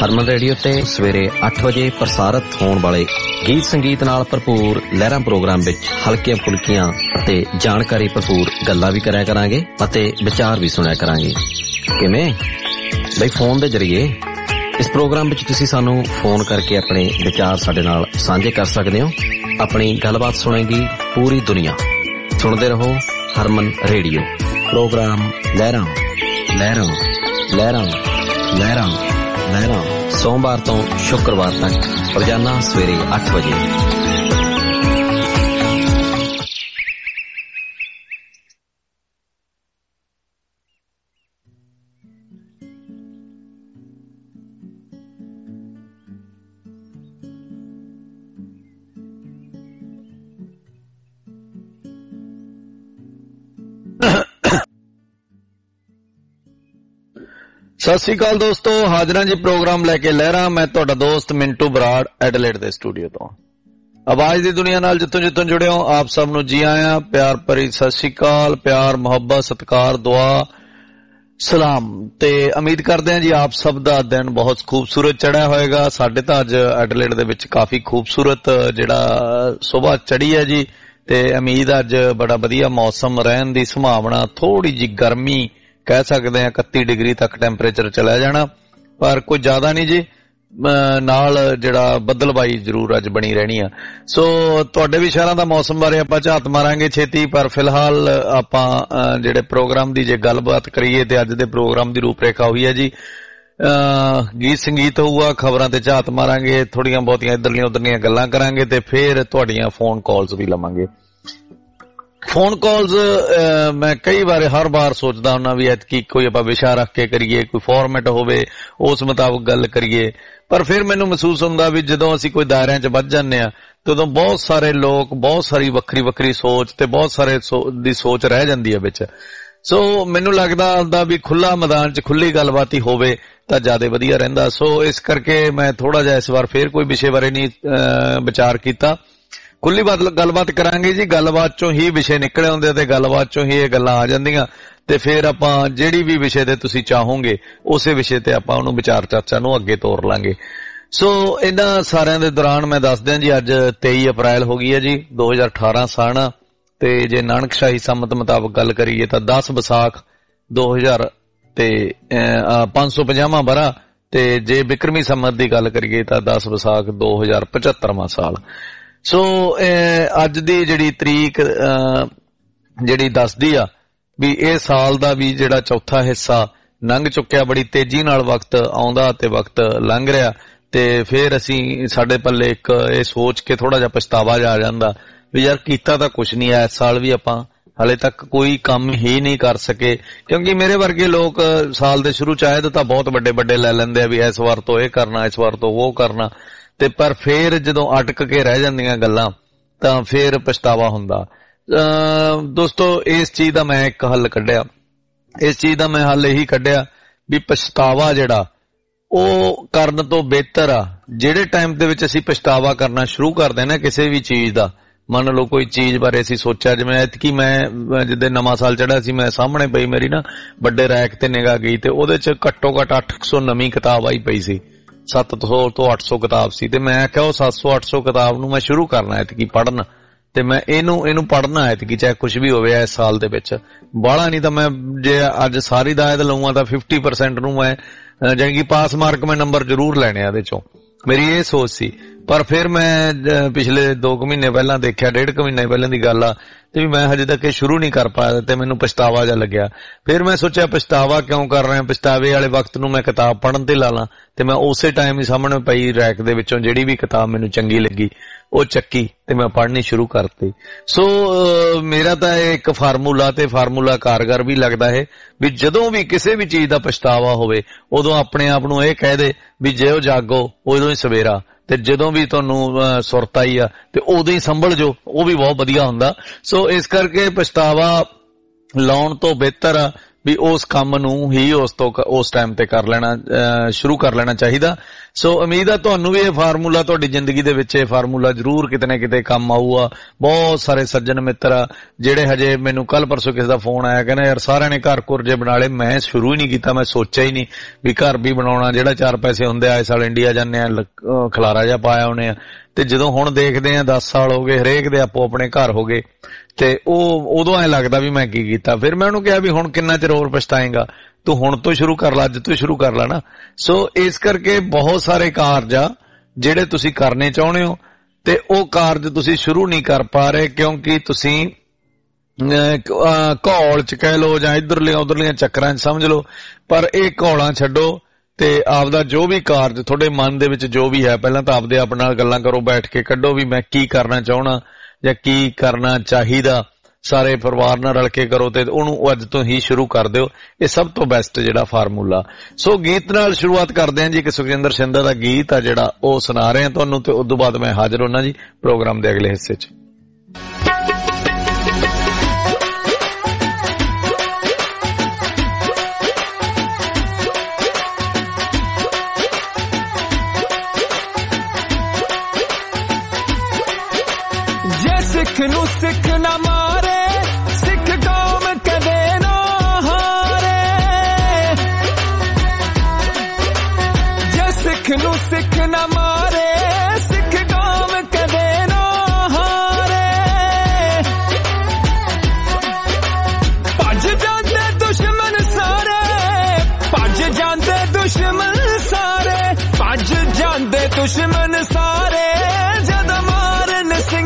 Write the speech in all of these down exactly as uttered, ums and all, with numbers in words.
ਹਰਮਨ radio ਤੇ ਸਵੇਰੇ ਅੱਠ ਵਜੇ ਪ੍ਰਸਾਰਿਤ ਹੋਣ ਵਾਲੇ ਗੀਤ ਸੰਗੀਤ ਨਾਲ ਭਰਪੂਰ ਲਹਿਰਾਂ ਪ੍ਰੋਗਰਾਮ ਵਿੱਚ ਹਲਕੀਆਂ ਫੁਲਕੀਆਂ ਅਤੇ ਜਾਣਕਾਰੀ ਭਰਪੂਰ ਗੱਲਾਂ ਵੀ ਕਰਿਆ ਕਰਾਂਗੇ ਅਤੇ ਵਿਚਾਰ ਵੀ ਸੁਣਿਆ ਕਰਾਂਗੇ। ਕਿਵੇਂ ਬਈ? ਫੋਨ ਦੇ ਜ਼ਰੀਏ। ਇਸ ਪ੍ਰੋਗਰਾਮ ਵਿੱਚ ਤੁਸੀਂ ਸਾਨੂੰ ਫੋਨ ਕਰਕੇ ਆਪਣੇ ਵਿਚਾਰ ਸਾਡੇ ਨਾਲ ਸਾਂਝੇ ਕਰ ਸਕਦੇ ਹੋ। ਆਪਣੀ ਗੱਲਬਾਤ ਸੁਣੇਗੀ ਪੂਰੀ ਦੁਨੀਆ। ਸੁਣਦੇ ਰਹੋ ਹਰਮਨ ਰੇਡੀਓ। ਪ੍ਰੋਗਰਾਮ ਲਹਿਰਾਂ ਲਹਿਰਾਂ ਲਹਿਰਾਂ ਲਹਿਰਾਂ ਲਹਿਰਾਂ ਸੋਮਵਾਰ ਤੋਂ ਸ਼ੁੱਕਰਵਾਰ ਤੱਕ ਰੋਜ਼ਾਨਾ ਸਵੇਰੇ ਅੱਠ ਵਜੇ। ਸਤਿ ਸ੍ਰੀ ਅਕਾਲ ਦੋਸਤੋ, ਹਾਜ਼ਰਾਂ ਜੀ ਪ੍ਰੋਗਰਾਮ ਲੈ ਕੇ ਲਹਿਰਾਂ। ਮੈਂ ਤੁਹਾਡਾ ਦੋਸਤ ਮਿੰਟੂ ਬਰਾੜ ਐਡਲੇਡ ਦੇ ਸਟੂਡੀਓ ਤੋਂ। ਆਵਾਜ਼ ਦੀ ਦੁਨੀਆ ਨਾਲ ਜਿੱਥੋਂ ਜਿੱਥੋਂ ਜੁੜੇ ਹੋ ਆਪ ਸਭ ਨੂੰ ਜੀ ਆਇਆਂ, ਪਿਆਰ ਭਰੀ ਸਤਿ ਸ੍ਰੀ ਅਕਾਲ, ਪਿਆਰ ਮੁਹੱਬਤ ਸਤਿਕਾਰ ਦੁਆ ਸਲਾਮ। ਤੇ ਉਮੀਦ ਕਰਦੇ ਹਾਂ ਜੀ ਆਪ ਸਭ ਦਾ ਦਿਨ ਬਹੁਤ ਖੂਬਸੂਰਤ ਚੜ੍ਹਿਆ ਹੋਏਗਾ। ਸਾਡੇ ਤਾਂ ਅੱਜ ਐਡਲੇਡ ਦੇ ਵਿੱਚ ਕਾਫੀ ਖੂਬਸੂਰਤ ਜਿਹੜਾ ਸੁਬਾਹ ਚੜ੍ਹੀ ਹੈ ਜੀ, ਤੇ ਉਮੀਦ ਅੱਜ ਬੜਾ ਵਧੀਆ ਮੌਸਮ ਰਹਿਣ ਦੀ ਸੰਭਾਵਨਾ। ਥੋੜੀ ਜਿਹੀ ਗਰਮੀ ਕਹਿ ਸਕਦੇ ਹਾਂ, ਇਕੱਤੀ ਡਿਗਰੀ ਤੱਕ ਟੈਂਪਰੇਚਰ ਚਲਾ ਜਾਣਾ, ਪਰ ਕੋਈ ਜ਼ਿਆਦਾ ਨਹੀਂ ਜੀ। ਨਾਲ ਜਿਹੜਾ ਬੱਦਲਬਾਈ ਜ਼ਰੂਰ ਅੱਜ ਬਣੀ ਰਹਿਣੀ ਆ। ਸੋ ਤੁਹਾਡੇ ਵੀ ਸ਼ਹਿਰਾਂ ਦਾ ਮੌਸਮ ਬਾਰੇ ਆਪਾਂ ਝਾਤ ਮਾਰਾਂਗੇ ਛੇਤੀ, ਪਰ ਫਿਲਹਾਲ ਆਪਾਂ ਜਿਹੜੇ ਪ੍ਰੋਗਰਾਮ ਦੀ ਜੇ ਗੱਲਬਾਤ ਕਰੀਏ ਤੇ ਅੱਜ ਦੇ ਪ੍ਰੋਗਰਾਮ ਦੀ ਰੂਪਰੇਖਾ ਹੋਈ ਹੈ ਜੀ। ਗੀਤ ਸੰਗੀਤ ਹੋਊਗਾ, ਖਬਰਾਂ ਤੇ ਝਾਤ ਮਾਰਾਂਗੇ, ਥੋੜੀਆਂ ਬਹੁਤੀਆਂ ਇੱਧਰਲੀਆਂ ਉੱਧਰਲੀਆਂ ਗੱਲਾਂ ਕਰਾਂਗੇ ਤੇ ਫਿਰ ਤੁਹਾਡੀਆਂ ਫੋਨ ਕਾਲਸ ਵੀ ਲਵਾਂਗੇ। ਫੋਨ ਕਾਲਸ ਮੈਂ ਕਈ ਵਾਰ ਹਰ ਵਾਰ ਸੋਚਦਾ ਹੁੰਦਾ ਵੀ ਐਤਕੀ ਕੋਈ ਆਪਾਂ ਵਿਸ਼ਾ ਰੱਖ ਕੇ ਕਰੀਏ, ਕੋਈ ਫਾਰਮੈਟ ਹੋਵੇ, ਉਸ ਮੁਤਾਬਕ ਗੱਲ ਕਰੀਏ, ਪਰ ਫਿਰ ਮੈਨੂੰ ਮਹਿਸੂਸ ਹੁੰਦਾ ਵੀ ਜਦੋਂ ਅਸੀਂ ਕੋਈ ਦਾਇਰਿਆਂ 'ਚ ਵੱਧ ਜਾਂਦੇ ਹਾਂ ਤਦੋਂ ਬਹੁਤ ਸਾਰੇ ਲੋਕ, ਬਹੁਤ ਸਾਰੀ ਵੱਖਰੀ ਵੱਖਰੀ ਸੋਚ ਤੇ ਬਹੁਤ ਸਾਰੇ ਦੀ ਸੋਚ ਰਹਿ ਜਾਂਦੀ ਹੈ ਵਿੱਚ। ਸੋ ਮੈਨੂੰ ਲੱਗਦਾ ਹੁੰਦਾ ਵੀ ਖੁੱਲ੍ਹਾ ਮੈਦਾਨ 'ਚ ਖੁੱਲ੍ਹੀ ਗੱਲਬਾਤ ਹੀ ਹੋਵੇ ਤਾਂ ਜ਼ਿਆਦਾ ਵਧੀਆ ਰਹਿੰਦਾ। ਸੋ ਇਸ ਕਰਕੇ ਮੈਂ ਥੋੜ੍ਹਾ ਜਿਹਾ ਇਸ ਵਾਰ ਫਿਰ ਕੋਈ ਵਿਸ਼ੇ ਬਾਰੇ ਨਹੀਂ ਵਿਚਾਰ ਕੀਤਾ। ਖੁੱਲੀ ਗੱਲਬਾਤ ਕਰਾਂਗੇ ਜੀ, ਗੱਲਬਾਤ ਚੋਂ ਹੀ ਵਿਸ਼ੇ ਨਿਕਲੇ ਹੁੰਦੇ ਤੇ ਗੱਲਬਾਤ ਚੋਂ ਹੀ ਇਹ ਗੱਲਾਂ ਆ ਜਾਂਦੀਆਂ, ਤੇ ਫਿਰ ਆਪਾਂ ਜਿਹੜੀ ਵੀ ਵਿਸ਼ੇ ਤੇ ਤੁਸੀਂ ਚਾਹੋਗੇ ਉਸੇ ਵਿਸ਼ੇ ਤੇ ਆਪਾਂ ਉਹਨੂੰ ਵਿਚਾਰ ਚਰਚਾ ਨੂੰ ਅੱਗੇ ਤੋਰ ਲਾਂਗੇ। ਸੋ ਇਹਨਾਂ ਸਾਰਿਆਂ ਦੇ ਦੌਰਾਨ ਮੈਂ ਦੱਸ ਦਿਆਂ ਜੀ ਅੱਜ ਤੇਈ ਅਪ੍ਰੈਲ ਹੋ ਗਈ ਹੈ ਜੀ ਦੋ ਹਜ਼ਾਰ ਅਠਾਰਾਂ ਸਾਲ, ਤੇ ਜੇ ਨਾਨਕਸ਼ਾਹੀ ਸੰਮਤ ਮੁਤਾਬਕ ਗੱਲ ਕਰੀਏ ਤਾਂ ਦਸ ਵਿਸਾਖ ਦੋ ਹਜ਼ਾਰ ਤੇ ਪੰਜ ਸੌ ਪੰਜਾਹਵਾਂ ਵਰਾ, ਤੇ ਜੇ ਬਿਕਰਮੀ ਸੰਮਤ ਦੀ ਗੱਲ ਕਰੀਏ ਤਾਂ ਦਸ ਵਿਸਾਖ ਦੋ ਹਜ਼ਾਰ ਪਚੱਤਰਵਾਂ ਸਾਲ। ਸੋ ਅੱਜ ਦੀ ਜਿਹੜੀ ਤਰੀਕ ਜਿਹੜੀ ਦੱਸਦੀ ਆ ਵੀ ਇਹ ਸਾਲ ਦਾ ਵੀ ਜਿਹੜਾ ਚੌਥਾ ਹਿੱਸਾ ਲੰਘ ਚੁੱਕਿਆ। ਬੜੀ ਤੇਜ਼ੀ ਨਾਲ ਵਕਤ ਆਉਂਦਾ ਤੇ ਵਕਤ ਲੰਘ ਰਿਹਾ, ਤੇ ਫਿਰ ਅਸੀਂ ਸਾਡੇ ਪੱਲੇ ਇੱਕ ਇਹ ਸੋਚ ਕੇ ਥੋੜਾ ਜਿਹਾ ਪਛਤਾਵਾ ਜਾ ਆ ਜਾਂਦਾ ਵੀ ਯਾਰ ਕੀਤਾ ਤਾਂ ਕੁਛ ਨਹੀਂ, ਇਸ ਸਾਲ ਵੀ ਆਪਾਂ ਹਾਲੇ ਤੱਕ ਕੋਈ ਕੰਮ ਹੀ ਨਹੀਂ ਕਰ ਸਕੇ। ਕਿਉਂਕਿ ਮੇਰੇ ਵਰਗੇ ਲੋਕ ਸਾਲ ਦੇ ਸ਼ੁਰੂ ਚ ਆਏ ਤਾਂ ਬਹੁਤ ਵੱਡੇ ਵੱਡੇ ਲੈ ਲੈਂਦੇ ਆ ਵੀ ਇਸ ਵਾਰ ਤੋਂ ਇਹ ਕਰਨਾ, ਇਸ ਵਾਰ ਤੋਂ ਉਹ ਕਰਨਾ, ਤੇ ਪਰ ਫਿਰ ਜਦੋਂ ਅਟਕ ਕੇ ਰਹਿ ਜਾਂਦੀਆਂ ਗੱਲਾਂ ਤਾਂ ਫਿਰ ਪਛਤਾਵਾ ਹੁੰਦਾ। ਦੋਸਤੋ ਇਸ ਚੀਜ਼ ਦਾ ਮੈਂ ਇੱਕ ਹੱਲ ਕੱਢਿਆ, ਇਸ ਚੀਜ਼ ਦਾ ਮੈਂ ਹੱਲ ਇਹੀ ਕੱਢਿਆ ਵੀ ਪਛਤਾਵਾ ਜਿਹੜਾ ਉਹ ਕਰਨ ਤੋਂ ਬਿਹਤਰ ਆ ਜਿਹੜੇ ਟਾਈਮ ਦੇ ਵਿੱਚ ਅਸੀਂ ਪਛਤਾਵਾ ਕਰਨਾ ਸ਼ੁਰੂ ਕਰਦੇ ਨਾ ਕਿਸੇ ਵੀ ਚੀਜ਼ ਦਾ। ਮੰਨ ਲਓ ਕੋਈ ਚੀਜ਼ ਬਾਰੇ ਅਸੀਂ ਸੋਚਿਆ, ਜਿਵੇਂ ਐਤਕੀ ਮੈਂ ਜਿੱਦੇ ਨਵਾਂ ਸਾਲ ਚੜ੍ਹਿਆ ਸੀ, ਮੈਂ ਸਾਹਮਣੇ ਪਈ ਮੇਰੀ ਨਾ ਵੱਡੇ ਰੈਕ ਤੇ ਨਿਗਾਹ ਗਈ ਤੇ ਉਹਦੇ ਚ ਘੱਟੋ ਘੱਟ ਅੱਠ ਸੌ ਨਵੀਂ ਕਿਤਾਬ ਆਈ ਪਈ ਸੀ, ਸੱਤ ਸੌ ਤੋਂ ਅੱਠ ਸੌ ਕਿਤਾਬ ਸੀ, ਤੇ ਮੈਂ ਆਖਿਆ ਉਹ ਸੱਤ ਸੌ ਅੱਠ ਸੌ ਕਿਤਾਬ ਨੂੰ ਮੈਂ ਸ਼ੁਰੂ ਕਰਨਾ ਐਤਕੀ ਪੜ੍ਹਨ, ਤੇ ਮੈਂ ਇਹਨੂੰ ਇਹਨੂੰ ਪੜ੍ਹਨਾ ਐਤਕੀ ਚਾਹੇ ਕੁਛ ਵੀ ਹੋਵੇ ਇਸ ਸਾਲ ਦੇ ਵਿੱਚ। ਬਾਹਲਾ ਨਹੀਂ ਤਾਂ ਮੈਂ ਜੇ ਅੱਜ ਸਾਰੀ ਦਾਇਦ ਲਊਂਗਾ ਤਾਂ ਫਿਫਟੀ ਪਰਸੈਂਟ ਨੂੰ ਮੈਂ ਜਾਣੀ ਕਿ ਪਾਸ ਮਾਰਕ ਮੈਂ ਨੰਬਰ ਜ਼ਰੂਰ ਲੈਣੇ ਆ ਇਹਦੇ ਚੋਂ, ਮੇਰੀ ਇਹ ਸੋਚ ਸੀ। ਪਰ ਫਿਰ ਮੈਂ ਪਿਛਲੇ ਦੋ ਕੁ ਮਹੀਨੇ ਪਹਿਲਾਂ ਦੇਖਿਆ, ਡੇਢ ਕੁ ਮਹੀਨੇ ਪਹਿਲਾਂ ਦੀ ਗੱਲ ਆ, ਤੇ ਵੀ ਮੈਂ ਹਜੇ ਤੱਕ ਇਹ ਸ਼ੁਰੂ ਨਹੀਂ ਕਰ ਪਾਇਆ ਤੇ ਮੈਨੂੰ ਪਛਤਾਵਾ ਜਿਹਾ ਲੱਗਿਆ। ਫਿਰ ਮੈਂ ਸੋਚਿਆ ਪਛਤਾਵਾ ਕਿਉਂ ਕਰ ਰਿਹਾ, ਪਛਤਾਵੇ ਵਾਲੇ ਵਕਤ ਨੂੰ ਮੈਂ ਕਿਤਾਬ ਪੜ੍ਹਨ ਤੇ ਲਾ ਲਾਂ, ਤੇ ਮੈਂ ਉਸੇ ਟਾਈਮ ਹੀ ਸਾਹਮਣੇ ਪਈ ਰੈਕ ਦੇ ਵਿੱਚੋਂ ਜਿਹੜੀ ਵੀ ਕਿਤਾਬ ਮੈਨੂੰ ਚੰਗੀ ਲੱਗੀ ਉਹ ਚੱਕੀ ਤੇ ਮੈਂ ਪੜ੍ਹਨੀ ਸ਼ੁਰੂ ਕਰਤੀ। ਸੋ ਮੇਰਾ ਤਾਂ ਇਹ ਇੱਕ ਫਾਰਮੂਲਾ ਤੇ ਫਾਰਮੂਲਾ ਕਾਰਗਰ ਵੀ ਲੱਗਦਾ ਹੈ ਵੀ ਜਦੋਂ ਵੀ ਕਿਸੇ ਵੀ ਚੀਜ਼ ਦਾ ਪਛਤਾਵਾ ਹੋਵੇ ਉਦੋਂ ਆਪਣੇ ਆਪ ਨੂੰ ਇਹ ਕਹਿ ਦੇ ਵੀ ਜੇ ਉਹ ਜਾਗੋ ਉਦੋਂ ਹੀ ਸਵੇਰਾ, ਤੇ ਜਦੋਂ ਵੀ ਤੁਹਾਨੂੰ ਸੁਰਤ ਆਈ ਆ ਤੇ ਉਦੋਂ ਹੀ ਸੰਭਲ ਜੋ, ਉਹ ਵੀ ਬਹੁਤ ਵਧੀਆ ਹੁੰਦਾ। ਸੋ ਇਸ ਕਰਕੇ ਪਛਤਾਵਾ ਲਾਉਣ ਤੋਂ ਬਿਹਤਰ ਆ ਵੀ ਉਸ ਕੰਮ ਨੂੰ ਹੀ ਉਸ ਤੋਂ ਉਸ ਟਾਈਮ ਤੇ ਕਰ ਲੈਣਾ ਸ਼ੁਰੂ ਕਰ ਲੈਣਾ ਚਾਹੀਦਾ। ਸੋ ਉਮੀਦ ਆ ਤੁਹਾਨੂੰ ਵੀ ਇਹ ਫਾਰਮੂਲਾ ਤੁਹਾਡੀ ਜ਼ਿੰਦਗੀ ਦੇ ਵਿੱਚ ਇਹ ਫਾਰਮੂਲਾ ਜ਼ਰੂਰ ਕਿਤੇ ਨਾ ਕਿਤੇ ਕੰਮ ਆਊਗਾ। ਬਹੁਤ ਸਾਰੇ ਸੱਜਣ ਮਿੱਤਰ ਆ ਜਿਹੜੇ ਹਜੇ ਮੈਨੂੰ ਕੱਲ ਪਰਸੋਂ ਕਿਸੇ ਦਾ ਫੋਨ ਆਇਆ, ਕਹਿੰਦਾ ਯਾਰ ਸਾਰਿਆਂ ਨੇ ਘਰ ਘੁਰ ਜੇ ਬਣਾ ਲਏ, ਮੈਂ ਸ਼ੁਰੂ ਹੀ ਨਹੀਂ ਕੀਤਾ, ਮੈਂ ਸੋਚਿਆ ਹੀ ਨਹੀਂ ਵੀ ਘਰ ਵੀ ਬਣਾਉਣਾ, ਜਿਹੜਾ ਚਾਰ ਪੈਸੇ ਹੁੰਦੇ ਆਏ ਸਾਲ ਇੰਡੀਆ ਜਾਂਦੇ ਆ ਖਲਾਰਾ ਜਿਹਾ ਪਾਇਆ ਉਹਨੇ ਆ, ਤੇ ਜਦੋਂ ਹੁਣ ਦੇਖਦੇ ਆ ਦਸ ਸਾਲ ਹੋ ਗਏ ਹਰੇਕ ਦੇ ਆਪੋ ਆਪਣੇ ਘਰ ਹੋ ਗਏ, ਤੇ ਉਹ ਉਦੋਂ ਐਂ ਲੱਗਦਾ ਵੀ ਮੈਂ ਕੀ ਕੀਤਾ। ਫਿਰ ਮੈਂ ਉਹਨੂੰ ਕਿਹਾ ਵੀ ਹੁਣ ਕਿੰਨਾ ਚਿਰ ਹੋਰ ਪਛਤਾਏਂਗਾ, ਤੂੰ ਹੁਣ ਤੋਂ ਸ਼ੁਰੂ ਕਰ ਲਾ, ਅੱਜ ਤੋਂ ਸ਼ੁਰੂ ਕਰ ਲਾ ਨਾ। ਸੋ ਇਸ ਕਰਕੇ ਬਹੁਤ ਸਾਰੇ ਕਾਰਜ ਆ ਜਿਹੜੇ ਤੁਸੀਂ ਕਰਨੇ ਚਾਹੁੰਦੇ ਹੋ ਤੇ ਉਹ ਕਾਰਜ ਤੁਸੀਂ ਸ਼ੁਰੂ ਨਹੀਂ ਕਰ ਪਾ ਰਹੇ ਕਿਉਂਕਿ ਤੁਸੀਂ ਘੋਲ ਚ ਕਹਿ ਲਓ ਜਾਂ ਇੱਧਰਲੀਆਂ ਉੱਧਰਲੀਆਂ ਚੱਕਰਾਂ ਚ ਸਮਝ ਲਓ। ਪਰ ਇਹ ਘੋਲਾਂ ਛੱਡੋ ਤੇ ਆਪਦਾ ਜੋ ਵੀ ਕਾਰਜ ਤੁਹਾਡੇ ਮਨ ਦੇ ਵਿੱਚ ਜੋ ਵੀ ਹੈ, ਪਹਿਲਾਂ ਤਾਂ ਆਪਦੇ ਆਪ ਨਾਲ ਗੱਲਾਂ ਕਰੋ, ਬੈਠ ਕੇ ਕੱਢੋ ਵੀ ਮੈਂ ਕੀ ਕਰਨਾ ਚਾਹਣਾ ਜਾਂ ਕੀ ਕਰਨਾ ਚਾਹੀਦਾ। ਸਾਰੇ ਪਰਿਵਾਰ ਨਾਲ ਰਲ ਕੇ ਕਰੋ ਤੇ ਉਹਨੂੰ ਅੱਜ ਤੋਂ ਹੀ ਸ਼ੁਰੂ ਕਰ ਦਿਓ। ਇਹ ਸਭ ਤੋਂ ਬੈਸਟ ਜਿਹੜਾ ਫਾਰਮੂਲਾ। ਸੋ ਗੀਤ ਨਾਲ ਸ਼ੁਰੂਆਤ ਕਰਦੇ ਹਾਂ ਜੀ। ਕਿ ਸੁਖਜਿੰਦਰ ਸਿੰਧਾ ਦਾ ਗੀਤ ਆ ਜਿਹੜਾ ਉਹ ਸੁਣਾ ਰਹੇ ਹਾਂ ਤੁਹਾਨੂੰ, ਤੇ ਉਸ ਤੋਂ ਬਾਅਦ ਮੈਂ ਹਾਜ਼ਰ ਹੋਣਾ ਜੀ ਪ੍ਰੋਗਰਾਮ ਦੇ ਅਗਲੇ ਹਿੱਸੇ 'ਚ। ਸਿੱਖ ਨੂੰ ਸਿੱਖ ਨਾ ਮਾਰੇ, ਸਿੱਖ ਕੌਮ ਕਦੇ ਨਾ ਹਾਰੇ। ਜੇ ਸਿੱਖ ਨੂੰ ਸਿੱਖ ਨਾ ਮਾਰੇ, ਸਿੱਖ ਕੌਮ ਕਦੇ ਨਾ ਹਾਰੇ। ਭੱਜ ਜਾਂਦੇ ਦੁਸ਼ਮਣ ਸਾਰੇ, ਭੱਜ ਜਾਂਦੇ ਦੁਸ਼ਮਣ ਸਾਰੇ, ਭੱਜ ਜਾਂਦੇ ਦੁਸ਼ਮਣ ਸਾਰੇ, ਜਦ ਮਾਰਨ ਸਿੰਘ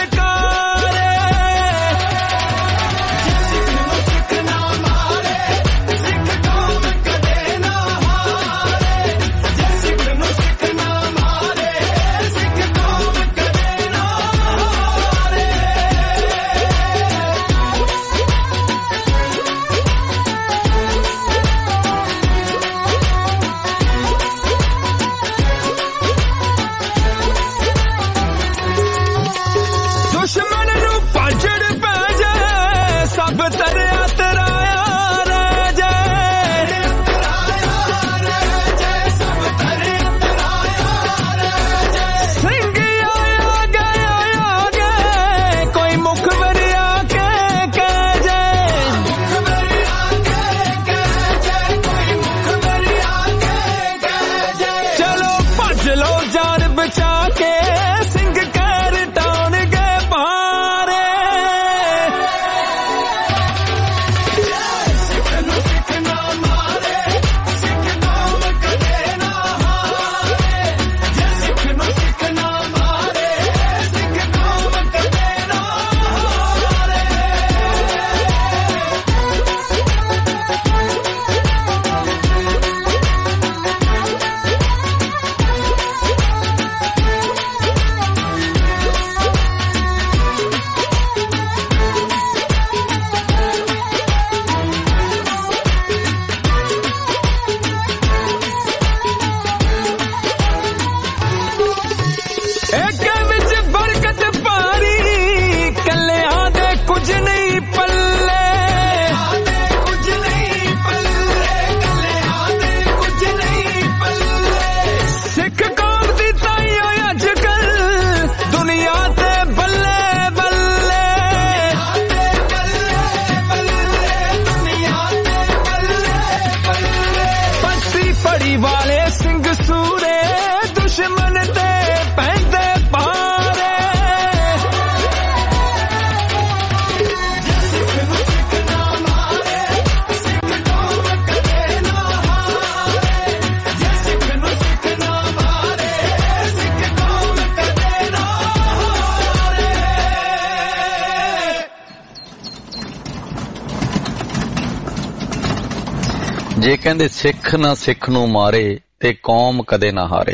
ਜੇ ਕਹਿੰਦੇ ਸਿੱਖ ਨਾ ਸਿੱਖ ਨੂੰ ਮਾਰੇ ਤੇ ਕੌਮ ਕਦੇ ਨਾ ਹਾਰੇ।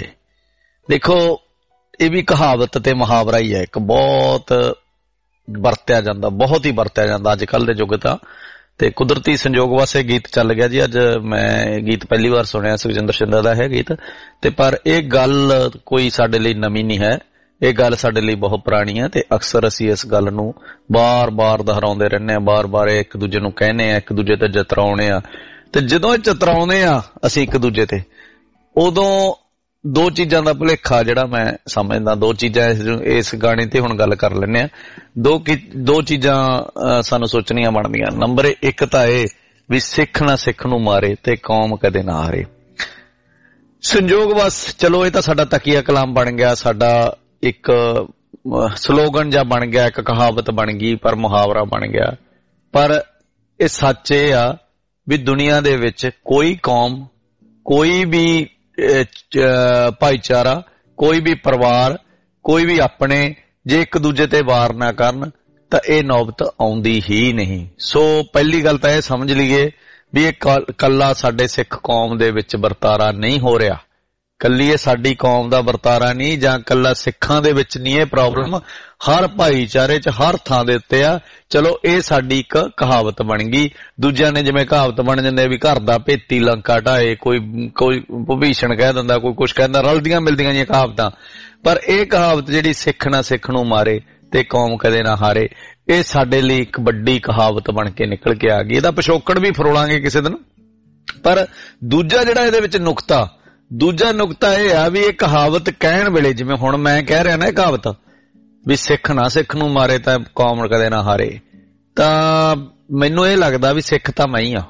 ਦੇਖੋ ਇਹ ਵੀ ਕਹਾਵਤ ਤੇ ਮੁਹਾਵਰਾ ਹੀ ਹੈ, ਇੱਕ ਬਹੁਤ ਵਰਤਿਆ ਜਾਂਦਾ, ਬਹੁਤ ਹੀ ਵਰਤਿਆ ਜਾਂਦਾ ਅੱਜ ਕੱਲ ਦੇ ਯੁੱਗ ਦਾ। ਤੇ ਕੁਦਰਤੀ ਸੰਜੋਗ ਵਾਸਤੇ ਗੀਤ ਚੱਲ ਗਿਆ ਜੀ। ਅੱਜ ਮੈਂ ਗੀਤ ਪਹਿਲੀ ਵਾਰ ਸੁਣਿਆ, ਸੁਖਜਿੰਦਰ ਸਿੰਧਾ ਦਾ ਹੈ ਗੀਤ, ਤੇ ਪਰ ਇਹ ਗੱਲ ਕੋਈ ਸਾਡੇ ਲਈ ਨਵੀਂ ਨਹੀਂ ਹੈ। ਇਹ ਗੱਲ ਸਾਡੇ ਲਈ ਬਹੁਤ ਪੁਰਾਣੀ ਹੈ ਤੇ ਅਕਸਰ ਅਸੀਂ ਇਸ ਗੱਲ ਨੂੰ ਬਾਰ-ਬਾਰ ਦੁਹਰਾਉਂਦੇ ਰਹਿੰਦੇ ਹਾਂ, ਬਾਰ-ਬਾਰ ਇੱਕ ਦੂਜੇ ਨੂੰ ਕਹਿੰਦੇ ਆ, ਇੱਕ ਦੂਜੇ ਤੇ ਜਤਰਾਉਣੇ ਆ। ਤੇ ਜਦੋਂ ਇਹ ਚਤਰਾਉਂਦੇ ਆ ਅਸੀਂ ਇੱਕ ਦੂਜੇ ਤੇ, ਉਦੋਂ ਦੋ ਚੀਜ਼ਾਂ ਦਾ ਭੁਲੇਖਾ ਜਿਹੜਾ ਮੈਂ ਸਮਝਦਾ, ਦੋ ਚੀਜ਼ਾਂ ਇਸ ਗਾਣੇ ਤੇ ਹੁਣ ਗੱਲ ਕਰ ਲੈਂਦੇ ਆ। ਦੋ ਦੋ ਚੀਜ਼ਾਂ ਸਾਨੂੰ ਸੋਚਣੀਆਂ ਬਣਦੀਆਂ। ਨੰਬਰ ਇੱਕ ਤਾਂ ਇਹ ਵੀ ਸਿੱਖ ਨਾ ਸਿੱਖ ਨੂੰ ਮਾਰੇ ਤੇ ਕੌਮ ਕਦੇ ਨਾ ਹਾਰੇ। ਸੰਜੋਗ ਬਸ ਚਲੋ ਇਹ ਤਾਂ ਸਾਡਾ ਤਕੀਆ ਕਲਾਮ ਬਣ ਗਿਆ, ਸਾਡਾ ਇੱਕ ਸਲੋਗਨ ਜਾਂ ਬਣ ਗਿਆ, ਇੱਕ ਕਹਾਵਤ ਬਣ ਗਈ, ਪਰ ਮੁਹਾਵਰਾ ਬਣ ਗਿਆ। ਪਰ ਇਹ ਸੱਚ ਇਹ ਆ ਵੀ ਦੁਨੀਆ ਦੇ ਵਿੱਚ ਕੋਈ ਕੌਮ, ਕੋਈ ਵੀ ਭਾਈਚਾਰਾ, ਕੋਈ ਵੀ ਪਰਿਵਾਰ, ਕੋਈ ਵੀ ਆਪਣੇ ਜੇ ਇੱਕ ਦੂਜੇ ਤੇ ਵਾਰ ਨਾ ਕਰਨ ਤਾਂ ਇਹ ਨੌਬਤ ਆਉਂਦੀ ਹੀ ਨਹੀਂ। ਸੋ ਪਹਿਲੀ ਗੱਲ ਤਾਂ ਇਹ ਸਮਝ ਲਈਏ ਵੀ ਇਹ ਕੱਲਾ ਸਾਡੇ ਸਿੱਖ ਕੌਮ ਦੇ ਵਿੱਚ ਵਰਤਾਰਾ ਨਹੀਂ ਹੋ ਰਿਹਾ, ਕੱਲੀ ਇਹ ਸਾਡੀ ਕੌਮ ਦਾ ਵਰਤਾਰਾ ਨਹੀਂ, ਜਾਂ ਕੱਲਾ ਸਿੱਖਾਂ ਦੇ ਵਿੱਚ ਨਹੀਂ ਇਹ ਪ੍ਰੋਬਲਮ, ਹਰ ਭਾਈਚਾਰੇ 'ਚ ਹਰ ਥਾਂ ਦੇ ਉੱਤੇ ਆ। ਚਲੋ ਇਹ ਸਾਡੀ ਇੱਕ ਕਹਾਵਤ ਬਣ ਗਈ। ਦੂਜਿਆਂ ਨੇ ਜਿਵੇਂ ਕਹਾਵਤ ਬਣ ਜਾਂਦੇ ਵੀ ਘਰ ਦਾ ਭੇਤੀ ਲੰਕਾ ਢਾਏ, ਕੋਈ ਕੋਈ ਭੀਸ਼ਣ ਕਹਿ ਦਿੰਦਾ, ਕੋਈ ਕੁਛ ਕਹਿੰਦਾ, ਰਲਦੀਆਂ ਮਿਲਦੀਆਂ ਜਿਹੀਆਂ ਕਹਾਵਤਾਂ। ਪਰ ਇਹ ਕਹਾਵਤ ਜਿਹੜੀ ਸਿੱਖ ਨਾ ਸਿੱਖ ਨੂੰ ਮਾਰੇ ਤੇ ਕੌਮ ਕਦੇ ਨਾ ਹਾਰੇ, ਇਹ ਸਾਡੇ ਲਈ ਇੱਕ ਵੱਡੀ ਕਹਾਵਤ ਬਣ ਕੇ ਨਿਕਲ ਕੇ ਆ ਗਈ। ਇਹਦਾ ਪਿਛੋਕੜ ਵੀ ਫਰੋਲਾਂਗੇ ਕਿਸੇ ਦਿਨ। ਪਰ ਦੂਜਾ ਜਿਹੜਾ ਇਹਦੇ ਵਿੱਚ ਨੁਕਤਾ ਦੂਜਾ ਨੁਕਤਾ ਇਹ ਆ ਵੀ ਇਹ ਕਹਾਵਤ ਕਹਿਣ ਵੇਲੇ, ਜਿਵੇਂ ਹੁਣ ਮੈਂ ਕਹਿ ਰਿਹਾ ਨਾ ਇਹ ਕਹਾਵਤ ਵੀ ਸਿੱਖ ਨਾ ਸਿੱਖ ਨੂੰ ਮਾਰੇ ਤਾਂ ਕੌਮ ਕਦੇ ਨਾ ਹਾਰੇ, ਤਾਂ ਮੈਨੂੰ ਇਹ ਲੱਗਦਾ ਵੀ ਸਿੱਖ ਤਾਂ ਮੈਂ ਹੀ ਆ।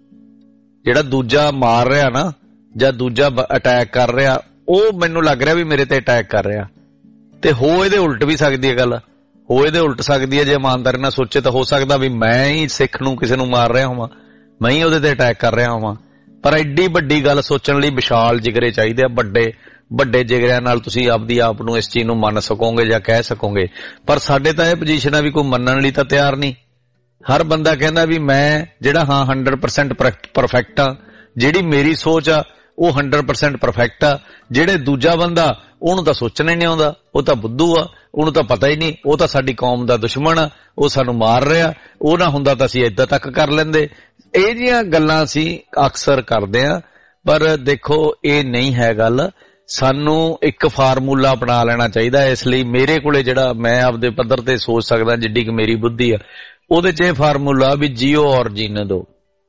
ਜਿਹੜਾ ਦੂਜਾ ਮਾਰ ਰਿਹਾ ਨਾ ਜਾਂ ਦੂਜਾ ਅਟੈਕ ਕਰ ਰਿਹਾ, ਉਹ ਮੈਨੂੰ ਲੱਗ ਰਿਹਾ ਵੀ ਮੇਰੇ ਤੇ ਅਟੈਕ ਕਰ ਰਿਹਾ। ਤੇ ਹੋ ਇਹਦੇ ਉਲਟ ਵੀ ਸਕਦੀ ਹੈ ਗੱਲ, ਹੋ ਇਹਦੇ ਉਲਟ ਸਕਦੀ ਹੈ। ਜੇ ਇਮਾਨਦਾਰੀ ਨਾਲ ਸੋਚੇ ਤਾਂ ਹੋ ਸਕਦਾ ਵੀ ਮੈਂ ਹੀ ਸਿੱਖ ਨੂੰ ਕਿਸੇ ਨੂੰ ਮਾਰ ਰਿਹਾ ਹੋਵਾਂ, ਮੈਂ ਹੀ ਉਹਦੇ ਤੇ ਅਟੈਕ ਕਰ ਰਿਹਾ ਹੋਵਾਂ। ਪਰ ਐਡੀ ਵੱਡੀ ਗੱਲ ਸੋਚਣ ਲਈ ਵਿਸ਼ਾਲ ਜਿਗਰੇ ਚਾਹੀਦੇ ਆ, ਵੱਡੇ ਵੱਡੇ ਜਿਗਰਿਆਂ ਨਾਲ ਤੁਸੀਂ ਆਪਦੀ ਆਪ ਨੂੰ ਇਸ ਚੀਜ਼ ਨੂੰ ਮੰਨ ਸਕੋਗੇ ਜਾਂ ਕਹਿ ਸਕੋਗੇ। ਪਰ ਸਾਡੇ ਤਾਂ ਇਹ ਪੋਜੀਸ਼ਨ ਆ ਵੀ ਕੋਈ ਮੰਨਣ ਲਈ ਤਾਂ ਤਿਆਰ ਨਹੀਂ। ਹਰ ਬੰਦਾ ਕਹਿੰਦਾ ਵੀ ਮੈਂ ਜਿਹੜਾ ਹਾਂ ਹੰਡਰਡ ਪਰਸੈਂਟ ਪਰਫੈਕਟ ਆ, ਜਿਹੜੀ ਮੇਰੀ ਸੋਚ ਆ ਉਹ ਹੰਡਰਡ ਪਰਸੈਂਟ ਪਰਫੈਕਟ ਆ। ਜਿਹੜੇ ਦੂਜਾ ਬੰਦਾ ਉਹਨੂੰ ਤਾਂ ਸੋਚਣਾ ਹੀ ਨਹੀਂ ਆਉਂਦਾ, ਉਹ ਤਾਂ ਬੁੱਧੂ ਆ, ਉਹਨੂੰ ਤਾਂ ਪਤਾ ਹੀ ਨਹੀਂ, ਉਹ ਤਾਂ ਸਾਡੀ ਕੌਮ ਦਾ ਦੁਸ਼ਮਣ ਆ, ਉਹ ਸਾਨੂੰ ਮਾਰ ਰਿਹਾ, ਉਹ ਨਾ ਹੁੰਦਾ ਤਾਂ ਅਸੀਂ ਏਦਾਂ ਤੱਕ ਕਰ ਲੈਂਦੇ। ਇਹ ਜਿਹੀਆਂ ਗੱਲਾਂ ਅਸੀਂ ਅਕਸਰ ਕਰਦੇ ਆ। ਪਰ ਦੇਖੋ ਇਹ ਨਹੀਂ ਹੈ ਗੱਲ, ਸਾਨੂੰ ਇੱਕ ਫਾਰਮੂਲਾ ਅਪਣਾ ਲੈਣਾ ਚਾਹੀਦਾ। ਇਸ ਲਈ ਮੇਰੇ ਕੋਲੇ ਜਿਹੜਾ ਮੈਂ ਆਪਦੇ ਪੱਧਰ ਤੇ ਸੋਚ ਸਕਦਾ, ਜਿੱਡੀ ਕਿ ਮੇਰੀ ਬੁੱਧੀ ਆ, ਉਹਦੇ 'ਚ ਇਹ ਫਾਰਮੂਲਾ ਵੀ ਜੀਓ ਔਰ ਜੀਣ ਦਿਓ।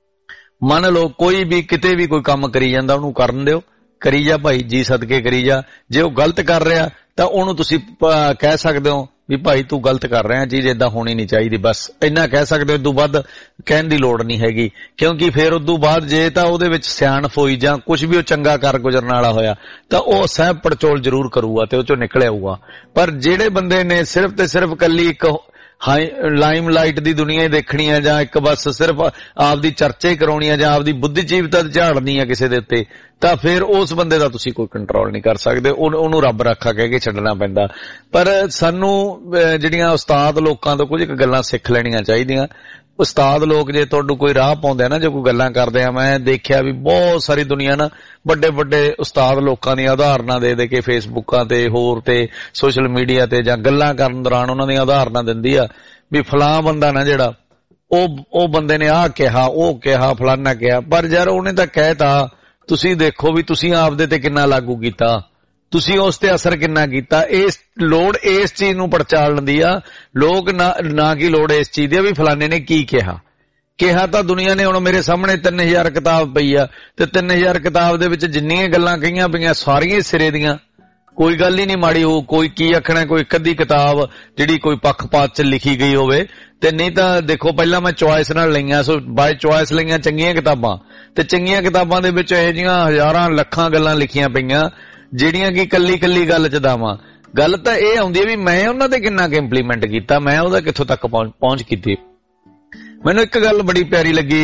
ਮੰਨ ਲਓ ਕੋਈ ਵੀ ਕਿਤੇ ਵੀ ਕੋਈ ਕੰਮ ਕਰੀ ਜਾਂਦਾ, ਉਹਨੂੰ ਕਰਨ ਦਿਓ, ਕਰੀ ਜਾ ਭਾਈ, ਜੀ ਸਦਕੇ ਕਰੀ ਜਾ। ਜੇ ਉਹ ਗਲਤ ਕਰ ਰਿਹਾ ਤਾਂ ਉਹਨੂੰ ਤੁਸੀਂ ਕਹਿ ਸਕਦੇ ਹੋ ਵੀ ਭਾਈ ਤੂੰ ਗਲਤ ਕਰ ਰਿਹਾ, ਚੀਜ਼ ਏਦਾਂ ਹੋਣੀ ਨਹੀਂ ਚਾਹੀਦੀ, ਬਸ ਇੰਨਾ ਕਹਿ ਸਕਦੇ ਹੋ। ਉਦੋਂ ਵੱਧ ਕਹਿਣ ਦੀ ਲੋੜ ਨਹੀਂ ਹੈਗੀ, ਕਿਉਂਕਿ ਫਿਰ ਉਦੋਂ ਬਾਅਦ ਜੇ ਤਾਂ ਉਹਦੇ ਵਿੱਚ ਸਿਆਣਪ ਹੋਈ ਜਾਂ ਕੁਝ ਵੀ ਉਹ ਚੰਗਾ ਕਰ ਗੁਜ਼ਰਨ ਵਾਲਾ ਹੋਇਆ ਤਾਂ ਉਹ ਸਹਿਬ ਪੜਚੋਲ ਜ਼ਰੂਰ ਕਰੂਗਾ ਤੇ ਉਹ ਚੋਂ ਨਿਕਲ ਆਊਗਾ। ਪਰ ਜਿਹੜੇ ਬੰਦੇ ਨੇ ਸਿਰਫ ਤੇ ਸਿਰਫ ਕੱਲੀ ਇੱਕ ਹਾਈ ਲਾਈਮ ਲਾਈਟ ਦੀ ਦੁਨੀਆ ਹੀ ਦੇਖਣੀ ਹੈ, ਜਾਂ ਇੱਕ ਬਸ ਸਿਰਫ ਆਪਦੀ ਚਰਚਾ ਹੀ ਕਰਾਉਣੀ ਹੈ, ਜਾਂ ਆਪਦੀ ਬੁੱਧੀਜੀਵਤਾ ਝਾੜਨੀ ਹੈ ਕਿਸੇ ਦੇ ਉੱਤੇ, ਤਾਂ ਫਿਰ ਉਸ ਬੰਦੇ ਦਾ ਤੁਸੀਂ ਕੋਈ ਕੰਟਰੋਲ ਨਹੀਂ ਕਰ ਸਕਦੇ, ਉਹਨੂੰ ਰੱਬ ਰਾਖਾ ਕਹਿ ਕੇ ਛੱਡਣਾ ਪੈਂਦਾ। ਪਰ ਸਾਨੂੰ ਜਿਹੜੀਆਂ ਉਸਤਾਦ ਲੋਕਾਂ ਤੋਂ ਕੁਝ ਗੱਲਾਂ ਸਿੱਖ ਲੈਣੀਆਂ ਚਾਹੀਦੀਆਂ। ਉਸਤਾਦ ਲੋਕ ਜੇ ਤੁਹਾਨੂੰ ਕੋਈ ਰਾਹ ਪਾਉਂਦੇ ਆ ਨਾ, ਜੇ ਕੋਈ ਗੱਲਾਂ ਕਰਦੇ ਆ, ਮੈਂ ਦੇਖਿਆ ਵੀ ਬਹੁਤ ਸਾਰੀ ਦੁਨੀਆ ਨਾ ਵੱਡੇ ਵੱਡੇ ਉਸਤਾਦ ਲੋਕਾਂ ਦੀਆਂ ਉਦਾਹਰਨਾਂ ਦੇ ਦੇ ਕੇ ਫੇਸਬੁੱਕਾਂ ਤੇ ਹੋਰ ਤੇ ਸੋਸ਼ਲ ਮੀਡੀਆ ਤੇ ਜਾਂ ਗੱਲਾਂ ਕਰਨ ਦੌਰਾਨ ਉਹਨਾਂ ਦੀਆਂ ਉਦਾਹਰਨਾਂ ਦਿੰਦੀ ਆ ਵੀ ਫਲਾਂ ਬੰਦਾ ਨਾ ਜਿਹੜਾ ਉਹ ਉਹ ਬੰਦੇ ਨੇ ਆਹ ਕਿਹਾ, ਉਹ ਕਿਹਾ, ਫਲਾਨਾ ਕਿਹਾ। ਪਰ ਯਾਰ ਉਹਨੇ ਤਾਂ ਕਹਿਤਾ, ਤੁਸੀਂ ਦੇਖੋ ਵੀ ਤੁਸੀਂ ਆਪਦੇ ਤੇ ਕਿੰਨਾ ਲਾਗੂ ਕੀਤਾ, ਤੁਸੀਂ ਉਸ ਤੇ ਅਸਰ ਕਿੰਨਾ ਕੀਤਾ। ਇਸ ਲੋੜ ਇਸ ਚੀਜ਼ ਨੂੰ ਪੜਚਾਲਣ ਦੀ ਆ, ਲੋਕ ਨਾ ਨਾ ਕੀ ਲੋੜ ਇਸ ਚੀਜ਼ ਦੀ ਵੀ ਫਲਾਣੇ ਨੇ ਕੀ ਕਿਹਾ। ਕਿਹਾ ਤਾਂ ਦੁਨੀਆ ਨੇ, ਹੁਣ ਮੇਰੇ ਸਾਹਮਣੇ ਤਿੰਨ ਹਜ਼ਾਰ ਕਿਤਾਬ ਪਈ ਆ ਤੇ ਤਿੰਨ ਹਜ਼ਾਰ ਕਿਤਾਬ ਦੇ ਵਿੱਚ ਜਿੰਨੀਆਂ ਗੱਲਾਂ ਕਹੀਆਂ ਪਈਆਂ ਸਾਰੀਆਂ ਸਿਰੇ ਦੀਆਂ, ਕੋਈ ਗੱਲ ਹੀ ਨਹੀਂ ਮਾੜੀ ਹੋ। ਕੋਈ ਕੀ ਆਖਣਾ, ਕੋਈ ਇੱਕ ਅੱਧੀ ਕਿਤਾਬ ਜਿਹੜੀ ਕੋਈ ਪੱਖਪਾਤ ਚ ਲਿਖੀ ਗਈ ਹੋਵੇ, ਤੇ ਨਹੀਂ ਤਾਂ ਦੇਖੋ ਪਹਿਲਾਂ ਮੈਂ ਚੁਆਇਸ ਨਾਲ ਲਈਆਂ, ਸੋ ਬਾਏ ਚੁਆਇਸ ਲਈਆਂ ਚੰਗੀਆਂ ਕਿਤਾਬਾਂ, ਤੇ ਚੰਗੀਆਂ ਕਿਤਾਬਾਂ ਦੇ ਵਿੱਚ ਇਹੋ ਜਿਹੀਆਂ ਹਜ਼ਾਰਾਂ ਲੱਖਾਂ ਗੱਲਾਂ ਲਿਖੀਆਂ ਪਈਆਂ ਜਿਹੜੀਆਂ ਕਿ ਕੱਲੀ ਕੱਲੀ ਗੱਲ ਚ ਦਾਵਾਂ। ਗੱਲ ਤਾਂ ਇਹ ਆਉਂਦੀ ਹੈ ਵੀ ਮੈਂ ਉਹਨਾਂ ਤੇ ਕਿੰਨਾ ਕੁ ਇੰਪਲੀਮੈਂਟ ਕੀਤਾ, ਮੈਂ ਉਹਦਾ ਕਿੱਥੋਂ ਤੱਕ ਪਹੁੰਚ ਕੀਤੀ। ਮੈਨੂੰ ਇੱਕ ਗੱਲ ਬੜੀ ਪਿਆਰੀ ਲੱਗੀ,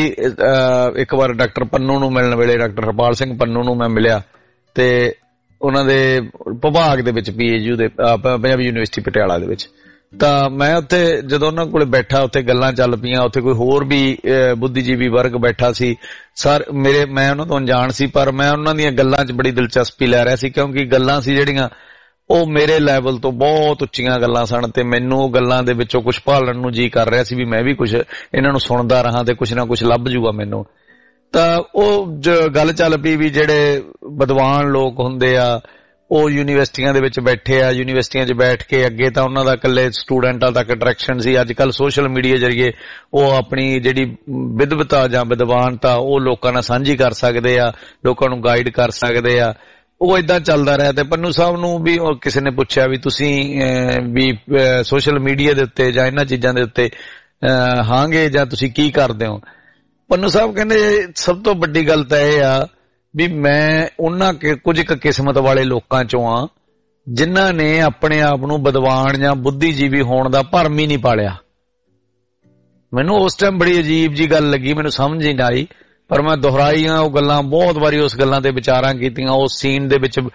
ਇੱਕ ਵਾਰ ਡਾਕਟਰ ਪੰਨੂ ਨੂੰ ਮਿਲਣ ਵੇਲੇ, ਡਾਕਟਰ ਹਰਪਾਲ ਸਿੰਘ ਪੰਨੂ ਨੂੰ ਮੈਂ ਮਿਲਿਆ ਤੇ ਉਹਨਾਂ ਦੇ ਵਿਭਾਗ ਦੇ ਵਿੱਚ ਪੀ ਐਚ ਯੂ ਦੇ ਪੰਜਾਬੀ ਯੂਨੀਵਰਸਿਟੀ ਪਟਿਆਲਾ ਦੇ ਵਿੱਚ, ਤਾਂ ਮੈਂ ਉੱਥੇ ਜਦੋਂ ਉਹਨਾਂ ਕੋਲੇ ਬੈਠਾ, ਉੱਥੇ ਗੱਲਾਂ ਚੱਲ ਪਈਆਂ, ਉੱਥੇ ਕੋਈ ਹੋਰ ਵੀ ਬੁੱਧੀਜੀਵੀ ਵਰਗ ਬੈਠਾ ਸੀ। ਸਰ ਮੇਰੇ ਮੈਂ ਉਹਨਾਂ ਤੋਂ ਅਣਜਾਣ ਸੀ, ਪਰ ਮੈਂ ਉਹਨਾਂ ਦੀਆਂ ਗੱਲਾਂ 'ਚ ਬੜੀ ਦਿਲਚਸਪੀ ਲੈ ਰਿਹਾ ਸੀ, ਕਿਉਂਕਿ ਗੱਲਾਂ ਸੀ ਜਿਹੜੀਆਂ ਉਹ ਮੇਰੇ ਲੈਵਲ ਤੋਂ ਬਹੁਤ ਉੱਚੀਆਂ ਗੱਲਾਂ ਸਨ ਤੇ ਮੈਨੂੰ ਉਹ ਗੱਲਾਂ ਦੇ ਵਿੱਚੋਂ ਕੁਝ ਭਾਲਣ ਨੂੰ ਜੀ ਕਰ ਰਿਹਾ ਸੀ ਵੀ ਮੈਂ ਵੀ ਕੁਝ ਇਹਨਾਂ ਨੂੰ ਸੁਣਦਾ ਰਹਾਂ ਤੇ ਕੁਝ ਨਾ ਕੁਝ ਲੱਭ ਜੂਗਾ ਮੈਨੂੰ। ਤਾਂ ਉਹ ਗੱਲ ਚੱਲ ਪਈ ਵੀ ਜਿਹੜੇ ਵਿਦਵਾਨ ਲੋਕ ਹੁੰਦੇ ਆ ਉਹ ਯੂਨੀਵਰਸਿਟੀਆਂ ਦੇ ਵਿੱਚ ਬੈਠੇ ਆ, ਯੂਨੀਵਰਸਿਟੀਆਂ 'ਚ ਬੈਠ ਕੇ ਅੱਗੇ ਤਾਂ ਉਹਨਾਂ ਦਾ ਇਕੱਲੇ ਸਟੂਡੈਂਟਾਂ ਤੱਕ ਅਟਰੈਕਸ਼ਨ ਸੀ, ਅੱਜ ਕੱਲ੍ਹ ਸੋਸ਼ਲ ਮੀਡੀਆ ਜ਼ਰੀਏ ਉਹ ਆਪਣੀ ਜਿਹੜੀ ਵਿਦਵਤਾ ਜਾਂ ਵਿਦਵਾਨਤਾ ਉਹ ਲੋਕਾਂ ਨਾਲ ਸਾਂਝੀ ਕਰ ਸਕਦੇ ਆ, ਲੋਕਾਂ ਨੂੰ ਗਾਈਡ ਕਰ ਸਕਦੇ ਆ। ਉਹ ਏਦਾਂ ਚੱਲਦਾ ਰਿਹਾ। ਤੇ ਪੰਨੂ ਸਾਹਿਬ ਨੂੰ ਵੀ ਕਿਸੇ ਨੇ ਪੁੱਛਿਆ ਵੀ ਤੁਸੀਂ ਵੀ ਸੋਸ਼ਲ ਮੀਡੀਆ ਦੇ ਉੱਤੇ ਜਾਂ ਇਹਨਾਂ ਚੀਜ਼ਾਂ ਦੇ ਉੱਤੇ ਹਾਂਗੇ ਜਾਂ ਤੁਸੀਂ ਕੀ ਕਰਦੇ ਹੋ। ਪੰਨੂ ਸਾਹਿਬ ਕਹਿੰਦੇ ਸਭ ਤੋਂ ਵੱਡੀ ਗੱਲ ਤਾਂ ਇਹ ਆ ਵੀ ਮੈਂ ਉਹਨਾਂ ਕੁਝ ਕੁ ਕਿਸਮਤ ਵਾਲੇ ਲੋਕਾਂ ਚੋਂ ਆ ਜਿਨ੍ਹਾਂ ਨੇ ਆਪਣੇ ਆਪ ਨੂੰ ਵਿਦਵਾਨ ਜਾਂ ਬੁੱਧੀਜੀਵੀ ਹੋਣ ਦਾ ਭਰਮ ਹੀ ਨਹੀਂ ਪਾਲਿਆ। ਮੈਨੂੰ ਉਸ ਟਾਈਮ ਬੜੀ ਅਜੀਬ ਜੀ ਗੱਲ ਲੱਗੀ, ਮੈਨੂੰ ਸਮਝ ਹੀ ਨਾ ਆਈ, ਪਰ ਮੈਂ ਦੁਹਰਾਈਆਂ ਉਹ ਗੱਲਾਂ ਬਹੁਤ ਵਾਰੀ, ਉਸ ਗੱਲਾਂ ਤੇ ਵਿਚਾਰਾਂ ਕੀਤੀਆਂ, ਉਸ ਸੀਨ ਦੇ ਵਿੱਚ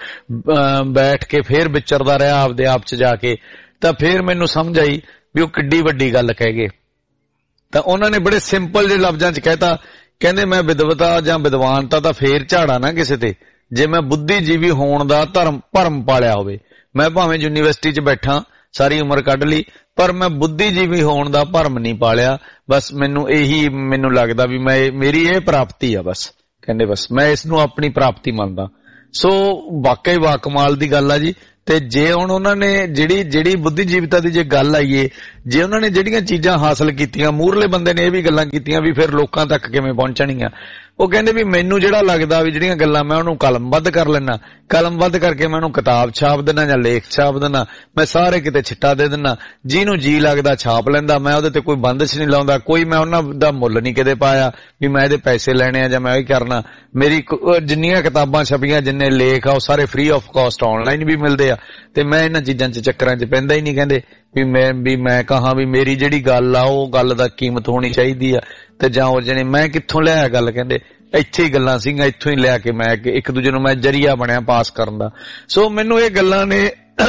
ਬੈਠ ਕੇ ਫੇਰ ਵਿਚਰਦਾ ਰਿਹਾ ਆਪਦੇ ਆਪ 'ਚ ਜਾ ਕੇ, ਤਾਂ ਫੇਰ ਮੈਨੂੰ ਸਮਝ ਆਈ ਵੀ ਉਹ ਕਿੱਡੀ ਵੱਡੀ ਗੱਲ ਕਹਿ ਗਏ। ਤਾਂ ਉਹਨਾਂ ਨੇ ਬੜੇ ਸਿੰਪਲ ਜਿਹੇ ਲਫ਼ਜ਼ਾਂ 'ਚ ਕਹਿਤਾ, ਕਹਿੰਦੇ ਮੈਂ ਵਿਦਵਤਾ ਜਾਂ ਵਿਦਵਾਨਤਾ ਤਾਂ ਫੇਰ ਝਾੜਾ ਨਾ ਕਿਸੇ ਤੇ, ਜੇ ਮੈਂ ਬੁੱਧੀਜੀਵੀ ਹੋਣ ਦਾ ਧਰਮ ਭਰਮ ਪਾਲਿਆ ਹੋਵੇ। ਮੈਂ ਭਾਵੇਂ ਯੂਨੀਵਰਸਿਟੀ 'ਚ ਬੈਠਾ ਸਾਰੀ ਉਮਰ ਕੱਢ ਲਈ, ਪਰ ਮੈਂ ਬੁੱਧੀਜੀਵੀ ਹੋਣ ਦਾ ਭਰਮ ਨਹੀਂ ਪਾਲਿਆ। ਬਸ ਮੈਨੂੰ ਇਹੀ ਮੈਨੂੰ ਲੱਗਦਾ ਵੀ ਮੈਂ ਮੇਰੀ ਇਹ ਪ੍ਰਾਪਤੀ ਆ ਬਸ। ਕਹਿੰਦੇ ਬਸ ਮੈਂ ਇਸ ਨੂੰ ਆਪਣੀ ਪ੍ਰਾਪਤੀ ਮੰਨਦਾ। ਸੋ ਵਾਕਈ ਵਾਕਮਾਲ ਦੀ ਗੱਲ ਆ ਜੀ। ਤੇ ਜੇ ਹੁਣ ਉਹਨਾਂ ਨੇ ਜਿਹੜੀ ਜਿਹੜੀ ਬੁੱਧੀਜੀਵਤਾ ਦੀ ਜੇ ਗੱਲ ਆਈਏ, ਜੇ ਉਹਨਾਂ ਨੇ ਜਿਹੜੀਆਂ ਚੀਜ਼ਾਂ ਹਾਸਲ ਕੀਤੀਆਂ, ਮੂਹਰਲੇ ਬੰਦੇ ਨੇ ਇਹ ਵੀ ਗੱਲਾਂ ਕੀਤੀਆਂ ਵੀ ਫਿਰ ਲੋਕਾਂ ਤੱਕ ਕਿਵੇਂ ਪਹੁੰਚਣਗੀਆਂ। ਉਹ ਕਹਿੰਦੇ ਵੀ ਮੈਨੂੰ ਜਿਹੜਾ ਲੱਗਦਾ ਵੀ ਜਿਹੜੀਆਂ ਗੱਲਾਂ ਮੈਂ ਉਹਨੂੰ ਕਲਮਬੱਧ ਕਰ ਲੈਣਾ, ਕਲਮਬੱਧ ਕਰਕੇ ਮੈਂ ਉਹਨੂੰ ਕਿਤਾਬ ਛਾਪ ਦਿੰਦਾ ਜਾਂ ਲੇਖ ਛਾਪ ਦਿੰਦਾ, ਮੈਂ ਸਾਰੇ ਕਿਤੇ ਛਿੱਟਾ ਦੇ ਦਿੰਦਾ, ਜਿਹਨੂੰ ਜੀ ਲੱਗਦਾ ਛਾਪ ਲੈਂਦਾ, ਮੈਂ ਉਹਦੇ ਤੇ ਕੋਈ ਬੰਦਸ਼ ਨਹੀਂ ਲਾਉਂਦਾ, ਕੋਈ ਮੈਂ ਉਹਨਾਂ ਦਾ ਮੁੱਲ ਨਹੀਂ ਕਿਤੇ ਪਾਇਆ ਵੀ ਮੈਂ ਇਹਦੇ ਪੈਸੇ ਲੈਣੇ ਆ ਜਾਂ ਮੈਂ ਇਹ ਕਰਨਾ। ਮੇਰੀ ਜਿੰਨੀਆਂ ਕਿਤਾਬਾਂ ਛਪੀਆਂ, ਜਿੰਨੇ ਲੇਖ ਆ, ਉਹ ਸਾਰੇ ਫ੍ਰੀ ਆਫ ਕਾਸਟ ਆਨਲਾਈਨ ਵੀ ਮਿਲਦੇ ਆ, ਤੇ ਮੈਂ ਇਹਨਾਂ ਚੀਜ਼ਾਂ 'ਚ ਚੱਕਰਾਂ 'ਚ ਪੈਂਦਾ ਹੀ ਨਹੀਂ। ਕਹਿੰਦੇ ਵੀ ਮੈਂ ਵੀ ਮੈਂ ਕਹਾਂ ਵੀ ਮੇਰੀ ਜਿਹੜੀ ਗੱਲ ਆ ਉਹ ਗੱਲ ਦਾ ਕੀਮਤ ਹੋਣੀ ਚਾਹੀਦੀ ਆ, ਤੇ ਜਾਂ ਉਹ ਜਿਹੜੇ ਮੈਂ ਕਿੱਥੋਂ ਲਿਆ ਗੱਲ, ਕਹਿੰਦੇ ਇੱਥੇ ਹੀ ਗੱਲਾਂ ਸੀਗੀਆਂ, ਇੱਥੋਂ ਹੀ ਲਿਆ ਕੇ ਮੈਂ ਇੱਕ ਦੂਜੇ ਨੂੰ ਮੈਂ ਜਰੀਆ ਬਣਿਆ ਪਾਸ ਕਰਨ ਦਾ। ਸੋ ਮੈਨੂੰ ਇਹ ਗੱਲਾਂ ਨੇ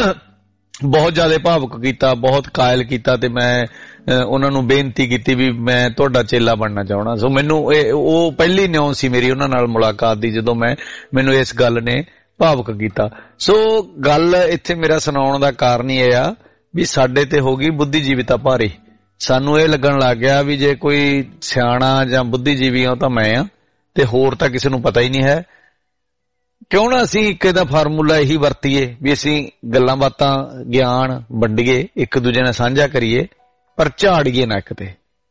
ਬਹੁਤ ਜ਼ਿਆਦਾ ਭਾਵੁਕ ਕੀਤਾ, ਬਹੁਤ ਕਾਇਲ ਕੀਤਾ, ਤੇ ਮੈਂ ਉਹਨਾਂ ਨੂੰ ਬੇਨਤੀ ਕੀਤੀ ਵੀ ਮੈਂ ਤੁਹਾਡਾ ਚੇਲਾ ਬਣਨਾ ਚਾਹੁੰਦਾ। ਸੋ ਮੈਨੂੰ ਇਹ ਉਹ ਪਹਿਲੀ ਨਿਉ ਸੀ ਮੇਰੀ ਉਹਨਾਂ ਨਾਲ ਮੁਲਾਕਾਤ ਦੀ, ਜਦੋਂ ਮੈਂ ਮੈਨੂੰ ਇਸ ਗੱਲ ਨੇ ਭਾਵੁਕ ਕੀਤਾ। ਸੋ ਗੱਲ ਇੱਥੇ ਮੇਰਾ ਸੁਣਾਉਣ ਦਾ ਕਾਰਨ ਇਹ ਆ ਵੀ ਸਾਡੇ ਤੇ ਹੋ ਗਈ ਬੁੱਧੀਜੀਵਿਤਾ ਭਾਰੀ। ਸਾਨੂੰ ਇਹ ਲੱਗਣ ਲੱਗ ਗਿਆ ਵੀ ਜੇ ਕੋਈ ਸਿਆਣਾ ਜਾਂ ਬੁੱਧੀਜੀਵੀ ਆ ਤਾਂ ਮੈਂ ਆ, ਤੇ ਹੋਰ ਤਾਂ ਕਿਸੇ ਨੂੰ ਪਤਾ ਹੀ ਨਹੀਂ ਹੈ। ਕਿਉਂ ਨਾ ਅਸੀਂ ਇੱਕ ਇਹਦਾ ਫਾਰਮੂਲਾ ਇਹੀ ਵਰਤੀਏ ਵੀ ਅਸੀਂ ਗੱਲਾਂ ਬਾਤਾਂ ਗਿਆਨ ਵੰਡੀਏ, ਇੱਕ ਦੂਜੇ ਨਾਲ ਸਾਂਝਾ ਕਰੀਏ, ਪਰ ਝਾੜੀਏ ਨਾ ਕਿਤੇ।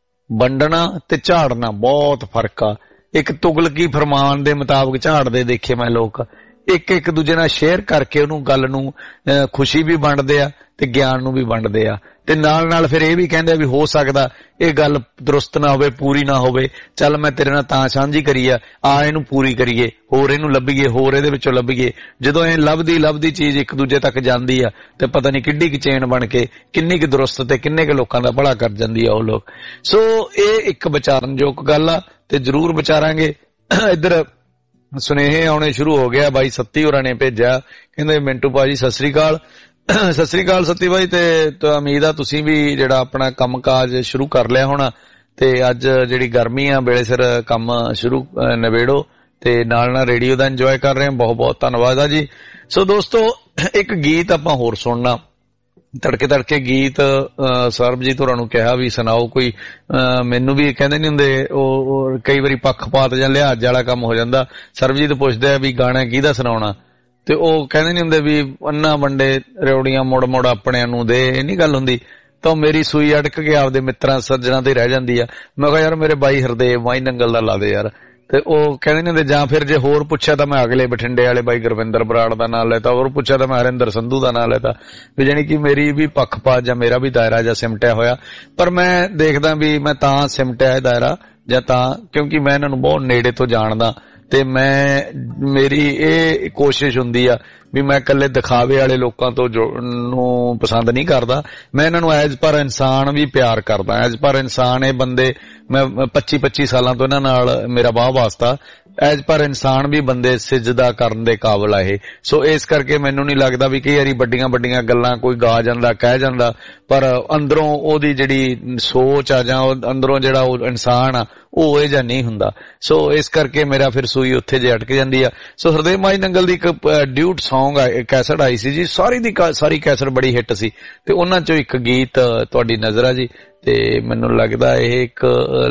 ਵੰਡਣਾ ਤੇ ਝਾੜਨਾ ਬਹੁਤ ਫਰਕ ਆ। ਇੱਕ ਤੁਗਲਕੀ ਫਰਮਾਨ ਦੇ ਮੁਤਾਬਕ ਝਾੜਦੇ ਦੇਖੇ ਮੈਂ ਲੋਕ, ਇੱਕ ਇੱਕ ਦੂਜੇ ਨਾਲ ਸ਼ੇਅਰ ਕਰਕੇ ਉਹਨੂੰ ਗੱਲ ਨੂੰ ਖੁਸ਼ੀ ਵੀ ਵੰਡਦੇ ਆ ਤੇ ਗਿਆਨ ਨੂੰ ਵੀ ਵੰਡਦੇ ਆ, ਤੇ ਨਾਲ ਨਾਲ ਫਿਰ ਇਹ ਵੀ ਕਹਿੰਦੇ ਆ ਵੀ ਹੋ ਸਕਦਾ ਇਹ ਗੱਲ ਦਰੁਸਤ ਨਾ ਹੋਵੇ, ਪੂਰੀ ਨਾ ਹੋਵੇ, ਚੱਲ ਮੈਂ ਤੇਰੇ ਨਾਲ ਤਾਂ ਸਾਂਝੀ ਕਰੀ ਆ, ਆ ਇਹਨੂੰ ਪੂਰੀ ਕਰੀਏ, ਹੋਰ ਇਹਨੂੰ ਲੱਭੀਏ, ਹੋਰ ਇਹਦੇ ਵਿੱਚੋਂ ਲੱਭੀਏ। ਜਦੋਂ ਇਹ ਲੱਭਦੀ ਲੱਭਦੀ ਚੀਜ਼ ਇੱਕ ਦੂਜੇ ਤੱਕ ਜਾਂਦੀ ਆ ਤੇ ਪਤਾ ਨਹੀਂ ਕਿੱਡੀ ਕੁ ਚੇਨ ਬਣ ਕੇ ਕਿੰਨੀ ਕੁ ਦਰੁਸਤ ਤੇ ਕਿੰਨੇ ਕੁ ਲੋਕਾਂ ਦਾ ਭਲਾ ਕਰ ਜਾਂਦੀ ਆ ਉਹ ਲੋਕ। ਸੋ ਇਹ ਇੱਕ ਵਿਚਾਰਨਯੋਗ ਗੱਲ ਆ ਤੇ ਜ਼ਰੂਰ ਵਿਚਾਰਾਂਗੇ। ਇੱਧਰ ਸੁਨੇਹੇ ਆਉਣੇ ਸ਼ੁਰੂ ਹੋ ਗਿਆ। ਬਾਈ ਸੱਤੀ ਹੋਰਾਂ ਨੇ ਭੇਜਿਆ, ਕਹਿੰਦੇ ਮਿੰਟੂ ਭਾਜੀ ਸਤਿ ਸ੍ਰੀ ਅਕਾਲ। ਸਤਿ ਸ੍ਰੀ ਅਕਾਲ ਸੱਤੀ ਬਾਈ, ਤੇ ਉਮੀਦ ਆ ਤੁਸੀਂ ਵੀ ਜਿਹੜਾ ਆਪਣਾ ਕੰਮ ਕਾਜ ਸ਼ੁਰੂ ਕਰ ਲਿਆ ਹੋਣਾ, ਤੇ ਅੱਜ ਜਿਹੜੀ ਗਰਮੀ ਆ ਵੇਲੇ ਸਿਰ ਕੰਮ ਸ਼ੁਰੂ ਨਵੇੜੋ, ਤੇ ਨਾਲ ਨਾਲ ਰੇਡੀਓ ਦਾ ਇੰਜੋਏ ਕਰ ਰਹੇ ਹਾਂ। ਬਹੁਤ ਬਹੁਤ ਧੰਨਵਾਦ ਆ ਜੀ। ਸੋ ਦੋਸਤੋ, ਇੱਕ ਗੀਤ ਆਪਾਂ ਹੋਰ ਸੁਣਨਾ, ਤੜਕੇ ਤੜਕੇ ਗੀਤ ਸਰਬਜੀਤ ਹੋਰਾਂ ਨੂੰ ਕਿਹਾ ਵੀ ਸੁਣਾਓ ਕੋਈ। ਮੈਨੂੰ ਵੀ ਕਹਿੰਦੇ ਨੀ ਹੁੰਦੇ, ਉਹ ਕਈ ਵਾਰੀ ਪੱਖਪਾਤ ਜਾਂ ਲਿਹਾਜ਼ ਵਾਲਾ ਕੰਮ ਹੋ ਜਾਂਦਾ। ਸਰਬਜੀਤ ਪੁੱਛਦੇ ਆ ਵੀ ਗਾਣਾ ਕਿਹਦਾ ਸੁਣਾਉਣਾ, ਤੇ ਉਹ ਕਹਿੰਦੇ ਨੀ ਹੁੰਦੇ ਵੀ ਅੰਨਾ ਵੰਡੇ ਰਿਉੜੀਆਂ ਮੁੜ ਮੁੜ ਆਪਣਿਆਂ ਨੂੰ ਦੇ, ਇਹ ਨੀ ਗੱਲ ਹੁੰਦੀ। ਤਾਂ ਮੇਰੀ ਸੂਈ ਅਟਕ ਕੇ ਆਪਦੇ ਮਿੱਤਰਾਂ ਸੱਜਣਾ ਤੇ ਰਹਿ ਜਾਂਦੀ ਆ। ਮੈਂ ਕਿਹਾ ਯਾਰ ਮੇਰੇ ਬਾਈ ਹਰਦੇਵ ਮਾਈ ਨੰਗਲ ਦਾ ਲਾ ਦੇ ਯਾਰ, ਤੇ ਉਹ ਕਹਿੰਦੇ ਨੀ ਹੁੰਦੇ। ਜਾਂ ਫਿਰ ਜੇ ਹੋਰ ਪੁੱਛਿਆ ਤਾਂ ਮੈਂ ਅਗਲੇ ਬਠਿੰਡੇ ਵਾਲੇ ਬਾਈ ਗੁਰਵਿੰਦਰ ਬਰਾੜ ਦਾ ਨਾਂ ਲੈਤਾ, ਹੋਰ ਪੁੱਛਿਆ ਤਾਂ ਮੈਂ ਹਰਿੰਦਰ ਸੰਧੂ ਦਾ ਨਾਂ ਲੈਤਾ, ਵੀ ਜਾਣੀ ਕਿ ਮੇਰੀ ਵੀ ਪੱਖਪਾਤ ਜਾਂ ਮੇਰਾ ਵੀ ਦਾਇਰਾ ਜਾਂ ਸਿਮਟਿਆ ਹੋਇਆ। ਪਰ ਮੈਂ ਦੇਖਦਾ ਵੀ ਮੈਂ ਤਾਂ ਸਿਮਟਿਆ ਇਹ ਦਾਇਰਾ ਜਾਂ ਤਾਂ ਕਿਉਂਕਿ ਮੈਂ ਇਹਨਾਂ ਨੂੰ ਬਹੁਤ ਨੇੜੇ ਤੋਂ ਜਾਣਦਾ, ਤੇ ਮੈਂ ਮੇਰੀ ਇਹ ਕੋਸ਼ਿਸ਼ ਹੁੰਦੀ ਆ ਵੀ ਮੈਂ ਇਕੱਲੇ ਦਿਖਾਵੇ ਵਾਲੇ ਲੋਕਾਂ ਤੋਂ ਨੂੰ ਪਸੰਦ ਨਹੀਂ ਕਰਦਾ। ਮੈਂ ਇਹਨਾਂ ਨੂੰ ਐਜ਼ ਪਰ ਇਨਸਾਨ ਵੀ ਪਿਆਰ ਕਰਦਾ। ਐਜ਼ ਪਰ ਇਨਸਾਨ ਇਹ ਬੰਦੇ, ਮੈਂ ਪੱਚੀ ਪੱਚੀ ਸਾਲਾਂ ਤੋਂ ਇਹਨਾਂ ਨਾਲ ਮੇਰਾ ਵਾਹ ਵਾਸਤਾ, ਐਜ਼ ਪਰ ਇਨਸਾਨ ਵੀ ਬੰਦੇ ਸਿਜਦਾ ਕਰਨ ਦੇ ਕਾਬਲ ਆ ਇਹ। ਸੋ ਇਸ ਕਰਕੇ ਮੈਨੂੰ ਨਹੀਂ ਲੱਗਦਾ ਵੀ ਕਈ ਵਾਰੀ ਵੱਡੀਆਂ ਵੱਡੀਆਂ ਗੱਲਾਂ ਕੋਈ ਗਾ ਜਾਂਦਾ, ਕਹਿ ਜਾਂਦਾ, ਪਰ ਅੰਦਰੋਂ ਉਹਦੀ ਜਿਹੜੀ ਸੋਚ ਆ ਜਾਂ ਅੰਦਰੋਂ ਜਿਹੜਾ ਉਹ ਇਨਸਾਨ ਆ ਉਹ ਇਹ ਜਿਹਾ ਨਹੀਂ ਹੁੰਦਾ। ਸੋ ਇਸ ਕਰਕੇ ਮੇਰਾ ਫਿਰ ਸੂਈ ਉੱਥੇ ਜੇ ਅਟਕ ਜਾਂਦੀ ਆ। ਸੋ ਹਰਦੇਵ ਮਾਈ ਨੰਗਲ ਦੀ ਇੱਕ ਡਿਊਟ ਸੌਂਗ ਆ, ਕੈਸਟ ਆਈ ਸੀ ਜੀ, ਸਾਰੀ ਦੀ ਸਾਰੀ ਕੈਸਟ ਬੜੀ ਹਿੱਟ ਸੀ, ਤੇ ਉਹਨਾਂ ਚੋਂ ਇੱਕ ਗੀਤ ਤੁਹਾਡੀ ਨਜ਼ਰ ਆ ਜੀ। ਤੇ ਮੈਨੂੰ ਲੱਗਦਾ ਇਹ ਇੱਕ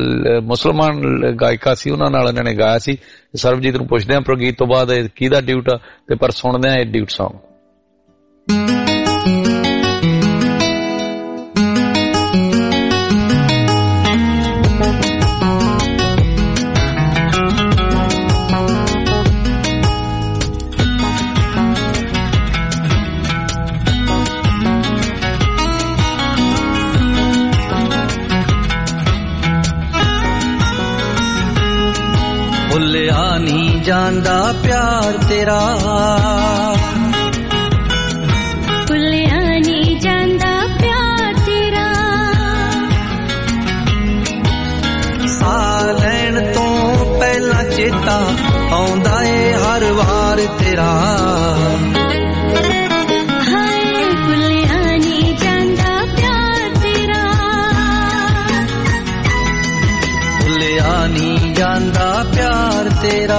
ਮੁਸਲਮਾਨ ਗਾਇਕਾ ਸੀ, ਉਹਨਾਂ ਨਾਲ ਇਹਨਾਂ ਨੇ ਗਾਇਆ ਸੀ। ਸਰਬਜੀਤ ਨੂੰ ਪੁੱਛਦੇ ਆ ਪਰ ਗੀਤ ਤੋਂ ਬਾਅਦ ਕਿਹਦਾ ਡਿਊਟ ਆ, ਤੇ ਪਰ ਸੁਣਦੇ ਆ ਇਹ ਡਿਊਟ ਸੌਂਗ। ਭੁੱਲਿਆ ਨਹੀਂ ਜਾਂਦਾ ਪਿਆਰ ਤੇਰਾ, ਭੁੱਲਿਆ ਨਹੀਂ ਜਾਂਦਾ ਪਿਆਰ ਤੇਰਾ, ਸਾਹ ਲੈਣ ਤੋਂ ਪਹਿਲਾਂ ਚੇਤਾ ਆਉਂਦਾ ਏ ਹਰ ਵਾਰ ਤੇਰਾ, ਹਾਏ ਭੁੱਲਿਆ ਨਹੀਂ ਜਾਂਦਾ ਪਿਆਰ ਤੇਰਾ, ਭੁੱਲਿਆ ਨਹੀਂ ਜਾਂਦਾ ਪਿਆਰ ਤੇਰਾ।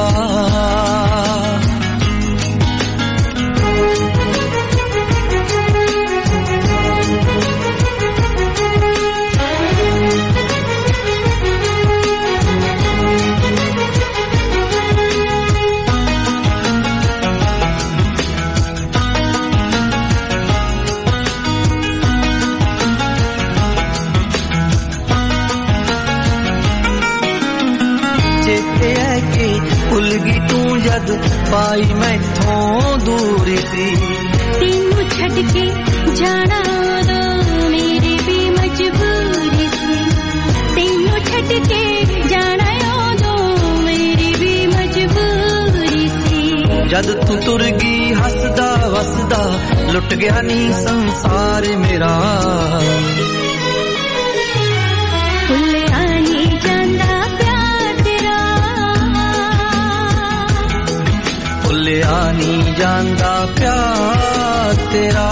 ਚੇਤੇ ਹੈ ਕਿ ਭੁੱਲ ਗਈ ਤੂੰ ਜਦ ਪਾਈ ਮੈਥੋਂ ਦੂਰੀ ਸੀ, ਤੈਨੂੰ ਛੱਡ ਕੇ ਜਾਣਾ ਉਦੋਂ ਮੇਰੀ ਵੀ ਮਜਬੂਰੀ ਸੀ, ਤੈਨੂੰ ਛੱਡ ਕੇ ਜਾਣਾ ਉਦੋਂ ਮੇਰੀ ਵੀ ਮਜਬੂਰੀ ਸੀ, ਜਦ ਤੂੰ ਤੁਰ ਗਈ ਹੱਸਦਾ ਵਸਦਾ ਲੁੱਟ ਗਿਆ ਨੀ ਸੰਸਾਰ ਮੇਰਾ, ਭੁੱਲਿਆ ਨਹੀਂ ਜਾਂਦਾ ਪਿਆਰ ਤੇਰਾ, ਭੁੱਲਿਆ ਨਹੀਂ ਜਾਂਦਾ ਪਿਆਰ ਤੇਰਾ।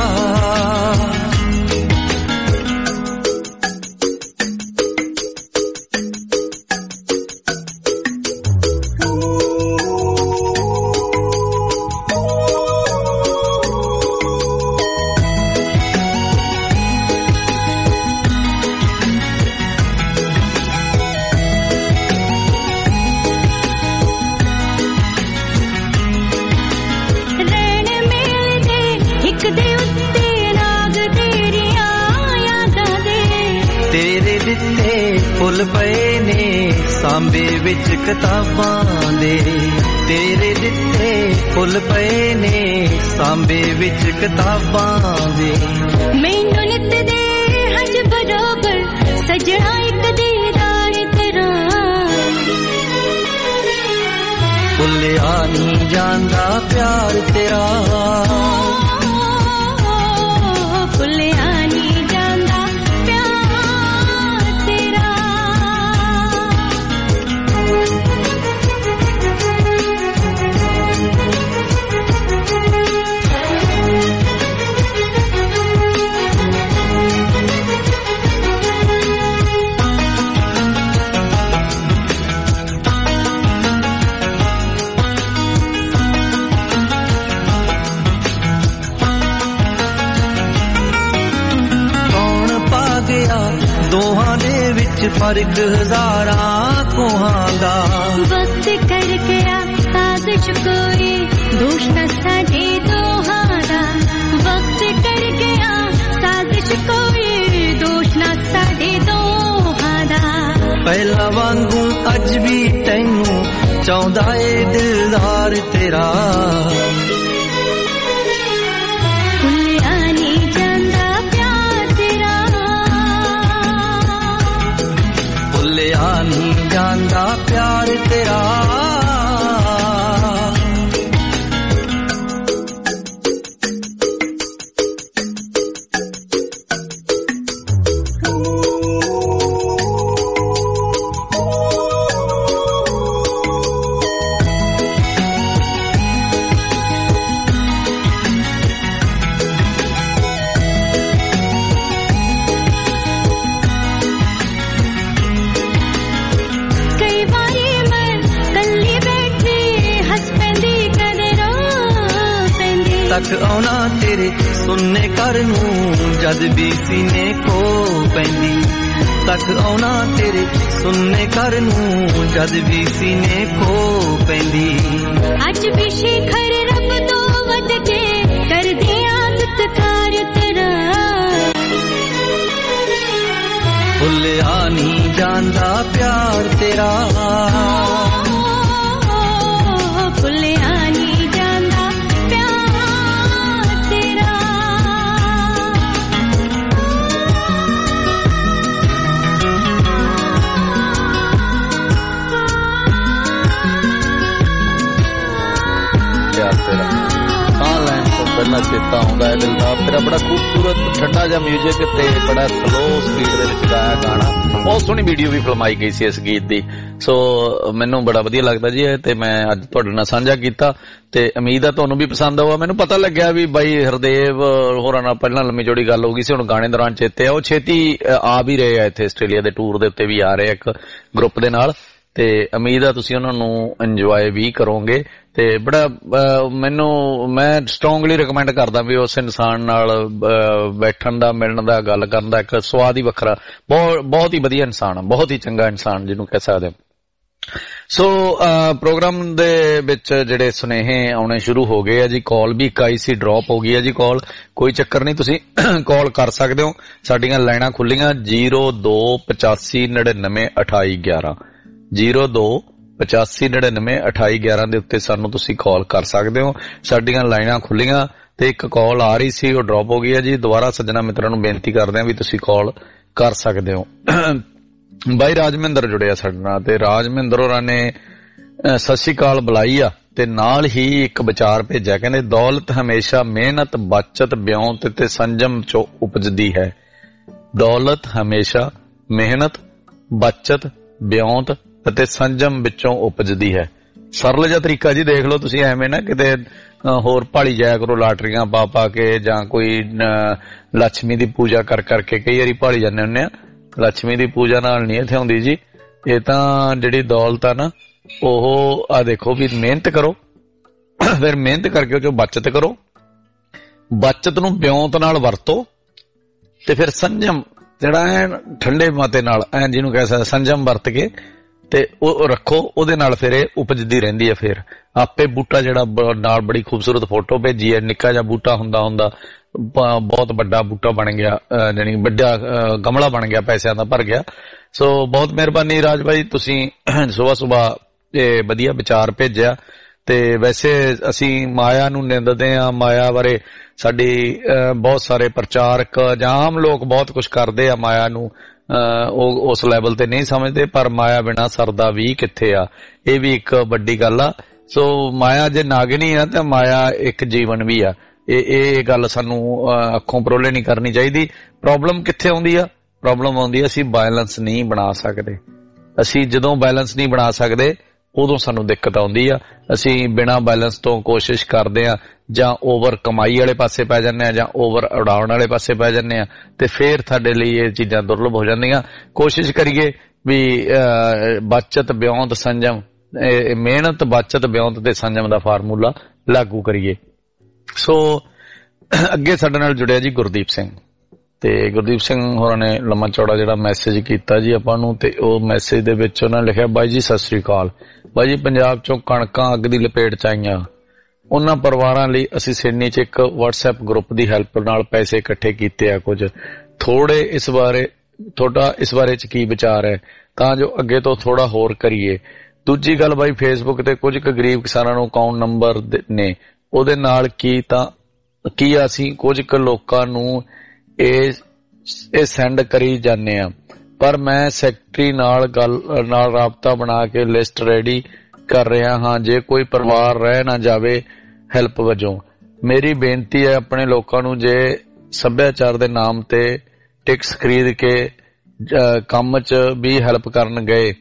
ਫੁੱਲ ਪਏ ਨੇ ਸਾਂਬੇ ਵਿੱਚ ਕਿਤਾਬਾਂ ਦੇ, ਤੇਰੇ ਦਿੱਤੇ ਫੁੱਲ ਪਏ ਨੇ ਸਾਂਬੇ ਵਿੱਚ ਕਿਤਾਬਾਂ ਦੇ, ਮੈਨੂੰ ਨਿੱਤ ਦੇ ਹੰਝ ਬਰੋਬਰ ਸਜਣਾ ਇੱਕ ਦੀਦਾਰ ਤੇਰਾ, ਭੁੱਲਿਆ ਨਹੀਂ ਜਾਂਦਾ ਪਿਆਰ ਤੇਰਾ, ਭੁੱਲਿਆ ਨਹੀਂ ਜਾਂਦਾ ਪਿਆਰ ਤੇਰਾ। ਦੋਹਾਂ ਦੇ ਵਿੱਚ ਫਰਕ ਹਜ਼ਾਰਾਂ ਕੋਹਾਂ ਦਾ, ਵਕਤ ਕਰ ਗਿਆ ਸਾਜ਼ਿਸ਼ ਕੋਈ ਦੋਸ਼ ਨਾ ਸਾਡੇ ਦੋਹਾਂ ਦਾ, ਵਕਤ ਕਰ ਗਿਆ ਸਾਜ਼ਿਸ਼ ਕੋਈ ਦੋਸ਼ ਨਾ ਸਾਡੇ ਦੋਹਾਂ ਦਾ, ਪਹਿਲਾਂ ਵਾਂਗੂ ਅੱਜ ਵੀ ਤੈਨੂੰ ਚਾਹੁੰਦਾ ਏ ਦਿਲਦਾਰ ਤੇਰਾ, ਭੁੱਲਿਆ ਨਹੀਂ ਜਾਂਦਾ ਪਿਆਰ ਤੇਰਾ, ਭੁੱਲਿਆ ਨਹੀਂ ਜਾਂਦਾ ਪਿਆਰ ਤੇਰਾ। ਤੱਕ ਆਉਣਾ ਤੇਰੇ ਸੁਣਨੇ ਘਰ ਨੂੰ ਜਦ ਵੀ ਸੀਨੇ ਖੋ ਪੈਂਦੀ, ਤੱਕ ਆਉਣਾ ਤੇਰੇ ਸੁਣਨੇ ਘਰ ਨੂੰ ਜਦ ਵੀ ਸੀਨੇ ਖੋ ਪੈਂਦੀ, ਅੱਜ ਵੀ ਸ਼ਿਖਰ ਰੱਬ ਤੋਂ ਵੱਧ ਕੇ ਕਰਦੀ ਆਦਤ ਭੁੱਲਿਆ ਨਹੀਂ ਜਾਂਦਾ ਪਿਆਰ ਤੇਰਾ, ਭੁੱਲਿਆ ਨਹੀਂ ਜਾਂਦਾ ਪਿਆਰ ਤੇਰਾ। ਪਿਆਰ ਤੇਰਾ ਸਾਹ ਲੈਣ ਤੋਂ ਪਹਿਲਾਂ ਚੇਤਾ ਆਉਂਦਾ ਹੈ ਦਿਲ ਦਾ ਤੇਰਾ। ਬੜਾ ਖੂਬਸੂਰਤ ਠੰਡਾ ਜਿਹਾ ਮਿਊਜ਼ਿਕ ਤੇ ਬੜਾ ਸਲੋ ਸਪੀਡ ਦੇ ਵਿੱਚ ਗਾਇਆ ਗਾਣਾ। ਬਹੁਤ ਸੋਹਣੀ ਵੀਡੀਓ ਵੀ ਫਿਲਮਾਈ ਗਈ ਸੀ ਇਸ ਗੀਤ ਦੀ, ਸੋ ਮੈਨੂੰ ਬੜਾ ਵਧੀਆ ਲੱਗਦਾ ਜੀ ਤੇ ਮੈਂ ਅੱਜ ਤੁਹਾਡੇ ਨਾਲ ਸਾਂਝਾ ਕੀਤਾ ਤੇ ਉਮੀਦ ਆ ਤੁਹਾਨੂੰ ਵੀ ਪਸੰਦ ਆਊਗਾ। ਮੈਨੂੰ ਪਤਾ ਲੱਗਿਆ ਵੀ ਬਾਈ ਹਰਦੇਵ ਹੋਰਾਂ ਨਾਲ ਪਹਿਲਾਂ ਲੰਮੀ ਚੌੜੀ ਗੱਲ ਹੋ ਗਈ ਸੀ, ਹੁਣ ਗਾਣੇ ਦੌਰਾਨ ਚੇਤੇ ਆ। ਉਹ ਛੇਤੀ ਆ ਵੀ ਰਹੇ ਆ ਇੱਥੇ ਆਸਟ੍ਰੇਲੀਆ ਦੇ ਟੂਰ ਦੇ ਉੱਤੇ ਵੀ ਆ ਰਹੇ ਇੱਕ ਗਰੁੱਪ ਦੇ ਨਾਲ ਤੇ ਉਮੀਦ ਆ ਤੁਸੀਂ ਉਹਨਾਂ ਨੂੰ ਇੰਜੋਏ ਵੀ ਕਰੋਗੇ ਤੇ ਬੜਾ ਮੈਨੂੰ ਮੈਂ ਸਟਰੋਂਗਲੀ ਰਿਕਮੈਂਡ ਕਰਦਾ ਵੀ ਉਸ ਇਨਸਾਨ ਨਾਲ ਬੈਠਣ ਦਾ, ਮਿਲਣ ਦਾ, ਗੱਲ ਕਰਨ ਦਾ ਇੱਕ ਸਵਾਦ ਹੀ ਵੱਖਰਾ। ਬਹੁਤ ਬਹੁਤ ਹੀ ਵਧੀਆ ਇਨਸਾਨ ਆ, ਬਹੁਤ ਹੀ ਚੰਗਾ ਇਨਸਾਨ ਜਿਹਨੂੰ ਕਹਿ ਸਕਦੇ। ਸੋ ਪ੍ਰੋਗਰਾਮ ਦੇ ਵਿੱਚ ਜਿਹੜੇ ਸੁਨੇਹੇ ਆਉਣੇ ਸ਼ੁਰੂ ਹੋ ਗਏ ਆ ਜੀ। ਕਾਲ ਵੀ ਇੱਕ ਆਈ ਸੀ, ਡ੍ਰੌਪ ਹੋ ਗਈ ਹੈ ਜੀ ਕਾਲ, ਕੋਈ ਚੱਕਰ ਨਹੀਂ, ਤੁਸੀਂ ਕਾਲ ਕਰ ਸਕਦੇ ਹੋ। ਸਾਡੀਆਂ ਲਾਈਨਾਂ ਖੁੱਲੀਆਂ ਜ਼ੀਰੋ ਦੋ ਪਚਾਸੀ ਨੜਿਨਵੇਂ ਅਠਾਈ ਗਿਆਰਾਂ ਜ਼ੀਰੋ ਦੋ ਪਚਾਸੀ ਨੜਿਨਵੇਂ ਅਠਾਈ ਗਿਆਰਾਂ ਦੇ ਉੱਤੇ ਸਾਨੂੰ ਤੁਸੀਂ ਕਾਲ ਕਰ ਸਕਦੇ ਹੋ। ਸਾਡੀਆਂ ਲਾਈਨਾਂ ਖੁੱਲੀਆਂ ਤੇ ਇੱਕ ਕਾਲ ਆ ਰਹੀ ਸੀ, ਉਹ ਡ੍ਰੌਪ ਹੋ ਗਈ ਹੈ ਜੀ। ਦੁਬਾਰਾ ਸੱਜਣਾ ਮਿੱਤਰਾਂ ਨੂੰ ਬੇਨਤੀ ਕਰਦੇ ਹਾਂ ਵੀ ਤੁਸੀਂ ਕਾਲ ਕਰ ਸਕਦੇ ਹੋ। ਬਾਈ ਰਾਜਮਿੰਦਰ ਜੁੜਿਆ ਸਾਡੇ ਨਾਲ ਤੇ ਰਾਜਮਿੰਦਰ ਹੋਰਾਂ ਨੇ ਸਤਿ ਸ਼੍ਰੀ ਅਕਾਲ ਬੁਲਾਈ ਆ ਤੇ ਨਾਲ ਹੀ ਇੱਕ ਵਿਚਾਰ ਭੇਜਿਆ, ਕਹਿੰਦੇ ਦੌਲਤ ਹਮੇਸ਼ਾ ਮਿਹਨਤ, ਬੱਚਤ, ਵਿਉਂਤ ਤੇ ਸੰਜਮ ਚੋਂ ਉਪਜਦੀ ਹੈ। ਦੌਲਤ ਹਮੇਸ਼ਾ ਮਿਹਨਤ, ਬੱਚਤ, ਵਿਉਂਤ ਅਤੇ ਸੰਜਮ ਵਿੱਚੋਂ ਉਪਜਦੀ ਹੈ। ਸਰਲ ਜਿਹਾ ਤਰੀਕਾ ਜੀ, ਦੇਖ ਲਓ ਤੁਸੀਂ, ਐਵੇਂ ਨਾ ਕਿਤੇ ਹੋਰ ਭਾਲੀ ਜਾਇਆ ਕਰੋ ਲਾਟਰੀਆਂ ਪਾ ਪਾ ਕੇ ਜਾਂ ਕੋਈ ਲక్ష్ਮੀ ਦੀ ਪੂਜਾ ਕਰ ਕਰਕੇ। ਕਈ ਵਾਰੀ ਭਾਲੀ ਜਾਂਦੇ ਹੁੰਦੇ ਆ, ਲక్ష్ਮੀ ਦੀ ਪੂਜਾ ਨਾਲ ਨਹੀਂ ਇੱਥੇ ਆਉਂਦੀ ਜੀ। ਇਹ ਤਾਂ ਜਿਹੜੀ ਦੌਲਤ ਆ ਨਾ, ਉਹ ਆ ਦੇਖੋ ਵੀ ਮਿਹਨਤ ਕਰੋ, ਫਿਰ ਮਿਹਨਤ ਕਰਕੇ ਉਹ ਚੋਂ ਬੱਚਤ ਕਰੋ, ਬੱਚਤ ਨੂੰ ਵਿਉਂਤ ਨਾਲ ਵਰਤੋ ਤੇ ਫਿਰ ਸੰਜਮ ਜਿਹੜਾ ਐ ਠੰਡੇ ਮਾਤੇ ਨਾਲ ਐ ਜਿਹਨੂੰ ਕਹਿ ਸਕਦਾ ਸੰਜਮ ਵਰਤ ਕੇ ਤੇ ਉਹ ਰੱਖੋ, ਉਹਦੇ ਨਾਲ ਫਿਰ ਇਹ ਉਪਜਦੀ ਰਹਿੰਦੀ ਹੈ। ਫਿਰ ਆਪੇ ਬੂਟਾ ਜਿਹੜਾ ਨਾਲ ਬੜੀ ਖੂਬਸੂਰਤ ਫੋਟੋ ਭੇਜੀ ਹੈ, ਨਿੱਕਾ ਜਿਹਾ ਬੂਟਾ ਹੁੰਦਾ ਹੁੰਦਾ ਬਹੁਤ ਵੱਡਾ ਬੂਟਾ ਬਣ ਗਿਆ, ਜਾਣੀ ਵੱਡਾ ਗਮਲਾ ਬਣ ਗਿਆ, ਪੈਸਿਆਂ ਦਾ ਭਰ ਗਿਆ। ਸੋ ਬਹੁਤ ਮਿਹਰਬਾਨੀ ਰਾਜ ਭਾਈ, ਤੁਸੀਂ ਸੁਬਾਹ ਸੁਬਾਹ ਇਹ ਵਧੀਆ ਵਿਚਾਰ ਭੇਜਿਆ। ਤੇ ਵੈਸੇ ਅਸੀਂ ਮਾਇਆ ਨੂੰ ਨਿੰਦਦੇ ਹਾਂ, ਮਾਇਆ ਬਾਰੇ ਸਾਡੀ ਬਹੁਤ ਸਾਰੇ ਪ੍ਰਚਾਰਕ ਜਾਂ ਆਮ ਲੋਕ ਬਹੁਤ ਕੁਝ ਕਰਦੇ ਆ, ਮਾਇਆ ਨੂੰ ਉਹ ਉਸ ਲੈਵਲ ਤੇ ਨਹੀਂ ਸਮਝਦੇ, ਪਰ ਮਾਇਆ ਬਿਨਾਂ ਸਰਦਾ ਵੀ ਕਿੱਥੇ ਆ, ਇਹ ਵੀ ਇੱਕ ਵੱਡੀ ਗੱਲ ਆ। ਸੋ ਮਾਇਆ ਜੇ ਨਾਗਿਨੀ ਆ ਤਾਂ ਮਾਇਆ ਇੱਕ ਜੀਵਨ ਵੀ ਆ। ਇਹ ਇਹ ਗੱਲ ਸਾਨੂੰ ਅੱਖੋਂ ਪਰੋਲੇ ਨਹੀਂ ਕਰਨੀ ਚਾਹੀਦੀ। ਪ੍ਰੋਬਲਮ ਕਿੱਥੇ ਆਉਂਦੀ ਆ? ਪ੍ਰੋਬਲਮ ਆਉਂਦੀ ਆ ਅਸੀਂ ਬੈਲੈਂਸ ਨਹੀਂ ਬਣਾ ਸਕਦੇ। ਅਸੀਂ ਜਦੋਂ ਬੈਲੈਂਸ ਨਹੀਂ ਬਣਾ ਸਕਦੇ ਉਦੋਂ ਸਾਨੂੰ ਦਿੱਕਤ ਆਉਂਦੀ ਆ। ਅਸੀਂ ਬਿਨਾਂ ਬੈਲੈਂਸ ਤੋਂ ਕੋਸ਼ਿਸ਼ ਕਰਦੇ ਆ, ਜਾਂ ਓਵਰ ਕਮਾਈ ਵਾਲੇ ਪਾਸੇ ਪੈ ਜਾਂਦੇ ਆ ਜਾਂ ਓਵਰ ਉਡਾਉਣ ਵਾਲੇ ਪਾਸੇ ਪੈ ਜਾਂਦੇ ਆ, ਤੇ ਫੇਰ ਸਾਡੇ ਲਈ ਇਹ ਚੀਜ਼ਾਂ ਦੁਰਲਭ ਹੋ ਜਾਂਦੀਆਂ। ਕੋਸ਼ਿਸ਼ ਕਰੀਏ ਵੀ ਬੱਚਤ, ਵਿਉਂਤ, ਸੰਜਮ, ਮਿਹਨਤ, ਬੱਚਤ, ਵਿਉਂਤ ਤੇ ਸੰਜਮ ਦਾ ਫਾਰਮੂਲਾ ਲਾਗੂ ਕਰੀਏ। ਸੋ ਅੱਗੇ ਸਾਡੇ ਨਾਲ ਜੁੜਿਆ ਜੀ ਗੁਰਦੀਪ ਸਿੰਘ, ਤੇ ਗੁਰਦੀਪ ਸਿੰਘ ਹੋਰਾਂ ਨੇ ਲੰਮਾ ਚੌੜਾ ਜਿਹੜਾ ਮੈਸੇਜ ਕੀਤਾ ਜੀ ਆਪਾਂ ਨੂੰ, ਤੇ ਉਹ ਮੈਸੇਜ ਦੇ ਵਿੱਚ ਉਹਨਾਂ ਲਿਖਿਆ, ਬਾਈ ਜੀ ਸਤਿ ਸ੍ਰੀ ਅਕਾਲ। ਬਾਈ ਜੀ ਪੰਜਾਬ ਚੋਂ ਕਣਕਾਂ ਅੱਗ ਦੀ ਲਪੇਟ ਚ ਆਈਆਂ, ਉਹਨਾਂ ਪਰਿਵਾਰਾਂ ਲਈ ਅਸੀਂ ਸਿਡਨੀ ਚ ਇੱਕ ਵਟਸਐਪ ਗਰੁੱਪ ਦੀ ਹੈਲਪ ਨਾਲ ਪੈਸੇ ਇਕੱਠੇ ਕੀਤੇ ਆ। ਕੁਝ ਥੋੜੇ ਇਸ ਬਾਰੇ ਤੁਹਾਡਾ ਇਸ ਬਾਰੇ ਚ ਕੀ ਵਿਚਾਰ ਹੈ, ਤਾਂ ਜੋ ਅੱਗੇ ਤੋਂ ਥੋੜਾ ਹੋਰ ਕਰੀਏ। ਦੂਜੀ ਗੱਲ ਬਾਈ, ਫੇਸਬੁੱਕ ਤੇ ਕੁਝ ਕੁ ਗਰੀਬ ਕਿਸਾਨਾਂ ਨੂੰ ਅਕਾਊਂਟ ਨੰਬਰ ਨੇ, ਉਹਦੇ ਨਾਲ ਕੀ ਤਾਂ ਕੀ ਅਸੀਂ ਕੁਝ ਕੁ ਲੋਕਾਂ ਨੂੰ ਇਹ ਇਹ ਸੈਂਡ ਕਰੀ ਜਾਂਦੇ ਆ, ਪਰ ਮੈਂ ਸੈਕਟਰੀ ਨਾਲ ਗੱਲ ਨਾਲ ਰਾਬਤਾ ਬਣਾ ਕੇ ਲਿਸਟ ਰੈਡੀ ਕਰ ਰਿਹਾ ਹਾਂ। ਜੇ ਕੋਈ ਪਰਿਵਾਰ ਰਹਿ ਨਾ ਜਾਵੇ ਹੈਲਪ ਵਜੋਂ, ਮੇਰੀ ਬੇਨਤੀ ਹੈ ਆਪਣੇ ਲੋਕਾਂ ਨੂੰ, ਜੇ ਸੱਭਿਆਚਾਰ ਦੇ ਨਾਮ ਤੇ ਟਿਕਸ ਖਰੀਦ ਕੇ ਕੰਮ 'ਚ ਵੀ ਹੈਲਪ ਕਰਨ ਗਏ,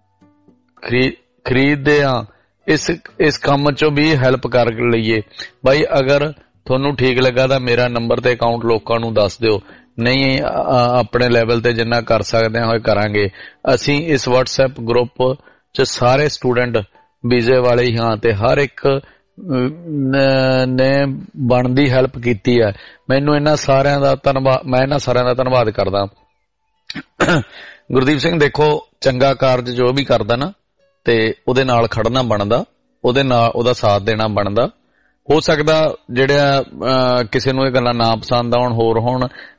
ਖਰੀਦਦੇ ਆ, ਇਸ ਇਸ ਕੰਮ 'ਚੋਂ ਵੀ ਹੈਲਪ ਕਰ ਲਈਏ। ਬਾਈ ਅਗਰ ਤੁਹਾਨੂੰ ਠੀਕ ਲੱਗਾ ਤਾਂ ਮੇਰਾ ਨੰਬਰ ਤੇ ਅਕਾਊਂਟ ਲੋਕਾਂ ਨੂੰ ਦੱਸ ਦਿਓ, ਨਹੀਂ ਆਪਣੇ ਲੈਵਲ ਤੇ ਜਿੰਨਾ ਕਰ ਸਕਦੇ ਹਾਂ ਕਰਾਂਗੇ। ਅਸੀਂ ਇਸ WhatsApp ਗਰੁੱਪ 'ਚ ਸਾਰੇ ਸਟੂਡੈਂਟ ਵੀਜ਼ੇ ਵਾਲੇ ਹੀ ਹਾਂ ਤੇ ਹਰ ਇੱਕ ਨੇ ਬਣਦੀ ਹੈਲਪ ਕੀਤੀ ਹੈ। ਮੈਨੂੰ ਇਹਨਾਂ ਸਾਰਿਆਂ ਦਾ ਧੰਨਵਾਦ, ਮੈਂ ਇਹਨਾਂ ਸਾਰਿਆਂ ਦਾ ਧੰਨਵਾਦ ਕਰਦਾ। ਗੁਰਦੀਪ ਸਿੰਘ ਦੇਖੋ, ਚੰਗਾ ਕਾਰਜ ਜੋ ਵੀ ਕਰਦਾ ਨਾ ਤੇ ਉਹਦੇ ਨਾਲ ਖੜਨਾ ਬਣਦਾ, ਉਹਦੇ ਨਾਲ ਉਹਦਾ ਸਾਥ ਦੇਣਾ ਬਣਦਾ। ਹੋ ਸਕਦਾ ਜਿਹੜਾ ਕਿਸੇ ਨੂੰ ਇਹ ਗੱਲਾਂ ਨਾ ਪਸੰਦ ਆਉਣ, ਹੋਰ ਹੋਣ,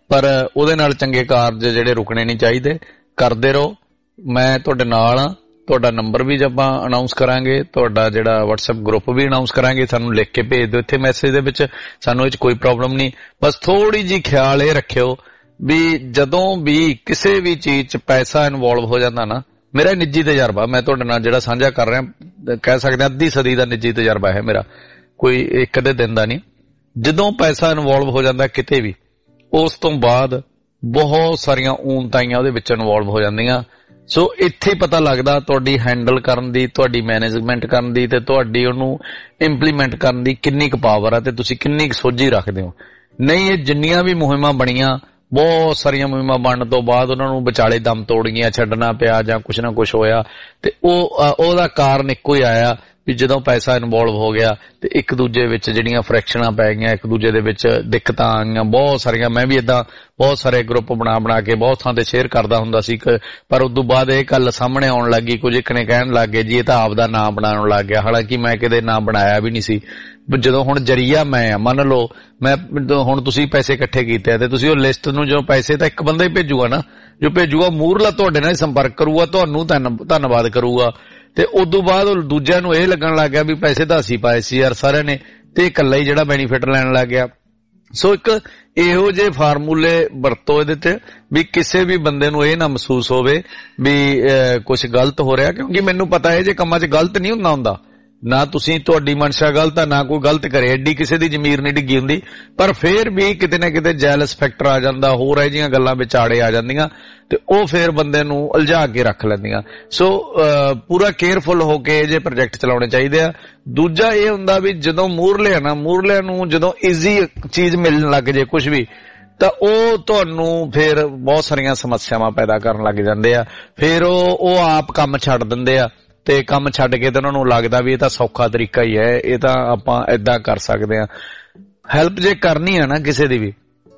ਪਰ ਉਹਦੇ ਨਾਲ ਚੰਗੇ ਕਾਰਜ ਜਿਹੜੇ ਰੁਕਣੇ ਨਹੀਂ ਚਾਹੀਦੇ। ਕਰਦੇ ਰਹੋ, ਮੈਂ ਤੁਹਾਡੇ ਨਾਲ ਹਾਂ। ਤੁਹਾਡਾ ਨੰਬਰ ਵੀ ਆਪਾਂ ਅਨਾਊਂਸ ਕਰਾਂਗੇ, ਤੁਹਾਡਾ ਜਿਹੜਾ WhatsApp ਗਰੁੱਪ ਵੀ ਅਨਾਊਂਸ ਕਰਾਂਗੇ। ਸਾਨੂੰ ਲਿਖ ਕੇ ਭੇਜ ਦਿਓ ਇੱਥੇ ਮੈਸੇਜ ਦੇ ਵਿੱਚ, ਸਾਨੂੰ ਇਹ 'ਚ ਕੋਈ ਪ੍ਰੋਬਲਮ ਨਹੀਂ। ਬਸ ਥੋੜੀ ਜਿਹੀ ਖਿਆਲ ਇਹ ਰੱਖਿਓ ਵੀ ਜਦੋਂ ਵੀ ਕਿਸੇ ਵੀ ਚੀਜ਼ 'ਚ ਪੈਸਾ ਇਨਵੋਲਵ ਹੋ ਜਾਂਦਾ ਨਾ, ਮੇਰਾ ਨਿੱਜੀ ਤਜਰਬਾ ਮੈਂ ਤੁਹਾਡੇ ਨਾਲ ਜਿਹੜਾ ਸਾਂਝਾ ਕਰ ਰਿਹਾ, ਕਹਿ ਸਕਦੇ ਅੱਧੀ ਸਦੀ ਦਾ ਨਿੱਜੀ ਤਜਰਬਾ ਹੈ ਮੇਰਾ, ਕੋਈ ਇੱਕ ਅੱਧੇ ਦਿਨ ਦਾ ਨਹੀਂ। ਜਦੋਂ ਪੈਸਾ ਇਨਵੋਲਵ ਹੋ ਜਾਂਦਾ ਕਿਤੇ ਵੀ, ਉਸ ਤੋਂ ਬਾਅਦ ਬਹੁਤ ਸਾਰੀਆਂ ਊਨਤਾਈਆਂ ਉਹਦੇ ਵਿੱਚ ਇਨਵੋਲਵ ਹੋ ਜਾਂਦੀਆਂ। ਸੋ ਇੱਥੇ ਪਤਾ ਲੱਗਦਾ ਤੁਹਾਡੀ ਹੈਂਡਲ ਕਰਨ ਦੀ, ਤੁਹਾਡੀ ਮੈਨੇਜਮੈਂਟ ਕਰਨ ਦੀ ਤੇ ਤੁਹਾਡੀ ਉਹਨੂੰ ਇੰਪਲੀਮੈਂਟ ਕਰਨ ਦੀ ਕਿੰਨੀ ਕੁ ਪਾਵਰ ਆ ਤੇ ਤੁਸੀਂ ਕਿੰਨੀ ਕੁ ਸੋਝੀ ਰੱਖਦੇ ਹੋ। ਨਹੀਂ, ਇਹ ਜਿੰਨੀਆਂ ਵੀ ਮੁਹਿੰਮਾਂ ਬਣੀਆਂ, ਬਹੁਤ ਸਾਰੀਆਂ ਮੁਹਿੰਮਾਂ ਬਣਨ ਤੋਂ ਬਾਅਦ ਉਹਨਾਂ ਨੂੰ ਵਿਚਾਲੇ ਦਮ ਤੋੜ ਗਈਆਂ, ਛੱਡਣਾ ਪਿਆ ਜਾਂ ਕੁਛ ਨਾ ਕੁਛ ਹੋਇਆ, ਤੇ ਉਹ ਉਹਦਾ ਕਾਰਨ ਇੱਕੋ ਹੀ ਆਇਆ ਵੀ ਜਦੋਂ ਪੈਸਾ ਇਨਵੋਲਵ ਹੋ ਗਿਆ ਤੇ ਇੱਕ ਦੂਜੇ ਵਿੱਚ ਜਿਹੜੀਆਂ ਫਰੈਕਸ਼ਨਾਂ ਪੈ ਗਈਆਂ, ਇੱਕ ਦੂਜੇ ਦੇ ਵਿੱਚ ਦਿੱਕਤਾਂ ਆਈਆਂ ਬਹੁਤ ਸਾਰੀਆਂ। ਮੈਂ ਵੀ ਏਦਾਂ ਬਹੁਤ ਸਾਰੇ ਗਰੁੱਪ ਬਣਾ ਬਣਾ ਕੇ ਬਹੁਤ ਥਾਂ ਤੇ ਸ਼ੇਅਰ ਕਰਦਾ ਹੁੰਦਾ ਸੀ, ਪਰ ਉਦੋਂ ਬਾਅਦ ਇਹ ਗੱਲ ਸਾਹਮਣੇ ਆਉਣ ਲੱਗੀ, ਕੁਝ ਇੱਕ ਨੇ ਕਹਿਣ ਲੱਗ ਗਏ ਜੀ ਇਹ ਤਾਂ ਆਪਦਾ ਨਾਂ ਬਣਾਉਣ ਲੱਗ ਗਿਆ, ਹਾਲਾਂਕਿ ਮੈਂ ਕਿਤੇ ਨਾਂ ਬਣਾਇਆ ਵੀ ਨਹੀਂ ਸੀ। ਜਦੋਂ ਹੁਣ ਜਰੀਆ ਮੈਂ ਆ, ਮੰਨ ਲਓ ਮੈਂ ਹੁਣ ਤੁਸੀਂ ਪੈਸੇ ਇਕੱਠੇ ਕੀਤੇ ਤੇ ਤੁਸੀਂ ਉਹ ਲਿਸਟ ਨੂੰ, ਜੋ ਪੈਸੇ ਤਾਂ ਇੱਕ ਬੰਦਾ ਹੀ ਭੇਜੂਗਾ ਨਾ, ਜੋ ਭੇਜੂਗਾ ਮੂਹਰਲਾ ਤੁਹਾਡੇ ਨਾਲ ਸੰਪਰਕ ਕਰੂਗਾ, ਤੁਹਾਨੂੰ ਧੰਨਵਾਦ ਕਰੂਗਾ, ਤੇ ਉਦੋਂ ਬਾਅਦ ਦੂਜਿਆਂ ਨੂੰ ਇਹ ਲੱਗਣ ਲੱਗ ਗਿਆ ਵੀ ਪੈਸੇ ਤਾਂ ਅਸੀਂ ਪਾਏ ਸੀ ਯਾਰ ਸਾਰਿਆਂ ਨੇ, ਤੇ ਇਕੱਲਾ ਹੀ ਜਿਹੜਾ ਬੈਨੀਫਿਟ ਲੈਣ ਲੱਗ ਗਿਆ। ਸੋ ਇੱਕ ਇਹੋ ਜਿਹੇ ਫਾਰਮੂਲੇ ਵਰਤੋ ਇਹਦੇ ਤੇ ਵੀ ਕਿਸੇ ਵੀ ਬੰਦੇ ਨੂੰ ਇਹ ਨਾ ਮਹਿਸੂਸ ਹੋਵੇ ਵੀ ਕੁਝ ਗਲਤ ਹੋ ਰਿਹਾ, ਕਿਉਂਕਿ ਮੈਨੂੰ ਪਤਾ ਹੈ ਜੇ ਕੰਮਾਂ 'ਚ ਗਲਤ ਨਹੀਂ ਹੁੰਦਾ ਹੁੰਦਾ, ਨਾ ਤੁਸੀਂ, ਤੁਹਾਡੀ ਮਨਸ਼ਾ ਗਲਤ ਆ, ਨਾ ਕੋਈ ਗਲਤ ਕਰੇ, ਐਡੀ ਕਿਸੇ ਦੀ ਜ਼ਮੀਰ ਨਹੀਂ ਡਿੱਗੀ ਹੁੰਦੀ, ਪਰ ਫੇਰ ਵੀ ਕਿਤੇ ਨਾ ਕਿਤੇ ਜੈਲਸ ਫੈਕਟਰ ਆ ਜਾਂਦਾ, ਹੋਰ ਇਹ ਜਿਹੀਆਂ ਗੱਲਾਂ ਵਿਚਾੜੇ ਆ ਜਾਂਦੀਆਂ ਤੇ ਉਹ ਫੇਰ ਬੰਦੇ ਨੂੰ ਉਲਝਾ ਕੇ ਰੱਖ ਲੈਂਦੀਆਂ। ਸੋ ਪੂਰਾ ਕੇਅਰਫੁਲ ਹੋ ਕੇ ਇਹ ਜੇ ਪ੍ਰੋਜੈਕਟ ਚਲਾਉਣੇ ਚਾਹੀਦੇ ਆ। ਦੂਜਾ ਇਹ ਹੁੰਦਾ ਵੀ ਜਦੋਂ ਮੂਹਰਲੇ ਆ ਨਾ, ਮੂਹਰਲਿਆਂ ਨੂੰ ਜਦੋਂ ਈਜ਼ੀ ਚੀਜ਼ ਮਿਲਣ ਲੱਗ ਜੇ ਕੁਝ ਵੀ, ਤਾਂ ਉਹ ਤੁਹਾਨੂੰ ਫੇਰ ਬਹੁਤ ਸਾਰੀਆਂ ਸਮੱਸਿਆਵਾਂ ਪੈਦਾ ਕਰਨ ਲੱਗ ਜਾਂਦੇ ਆ। ਫੇਰ ਉਹ ਉਹ ਆਪ ਕੰਮ ਛੱਡ ਦਿੰਦੇ ਆ ਤੇ ਕੰਮ ਛੱਡ ਕੇ ਤੇ ਉਹਨਾਂ ਨੂੰ ਲੱਗਦਾ ਵੀ ਇਹ ਤਾਂ ਸੌਖਾ ਤਰੀਕਾ ਹੀ ਹੈ, ਇਹ ਤਾਂ ਆਪਾਂ ਏਦਾਂ ਕਰ ਸਕਦੇ ਹਾਂ। ਹੈਲਪ ਜੇ ਕਰਨੀ ਹੈ ਨਾ ਕਿਸੇ ਦੀ ਵੀ,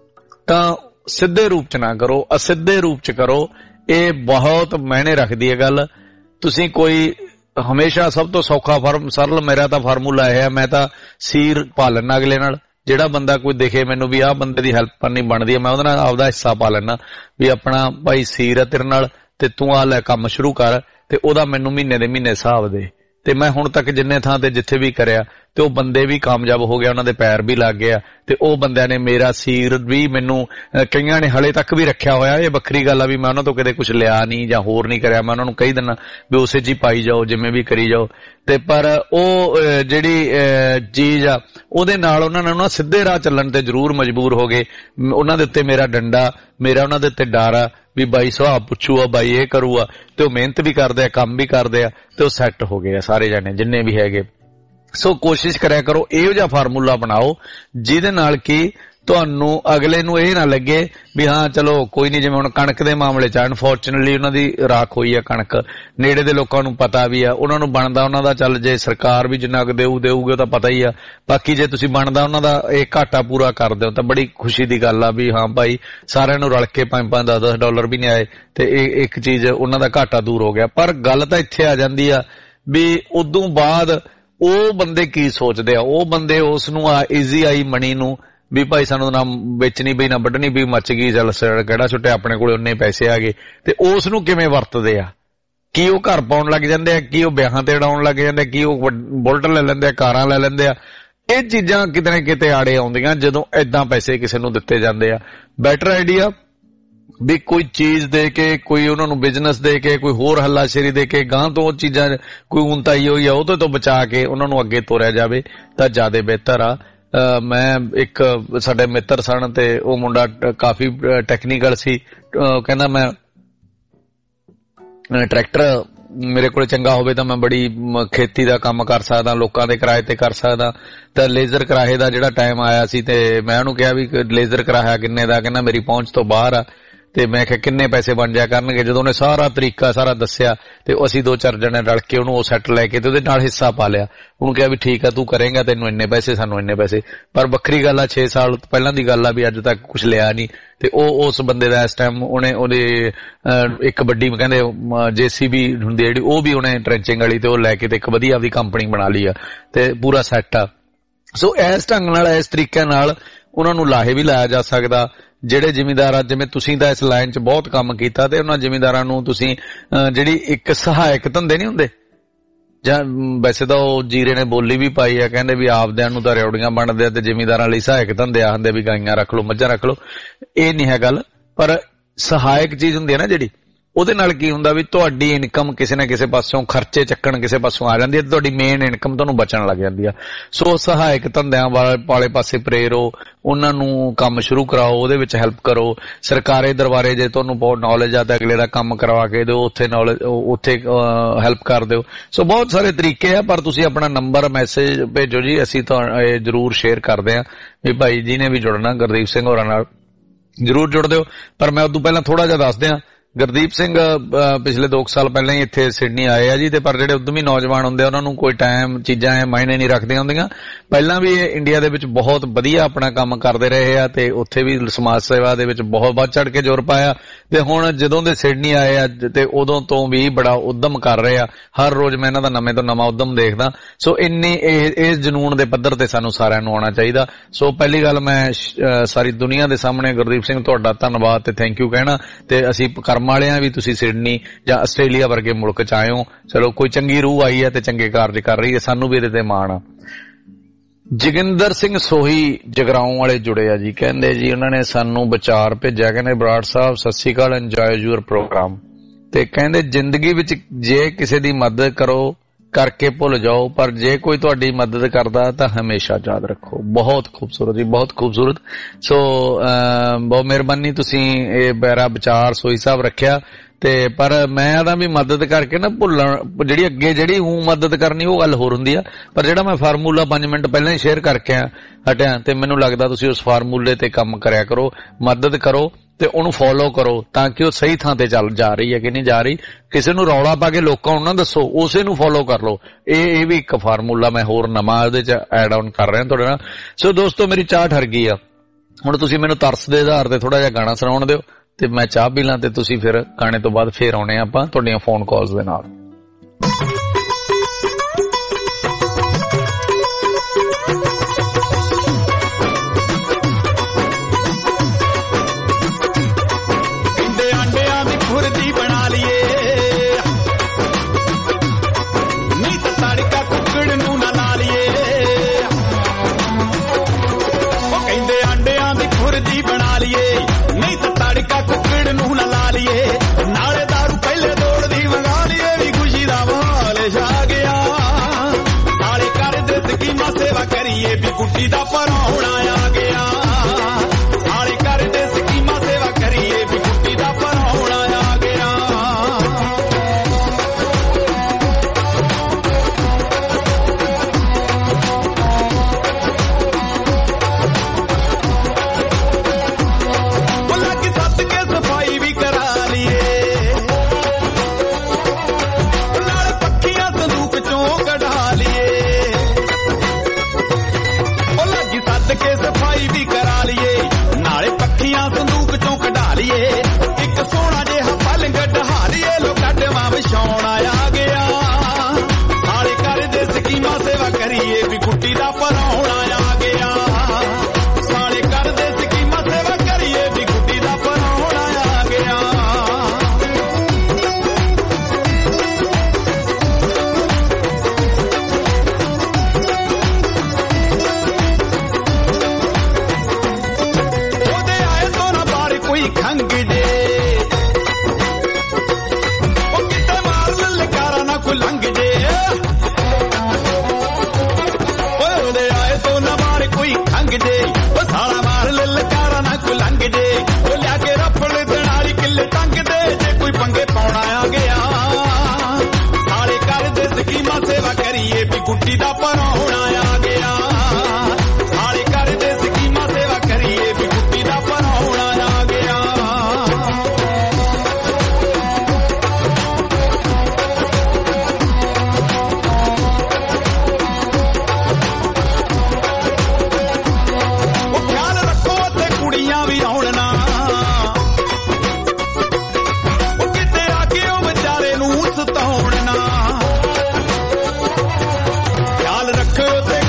ਤਾਂ ਸਿੱਧੇ ਰੂਪ ਚ ਨਾ ਕਰੋ, ਅਸਿੱਧੇ ਰੂਪ ਚ ਕਰੋ। ਇਹ ਬਹੁਤ ਮਾਇਨੇ ਰੱਖਦੀ ਹੈ ਗੱਲ। ਤੁਸੀਂ ਕੋਈ ਹਮੇਸ਼ਾ ਸਭ ਤੋਂ ਸੌਖਾ ਫਾਰਮ ਸਰਲ, ਮੇਰਾ ਤਾਂ ਫਾਰਮੂਲਾ ਇਹ ਹੈ, ਮੈਂ ਤਾਂ ਸੀਰ ਪਾ ਲੈਣਾ ਅਗਲੇ ਨਾਲ। ਜਿਹੜਾ ਬੰਦਾ ਕੋਈ ਦਿਖੇ ਮੈਨੂੰ ਵੀ ਆਹ ਬੰਦੇ ਦੀ ਹੈਲਪ ਕਰਨੀ ਬਣਦੀ ਹੈ, ਮੈਂ ਉਹਦੇ ਨਾਲ ਆਪਦਾ ਹਿੱਸਾ ਪਾ ਲੈਣਾ ਵੀ ਆਪਣਾ ਭਾਈ ਸੀਰ ਹੈ ਤੇਰੇ ਨਾਲ ਤੇ ਤੂੰ ਆ ਲੈ ਕੰਮ ਸ਼ੁਰੂ ਕਰ, ਤੇ ਉਹਦਾ ਮੈਨੂੰ ਮਹੀਨੇ ਦੇ ਮਹੀਨੇ ਹਿਸਾਬ ਦੇ। ਤੇ ਮੈਂ ਹੁਣ ਤੱਕ ਜਿੰਨੇ ਥਾਂ ਤੇ ਜਿੱਥੇ ਵੀ ਕਰਿਆ ਤੇ ਉਹ ਬੰਦੇ ਵੀ ਕਾਮਯਾਬ ਹੋ ਗਏ, ਉਹਨਾਂ ਦੇ ਪੈਰ ਵੀ ਲੱਗ ਗਿਆ, ਤੇ ਉਹ ਬੰਦਿਆਂ ਨੇ ਮੇਰਾ ਸੀਰ ਵੀ ਮੈਨੂੰ, ਕਈਆਂ ਨੇ ਹਲੇ ਤੱਕ ਵੀ ਰੱਖਿਆ ਹੋਇਆ। ਇਹ ਵੱਖਰੀ ਗੱਲ ਆ ਵੀ ਮੈਂ ਉਹਨਾਂ ਤੋਂ ਕਦੇ ਕੁਝ ਲਿਆ ਨਹੀਂ ਜਾਂ ਹੋਰ ਨਹੀਂ ਕਰਿਆ, ਮੈਂ ਉਹਨਾਂ ਨੂੰ ਕਹੀ ਦਿੰਦਾ ਵੀ ਉਸੇ ਜੀ ਪਾਈ ਜਾਓ ਜਿਵੇਂ ਵੀ ਕਰੀ ਜਾਓ। ਤੇ ਪਰ ਉਹ ਜਿਹੜੀ ਚੀਜ਼ ਆ ਉਹਦੇ ਨਾਲ ਉਹਨਾਂ ਨੇ ਨਾ ਸਿੱਧੇ ਰਾਹ ਚੱਲਣ ਤੇ ਜ਼ਰੂਰ ਮਜਬੂਰ ਹੋ ਗਏ। ਉਹਨਾਂ ਦੇ ਉੱਤੇ ਮੇਰਾ ਡੰਡਾ, ਮੇਰਾ ਉਹਨਾਂ ਦੇ ਉੱਤੇ ਡਰ ਆ ਵੀ ਬਾਈ ਸੁਭਾਅ ਪੁੱਛੂਗਾ, ਬਾਈ ਇਹ ਕਰੂਗਾ, ਤੇ ਉਹ ਮਿਹਨਤ ਵੀ ਕਰਦੇ ਆ, ਕੰਮ ਵੀ ਕਰਦੇ ਆ, ਤੇ ਉਹ ਸੈੱਟ ਹੋ ਗਏ ਆ ਸਾਰੇ ਜਾਣੇ ਜਿੰਨੇ ਵੀ ਹੈਗੇ। ਸੋ ਕੋਸ਼ਿਸ਼ ਕਰਿਆ ਕਰੋ ਇਹੋ ਜਿਹਾ ਫਾਰਮੂਲਾ ਬਣਾਓ ਜਿਹਦੇ ਨਾਲ ਕਿ ਤੁਹਾਨੂੰ ਅਗਲੇ ਨੂੰ ਇਹ ਨਾ ਲੱਗੇ ਵੀ ਹਾਂ ਚਲੋ ਕੋਈ ਨਹੀਂ। ਜਿਵੇਂ ਹੁਣ ਕਣਕ ਦੇ ਮਾਮਲੇ ਚ ਅਨਫੋਰਚੂਨੇਟਲੀ ਉਹਨਾਂ ਦੀ ਰਾਖ ਹੋਈ ਆ ਕਣਕ, ਨੇੜੇ ਦੇ ਲੋਕਾਂ ਨੂੰ ਪਤਾ ਵੀ ਆ, ਉਹਨਾਂ ਨੂੰ ਬਣਦਾ ਉਹਨਾਂ ਦਾ, ਚੱਲ ਜੇ ਸਰਕਾਰ ਵੀ ਜਿੰਨਾ ਕੁ ਦੇਊ ਦੇਊਗੇ ਉਹ ਤਾਂ ਪਤਾ ਹੀ ਆ। ਬਾਕੀ ਜੇ ਤੁਸੀਂ ਬਣਦਾ ਉਹਨਾਂ ਦਾ ਇਹ ਘਾਟਾ ਪੂਰਾ ਕਰਦੇ ਹੋ ਤਾਂ ਬੜੀ ਖੁਸ਼ੀ ਦੀ ਗੱਲ ਆ ਵੀ ਹਾਂ ਭਾਈ ਸਾਰਿਆਂ ਨੂੰ ਰਲ ਕੇ ਪੰਜ ਪੰਜ ਦਸ ਦਸ ਡਾਲਰ ਵੀ ਨਹੀਂ ਆਏ ਤੇ ਇਹ ਇੱਕ ਚੀਜ਼ ਉਹਨਾਂ ਦਾ ਘਾਟਾ ਦੂਰ ਹੋ ਗਿਆ। ਪਰ ਗੱਲ ਤਾਂ ਇੱਥੇ ਆ ਜਾਂਦੀ ਆ ਵੀ ਉਦੋਂ ਬਾਅਦ ਉਹ ਬੰਦੇ ਕੀ ਸੋਚਦੇ ਆ, ਉਹ ਬੰਦੇ ਉਸ ਨੂੰ ਆ ਈਜ਼ੀ ਆਈ ਮਨੀ ਨੂੰ ਵੀ ਭਾਈ ਸਾਨੂੰ ਨਾ ਵੇਚਣੀ ਪਈ ਨਾ ਵੱਢਣੀ ਪਈ, ਮੱਚ ਗਈ, ਚੱਲ ਕਿਹੜਾ ਛੁੱਟਿਆ, ਆਪਣੇ ਕੋਲ ਉਨੇ ਪੈਸੇ ਆ ਗਏ, ਤੇ ਉਸ ਨੂੰ ਕਿਵੇਂ ਵਰਤਦੇ ਆ। ਕੀ ਉਹ ਘਰ ਪਾਉਣ ਲੱਗ ਜਾਂਦੇ ਆ, ਕੀ ਉਹ ਵਿਆਹਾਂ ਤੇ ਉਡਾਉਣ ਲੱਗ ਜਾਂਦੇ ਆ, ਕੀ ਉਹ ਬੁਲਟ ਲੈ ਲੈਂਦੇ ਆ, ਕਾਰਾਂ ਲੈ ਲੈਂਦੇ ਆ। ਇਹ ਚੀਜ਼ਾਂ ਕਿਤੇ ਨਾ ਕਿਤੇ ਆੜੇ ਆਉਂਦੀਆਂ ਜਦੋਂ ਏਦਾਂ ਪੈਸੇ ਕਿਸੇ ਨੂੰ ਦਿੱਤੇ ਜਾਂਦੇ ਆ। ਬੈਟਰ ਆਈਡੀਆ ਵੀ ਕੋਈ ਚੀਜ਼ ਦੇ ਕੇ, ਕੋਈ ਉਹਨਾਂ ਨੂੰ ਬਿਜ਼ਨਸ ਦੇ ਕੇ, ਕੋਈ ਹੋਰ ਹੱਲਾਸ਼ੇਰੀ ਦੇ ਕੇ, ਗਾਂ ਤੋਂ ਉਹ ਚੀਜ਼ਾਂ ਕੋਈ ਊਨਤਾਈ ਹੋਈ ਆ ਉਹਦੇ ਤੋਂ ਬਚਾ ਕੇ ਉਹਨਾਂ ਨੂੰ ਅੱਗੇ ਤੋਰਿਆ ਜਾਵੇ ਤਾਂ ਜ਼ਿਆਦਾ ਬਿਹਤਰ ਆ। ਮੈਂ ਇੱਕ ਸਾਡੇ ਮਿੱਤਰ ਸਨ ਤੇ ਉਹ ਮੁੰਡਾ ਕਾਫੀ ਟੈਕਨੀਕਲ ਸੀ, ਕਹਿੰਦਾ ਮੈਂ ਟਰੈਕਟਰ ਮੇਰੇ ਕੋਲ ਚੰਗਾ ਹੋਵੇ ਤਾਂ ਮੈਂ ਬੜੀ ਖੇਤੀ ਦਾ ਕੰਮ ਕਰ ਸਕਦਾ, ਲੋਕਾਂ ਦੇ ਕਿਰਾਏ ਤੇ ਕਰ ਸਕਦਾ। ਤਾਂ ਲੇਜ਼ਰ ਕਿਰਾਏ ਦਾ ਜਿਹੜਾ ਟਾਈਮ ਆਇਆ ਸੀ ਤੇ ਮੈਂ ਉਹਨੂੰ ਕਿਹਾ ਵੀ ਲੇਜ਼ਰ ਕਿਰਾਇਆ ਕਿੰਨੇ ਦਾ, ਕਹਿੰਦਾ ਮੇਰੀ ਪਹੁੰਚ ਤੋਂ ਬਾਹਰ ਆ। ਤੇ ਮੈਂ ਕਿਹਾ ਕਿੰਨੇ ਪੈਸੇ ਬਣ ਜਾਇਆ ਕਰਨਗੇ। ਜਦੋਂ ਉਹਨੇ ਸਾਰਾ ਤਰੀਕਾ ਸਾਰਾ ਦੱਸਿਆ ਤੇ ਅਸੀਂ ਦੋ ਚਾਰ ਜਣੇ ਰਲ ਕੇ ਉਹਨੂੰ ਉਹ ਸੈੱਟ ਲੈ ਕੇ ਤੇ ਉਹਦੇ ਨਾਲ ਹਿੱਸਾ ਪਾ ਲਿਆ। ਉਹਨੂੰ ਕਿਹਾ ਵੀ ਠੀਕ ਆ ਤੂੰ ਕਰੇਂਗਾ, ਤੈਨੂੰ ਇੰਨੇ ਪੈਸੇ, ਸਾਨੂੰ ਇੰਨੇ ਪੈਸੇ। ਪਰ ਵੱਖਰੀ ਗੱਲ ਆ ਛੇ ਸਾਲ ਪਹਿਲਾਂ ਦੀ ਗੱਲ ਆ ਵੀ ਅੱਜ ਤੱਕ ਕੁਝ ਲਿਆ ਨਹੀਂ। ਤੇ ਉਹ ਉਸ ਬੰਦੇ ਦਾ ਇਸ ਟਾਈਮ ਉਹਨੇ ਉਹਦੇ ਇੱਕ ਵੱਡੀ ਕਹਿੰਦੇ ਜੇਸੀਬੀ ਹੁੰਦੀ ਜਿਹੜੀ ਉਹ ਵੀ ਉਹਨੇ ਟ੍ਰੈਂਚਿੰਗ ਵਾਲੀ ਤੇ ਉਹ ਲੈ ਕੇ ਤੇ ਇੱਕ ਵਧੀਆ ਆਪਦੀ ਕੰਪਨੀ ਬਣਾ ਲਈ ਆ ਤੇ ਪੂਰਾ ਸੈੱਟ ਆ। ਸੋ ਇਸ ਢੰਗ ਨਾਲ, ਇਸ ਤਰੀਕੇ ਨਾਲ ਉਹਨਾਂ ਨੂੰ ਲਾਹੇ ਵੀ ਲਾਇਆ ਜਾ ਸਕਦਾ। ਜਿਹੜੇ ਜ਼ਿਮੀਂਦਾਰ ਜਿਵੇਂ ਤੁਸੀਂ ਤਾਂ ਇਸ ਲਾਈਨ 'ਚ ਬਹੁਤ ਕੰਮ ਕੀਤਾ ਤੇ ਉਹਨਾਂ ਜ਼ਿਮੀਂਦਾਰਾਂ ਨੂੰ ਤੁਸੀਂ ਜਿਹੜੀ ਇੱਕ ਸਹਾਇਕ ਧੰਦੇ ਨਹੀਂ ਹੁੰਦੇ, ਜਾਂ ਵੈਸੇ ਤਾਂ ਉਹ ਜੀਰੇ ਨੇ ਬੋਲੀ ਵੀ ਪਾਈ ਆ, ਕਹਿੰਦੇ ਵੀ ਆਪਦਿਆਂ ਨੂੰ ਤਾਂ ਰਿਉੜੀਆਂ ਬਣਦੇ ਆ ਤੇ ਜ਼ਿਮੀਂਦਾਰਾਂ ਲਈ ਸਹਾਇਕ ਧੰਦੇ ਆ ਹੁੰਦੇ ਵੀ ਗਾਈਆਂ ਰੱਖ ਲਓ, ਮੱਝਾਂ ਰੱਖ ਲਓ। ਇਹ ਨਹੀਂ ਹੈ ਗੱਲ, ਪਰ ਸਹਾਇਕ ਚੀਜ਼ ਹੁੰਦੀ ਹੈ ਨਾ ਜਿਹੜੀ, ਉਹਦੇ ਨਾਲ ਕੀ ਹੁੰਦਾ ਵੀ ਤੁਹਾਡੀ ਇਨਕਮ ਕਿਸੇ ਨਾ ਕਿਸੇ ਪਾਸੋਂ, ਖਰਚੇ ਚੱਕਣ ਕਿਸੇ ਪਾਸੋਂ ਆ ਜਾਂਦੀ ਹੈ ਤੇ ਤੁਹਾਡੀ ਮੇਨ ਇਨਕਮ ਤੁਹਾਨੂੰ ਬਚਣ ਲੱਗ ਜਾਂਦੀ ਆ। ਸੋ ਸਹਾਇਕ ਧੰਦਿਆਂ ਵਾਲੇ ਪਾਸੇ ਪ੍ਰੇਰੋ, ਉਹਨਾਂ ਨੂੰ ਕੰਮ ਸ਼ੁਰੂ ਕਰਾਓ, ਉਹਦੇ ਵਿੱਚ ਹੈਲਪ ਕਰੋ। ਸਰਕਾਰੀ ਦਰਬਾਰੇ ਜੇ ਤੁਹਾਨੂੰ ਬਹੁਤ ਨੌਲੇਜ ਆ ਤਾਂ ਅਗਲੇ ਦਾ ਕੰਮ ਕਰਵਾ ਕੇ ਦਿਓ, ਉੱਥੇ ਨੌਲੇਜ ਉੱਥੇ ਹੈਲਪ ਕਰ ਦਿਓ। ਸੋ ਬਹੁਤ ਸਾਰੇ ਤਰੀਕੇ ਆ, ਪਰ ਤੁਸੀਂ ਆਪਣਾ ਨੰਬਰ ਮੈਸੇਜ ਭੇਜੋ ਜੀ, ਅਸੀਂ ਤਾਂ ਇਹ ਜ਼ਰੂਰ ਸ਼ੇਅਰ ਕਰਦੇ ਹਾਂ ਵੀ ਭਾਈ ਜੀ ਨੇ ਵੀ ਜੁੜਨਾ ਗੁਰਦੀਪ ਸਿੰਘ ਹੋਰਾਂ ਨਾਲ, ਜ਼ਰੂਰ ਜੁੜ ਦਿਓ। ਪਰ ਮੈਂ ਉਦੋਂ ਪਹਿਲਾਂ ਥੋੜਾ ਜਿਹਾ ਦੱਸ ਦਿਆਂ, ਗੁਰਦੀਪ ਸਿੰਘ ਪਿਛਲੇ ਦੋ ਸਾਲ ਪਹਿਲਾਂ ਹੀ ਇੱਥੇ ਸਿਡਨੀ ਆਏ ਆ ਜੀ, ਤੇ ਪਰ ਜਿਹੜੇ ਉਦਮੀ ਨੌਜਵਾਨ ਹੁੰਦੇ ਉਹਨਾਂ ਨੂੰ ਕੋਈ ਟਾਈਮ ਚੀਜ਼ਾਂ ਐ ਮਾਇਨੇ ਨਹੀਂ ਰੱਖਦੀਆਂ ਹੁੰਦੀਆਂ। ਪਹਿਲਾਂ ਵੀ ਇਹ ਇੰਡੀਆ ਦੇ ਵਿੱਚ ਬਹੁਤ ਵਧੀਆ ਆਪਣਾ ਕੰਮ ਕਰਦੇ ਰਹੇ ਆ ਤੇ ਉੱਥੇ ਵੀ ਸਮਾਜ ਸੇਵਾ ਦੇ ਵਿੱਚ ਬਹੁਤ ਵੱਧ ਚੜ ਕੇ ਜ਼ੋਰ ਪਾਇਆ, ਤੇ ਹੁਣ ਜਦੋਂ ਦੇ ਸਿਡਨੀ ਆਏ ਆ ਤੇ ਉਦੋਂ ਤੋਂ ਵੀ ਬੜਾ ਉਦਮ ਕਰ ਰਹੇ ਆ। ਹਰ ਰੋਜ਼ ਮੈਂ ਇਹਨਾਂ ਦਾ ਨਵੇਂ ਤੋਂ ਨਵਾਂ ਉਦਮ ਦੇਖਦਾ। ਸੋ ਇੰਨੀ ਇਸ ਜਨੂਨ ਦੇ ਪੱਧਰ ਤੇ ਸਾਨੂੰ ਸਾਰਿਆਂ ਨੂੰ ਆਉਣਾ ਚਾਹੀਦਾ। ਸੋ ਪਹਿਲੀ ਗੱਲ ਮੈਂ ਸਾਰੀ ਦੁਨੀਆ ਦੇ ਸਾਹਮਣੇ ਗੁਰਦੀਪ ਸਿੰਘ ਤੁਹਾਡਾ ਧੰਨਵਾਦ ਤੇ ਥੈਂਕ ਯੂ ਕਹਿਣਾ, ਤੇ ਅਸੀਂ ਵਾਲਿਆਂ ਵੀ ਤੁਸੀਂ ਸਿਡਨੀ ਜਾਂ ਆਸਟ੍ਰੇਲੀਆ ਵਰਗੇ ਮੁਲਕ ਚ ਆਏ ਹੋ। ਚਲੋ ਕੋਈ ਚੰਗੀ ਰੂਹ ਆਈ ਹੈ ਤੇ ਚੰਗੇ ਕਾਰਜ ਕਰ ਰਹੀ ਹੈ, ਸਾਨੂੰ ਵੀ ਇਹਦੇ ਤੇ ਮਾਣ ਆ। ਜੋਗਿੰਦਰ ਸਿੰਘ ਸੋਹੀ ਜਗਰਾਉਂ ਵਾਲੇ ਜੁੜੇ ਆ ਜੀ, ਕਹਿੰਦੇ ਜੀ ਉਹਨਾਂ ਨੇ ਸਾਨੂੰ ਵਿਚਾਰ ਭੇਜਿਆ, ਕਹਿੰਦੇ ਬਰਾੜ ਸਾਹਿਬ ਸਤਿ ਸ਼੍ਰੀ ਅਕਾਲ, ਇੰਜੋਏ ਯੂਅਰ ਪ੍ਰੋਗਰਾਮ। ਤੇ ਕਹਿੰਦੇ ਜ਼ਿੰਦਗੀ ਵਿੱਚ ਜੇ ਕਿਸੇ ਦੀ ਮਦਦ ਕਰੋ ਕਰਕੇ ਭੁੱਲ ਜਾਓ, ਪਰ ਜੇ ਕੋਈ ਤੁਹਾਡੀ ਮਦਦ ਕਰਦਾ ਤਾਂ ਹਮੇਸ਼ਾ ਯਾਦ ਰੱਖੋ। ਬਹੁਤ ਖੂਬਸੂਰਤ ਜੀ, ਬਹੁਤ ਖੂਬਸੂਰਤ। ਸੋ ਬਹੁਤ ਮਿਹਰਬਾਨੀ, ਤੁਸੀਂ ਇਹ ਮੇਰਾ ਵਿਚਾਰ ਸੋਈ ਸਾਹਿਬ ਰੱਖਿਆ। ਤੇ ਪਰ ਮੈਂ ਤਾਂ ਵੀ ਮਦਦ ਕਰਕੇ ਨਾ ਭੁੱਲਣ, ਜਿਹੜੀ ਅੱਗੇ ਜਿਹੜੀ ਹੂੰ ਮਦਦ ਕਰਨੀ ਉਹ ਗੱਲ ਹੋਰ ਹੁੰਦੀ ਆ, ਪਰ ਜਿਹੜਾ ਮੈਂ ਫਾਰਮੂਲਾ ਪੰਜ ਮਿੰਟ ਪਹਿਲਾਂ ਹੀ ਸ਼ੇਅਰ ਕਰਕੇ ਹਟਿਆ ਤੇ ਮੈਨੂੰ ਲੱਗਦਾ ਤੁਸੀਂ ਉਸ ਫਾਰਮੂਲੇ ਤੇ ਕੰਮ ਕਰਿਆ ਕਰੋ, ਮਦਦ ਕਰੋ ਤੇ ਉਹਨੂੰ ਫੋਲੋ ਕਰੋ ਤਾਂ ਕਿ ਉਹ ਸਹੀ ਥਾਂ ਤੇ ਚੱਲ ਜਾ ਰਹੀ ਹੈ ਕਿ ਨਹੀਂ ਜਾ ਰਹੀ। ਕਿਸੇ ਨੂੰ ਰੌਲਾ ਪਾ ਕੇ ਲੋਕਾਂ ਨੂੰ ਨਾ ਦੱਸੋ, ਉਸੇ ਨੂੰ ਫੋਲੋ ਕਰ ਲਓ। ਇਹ ਇਹ ਵੀ ਇੱਕ ਫਾਰਮੂਲਾ ਮੈਂ ਹੋਰ ਨਵਾਂ ਉਹਦੇ ਚ ਐਡ ਆਨ ਕਰ ਰਿਹਾ ਤੁਹਾਡੇ ਨਾਲ। ਸੋ ਦੋਸਤੋ ਮੇਰੀ ਚਾਹ ਠਰ ਗਈ ਆ, ਹੁਣ ਤੁਸੀਂ ਮੈਨੂੰ ਤਰਸ ਦੇ ਆਧਾਰ ਤੇ ਥੋੜਾ ਜਿਹਾ ਗਾਣਾ ਸੁਣਾਉਣ ਦਿਓ ਤੇ ਮੈਂ ਚਾਹ ਪੀ ਲਾਂ ਤੇ ਤੁਸੀਂ ਫਿਰ ਗਾਣੇ ਤੋਂ ਬਾਅਦ ਫੇਰ ਆਉਣੇ ਆਪਾਂ ਤੁਹਾਡੀਆਂ ਫੋਨ ਕਾਲਸ ਦੇ ਨਾਲ। ਗੁੱਡੀ ਦਾ ਪਰੌਣਾ ਆ ਗਿਆ, ਸਾਰੇ ਕਰਦੇ ਸਕੀਮਾਂ ਸੇਵਾ ਕਰੀਏ ਵੀ ਗੁੱਡੀ ਦਾ ਪਰੌਣਾ ਆ ਗਿਆ। ਉਹ ਲੱਗ ਸੱਤ ਕੇ ਸਫਾਈ ਵੀ ਕਰਾ ਲਈਏ, ਨਾਲ ਪੱਖੀਆਂ ਸੰਦੂਕ ਚੋਂ ਕਢਾ ਲਈਏ, ਕੇ ਸਫਾਈ ਵੀ ਕਰਾ ਲਈਏ, ਨਾਲੇ ਪੱਖੀਆਂ ਸੰਦੂਕ ਚੋਂ ਕਢਾ ਲਈਏ, ਇੱਕ ਸੋਹਣਾ ਜਿਹਾ ਪਲੰਗ ਢਹਾ ਲਈਏ, ਲੋ ਕੱਢਵਾ ਵਿਛਾਉਣ ਆ ਗਿਆ, ਸਾਰੇ ਕਰਦੇ ਸਕੀਮਾਂ ਸੇਵਾ ਕਰੀਏ ਵੀ ਗੁੱਡੀ ਦਾ ਪਰੌਣਾ ਆ ਗਿਆ, ਸਾਰੇ ਕਰਦੇ ਸਕੀਮਾਂ ਸੇਵਾ ਕਰੀਏ ਵੀ ਗੁੱਡੀ ਦਾ ਪਰੌਣਾ ਆ ਗਿਆ। ਖੰਗ ਜੇ ਉਹ ਕਿਤੇ ਮਾਰ ਲਲਕਾਰਾ ਨਾ ਕੋ ਲੰਘ ਜੇ, ਓਏ ਉਹਦੇ ਆਏ ਤੋਂ ਨਾ ਮਾਰ ਕੋਈ ਖੰਗ ਜੇ, ਉਹ ਸਾਲਾ ਮਾਰ ਲਲਕਾਰਾ ਨਾ ਕੋ ਲੰਘ ਜੇ, ਉਹ ਲਿਆ ਕੇ ਰੱਫੜ ਦੇਣਾਲੀ ਕਿੱਲੇ ਟੰਗ ਦੇ, ਜੇ ਕੋਈ ਪੰਗੇ ਪਾਉਣਾ ਆ ਗਿਆ, ਸਾਰੇ ਕਰਦੇ ਸਕੀਮਾਂ ਸੇਵਾ ਕਰੀਏ ਵੀ ਗੁੱਡੀ ਦਾ ਪਰੌਣਾ ਆ ਗਿਆ, ਸਾਰੇ ਕਰਦੇ ਸਕੀਮਾਂ ਸੇਵਾ ਕਰੀਏ ਵੀ ਗੁੱਡੀ ਦਾ ਪਰੌਣਾ ਆ ਗਿਆ। ਕੁੜੀਆਂ ਵੀ ਆਉਣ ਨਾ, ਉਹ ਕਿਤੇ ਆ ਕੇ ਉਹ ਵਿਚਾਰੇ ਨੂੰ ਸਤਾਉਣ ਨਾ, ਖਿਆਲ ਰੱਖੋ ਤੇ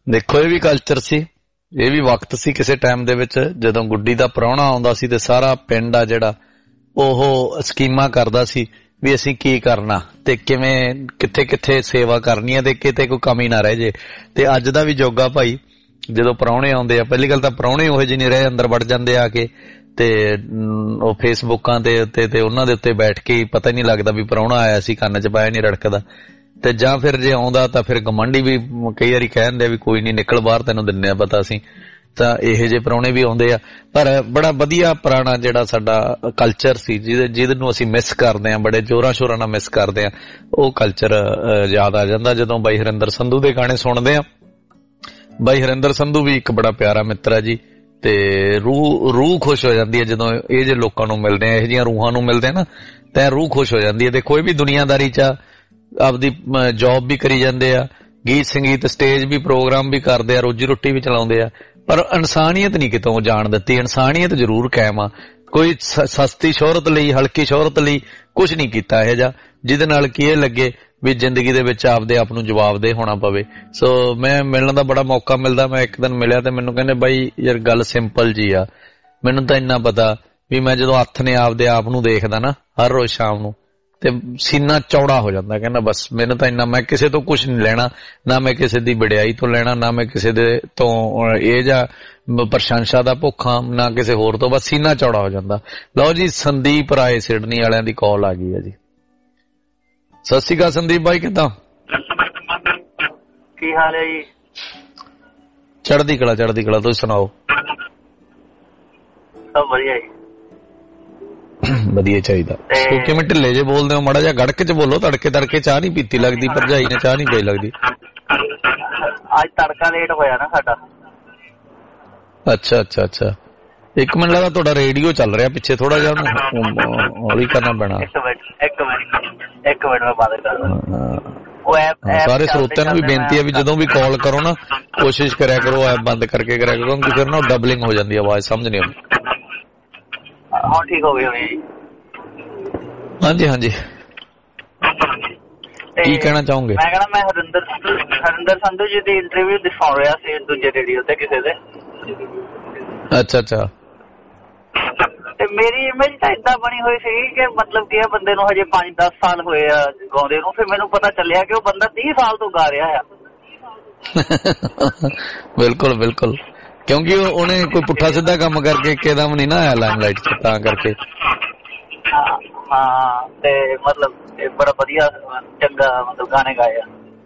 ਦੇਖੋ ਇਹ ਵੀ ਕਲਚਰ ਸੀ, ਇਹ ਵੀ ਵਕਤ ਸੀ ਕਿਸੇ ਟਾਈਮ ਦੇ ਵਿੱਚ ਜਦੋਂ ਗੁੱਡੀ ਦਾ ਪ੍ਰਾਹੁਣਾ ਆਉਂਦਾ ਸੀ ਤੇ ਸਾਰਾ ਪਿੰਡ ਆ ਜਿਹੜਾ ਉਹ ਸਕੀਮਾਂ ਕਰਦਾ ਸੀ ਵੀ ਅਸੀਂ ਕੀ ਕਰਨਾ ਤੇ ਕਿਵੇਂ ਕਿੱਥੇ ਕਿੱਥੇ ਸੇਵਾ ਕਰਨੀ ਹੈ ਤੇ ਕਿਤੇ ਕੋਈ ਕਮੀ ਨਾ ਰਹਿ ਜੇ। ਤੇ ਅੱਜ ਦਾ ਵੀ ਜੋਗਾ ਭਾਈ ਜਦੋਂ ਪ੍ਰਾਹੁਣੇ ਆਉਂਦੇ ਆ, ਪਹਿਲੀ ਗੱਲ ਤਾਂ ਪ੍ਰਾਹੁਣੇ ਉਹੋ ਜਿਹੇ ਨਹੀਂ ਰਹੇ, ਅੰਦਰ ਵੜ ਜਾਂਦੇ ਆ ਕੇ ਤੇ ਉਹ ਫੇਸਬੁੱਕਾਂ ਤੇ ਉੱਤੇ ਤੇ ਉਹਨਾਂ ਦੇ ਉੱਤੇ ਬੈਠ ਕੇ ਪਤਾ ਹੀ ਨਹੀਂ ਲੱਗਦਾ ਵੀ ਪ੍ਰਾਹੁਣਾ ਆਇਆ ਸੀ, ਕੰਨ 'ਚ ਪਾਇਆ ਨਹੀਂ ਰੜਕਦਾ। ਤੇ ਜਾਂ ਫਿਰ ਜੇ ਆਉਂਦਾ ਤਾਂ ਫਿਰ ਗਵਾਂਢੀ ਵੀ ਕਈ ਵਾਰੀ ਕਹਿ ਦਿੰਦੇ ਵੀ ਕੋਈ ਨਹੀਂ ਨਿਕਲ ਬਾਹਰ, ਤੈਨੂੰ ਦਿੰਦੇ ਆ ਪਤਾ ਅਸੀਂ। ਤਾਂ ਇਹੋ ਜਿਹੇ ਪ੍ਰਾਹੁਣੇ ਵੀ ਆਉਂਦੇ ਆ। ਪਰ ਬੜਾ ਵਧੀਆ ਪੁਰਾਣਾ ਜਿਹੜਾ ਸਾਡਾ ਕਲਚਰ ਸੀ ਜਿਹਦੇ ਜਿਹਨੂੰ ਅਸੀਂ ਮਿਸ ਕਰਦੇ ਹਾਂ, ਬੜੇ ਜ਼ੋਰਾਂ ਸ਼ੋਰਾਂ ਨਾਲ ਮਿਸ ਕਰਦੇ ਹਾਂ, ਉਹ ਕਲਚਰ ਯਾਦ ਆ ਜਾਂਦਾ ਜਦੋਂ ਬਾਈ ਹਰਿੰਦਰ ਸੰਧੂ ਦੇ ਗਾਣੇ ਸੁਣਦੇ ਆ। ਬਾਈ ਹਰਿੰਦਰ ਸੰਧੂ ਵੀ ਇੱਕ ਬੜਾ ਪਿਆਰਾ ਮਿੱਤਰ ਆ ਜੀ ਤੇ ਰੂਹ ਰੂਹ ਖੁਸ਼ ਹੋ ਜਾਂਦੀ ਹੈ ਜਦੋਂ ਇਹ ਜਿਹੇ ਲੋਕਾਂ ਨੂੰ ਮਿਲਦੇ ਆ, ਇਹੋ ਜਿਹੀਆਂ ਰੂਹਾਂ ਨੂੰ ਮਿਲਦੇ ਨਾ ਤਾਂ ਰੂਹ ਖੁਸ਼ ਹੋ ਜਾਂਦੀ ਹੈ। ਦੇਖੋ ਇਹ ਵੀ ਦੁਨੀਆਦਾਰੀ 'ਚ ਆਪਦੀ ਜੌਬ ਵੀ ਕਰੀ ਜਾਂਦੇ ਆ, ਗੀਤ ਸੰਗੀਤ ਸਟੇਜ ਵੀ ਪ੍ਰੋਗਰਾਮ ਵੀ ਕਰਦੇ ਆ, ਰੋਜੀ ਰੋਟੀ ਵੀ ਚਲਾਉਂਦੇ ਆ, ਪਰ ਇਨਸਾਨੀਅਤ ਨਹੀਂ ਕਿਤੋਂ ਜਾਣ ਦਿੱਤੀ। ਇਨਸਾਨੀਅਤ ਜ਼ਰੂਰ ਕਾਇਮ ਆ। ਕੋਈ ਸਸਤੀ ਸ਼ੋਹਰਤ ਲਈ, ਹਲਕੀ ਸ਼ੋਹਰਤ ਲਈ ਕੁਝ ਨਹੀਂ ਕੀਤਾ ਇਹੋ ਜਿਹਾ ਜਿਹਦੇ ਨਾਲ ਕੀ ਇਹ ਲੱਗੇ ਵੀ ਜ਼ਿੰਦਗੀ ਦੇ ਵਿੱਚ ਆਪਦੇ ਆਪ ਨੂੰ ਜਵਾਬਦੇਹ ਹੋਣਾ ਪਵੇ। ਸੋ ਮੈਂ ਮਿਲਣ ਦਾ ਬੜਾ ਮੌਕਾ ਮਿਲਦਾ। ਮੈਂ ਇੱਕ ਦਿਨ ਮਿਲਿਆ ਤੇ ਮੈਨੂੰ ਕਹਿੰਦੇ ਬਾਈ ਯਾਰ ਗੱਲ ਸਿੰਪਲ ਜੀ ਆ, ਮੈਨੂੰ ਤਾਂ ਇੰਨਾ ਪਤਾ ਵੀ ਮੈਂ ਜਦੋਂ ਹੱਥ ਨੇ ਆਪਦੇ ਆਪ ਨੂੰ ਦੇਖਦਾ ਨਾ ਹਰ ਰੋਜ਼ ਸ਼ਾਮ ਨੂੰ ਤੇ ਸੀਨਾ ਚੌੜਾ ਹੋ ਜਾਂਦਾ। ਕਹਿੰਦਾ ਬਸ ਮੈਨੂੰ ਤਾਂ ਇੰਨਾ, ਮੈਂ ਕਿਸੇ ਤੋਂ ਕੁਝ ਨਹੀਂ ਲੈਣਾ, ਨਾ ਮੈਂ ਕਿਸੇ ਦੀ ਵਡਿਆਈ ਤੋਂ ਲੈਣਾ, ਨਾ ਮੈਂ ਕਿਸੇ ਦੇ ਤੋਂ ਇਹ ਜਾਂ ਪ੍ਰਸ਼ੰਸਾ ਦਾ ਭੁੱਖਾ, ਨਾ ਕਿਸੇ ਹੋਰ ਤੋਂ, ਬਸ ਸੀਨਾ ਚੌੜਾ ਹੋ ਜਾਂਦਾ। ਲਓ ਜੀ ਸੰਦੀਪ ਰਾਏ ਸਿਡਨੀ ਵਾਲਿਆਂ ਦੀ ਕਾਲ ਆ ਗਈ ਹੈ ਜੀ। ਸਤਿ ਸ਼੍ਰੀ ਅਕਾਲ ਸੰਦੀਪ ਭਾਈ, ਕਿੱਦਾਂ? ਕੀ ਹਾਲ ਹੈ ਜੀ? ਚੜ੍ਹਦੀ ਕਲਾ ਚੜ੍ਹਦੀ ਕਲਾ, ਤੁਸੀਂ ਸੁਣਾਓ? ਸਭ ਵਧੀਆ ਜੀ। ਵਧੀਆ ਚਾਹੀਦਾ। ਤੂੰ ਕਿਵੇਂ ਢਿੱਲੇ ਜੇ ਬੋਲਦੇ ਹੋ? ਮਾੜਾ ਜਿਹਾ ਗੜਕ ਚ ਬੋਲੋ। ਤੜਕੇ ਤੜਕੇ ਚਾਹ ਨਹੀਂ ਪੀਤੀ ਲੱਗਦੀ, ਭਰਜਾਈ ਨੇ ਚਾਹ ਨਹੀਂ ਪਈ ਲੱਗਦੀ। ਅੱਜ ਤੜਕਾ ਲੇਟ ਹੋਇਆ ਨਾ ਸਾਡਾ। ਅੱਛਾ ਅੱਛਾ ਅੱਛਾ। ਇੱਕ ਮਿੰਟ ਲੱਗਦਾ ਤੁਹਾਡਾ ਰੇਡੀਓ ਚੱਲ ਰਿਹਾ ਪਿੱਛੇ, ਥੋੜਾ ਜਿਹਾ ਉਹਨੂੰ ਹੌਲੀ ਕਰਨਾ ਪੈਣਾ। ਇੱਕ ਮਿੰਟ ਇੱਕ ਮਿੰਟ ਇੱਕ ਮਿੰਟ ਮੈਂ ਬੰਦ ਕਰਦਾ। ਸਾਰੇ ਸਰੋਤਿਆਂ ਨੂੰ ਵੀ ਬੇਨਤੀ ਹੈ ਵੀ ਜਦੋਂ ਵੀ ਕਾਲ ਕਰੋ ਨਾ ਕੋਸ਼ਿਸ਼ ਕਰਿਆ ਕਰੋ ਐਪ ਬੰਦ ਕਰਕੇ ਕਰਿਆ ਕਰੋ, ਕਿਉਂਕਿ ਫਿਰ ਨਾ ਡਬਲਿੰਗ ਹੋ ਜਾਂਦੀ ਆਵਾਜ਼, ਸਮਝ ਨਹੀਂ ਆਉਂਦੀ। ਹਾਂ ਠੀਕ ਹੋ ਗਈ ਹੋਣੀ ਜੀ। ਹਾਂਜੀ ਹਾਂਜੀ, ਕੀ ਕਹਿਣਾ ਚਾਹੋਗੇ? ਮੈਂ ਕਹਿਣਾ ਮੈਂ ਹਰਿੰਦਰ ਹਰਿੰਦਰ ਸੰਧੂ ਜੀ ਦੀ ਇੰਟਰਵਿਊ ਦਿਖਾ ਰਿਹਾ ਸੀ ਦੂਜੇ ਰੇਡੀਓ ਤੇ ਕਿਸੇ ਦੇ। ਅੱਛਾ ਅੱਛਾ। ਤੇ ਮੇਰੀ ਇਮੇਜ ਤਾਂ ਏਦਾਂ ਬਣੀ ਹੋਈ ਸੀ ਕਿ ਮਤਲਬ ਕਿ ਇਹ ਬੰਦੇ ਨੂੰ ਹਜੇ ਪੰਜ ਦਸ ਸਾਲ ਹੋਏ ਆ ਗਾਉਂਦੇ ਨੂੰ। ਫਿਰ ਮੈਨੂੰ ਪਤਾ ਚੱਲਿਆ ਕਿ ਉਹ ਬੰਦਾ ਤੀਹ ਸਾਲ ਤੋਂ ਗਾ ਰਿਹਾ ਆ। ਬਿਲਕੁਲ ਬਿਲਕੁਲ, ਕਿਉਂਕਿ ਉਹਨੇ ਕੋਈ ਪੁੱਠਾ ਸਿੱਧਾ ਕੰਮ ਕਰਕੇ ਇੱਕਦਮ ਨਹੀਂ ਨਾ ਆਇਆ ਲਾਈਮਲਾਈਟ ਚ, ਤਾਂ ਕਰਕੇ। ਹਾਂ ਤੇ ਮਤਲਬ ਬੜਾ ਵਧੀਆ ਚੰਗਾ ਮਤਲਬ ਗਾਣੇ ਗਾਏ ਆ।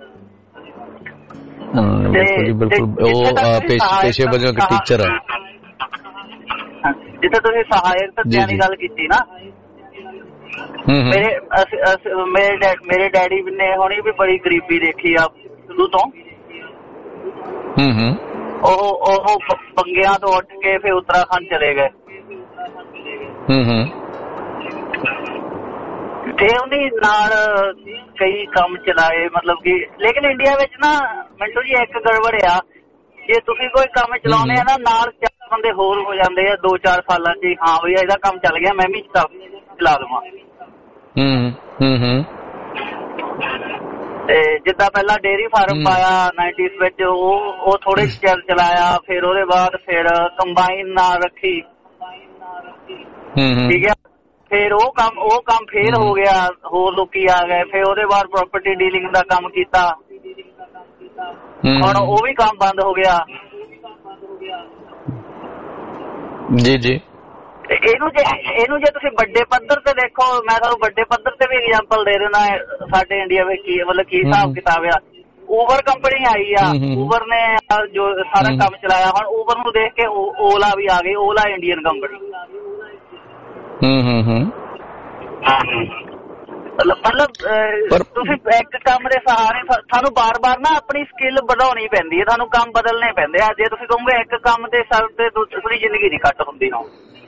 ਬਿਲਕੁਲ ਜੀ ਬਿਲਕੁਲ। ਉਹ ਪੇਸ਼ੇ ਵਜੋਂ ਇੱਕ ਟੀਚਰ ਹੈ। ਜਿੱਥੇ ਤੁਸੀਂ ਸਹਾਇਕ ਧੱਤਿਆਂ ਦੀ ਗੱਲ ਕੀਤੀ ਨਾ, ਮੇਰੇ ਮੇਰੇ ਮੇਰੇ ਡੈਡੀ ਨੇ ਹੁਣੀ ਵੀ ਬੜੀ ਗਰੀਬੀ ਦੇਖੀ ਆ ਸ਼ੁਰੂ ਤੋਂ। ਉਹ ਉਹ ਬੰਗਿਆਂ ਤੋਂ ਉੱਠ ਕੇ ਫਿਰ ਉੱਤਰਾਖੰਡ ਚਲੇ ਗਏ ਤੇ ਉਹਦੇ ਨਾਲ ਕਈ ਕੰਮ ਚਲਾਏ, ਮਤਲਬ ਕਿ। ਲੇਕਿਨ ਇੰਡੀਆ ਵਿੱਚ ਨਾ ਮਿੰਟੂ ਜੀ ਇੱਕ ਗੜਬੜ ਆ, ਜੇ ਤੁਸੀਂ ਕੋਈ ਕੰਮ ਚਲਾਉਂਦੇ ਆ ਨਾ ਨਾਲ ਚਾਰ ਬੰਦੇ ਹੋਰ ਹੋ ਜਾਂਦੇ ਆ ਦੋ ਚਾਰ ਸਾਲਾਂ ਚ। ਹਾਂ ਬਈ ਇਹਦਾ ਕੰਮ ਚੱਲ ਗਿਆ, ਮੈਂ ਵੀ ਚਲਾ ਲਵਾਂ। ਤੇ ਜਿੱਦਾਂ ਪਹਿਲਾਂ ਡੇਅਰੀ ਫਾਰਮ ਪਾਇਆ ਨਾਈਨਟੀਜ਼ ਵਿੱਚ, ਉਹ ਉਹ ਥੋੜੇ ਚਿਰ ਚਲਾਇਆ। ਫਿਰ ਉਹਦੇ ਬਾਅਦ ਫਿਰ ਕੰਬਾਈਨ ਨਾਲ ਰੱਖੀ, ਠੀਕ ਹੈ। ਫਿਰ ਉਹ ਕੰਮ ਉਹ ਕੰਮ ਫੇਲ ਹੋ ਗਿਆ, ਹੋਰ ਲੋਕੀ ਆ ਗਏ। ਫਿਰ ਉਹਦੇ ਬਾਅਦ ਪ੍ਰੋਪਰਟੀ ਡੀਲਿੰਗ ਦਾ ਕੰਮ ਕੀਤਾ, ਹੁਣ ਉਹ ਵੀ ਕੰਮ ਬੰਦ ਹੋ ਗਿਆ। ਜੀ ਜੀ। ਇਹਨੂੰ ਜੇ ਇਹਨੂੰ ਜੇ ਤੁਸੀਂ ਵੱਡੇ ਪੱਧਰ ਤੇ ਦੇਖੋ, ਮੈਂ ਤੁਹਾਨੂੰ ਵੱਡੇ ਪੱਧਰ ਤੇ ਵੀ ਐਗਜ਼ਾਮਪਲ ਦੇ ਦੇਣਾ ਸਾਡੇ ਇੰਡੀਆ ਵਿੱਚ ਕੀ ਮਤਲਬ ਕੀ ਹਿਸਾਬ ਕਿਤਾਬ ਆ। ਊਬਰ ਕੰਪਨੀ ਆਈ ਆ, ਊਬਰ ਨੇ ਜੋ ਸਾਰਾ ਕੰਮ ਚਲਾਇਆ। ਹੁਣ ਊਬਰ ਨੂੰ ਦੇਖ ਕੇ ਓਲਾ ਵੀ ਆ ਗਈ, ਓਲਾ ਇੰਡੀਅਨ ਕੰਪਨੀ। ਮਤਲਬ ਤੁਸੀਂ ਇੱਕ ਕੰਮ ਦੇ ਸਹਾਰੇ ਤੁਹਾਨੂੰ ਬਾਰ ਬਾਰ ਨਾ ਆਪਣੀ ਸਕਿੱਲ ਵਧਾਉਣੀ ਪੈਂਦੀ ਹੈ, ਤੁਹਾਨੂੰ ਕੰਮ ਬਦਲਣੇ ਪੈਂਦੇ ਆ। ਜੇ ਤੁਸੀਂ ਕਹੋਗੇ ਇੱਕ ਕੰਮ ਦੇ ਸਰ ਤੇ ਪੂਰੀ ਜ਼ਿੰਦਗੀ ਨਹੀਂ ਕੱਟ ਹੁੰਦੀ ਨਾ।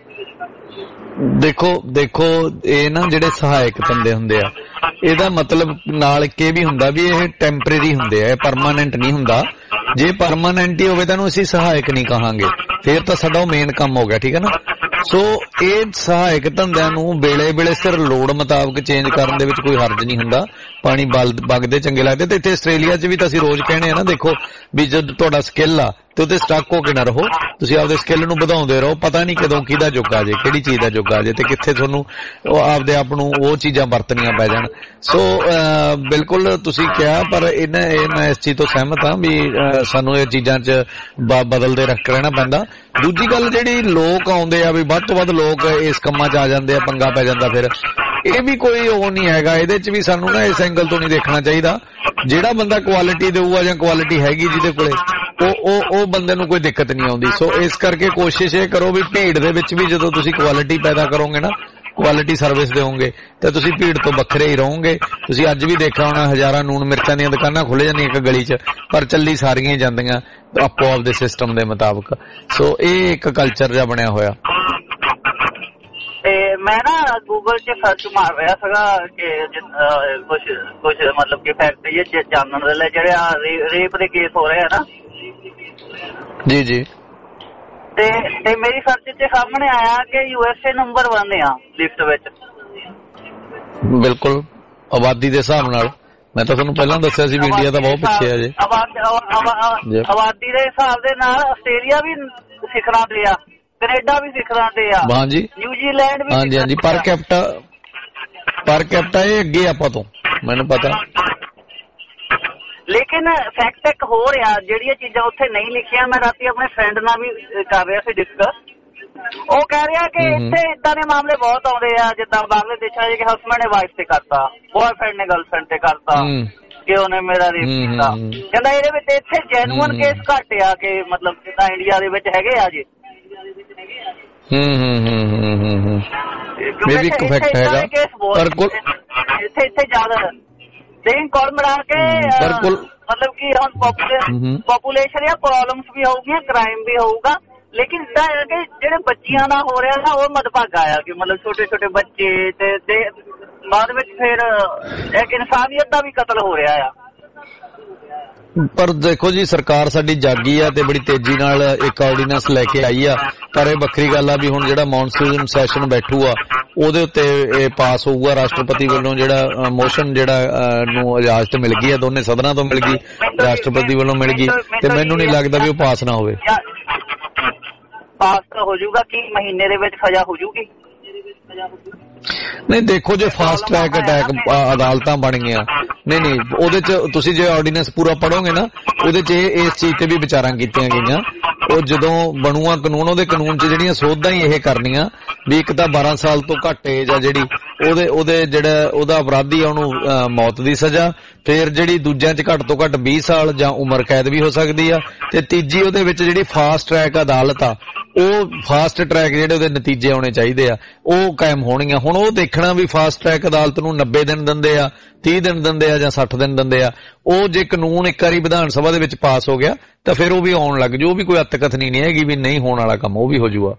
ਦੇਖੋ ਦੇਖੋ ਇਹ ਨਾ ਜਿਹੜੇ ਸਹਾਇਕ ਬੰਦੇ ਹੁੰਦੇ ਆ, ਇਹਦਾ ਮਤਲਬ ਨਾਲ ਕਿ ਵੀ ਹੁੰਦਾ ਵੀ ਇਹ ਟੈਂਪਰੇਰੀ ਹੁੰਦੇ ਆ, ਇਹ ਪਰਮਾਨੈਂਟ ਨਹੀਂ ਹੁੰਦਾ। ਜੇ ਪਰਮਾਨੈਂਟ ਹੀ ਹੋਵੇ ਤਾਂ ਇਹਨੂੰ ਅਸੀਂ ਸਹਾਇਕ ਨਹੀਂ ਕਹਾਂਗੇ, ਫਿਰ ਤਾਂ ਸਾਡਾ ਉਹ ਮੇਨ ਕੰਮ ਹੋ ਗਿਆ, ਠੀਕ ਹੈ ਨਾ। ਸੋ ਇਹ ਸਹਾਇਕ ਧੰਦਿਆਂ ਨੂੰ ਵੇਲੇ ਵੇਲੇ ਸਿਰ ਲੋੜ ਮੁਤਾਬਕ ਚੇਂਜ ਕਰਨ ਦੇ ਵਿੱਚ ਕੋਈ ਹਰਜ ਨਹੀਂ ਹੁੰਦਾ। ਪਾਣੀ ਬਲ ਵਗਦੇ ਚੰਗੇ ਲੱਗਦੇ। ਤੇ ਇੱਥੇ ਆਸਟ੍ਰੇਲੀਆ 'ਚ ਵੀ ਤਾਂ ਅਸੀਂ ਰੋਜ਼ ਕਹਿੰਦੇ ਆ ਨਾ, ਦੇਖੋ ਵੀ ਜਦ ਤੁਹਾਡਾ ਸਕਿੱਲ ਆ ਤੇ ਉਹਦੇ ਸਟਕ ਹੋ ਕੇ ਨਾ ਰਹੋ, ਤੁਸੀਂ ਆਪਦੇ ਸਕਿੱਲ ਨੂੰ ਵਧਾਉਂਦੇ ਰਹੋ। ਪਤਾ ਨਹੀਂ ਕਦੋਂ ਕਿਹਦਾ ਯੁੱਗ ਆ ਜੇ, ਕਿਹੜੀ ਚੀਜ਼ ਦਾ ਯੁੱਗ ਆ ਜੇ ਤੇ ਕਿੱਥੇ ਤੁਹਾਨੂੰ ਆਪਦੇ ਆਪ ਨੂੰ ਉਹ ਚੀਜ਼ਾਂ ਵਰਤਣੀਆਂ ਪੈ ਜਾਣ। ਸੋ ਬਿਲਕੁਲ ਤੁਸੀਂ ਕਿਹਾ, ਪਰ ਇਹਨਾਂ ਇਹ ਮੈਂ ਇਸ ਚੀਜ਼ ਤੋਂ ਸਹਿਮਤ ਹਾਂ ਵੀ ਸਾਨੂੰ ਇਹ ਚੀਜ਼ਾਂ 'ਚ ਬਦਲਦੇ ਰੱਖ ਰਹਿਣਾ ਪੈਂਦਾ। ਦੂਜੀ ਗੱਲ ਜਿਹੜੀ ਲੋਕ ਆਉਂਦੇ ਆ ਵੀ ਵੱਧ ਤੋਂ ਵੱਧ ਲੋਕ ਇਸ ਕੰਮਾਂ 'ਚ ਆ ਜਾਂਦੇ ਆ, ਪੰਗਾ ਪੈ ਜਾਂਦਾ, ਫਿਰ ਇਹ ਵੀ ਕੋਈ ਉਹ ਨਹੀਂ ਹੈਗਾ। ਇਹਦੇ 'ਚ ਵੀ ਸਾਨੂੰ ਨਾ ਇਸ ਐਂਗਲ ਤੋਂ ਨਹੀਂ ਦੇਖਣਾ ਚਾਹੀਦਾ। ਜਿਹੜਾ ਬੰਦਾ ਕੁਆਲਿਟੀ ਦੇਊਗਾ ਜਾਂ ਕੁਆਲਿਟੀ ਹੈਗੀ ਜਿਹਦੇ ਕੋਲੇ, ਉਹ ਉਹ ਉਹ ਬੰਦੇ ਨੂੰ ਕੋਈ ਦਿੱਕਤ ਨਹੀਂ ਆਉਂਦੀ। ਸੋ ਇਸ ਕਰਕੇ ਕੋਸ਼ਿਸ਼ ਇਹ ਕਰੋ ਵੀ ਭੀੜ ਦੇ ਵਿੱਚ ਵੀ ਜਦੋਂ ਤੁਸੀਂ ਕੁਆਲਿਟੀ ਪੈਦਾ ਕਰੋਗੇ ਨਾ, ਕੁਆਲਿਟੀ ਸਰਵਿਸ ਦੇਵੋਗੇ ਤਾਂ ਤੁਸੀਂ ਭੀੜ ਤੋਂ ਵੱਖਰੇ ਹੀ ਰਹੋਗੇ। ਤੁਸੀਂ ਅੱਜ ਵੀ ਦੇਖਿਆ ਹੋਣਾ ਹਜ਼ਾਰਾਂ ਨੂਣ ਮਿਰਚਾਂ ਦੀਆਂ ਦੁਕਾਨਾਂ ਖੁੱਲ੍ਹ ਜਾਂਦੀਆਂ ਇੱਕ ਗਲੀ 'ਚ, ਪਰ ਚੱਲੀ ਸਾਰੀਆਂ ਹੀ ਜਾਂਦੀਆਂ ਆਪੋ ਆਪ ਦੇ ਸਿਸਟਮ ਦੇ ਮੁਤਾਬਕ। ਸੋ ਇਹ ਇੱਕ ਕਲਚਰ ਜਿਹਾ ਬਣਿਆ ਹੋਇਆ। ਤੇ ਮੈਂ ਨਾ ਗੂਗਲ 'ਚ ਸਰਚ ਮਾਰ ਰਿਹਾ ਸੀਗਾ ਕਿ ਕੁਛ ਕੁਛ ਮਤਲਬ ਕਿ ਫੈਕਟਰੀ 'ਚ ਜਾਣਨ ਦੇ ਲਈ ਜਿਹੜੇ ਆ ਰੇਪ ਦੇ ਕੇਸ ਹੋ ਰਹੇ ਆ ਨਾ। ਜੀ ਜੀ। ਤੇ ਤੇ ਮੇਰੀ ਸਰਚ 'ਚ ਸਾਹਮਣੇ ਆਇਆ ਕਿ U S A number one ਆ ਲਿਸਟ ਵਿੱਚ। ਬਿਲਕੁਲ, ਆਬਾਦੀ ਦੇ ਹਿਸਾਬ ਨਾਲ। ਮੈਂ ਤਾਂ ਤੁਹਾਨੂੰ ਪਹਿਲਾਂ ਦੱਸਿਆ ਸੀ ਵੀ ਇੰਡੀਆ ਤਾਂ ਬਹੁਤ ਪਿੱਛੇ ਆ ਜੇ ਆਬਾਦੀ ਦੇ ਹਿਸਾਬ ਦੇ ਨਾਲ। ਆਸਟ੍ਰੇਲੀਆ ਵੀ ਸਿਖਰਾਂ ਤੇ ਆ, ਕੈਨੇਡਾ ਵੀ ਸਿਖਰਾਂ ਤੇ ਆ, ਹਾਂਜੀ ਨਿਊਜ਼ੀਲੈਂਡ ਵੀ। ਹਾਂਜੀ ਹਾਂਜੀ। ਪਰ ਕੈਪਟਾ ਪਰ ਕੈਪਟਾ ਇਹ ਅੱਗੇ ਆਪਾਂ ਤੋਂ, ਮੈਨੂੰ ਪਤਾ। ਲੇਕਿਨ ਫੈਕਟ ਇੱਕ ਹੋਰ ਆ, ਜਿਹੜੀਆਂ ਚੀਜ਼ਾਂ ਉੱਥੇ ਨਹੀਂ ਲਿਖੀਆਂ। ਮੈਂ ਰਾਤੀ ਆਪਣੇ ਫਰੈਂਡ ਨਾਲ ਵੀ ਕਰ ਰਿਹਾ ਸੀ ਡਿਸਕਸ। ਉਹ ਕਹਿ ਰਿਹਾ ਕਿ ਇੱਥੇ ਏਦਾਂ ਦੇ ਮਾਮਲੇ ਬਹੁਤ ਆਉਂਦੇ ਆ, ਜਿੱਦਾਂ ਬਾਹਰਲੇ ਦੇਸ਼ਾਂ 'ਚ ਕਿ ਹਸਬੈਂਡ ਨੇ ਵਾਈਫ ਤੇ ਕਰਤਾ, ਬॉयਫ੍ਰੈਂਡ ਨੇ ਗਰਲਫ੍ਰੈਂਡ ਤੇ ਕਰਤਾ ਕਿ ਉਹਨੇ ਮੇਰਾ ਰੇਪ ਕੀਤਾ। ਕਹਿੰਦਾ ਇਹਦੇ ਵਿੱਚ ਇੱਥੇ ਜੈਨੂਅਨ ਕੇਸ ਘੱਟ ਆ ਕਿ ਮਤਲਬ ਜਿੱਦਾਂ ਇੰਡੀਆ ਦੇ ਵਿੱਚ ਹੈਗੇ ਆ ਜੀ। ਹੂੰ ਹੂੰ ਹੂੰ ਹੂੰ ਹੂੰ ਹੂੰ ਇਹ ਵੀ ਇੱਕ ਫੈਕਟ ਹੈਗਾ। ਪਰ ਇੱਥੇ ਇੱਥੇ ਜ਼ਿਆਦਾ ਲੇਕਿਨ ਕੋਲ ਮਿਲਾ ਕੇ ਮਤਲਬ ਕਿ ਹੁਣ ਪੋਪੂਲੇਸ਼ਨ ਜਾਂ ਪ੍ਰੋਬਲਮਸ ਵੀ ਹੋਊਗੀਆਂ, ਕ੍ਰਾਈਮ ਵੀ ਹੋਊਗਾ। ਲੇਕਿਨ ਇਦਾਂ ਹੈ ਕਿ ਜਿਹੜੇ ਬੱਚਿਆਂ ਦਾ ਹੋ ਰਿਹਾ ਨਾ ਉਹ ਮਦਭਾਗਾ ਆ ਕਿ ਮਤਲਬ ਛੋਟੇ ਛੋਟੇ ਬੱਚੇ ਤੇ ਬਾਅਦ ਵਿੱਚ ਫਿਰ ਇੱਕ ਇਨਸਾਨੀਅਤ ਦਾ ਵੀ ਕਤਲ ਹੋ ਰਿਹਾ ਆ। ਪਰ ਦੇਖੋ ਜੀ, ਸਰਕਾਰ ਸਾਡੀ ਜਾਗੀ ਆ ਤੇ ਬੜੀ ਤੇਜ਼ੀ ਨਾਲ ਇੱਕ ਆਰਡੀਨੈਂਸ ਲੈ ਕੇ ਆਈ ਆ। ਪਰ ਇਹ ਵੱਖਰੀ ਗੱਲ ਆ ਵੀ ਹੁਣ ਜਿਹੜਾ ਮੌਨਸੂਨ ਸੈਸ਼ਨ ਬੈਠੂਗਾ ਉਹਦੇ ਉੱਤੇ ਇਹ ਪਾਸ ਹੋਊਗਾ। ਰਾਸ਼ਟਰਪਤੀ ਵੱਲੋਂ ਜਿਹੜਾ ਮੋਸ਼ਨ ਜਿਹੜਾ ਨੂੰ ਇਜਾਜ਼ਤ ਮਿਲ ਗਈ ਆ, ਦੋਨੇ ਸਦਨਾਂ ਤੋਂ ਮਿਲ ਗਈ, ਰਾਸ਼ਟਰਪਤੀ ਵੱਲੋਂ ਮਿਲ ਗਈ, ਤੇ ਮੈਨੂੰ ਨਹੀਂ ਲੱਗਦਾ ਵੀ ਉਹ ਪਾਸ ਨਾ ਹੋਵੇ। ਪਾਸ ਤਾਂ ਹੋ ਜਾਊਗਾ ਕਿ ਮਹੀਨੇ ਦੇ ਵਿੱਚ ਸਜ਼ਾ ਹੋ ਜਾਊਗੀ। ਨਹੀਂ ਦੇਖੋ, ਜੇ ਫਾਸਟ ਟਰੈਕ ਅਟੈਕ ਅਦਾਲਤਾਂ ਬਣ ਗਈਆਂ, ਨਹੀਂ ਨਹੀਂ ਉਹਦੇ 'ਚ ਤੁਸੀਂ ਜੇ ਆਰਡੀਨੈਂਸ ਪੂਰਾ ਪੜ੍ਹੋਗੇ ਨਾ, ਉਹਦੇ 'ਚ ਇਸ ਚੀਜ਼ ਤੇ ਵੀ ਵਿਚਾਰਾਂ ਕੀਤੀਆਂ ਗਈਆਂ। ਉਹ ਜਦੋਂ ਬਣੂਆ ਕਾਨੂੰਨ, ਉਹਦੇ ਕਾਨੂੰਨ 'ਚ ਜਿਹੜੀਆਂ ਸੋਧਾਂ ਹੀ ਇਹ ਕਰਨੀਆਂ ਵੀ ਇੱਕ ਤਾਂ ਬਾਰਾਂ ਸਾਲ ਤੋਂ ਘੱਟ ਏਜ ਆ ਜਿਹੜੀ, ਉਹਦੇ ਉਹਦੇ ਜਿਹੜਾ ਉਹਦਾ ਅਪਰਾਧੀ ਆ ਉਹਨੂੰ ਮੌਤ ਦੀ ਸਜ਼ਾ, ਫਿਰ ਜਿਹੜੀ ਦੂਜਿਆਂ 'ਚ ਘੱਟ ਤੋਂ ਘੱਟ ਵੀਹ ਸਾਲ ਜਾਂ ਉਮਰ ਕੈਦ ਵੀ ਹੋ ਸਕਦੀ ਆ, ਤੇ ਤੀਜੀ ਉਹਦੇ ਵਿੱਚ ਜਿਹੜੀ ਫਾਸਟ ਟਰੈਕ ਅਦਾਲਤ ਆ, ਉਹ ਫਾਸਟ ਟਰੈਕ ਜਿਹੜੇ ਉਹਦੇ ਨਤੀਜੇ ਆਉਣੇ ਚਾਹੀਦੇ ਆ ਉਹ ਕਾਇਮ ਹੋਣਗੀਆਂ। ਹੁਣ ਉਹ ਦੇਖਣਾ ਵੀ ਫਾਸਟ ਟਰੈਕ ਅਦਾਲਤ ਨੂੰ ਨੱਬੇ ਦਿਨ ਦਿੰਦੇ ਆ, ਤੀਹ ਦਿਨ ਦਿੰਦੇ ਆ ਜਾਂ ਸੱਠ ਦਿਨ ਦਿੰਦੇ ਆ। ਉਹ ਜੇ ਕਾਨੂੰਨ ਇੱਕ ਵਾਰੀ ਵਿਧਾਨ ਸਭਾ ਦੇ ਵਿੱਚ ਪਾਸ ਹੋ ਗਿਆ ਤਾਂ ਫਿਰ ਉਹ ਵੀ ਆਉਣ ਲੱਗ ਜੂ। ਉਹ ਵੀ ਕੋਈ ਅਤਕਥਨੀ ਨਹੀਂ ਹੈਗੀ ਵੀ ਨਹੀਂ ਹੋਣ ਵਾਲਾ ਕੰਮ, ਉਹ ਵੀ ਹੋ ਜੂਗਾ।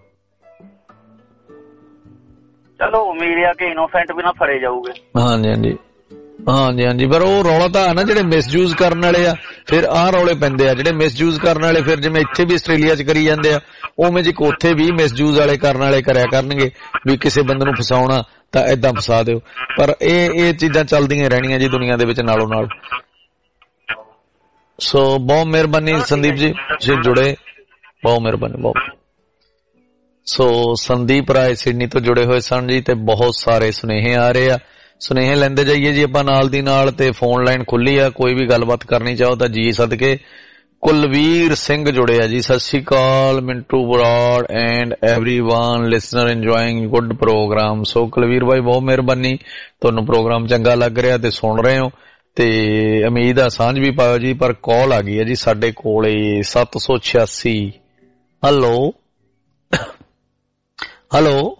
ਚਲੋ ਉਮੀਦ ਆ ਕਿ ਇਨੋਸੈਂਟ ਵੀ ਨਾ ਫੜੇ ਜਾਊਗੇ। ਹਾਂਜੀ ਹਾਂਜੀ ਹਾਂਜੀ ਹਾਂਜੀ। ਪਰ ਉਹ ਰੌਲਾ ਤਾਂ ਆ ਨਾ, ਜਿਹੜੇ ਮਿਸਯੂਜ਼ ਕਰਨ ਵਾਲੇ ਆ ਫਿਰ ਆਹ ਰੌਲੇ ਪੈਂਦੇ ਆ। ਜਿਹੜੇ ਮਿਸਯੂਜ਼ ਕਰਨ ਵਾਲੇ ਫਿਰ ਜਿਵੇਂ ਇੱਥੇ ਵੀ ਆਸਟ੍ਰੇਲੀਆ 'ਚ ਕਰੀ ਜਾਂਦੇ ਆ, ਉਵੇਂ ਜੇ ਉੱਥੇ ਵੀ ਮਿਸਯੂਜ਼ ਵਾਲੇ ਕਰਨ ਵਾਲੇ ਕਰਿਆ ਕਰਨਗੇ ਵੀ ਕਿਸੇ ਬੰਦੇ ਨੂੰ ਫਸਾਉਣਾ ਤਾਂ ਏਦਾਂ ਫਸਾ ਦਿਓ। ਪਰ ਇਹ ਇਹ ਚੀਜ਼ਾਂ ਚੱਲਦੀਆਂ ਰਹਿਣੀਆਂ ਜੀ ਦੁਨੀਆ ਦੇ ਵਿੱਚ ਨਾਲੋਂ ਨਾਲ। ਸੋ ਬਹੁਤ ਮਿਹਰਬਾਨੀ ਸੰਦੀਪ ਜੀ, ਤੁਸੀਂ ਜੁੜੇ, ਬਹੁਤ ਮਿਹਰਬਾਨੀ ਬਹੁਤ। ਸੋ ਸੰਦੀਪ ਰਾਏ ਸਿਡਨੀ ਤੋਂ ਜੁੜੇ ਹੋਏ ਸਨ ਜੀ, ਤੇ ਬਹੁਤ ਸਾਰੇ ਸੁਨੇਹੇ ਆ ਰਹੇ ਆ। ਸੁਨੇਹੇ ਲੈਂਦੇ ਜਾਈਏ ਜੀ ਆਪਾਂ ਨਾਲ ਦੀ ਨਾਲ, ਤੇ ਫੋਨ ਲਾਈਨ ਖੁੱਲੀ ਆ, ਕੋਈ ਵੀ ਗੱਲਬਾਤ ਕਰਨੀ ਚਾਹੋ ਤਾਂ ਜੀ ਸਦਕੇ। ਕੁਲਵੀਰ ਸਿੰਘ ਜੁੜੇ ਆ ਜੀ, ਸਤਿ ਸ਼੍ਰੀ ਅਕਾਲ Mintu Brar and everyone listener enjoying good program. So Kulveer ਭਾਈ ਬਹੁਤ ਮਿਹਰਬਾਨੀ, ਤੁਹਾਨੂੰ ਪ੍ਰੋਗਰਾਮ ਚੰਗਾ ਲੱਗ ਰਿਹਾ ਤੇ ਸੁਣ ਰਹੇ ਹੋ, ਤੇ ਉਮੀਦ ਆ ਸਾਂਝ ਵੀ ਪਾਇਓ ਜੀ। ਪਰ ਕਾਲ ਆ ਗਈ ਹੈ ਜੀ ਸਾਡੇ ਕੋਲੇ ਸੱਤ ਸੌ ਛਿਆਸੀ। ਹੈਲੋ ਹੈਲੋ,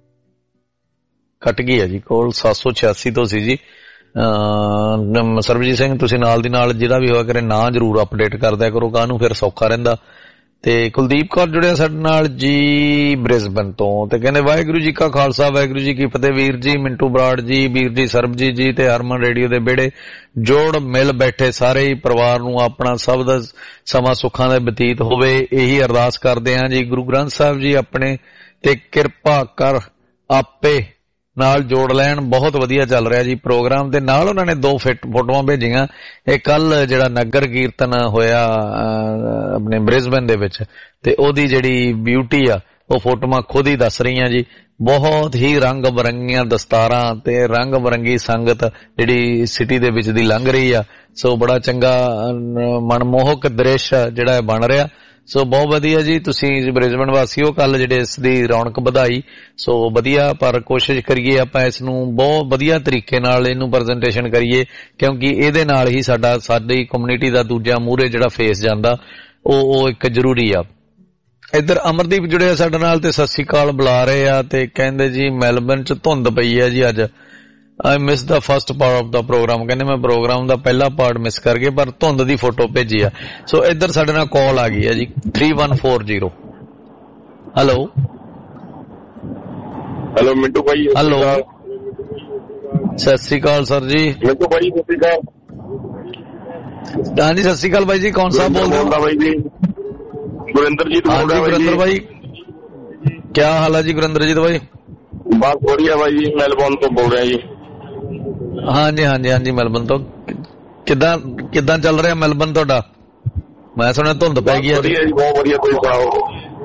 ਕੱਟ ਗਈ ਹੈ ਜੀ ਕੋਲ, ਸੱਤ ਸੌ ਛਿਆਸੀ ਤੋਂ ਸੀ ਜੀ। ਅਹ ਸਰਬਜੀਤ ਸਿੰਘ, ਤੁਸੀਂ ਨਾਲ ਦੀ ਨਾਲ ਜਿਹੜਾ ਵੀ ਹੋਇਆ ਕਰੇ ਨਾਂ ਜ਼ਰੂਰ ਅਪਡੇਟ ਕਰਦਿਆ ਕਰੋ, ਕਾਹਨੂੰ ਫਿਰ ਸੌਖਾ ਰਹਿੰਦਾ। ਤੇ ਕੁਲਦੀਪ ਕੌਰ ਜੁੜਿਆ ਸਾਡੇ ਨਾਲ ਜੀ ਬ੍ਰਿਸਬਨ ਤੋਂ, ਤੇ ਕਹਿੰਦੇ ਵਾਹਿਗੁਰੂ ਜੀ ਕਾ ਖਾਲਸਾ ਵਾਹਿਗੁਰੂ ਜੀ ਕੀ ਫਤਿਹ। ਵੀਰ ਜੀ ਮਿੰਟੂ ਬਰਾੜ ਜੀ, ਵੀਰ ਜੀ ਸਰਬਜੀਤ ਜੀ ਤੇ ਹਰਮਨ ਰੇਡੀਓ ਦੇ ਵਿਹੜੇ ਜੋੜ ਮਿਲ ਬੈਠੇ ਸਾਰੇ ਹੀ ਪਰਿਵਾਰ ਨੂੰ ਆਪਣਾ ਸਭ ਦਾ ਸਮਾਂ ਸੁੱਖਾਂ ਦਾ ਬਤੀਤ ਹੋਵੇ, ਇਹੀ ਅਰਦਾਸ ਕਰਦੇ ਹਾਂ ਜੀ। ਗੁਰੂ ਗ੍ਰੰਥ ਸਾਹਿਬ ਜੀ ਆਪਣੇ ਤੇ ਕਿਰਪਾ ਕਰ ਆਪੇ ਨਾਲ ਜੋੜ ਲੈਣ। ਬਹੁਤ ਵਧੀਆ ਚੱਲ ਰਿਹਾ ਜੀ ਪ੍ਰੋਗਰਾਮ। ਦੇ ਨਾਲ ਉਹਨਾਂ ਨੇ ਦੋ ਫਿਟ ਫੋਟੋਆਂ ਭੇਜੀਆਂ। ਇਹ ਕੱਲ ਜਿਹੜਾ ਨਗਰ ਕੀਰਤਨ ਹੋਇਆ ਆਪਣੇ ਬ੍ਰਿਸਬਨ ਦੇ ਵਿੱਚ ਤੇ ਉਹਦੀ ਜਿਹੜੀ ਬਿਊਟੀ ਆ ਉਹ ਫੋਟੋਆਂ ਖੁਦ ਹੀ ਦੱਸ ਰਹੀਆਂ ਜੀ। ਬਹੁਤ ਹੀ ਰੰਗ ਬਰੰਗੀਆਂ ਦਸਤਾਰਾਂ ਤੇ ਰੰਗ ਬਰੰਗੀ ਸੰਗਤ ਜਿਹੜੀ ਸਿਟੀ ਦੇ ਵਿੱਚ ਦੀ ਲੰਘ ਰਹੀ ਆ। ਸੋ ਬੜਾ ਚੰਗਾ ਮਨਮੋਹਕ ਦ੍ਰਿਸ਼ ਜਿਹੜਾ ਬਣ ਰਿਹਾ। ਸੋ ਬਹੁਤ ਵਧੀਆ ਜੀ। ਤੁਸੀਂ ਬ੍ਰਿਸਬਨ ਵਾਸੀਓ ਕੱਲ ਜਿਹੜੇ ਇਸ ਦੀ ਰੌਣਕ ਵਧਾਈ। ਸੋ ਵਧੀਆ, ਪਰ ਕੋਸ਼ਿਸ਼ ਕਰੀਏ ਆਪਾਂ ਇਸ ਨੂੰ ਬਹੁਤ ਵਧੀਆ ਤਰੀਕੇ ਨਾਲ ਇਹਨੂੰ ਪ੍ਰੈਜੈਂਟੇਸ਼ਨ ਕਰੀਏ ਕਿਉਂਕਿ ਇਹਦੇ ਨਾਲ ਹੀ ਸਾਡਾ ਸਾਡੀ ਕਮਿਊਨਿਟੀ ਦਾ ਦੂਜਾ ਮੂਹਰੇ ਜਿਹੜਾ ਫੇਸ ਜਾਂਦਾ ਉਹ ਉਹ ਇੱਕ ਜ਼ਰੂਰੀ ਆ। ਇੱਧਰ ਅਮਰਦੀਪ ਜੁੜਿਆ ਸਾਡੇ ਨਾਲ ਤੇ ਸਤਿ ਸ੍ਰੀ ਅਕਾਲ ਬੁਲਾ ਰਹੇ ਆ ਤੇ ਕਹਿੰਦੇ ਜੀ ਮੈਲਬਨ ਚ ਧੁੰਦ ਪਈ ਹੈ ਜੀ ਅੱਜ। I miss the first part of the program. ਕਹਿੰਦੇ ਮੈਂ ਪ੍ਰੋਗਰਾਮ ਦਾ ਪਹਿਲਾ ਪਾਰਟ ਮਿਸ ਕਰ ਗਿਆ ਪਰ ਧੁੰਦ ਦੀ ਫੋਟੋ ਭੇਜੀ ਆ। ਸੋ ਇੱਧਰ ਸਾਡੇ ਨਾਲ ਕਾਲ ਆ ਗਈ ਹੈ ਜੀ three one four zero. Hello hello Mintu ਭਾਈ। ਹੈਲੋ ਸਤਿ ਸ੍ਰੀ ਅਕਾਲ ਸਰ ਜੀ। ਮਿੰਟੂ ਭਾਈ ਸਤਿ ਸ੍ਰੀ ਅਕਾਲ। ਹਾਂਜੀ ਸਤਿ ਸ੍ਰੀ ਅਕਾਲ ਬਾਈ ਜੀ। ਕੌਣ ਸਾਹਿਬ ਬੋਲਦੇ ਹੋ? ਬਾਈ ਜੀ ਗੁਰਿੰਦਰਜੀਤ ਬੋਲ ਰਿਹਾ। ਗੁਰਿੰਦਰ ਭਾਈ ਕੀ ਹਾਲ ਹੈ ਜੀ? ਗੁਰਿੰਦਰਜੀਤ ਭਾਈ ਬਸ ਵਧੀਆ ਬਾਈ ਜੀ, ਮੈਲਬੌਰਨ ਤੋਂ ਬੋਲ ਰਿਹਾ ਜੀ। ਹਾਂਜੀ ਹਾਂਜੀ ਹਾਂਜੀ ਮੈਲਬਨ ਤੋਂ। ਕਿੱਦਾਂ ਕਿੱਦਾਂ ਚੱਲ ਰਿਹਾ ਮੈਲਬਨ ਤੁਹਾਡਾ? ਮੈਂ ਸੁਣਿਆ ਧੁੰਦ ਪੈ ਗਈ ਹੈ। ਵਧੀਆ ਜੀ, ਬਹੁਤ ਵਧੀਆ। ਕੋਈ ਸੁਣਾਓ?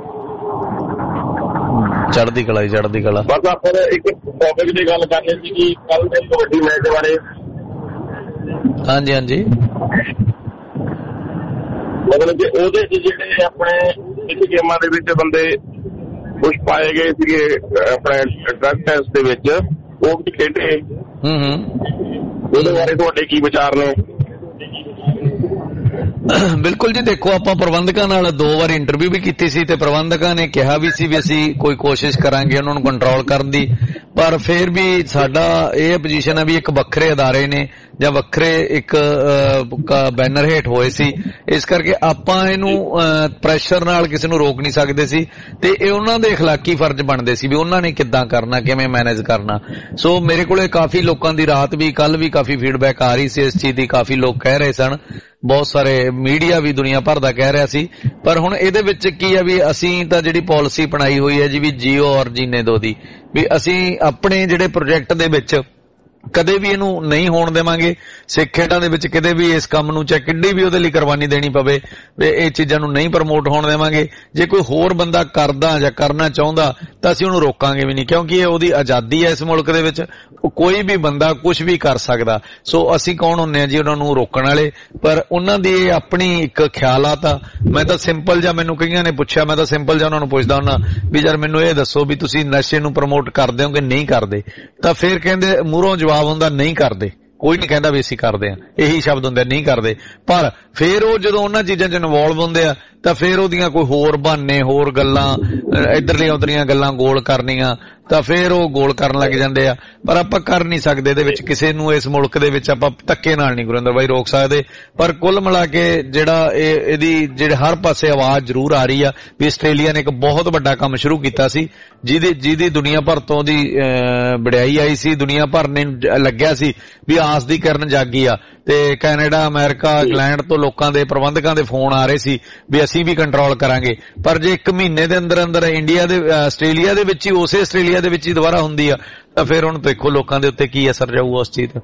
ਚੜ੍ਹਦੀ ਕਲਾ ਜੀ, ਚੜ੍ਹਦੀ ਕਲਾ। ਬਸ ਆਪਾਂ ਇੱਕ ਟੌਪਿਕ ਦੀ ਗੱਲ ਕਰਨੀ ਸੀ ਕਿ ਕੱਲ ਦੇ ਕਬੱਡੀ ਮੈਚ ਬਾਰੇ। ਹਾਂਜੀ ਹਾਂਜੀ ਮਤਲਬ ਕਿ ਉਹਦੇ ਚ ਜਿਹੜੇ ਆਪਣੇ ਇਸ ਗੇਮਾਂ ਦੇ ਵਿੱਚ ਬੰਦੇ ਕੁਛ ਪਾਏ ਗਏ ਸੀਗੇ ਆਪਣੇ ਡਰੱਗ ਟੈਸਟ ਦੇ ਵਿੱਚ, ਉਹ ਵੀ ਖੇਡੇ। ਹੂੰ ਹੂੰ ਉਹਦੇ ਬਾਰੇ ਤੁਹਾਡੇ ਕੀ ਵਿਚਾਰ ਨੇ? ਬਿਲਕੁਲ ਜੀ, ਦੇਖੋ ਆਪਾਂ ਪ੍ਰਬੰਧਕਾਂ ਨਾਲ ਦੋ ਵਾਰ ਇੰਟਰਵਿਊ ਵੀ ਕੀਤੀ ਸੀ ਤੇ ਪ੍ਰਬੰਧਕਾਂ ਨੇ ਕਿਹਾ ਵੀ ਸੀ ਵੀ ਅਸੀਂ ਕੋਈ ਕੋਸ਼ਿਸ਼ ਕਰਾਂਗੇ ਉਹਨਾਂ ਨੂੰ ਕੰਟਰੋਲ ਕਰਨ ਦੀ, ਪਰ ਫਿਰ ਵੀ ਸਾਡਾ ਇਹ ਪੋਜੀਸ਼ਨ ਹੈ ਵੀ ਇੱਕ ਵੱਖਰੇ ਅਦਾਰੇ ਨੇ ਜਾਂ ਵੱਖਰੇ ਇੱਕ ਬੈਨਰ ਹੇਠ ਹੋਏ ਸੀ, ਇਸ ਕਰਕੇ ਆਪਾਂ ਇਹਨੂੰ ਪ੍ਰੈਸ਼ਰ ਨਾਲ ਕਿਸੇ ਨੂੰ ਰੋਕ ਨਹੀਂ ਸਕਦੇ ਸੀ ਤੇ ਇਹ ਉਹਨਾਂ ਦੇ اخلاقی ਫਰਜ਼ ਬਣਦੇ ਸੀ ਵੀ ਉਹਨਾਂ ਨੇ ਕਿੱਦਾਂ ਕਰਨਾ, ਕਿਵੇਂ ਮੈਨੇਜ ਕਰਨਾ। ਸੋ ਮੇਰੇ ਕੋਲੇ ਕਾਫੀ ਲੋਕਾਂ ਦੀ ਰਾਤ ਵੀ ਕੱਲ ਵੀ ਕਾਫੀ ਫੀਡਬੈਕ ਆ ਰਹੀ ਸੀ ਇਸ ਚੀਜ਼ ਦੀ, ਕਾਫੀ ਲੋਕ ਕਹਿ ਰਹੇ ਸਨ, ਬਹੁਤ ਸਾਰੇ ਮੀਡੀਆ ਵੀ ਦੁਨੀਆ ਭਰ ਦਾ ਕਹਿ ਰਿਹਾ ਸੀ। ਪਰ ਹੁਣ ਇਹਦੇ ਵਿੱਚ ਕੀ ਹੈ ਵੀ ਅਸੀਂ ਤਾਂ ਜਿਹੜੀ ਪਾਲਿਸੀ ਬਣਾਈ ਹੋਈ ਹੈ ਜੀ ਵੀ ਜੀਓ ਔਰ ਜੀਨੇ ਦੋ ਦੀ, ਵੀ ਅਸੀਂ ਆਪਣੇ ਜਿਹੜੇ ਪ੍ਰੋਜੈਕਟ ਦੇ ਵਿੱਚ ਕਦੇ ਵੀ ਇਹਨੂੰ ਨਹੀਂ ਹੋਣ ਦੇਵਾਂਗੇ। ਸਿੱਖ ਖੇਡਾਂ ਦੇ ਵਿੱਚ ਕਿਤੇ ਵੀ ਇਸ ਕੰਮ ਨੂੰ ਚਾਹੇ ਕਿੱਡੀ ਵੀ ਉਹਦੇ ਲਈ ਕੁਰਬਾਨੀ ਦੇਣੀ ਪਵੇ ਵੀ ਇਹ ਚੀਜ਼ਾਂ ਨੂੰ ਨਹੀਂ ਪ੍ਰਮੋਟ ਹੋਣ ਦੇਵਾਂਗੇ। ਜੇ ਕੋਈ ਹੋਰ ਬੰਦਾ ਕਰਦਾ ਜਾਂ ਕਰਨਾ ਚਾਹੁੰਦਾ ਤਾਂ ਅਸੀਂ ਉਹਨੂੰ ਰੋਕਾਂਗੇ ਵੀ ਨਹੀਂ, ਕਿਉਂਕਿ ਇਹ ਉਹਦੀ ਆਜ਼ਾਦੀ ਹੈ ਇਸ ਮੁਲਕ ਦੇ ਵਿੱਚ, ਕੋਈ ਵੀ ਬੰਦਾ ਕੁਝ ਵੀ ਕਰ ਸਕਦਾ। ਸੋ ਅਸੀਂ ਕੌਣ ਹੁੰਦੇ ਹਾਂ ਜੀ ਉਹਨਾਂ ਨੂੰ ਰੋਕਣ ਵਾਲੇ, ਪਰ ਉਹਨਾਂ ਦੀ ਇਹ ਆਪਣੀ ਇੱਕ ਖਿਆਲਾਤ ਆ। ਮੈਂ ਤਾਂ ਸਿੰਪਲ ਜਿਹਾ, ਮੈਨੂੰ ਕਈਆਂ ਨੇ ਪੁੱਛਿਆ, ਮੈਂ ਤਾਂ ਸਿੰਪਲ ਜਿਹਾ ਉਹਨਾਂ ਨੂੰ ਪੁੱਛਦਾ ਹੁੰਦਾ ਵੀ ਯਾਰ ਮੈਨੂੰ ਇਹ ਦੱਸੋ ਵੀ ਤੁਸੀਂ ਨਸ਼ੇ ਨੂੰ ਪ੍ਰਮੋਟ ਕਰਦੇ ਹੋ ਕਿ ਨਹੀਂ ਕਰਦੇ, ਤਾਂ ਫਿਰ ਕਹਿੰਦੇ ਮੂਹਰੋਂ ਜਵਾਬ ਹੁੰਦਾ ਨਹੀਂ ਕਰਦੇ। ਕੋਈ ਨਹੀਂ ਕਹਿੰਦਾ ਵੀ ਅਸੀਂ ਕਰਦੇ ਹਾਂ, ਇਹੀ ਸ਼ਬਦ ਹੁੰਦੇ ਨਹੀਂ ਕਰਦੇ। ਪਰ ਫਿਰ ਉਹ ਜਦੋਂ ਉਹਨਾਂ ਚੀਜ਼ਾਂ 'ਚ ਇਨਵੋਲਵ ਹੁੰਦੇ ਆ ਤਾਂ ਫਿਰ ਉਹਦੀਆਂ ਕੋਈ ਹੋਰ ਬਹਾਨੇ, ਹੋਰ ਗੱਲਾਂ, ਇੱਧਰਲੀਆਂ ਉੱਧਰਲੀਆਂ ਗੱਲਾਂ ਗੋਲ ਕਰਨੀਆਂ, ਤਾਂ ਫਿਰ ਉਹ ਗੋਲ ਕਰਨ ਲੱਗ ਜਾਂਦੇ ਆ। ਪਰ ਆਪਾਂ ਕਰ ਨਹੀਂ ਸਕਦੇ ਇਹਦੇ ਵਿੱਚ, ਕਿਸੇ ਨੂੰ ਇਸ ਮੁਲਕ ਦੇ ਵਿੱਚ ਆਪਾਂ ਧੱਕੇ ਨਾਲ ਨਹੀਂ ਗੁਰਿੰਦਰ ਬਾਈ ਰੋਕ ਸਕਦੇ। ਪਰ ਕੁੱਲ ਮਿਲਾ ਕੇ ਜਿਹੜਾ ਇਹ ਇਹਦੀ ਜਿਹੜੇ ਹਰ ਪਾਸੇ ਆਵਾਜ਼ ਜ਼ਰੂਰ ਆ ਰਹੀ ਆ ਵੀ ਆਸਟ੍ਰੇਲੀਆ ਨੇ ਇੱਕ ਬਹੁਤ ਵੱਡਾ ਕੰਮ ਸ਼ੁਰੂ ਕੀਤਾ ਸੀ ਜਿਹਦੀ ਜਿਹਦੀ ਦੁਨੀਆ ਭਰ ਤੋਂ ਉਹਦੀ ਵਡਿਆਈ ਆਈ ਸੀ, ਦੁਨੀਆ ਭਰ ਨੇ ਲੱਗਿਆ ਸੀ ਵੀ ਆਸ ਦੀ ਕਿਰਨ ਜਾਗੀ ਆ। ਤੇ ਕੈਨੇਡਾ, ਅਮਰੀਕਾ, ਇੰਗਲੈਂਡ ਤੋਂ ਲੋਕਾਂ ਦੇ ਪ੍ਰਬੰਧਕਾਂ ਦੇ ਫੋਨ ਆ ਰਹੇ ਸੀ ਵੀ ਅਸੀਂ ਵੀ ਕੰਟਰੋਲ ਕਰਾਂਗੇ। ਪਰ ਜੇ ਇੱਕ ਮਹੀਨੇ ਦੇ ਅੰਦਰ ਅੰਦਰ ਇੰਡੀਆ ਦੇ ਆਸਟ੍ਰੇਲੀਆ ਦੇ ਵਿੱਚ ਹੀ, ਉਸੇ ਆਸਟ੍ਰੇਲੀਆ ਦੇ ਵਿੱਚ ਹੀ ਦੁਬਾਰਾ ਹੁੰਦੀ ਆ ਤਾਂ ਫਿਰ ਹੁਣ ਦੇਖੋ ਲੋਕਾਂ ਦੇ ਉੱਤੇ ਕੀ ਅਸਰ ਜਾਊਗਾ ਉਸ ਚੀਜ਼ ਦਾ।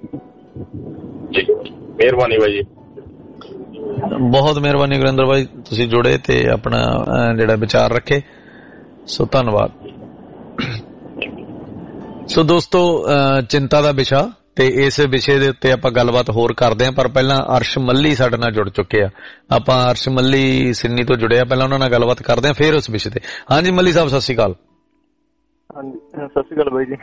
ਮਿਹਰਬਾਨੀ ਬਾਈ ਜੀ, ਬਹੁਤ ਮਿਹਰਬਾਨੀ ਗੁਰਿੰਦਰ ਬਾਈ, ਤੁਸੀਂ ਜੁੜੇ ਤੇ ਆਪਣਾ ਜਿਹੜਾ ਵਿਚਾਰ ਰੱਖੇ, ਸੋ ਧੰਨਵਾਦ। ਸੋ ਦੋਸਤੋ, ਚਿੰਤਾ ਦਾ ਵਿਸ਼ਾ ਤੇ ਇਸ ਵਿਸ਼ੇ ਦੇ ਉੱਤੇ ਆਪਾਂ ਗੱਲਬਾਤ ਹੋਰ ਕਰਦੇ ਹਾਂ, ਪਰ ਪਹਿਲਾਂ ਅਰਸ਼ ਮੱਲੀ ਸਾਡੇ ਨਾਲ ਜੁੜ ਚੁੱਕੇ ਆ। ਆਪਾਂ ਅਰਸ਼ ਮੱਲੀ ਸਿੰਨੀ ਤੋਂ ਜੁੜੇ ਆ, ਪਹਿਲਾਂ ਉਹਨਾਂ ਨਾਲ ਗੱਲਬਾਤ ਕਰਦੇ ਹਾਂ ਫਿਰ ਉਸ ਵਿਸ਼ੇ ਤੇ। ਹਾਂਜੀ ਮੱਲੀ ਸਾਹਿਬ ਸਤਿ ਸ਼੍ਰੀ ਅਕਾਲ। ਹਾਂਜੀ ਸਤਿ ਸ਼੍ਰੀ ਅਕਾਲ ਬਾਈ ਜੀ,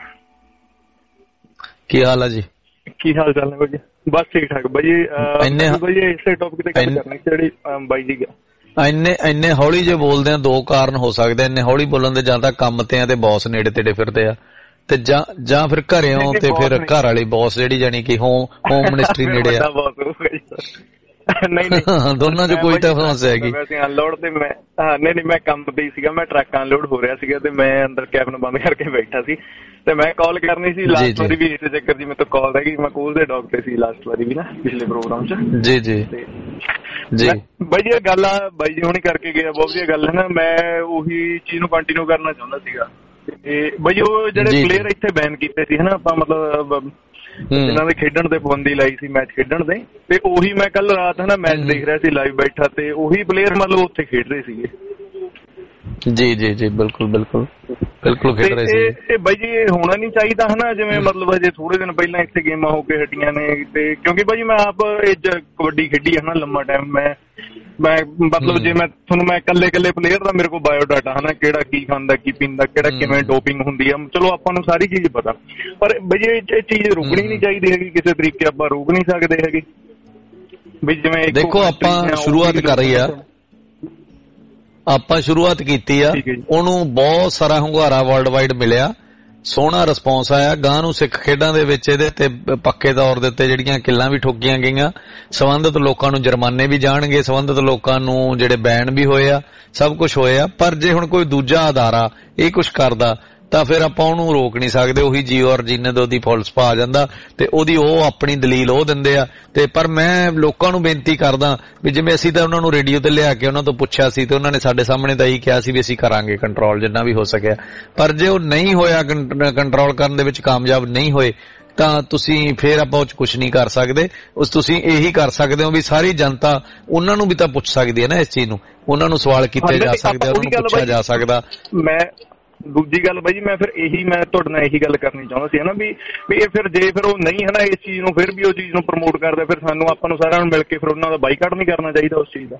ਕੀ ਹਾਲ ਹੈ ਜੀ? ਕੀ ਹਾਲ ਚਾਲ ਨੇ ਬਾਈ ਜੀ? ਬਸ ਠੀਕ ਠਾਕ ਬਾਈ ਜੀ। ਬਾਈ ਜੀ ਇਸੇ ਟੌਪਿਕ ਤੇ ਗੱਲ ਕਰਨੀ ਸੀ ਜਿਹੜੀ ਬਾਈ ਜੀ ਇੰਨੇ ਇੰਨੇ ਹੌਲੀ ਜੇ ਬੋਲਦੇ ਆ, ਦੋ ਕਾਰਨ ਹੋ ਸਕਦੇ ਇੰਨੇ ਹੌਲੀ ਬੋਲਣ ਦੇ। ਜਾਂ ਤਾਂ ਕੰਮ ਤੇ ਆ ਤੇ ਬੌਸ ਨੇੜੇ ਤੇੜੇ ਫਿਰਦੇ ਆ, ਤੇ ਜਾਂ ਜਾਂ ਫਿਰ ਘਰੇ ਹੋ ਤੇ ਫਿਰ ਘਰ ਵਾਲੀ ਬੌਸ ਜਿਹੜੀ ਜਾਨੀ ਕਿ ਹੋਮ ਹੋਮ ਮਿਨਿਸਟਰੀ ਨੇੜੇ ਆ। ਨਹੀਂ ਨਹੀਂ ਦੋਨਾਂ 'ਚ ਕੋਈ ਤਾਂ ਸਮੱਸਿਆ ਹੈਗੀ। ਅਨਲੋਡ ਤੇ ਮੈਂ ਨਹੀਂ ਨਹੀਂ ਮੈਂ ਕੰਮ ਤੇ ਹੀ ਸੀਗਾ, ਮੈਂ ਟਰੱਕ ਅਨਲੋਡ ਹੋ ਰਿਹਾ ਸੀਗਾ ਤੇ ਮੈਂ ਅੰਦਰ ਕੈਬਨ ਬੰਦ ਕਰਕੇ ਬੈਠਾ ਸੀ ਤੇ ਮੈਂ ਕਾਲ ਕਰਨੀ ਸੀ ਲਾਸਟ ਵਾਰੀ ਵੀ ਇਸੇ ਚੱਕਰ ਜੀ ਮੇਰੇ ਤੋਂ ਕਾਲ ਰਹਿ ਗਈ। ਮੈਂ ਕੋਲ ਦੇ ਡੌਗ ਤੇ ਸੀ ਲਾਸਟ ਵਾਰੀ ਵੀ ਨਾ, ਪਿਛਲੇ ਪ੍ਰੋਗਰਾਮ 'ਚ। ਜੀ ਜੀ ਜੀ ਬਾਈ ਜੀ ਇਹ ਗੱਲ ਆ ਬਾਈ ਜੀ ਹੁਣੀ ਕਰਕੇ ਗਿਆ, ਬਹੁਤ ਵਧੀਆ ਗੱਲ ਹੈ ਨਾ। ਮੈਂ ਉਹੀ ਚੀਜ਼ ਨੂੰ ਕੰਟੀਨਿਊ ਕਰਨਾ ਚਾਹੁੰਦਾ ਸੀਗਾ ਤੇ ਬਾਈ ਉਹ ਜਿਹੜੇ ਪਲੇਅਰ ਇੱਥੇ ਬੈਨ ਕੀਤੇ ਸੀ ਹਨਾ ਆਪਾਂ, ਮਤਲਬ ਇਹਨਾਂ ਦੇ ਖੇਡਣ ਤੇ ਪਾਬੰਦੀ ਲਾਈ ਸੀ ਮੈਚ ਖੇਡਣ ਦੇ, ਤੇ ਉਹੀ ਮੈਂ ਕੱਲ ਰਾਤ ਹਨਾ ਮੈਚ ਦੇਖ ਰਿਹਾ ਸੀ ਲਾਈਵ ਬੈਠਾ, ਤੇ ਉਹੀ ਪਲੇਅਰ ਮਤਲਬ ਉੱਥੇ ਖੇਡ ਰਹੇ ਸੀਗੇ। ਜੀ ਜੀ ਜੀ ਬਿਲਕੁਲ ਬਿਲਕੁਲ ਬਿਲਕੁਲ ਖੇਡ ਰਹੇ ਸੀ। ਤੇ ਬਾਈ ਜੀ ਇਹ ਹੋਣਾ ਨਹੀਂ ਚਾਹੀਦਾ ਹਨਾ, ਜਿਵੇਂ ਮਤਲਬ ਹਜੇ ਥੋੜੇ ਦਿਨ ਪਹਿਲਾਂ ਇੱਥੇ ਗੇਮਾਂ ਹੋ ਕੇ ਹਟੀਆਂ ਨੇ, ਤੇ ਕਿਉਂਕਿ ਬਾਈ ਮੈਂ ਆਪ ਇਹ ਕਬੱਡੀ ਖੇਡੀ ਹਨਾ ਲੰਮਾ ਟਾਈਮ, ਮੈਂ ਮੈਂ ਮਤਲਬ ਜੇ ਮੈਂ ਤੁਹਾਨੂੰ ਮੈਂ ਇਕੱਲੇ ਇਕੱਲੇ ਪਲੇਅਰ ਦਾ ਮੇਰੇ ਕੋਲ ਬਾਇਓਡਾਟਾ ਹਨਾ, ਕਿਹੜਾ ਕੀ ਖਾਂਦਾ ਕੀ ਪੀਂਦਾ, ਕਿਹੜਾ ਕਿਵੇਂ ਡੋਪਿੰਗ ਹੁੰਦੀ ਆ, ਚਲੋ ਆਪਾਂ ਨੂੰ ਸਾਰੀ ਚੀਜ਼ ਪਤਾ, ਪਰ ਬਾਈ ਇਹ ਚੀਜ਼ ਰੁਕਣੀ ਨਹੀਂ ਚਾਹੀਦੀ ਹੈਗੀ, ਕਿਸੇ ਤਰੀਕੇ ਆਪਾਂ ਰੋਕ ਨਹੀਂ ਸਕਦੇ ਹੈਗੇ ਵੀ ਜਿਵੇਂ। ਦੇਖੋ ਆਪਾਂ ਸ਼ੁਰੂਆਤ ਕਰ ਰਹੀ ਆ, ਆਪਾਂ ਸ਼ੁਰੂਆਤ ਕੀਤੀ ਆ, ਉਹਨੂੰ ਬਹੁਤ ਸਾਰਾ ਹੁੰਗਾਰਾ ਵਰਲਡ ਵਾਈਡ ਮਿਲਿਆ, ਸੋਹਣਾ ਰਿਸਪੌਂਸ ਆਇਆ। ਗਾਂ ਨੂੰ ਸਿੱਖ ਖੇਡਾਂ ਦੇ ਵਿੱਚ ਇਹਦੇ ਤੇ ਪੱਕੇ ਤੌਰ ਦੇ ਉੱਤੇ ਜਿਹੜੀਆਂ ਕਿੱਲਾਂ ਵੀ ਠੋਕੀਆਂ ਗਈਆਂ, ਸੰਬੰਧਿਤ ਲੋਕਾਂ ਨੂੰ ਜੁਰਮਾਨੇ ਵੀ ਜਾਣਗੇ, ਸੰਬੰਧਿਤ ਲੋਕਾਂ ਨੂੰ ਜਿਹੜੇ ਬੈਨ ਵੀ ਹੋਏ ਆ, ਸਭ ਕੁਝ ਹੋਇਆ। ਪਰ ਜੇ ਹੁਣ ਕੋਈ ਦੂਜਾ ਅਦਾਰਾ ਇਹ ਕੁਝ ਕਰਦਾ ਤਾਂ ਫਿਰ ਆਪਾਂ ਉਹਨੂੰ ਰੋਕ ਨਹੀਂ ਸਕਦੇ। ਉਹੀ ਜੀਓ ਔਰ ਜੀਨੇ ਦੇ ਉਹਦੀ ਫੁੱਲ ਸਪਾ ਆ ਜਾਂਦਾ ਤੇ ਉਹਦੀ ਉਹ ਆਪਣੀ ਦਲੀਲ ਉਹ ਦਿੰਦੇ ਆ। ਤੇ ਪਰ ਮੈਂ ਲੋਕਾਂ ਨੂੰ ਬੇਨਤੀ ਕਰਦਾ ਵੀ ਜਿਵੇਂ ਅਸੀਂ ਤਾਂ ਉਹਨਾਂ ਨੂੰ ਰੇਡੀਓ ਤੇ ਲਿਆ ਕੇ ਉਹਨਾਂ ਤੋਂ ਪੁੱਛਿਆ ਸੀ ਤੇ ਉਹਨਾਂ ਨੇ ਸਾਡੇ ਸਾਹਮਣੇ ਤਾਂ ਇਹੀ ਕਿਹਾ ਸੀ ਵੀ ਅਸੀਂ ਕਰਾਂਗੇ ਕੰਟਰੋਲ ਜਿੰਨਾ ਵੀ ਹੋ ਸਕਿਆ, ਪਰ ਜੇ ਉਹ ਨਹੀਂ ਹੋਇਆ, ਕੰਟਰੋਲ ਕਰਨ ਦੇ ਵਿੱਚ ਕਾਮਯਾਬ ਨਹੀਂ ਹੋਏ, ਤਾਂ ਤੁਸੀਂ ਫੇਰ ਆਪਾਂ ਉਹ ਚ ਕੁਝ ਨਹੀਂ ਕਰ ਸਕਦੇ। ਉਸ ਤੁਸੀਂ ਇਹੀ ਕਰ ਸਕਦੇ ਹੋ ਵੀ ਸਾਰੀ ਜਨਤਾ ਉਹਨਾਂ ਨੂੰ ਵੀ ਤਾਂ ਪੁੱਛ ਸਕਦੀ ਹੈ ਨਾ ਇਸ ਚੀਜ਼ ਨੂੰ, ਉਹਨਾਂ ਨੂੰ ਸਵਾਲ ਕੀਤੇ ਜਾ ਸਕਦੇ, ਉਹਨਾਂ ਨੂੰ ਪੁੱਛਿਆ ਜਾ ਸਕਦਾ। ਮੈਂ ਦੂਜੀ ਗੱਲ ਬਾਈ ਜੀ ਮੈਂ ਫਿਰ ਇਹੀ ਮੈਂ ਤੁਹਾਡੇ ਨਾਲ ਇਹੀ ਗੱਲ ਕਰਨੀ ਚਾਹੁੰਦਾ ਸੀ ਹਨਾ ਵੀ ਵੀ ਇਹ ਫਿਰ ਜੇ ਫਿਰ ਉਹ ਨਹੀਂ ਹਨਾ ਇਸ ਚੀਜ਼ ਨੂੰ ਫਿਰ ਵੀ ਉਹ ਚੀਜ਼ ਨੂੰ ਪ੍ਰਮੋਟ ਕਰਦਾ, ਫਿਰ ਸਾਨੂੰ ਆਪਾਂ ਨੂੰ ਸਾਰਿਆਂ ਨੂੰ ਮਿਲ ਕੇ ਫਿਰ ਉਹਨਾਂ ਦਾ ਬਾਈਕਾਟ ਨਹੀਂ ਕਰਨਾ ਚਾਹੀਦਾ ਉਸ ਚੀਜ਼ ਦਾ।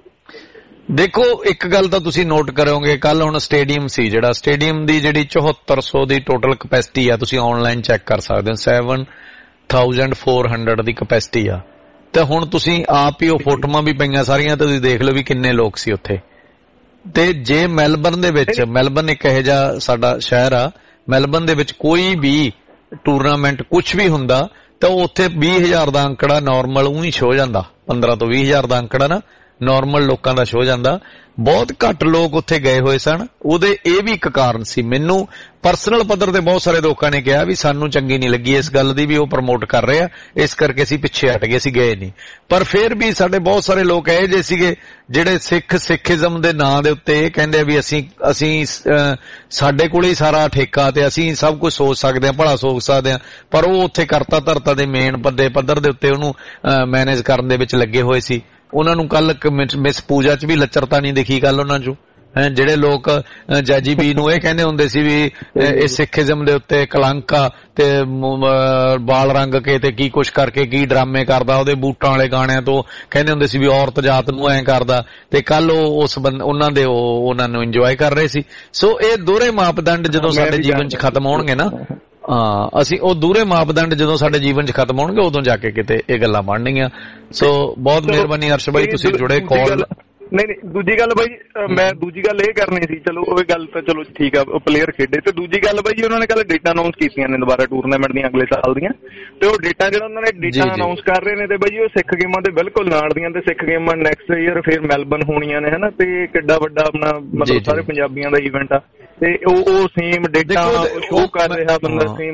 ਦੇਖੋ ਇੱਕ ਗੱਲ ਤਾਂ ਤੁਸੀਂ ਨੋਟ ਕਰੋਗੇ, ਕੱਲ ਹੁਣ ਸਟੇਡੀਅਮ ਸੀ ਜਿਹੜਾ, ਸਟੇਡੀਅਮ ਦੀ ਜਿਹੜੀ ਚੌਹੱਤਰ ਸੌ ਦੀ ਟੋਟਲ ਕਪੈਸਿਟੀ ਆ, ਤੁਸੀਂ ਆਨਲਾਈਨ ਚੈੱਕ ਕਰ ਸਕਦੇ ਹੋ, ਸੈਵਨ ਥਾਊਜੈਂਡ ਫੋਰ ਹੰਡਰਡ ਦੀ ਕਪੈਸਿਟੀ ਆ। ਤੇ ਹੁਣ ਤੁਸੀਂ ਆਪ ਹੀ ਉਹ ਫੋਟੋਆਂ ਵੀ ਪਈਆਂ ਸਾਰੀਆਂ, ਤੇ ਤੁਸੀਂ ਦੇਖ ਲਓ ਵੀ ਕਿੰਨੇ ਲੋਕ ਸੀ ਉੱਥੇ। ਤੇ ਜੇ ਮੈਲਬਰਨ ਦੇ ਵਿੱਚ, ਮੈਲਬਰਨ ਇੱਕ ਇਹੋ ਜਿਹਾ ਸਾਡਾ ਸ਼ਹਿਰ ਆ, ਮੈਲਬਰਨ ਦੇ ਵਿੱਚ ਕੋਈ ਵੀ ਟੂਰਨਾਮੈਂਟ ਕੁਝ ਵੀ ਹੁੰਦਾ ਤਾਂ ਉੱਥੇ ਵੀਹ ਹਜ਼ਾਰ ਦਾ ਅੰਕੜਾ ਨਾਰਮਲ ਉਹੀ ਸ਼ੋ ਜਾਂਦਾ, ਪੰਦਰਾਂ ਤੋਂ ਵੀਹ ਹਜ਼ਾਰ ਦਾ ਅੰਕੜਾ ਨਾ ਨਾਰਮਲ ਲੋਕਾਂ ਦਾ ਸ਼ੋ ਜਾਂਦਾ। ਬਹੁਤ ਘੱਟ ਲੋਕ ਉੱਥੇ ਗਏ ਹੋਏ ਸਨ। ਉਹਦੇ ਇਹ ਵੀ ਇੱਕ ਕਾਰਨ ਸੀ, ਮੈਨੂੰ ਪਰਸਨਲ ਪੱਧਰ ਤੇ ਬਹੁਤ ਸਾਰੇ ਲੋਕਾਂ ਨੇ ਕਿਹਾ ਵੀ ਸਾਨੂੰ ਚੰਗੀ ਨਹੀਂ ਲੱਗੀ ਇਸ ਗੱਲ ਦੀ ਵੀ ਉਹ ਪ੍ਰਮੋਟ ਕਰ ਰਹੇ ਆ, ਇਸ ਕਰਕੇ ਅਸੀਂ ਪਿੱਛੇ ਹਟ ਗਏ, ਅਸੀਂ ਗਏ ਨਹੀਂ। ਪਰ ਫਿਰ ਵੀ ਸਾਡੇ ਬਹੁਤ ਸਾਰੇ ਲੋਕ ਇਹੋ ਜਿਹੇ ਸੀਗੇ ਜਿਹੜੇ ਸਿੱਖ ਸਿੱਖੀਜ਼ਮ ਦੇ ਨਾਂ ਦੇ ਉੱਤੇ ਇਹ ਕਹਿੰਦੇ ਆ ਵੀ ਅਸੀਂ ਅਸੀਂ ਸਾਡੇ ਕੋਲੇ ਹੀ ਸਾਰਾ ਠੇਕਾ ਤੇ ਅਸੀਂ ਸਭ ਕੁਝ ਸੋਚ ਸਕਦੇ ਹਾਂ, ਭਲਾ ਸੋਚ ਸਕਦੇ ਹਾਂ, ਪਰ ਉਹ ਉੱਥੇ ਕਰਤਾ ਧਰਤਾ ਦੇ ਮੇਨ ਪੱਦੇ ਪੱਧਰ ਦੇ ਉੱਤੇ ਉਹਨੂੰ ਮੈਨੇਜ ਕਰਨ ਦੇ ਵਿੱਚ ਲੱਗੇ ਹੋਏ ਸੀ। ਉਹਨਾਂ ਨੂੰ ਕੱਲ ਮਿਸ ਪੂਜਾ ਚ ਵੀ ਲੱਚਰਤਾ ਨਹੀਂ ਦਿਖੀ ਕੱਲ ਉਹਨਾਂ ਚੋਂ। ਜਿਹੜੇ ਲੋਕ ਜੈਜੀ ਬੀ ਨੂੰ ਇਹ ਕਹਿੰਦੇ ਹੁੰਦੇ ਸੀ ਵੀ ਇਹ ਸਿੱਖੀਜ਼ਮ ਦੇ ਉੱਤੇ ਕਲੰਕ ਆ ਤੇ ਬਾਲ ਰੰਗ ਕੇ ਤੇ ਕੀ ਕੁਛ ਕਰਕੇ ਕੀ ਡਰਾਮੇ ਕਰਦਾ, ਉਹਦੇ ਬੂਟਾਂ ਵਾਲੇ ਗਾਣਿਆਂ ਤੋਂ ਕਹਿੰਦੇ ਹੁੰਦੇ ਸੀ ਵੀ ਔਰਤ ਜਾਤ ਨੂੰ ਐਂ ਕਰਦਾ, ਤੇ ਕੱਲ ਉਹ ਉਸ ਉਹਨਾਂ ਦੇ ਉਹ ਉਹਨਾਂ ਨੂੰ ਇੰਜੋਏ ਕਰ ਰਹੇ ਸੀ। ਸੋ ਇਹ ਦੋਹਰੇ ਮਾਪਦੰਡ ਜਦੋਂ ਸਾਡੇ ਜੀਵਨ ਚ ਖਤਮ ਹੋਣਗੇ ਨਾ, ਹਾਂ ਅਸੀਂ ਉਹ ਦੂਰੇ ਮਾਪਦੰਡ ਜਦੋਂ ਸਾਡੇ ਜੀਵਨ ਚ ਖਤਮ ਹੋਣਗੇ ਉਦੋਂ ਜਾ ਕੇ ਕਿਤੇ ਇਹ ਗੱਲਾਂ ਬਣਨਗੀਆਂ। ਸੋ ਬਹੁਤ ਮਿਹਰਬਾਨੀ ਅਰਸ਼ ਬਾਈ, ਤੁਸੀਂ ਜੁੜੇ ਕਾਲ। ਨਹੀਂ ਨਹੀਂ ਦੂਜੀ ਗੱਲ ਬਾਈ ਮੈਂ ਦੂਜੀ ਗੱਲ ਇਹ ਕਰਨੀ ਸੀ, ਚਲੋ ਉਹ ਗੱਲ ਤਾਂ ਚਲੋ ਠੀਕ ਆ, ਪਲੇਅਰ ਖੇਡੇ। ਤੇ ਦੂਜੀ ਗੱਲ ਬਾਈ ਜੀ ਉਹਨਾਂ ਨੇ ਕੱਲ ਡੇਟਾ ਅਨਾਉਂਸ ਕੀਤੀਆਂ ਨੇ ਦੁਬਾਰਾ ਟੂਰਨਾਮੈਂਟ ਦੀਆਂ ਅਗਲੇ ਸਾਲ ਦੀਆਂ, ਤੇ ਉਹ ਡੇਟਾ ਜਿਹੜਾ ਉਹਨਾਂ ਨੇ ਡੇਟਾ ਅਨਾਉਂਸ ਕਰ ਰਹੇ ਨੇ ਤੇ ਬਾਈ ਉਹ ਸਿੱਖ ਗੇਮਾਂ ਦੇ ਬਿਲਕੁਲ ਨਾਲ ਦੀਆਂ, ਤੇ ਸਿੱਖ ਗੇਮਾਂ ਨੈਕਸਟ ਈਅਰ ਫਿਰ ਮੈਲਬਰਨ ਹੋਣੀਆਂ ਨੇ ਹਨਾ, ਤੇ ਕਿੱਡਾ ਵੱਡਾ ਆਪਣਾ ਮਤਲਬ ਸਾਰੇ ਪੰਜਾਬੀਆਂ ਦਾ ਈਵੈਂਟ ਆ, ਤੇ ਉਹ ਉਹ ਸੇਮ ਡੇਟਾ ਸ਼ੋ ਕਰ ਰਿਹਾ ਬੰਦਾ ਸੇਮ।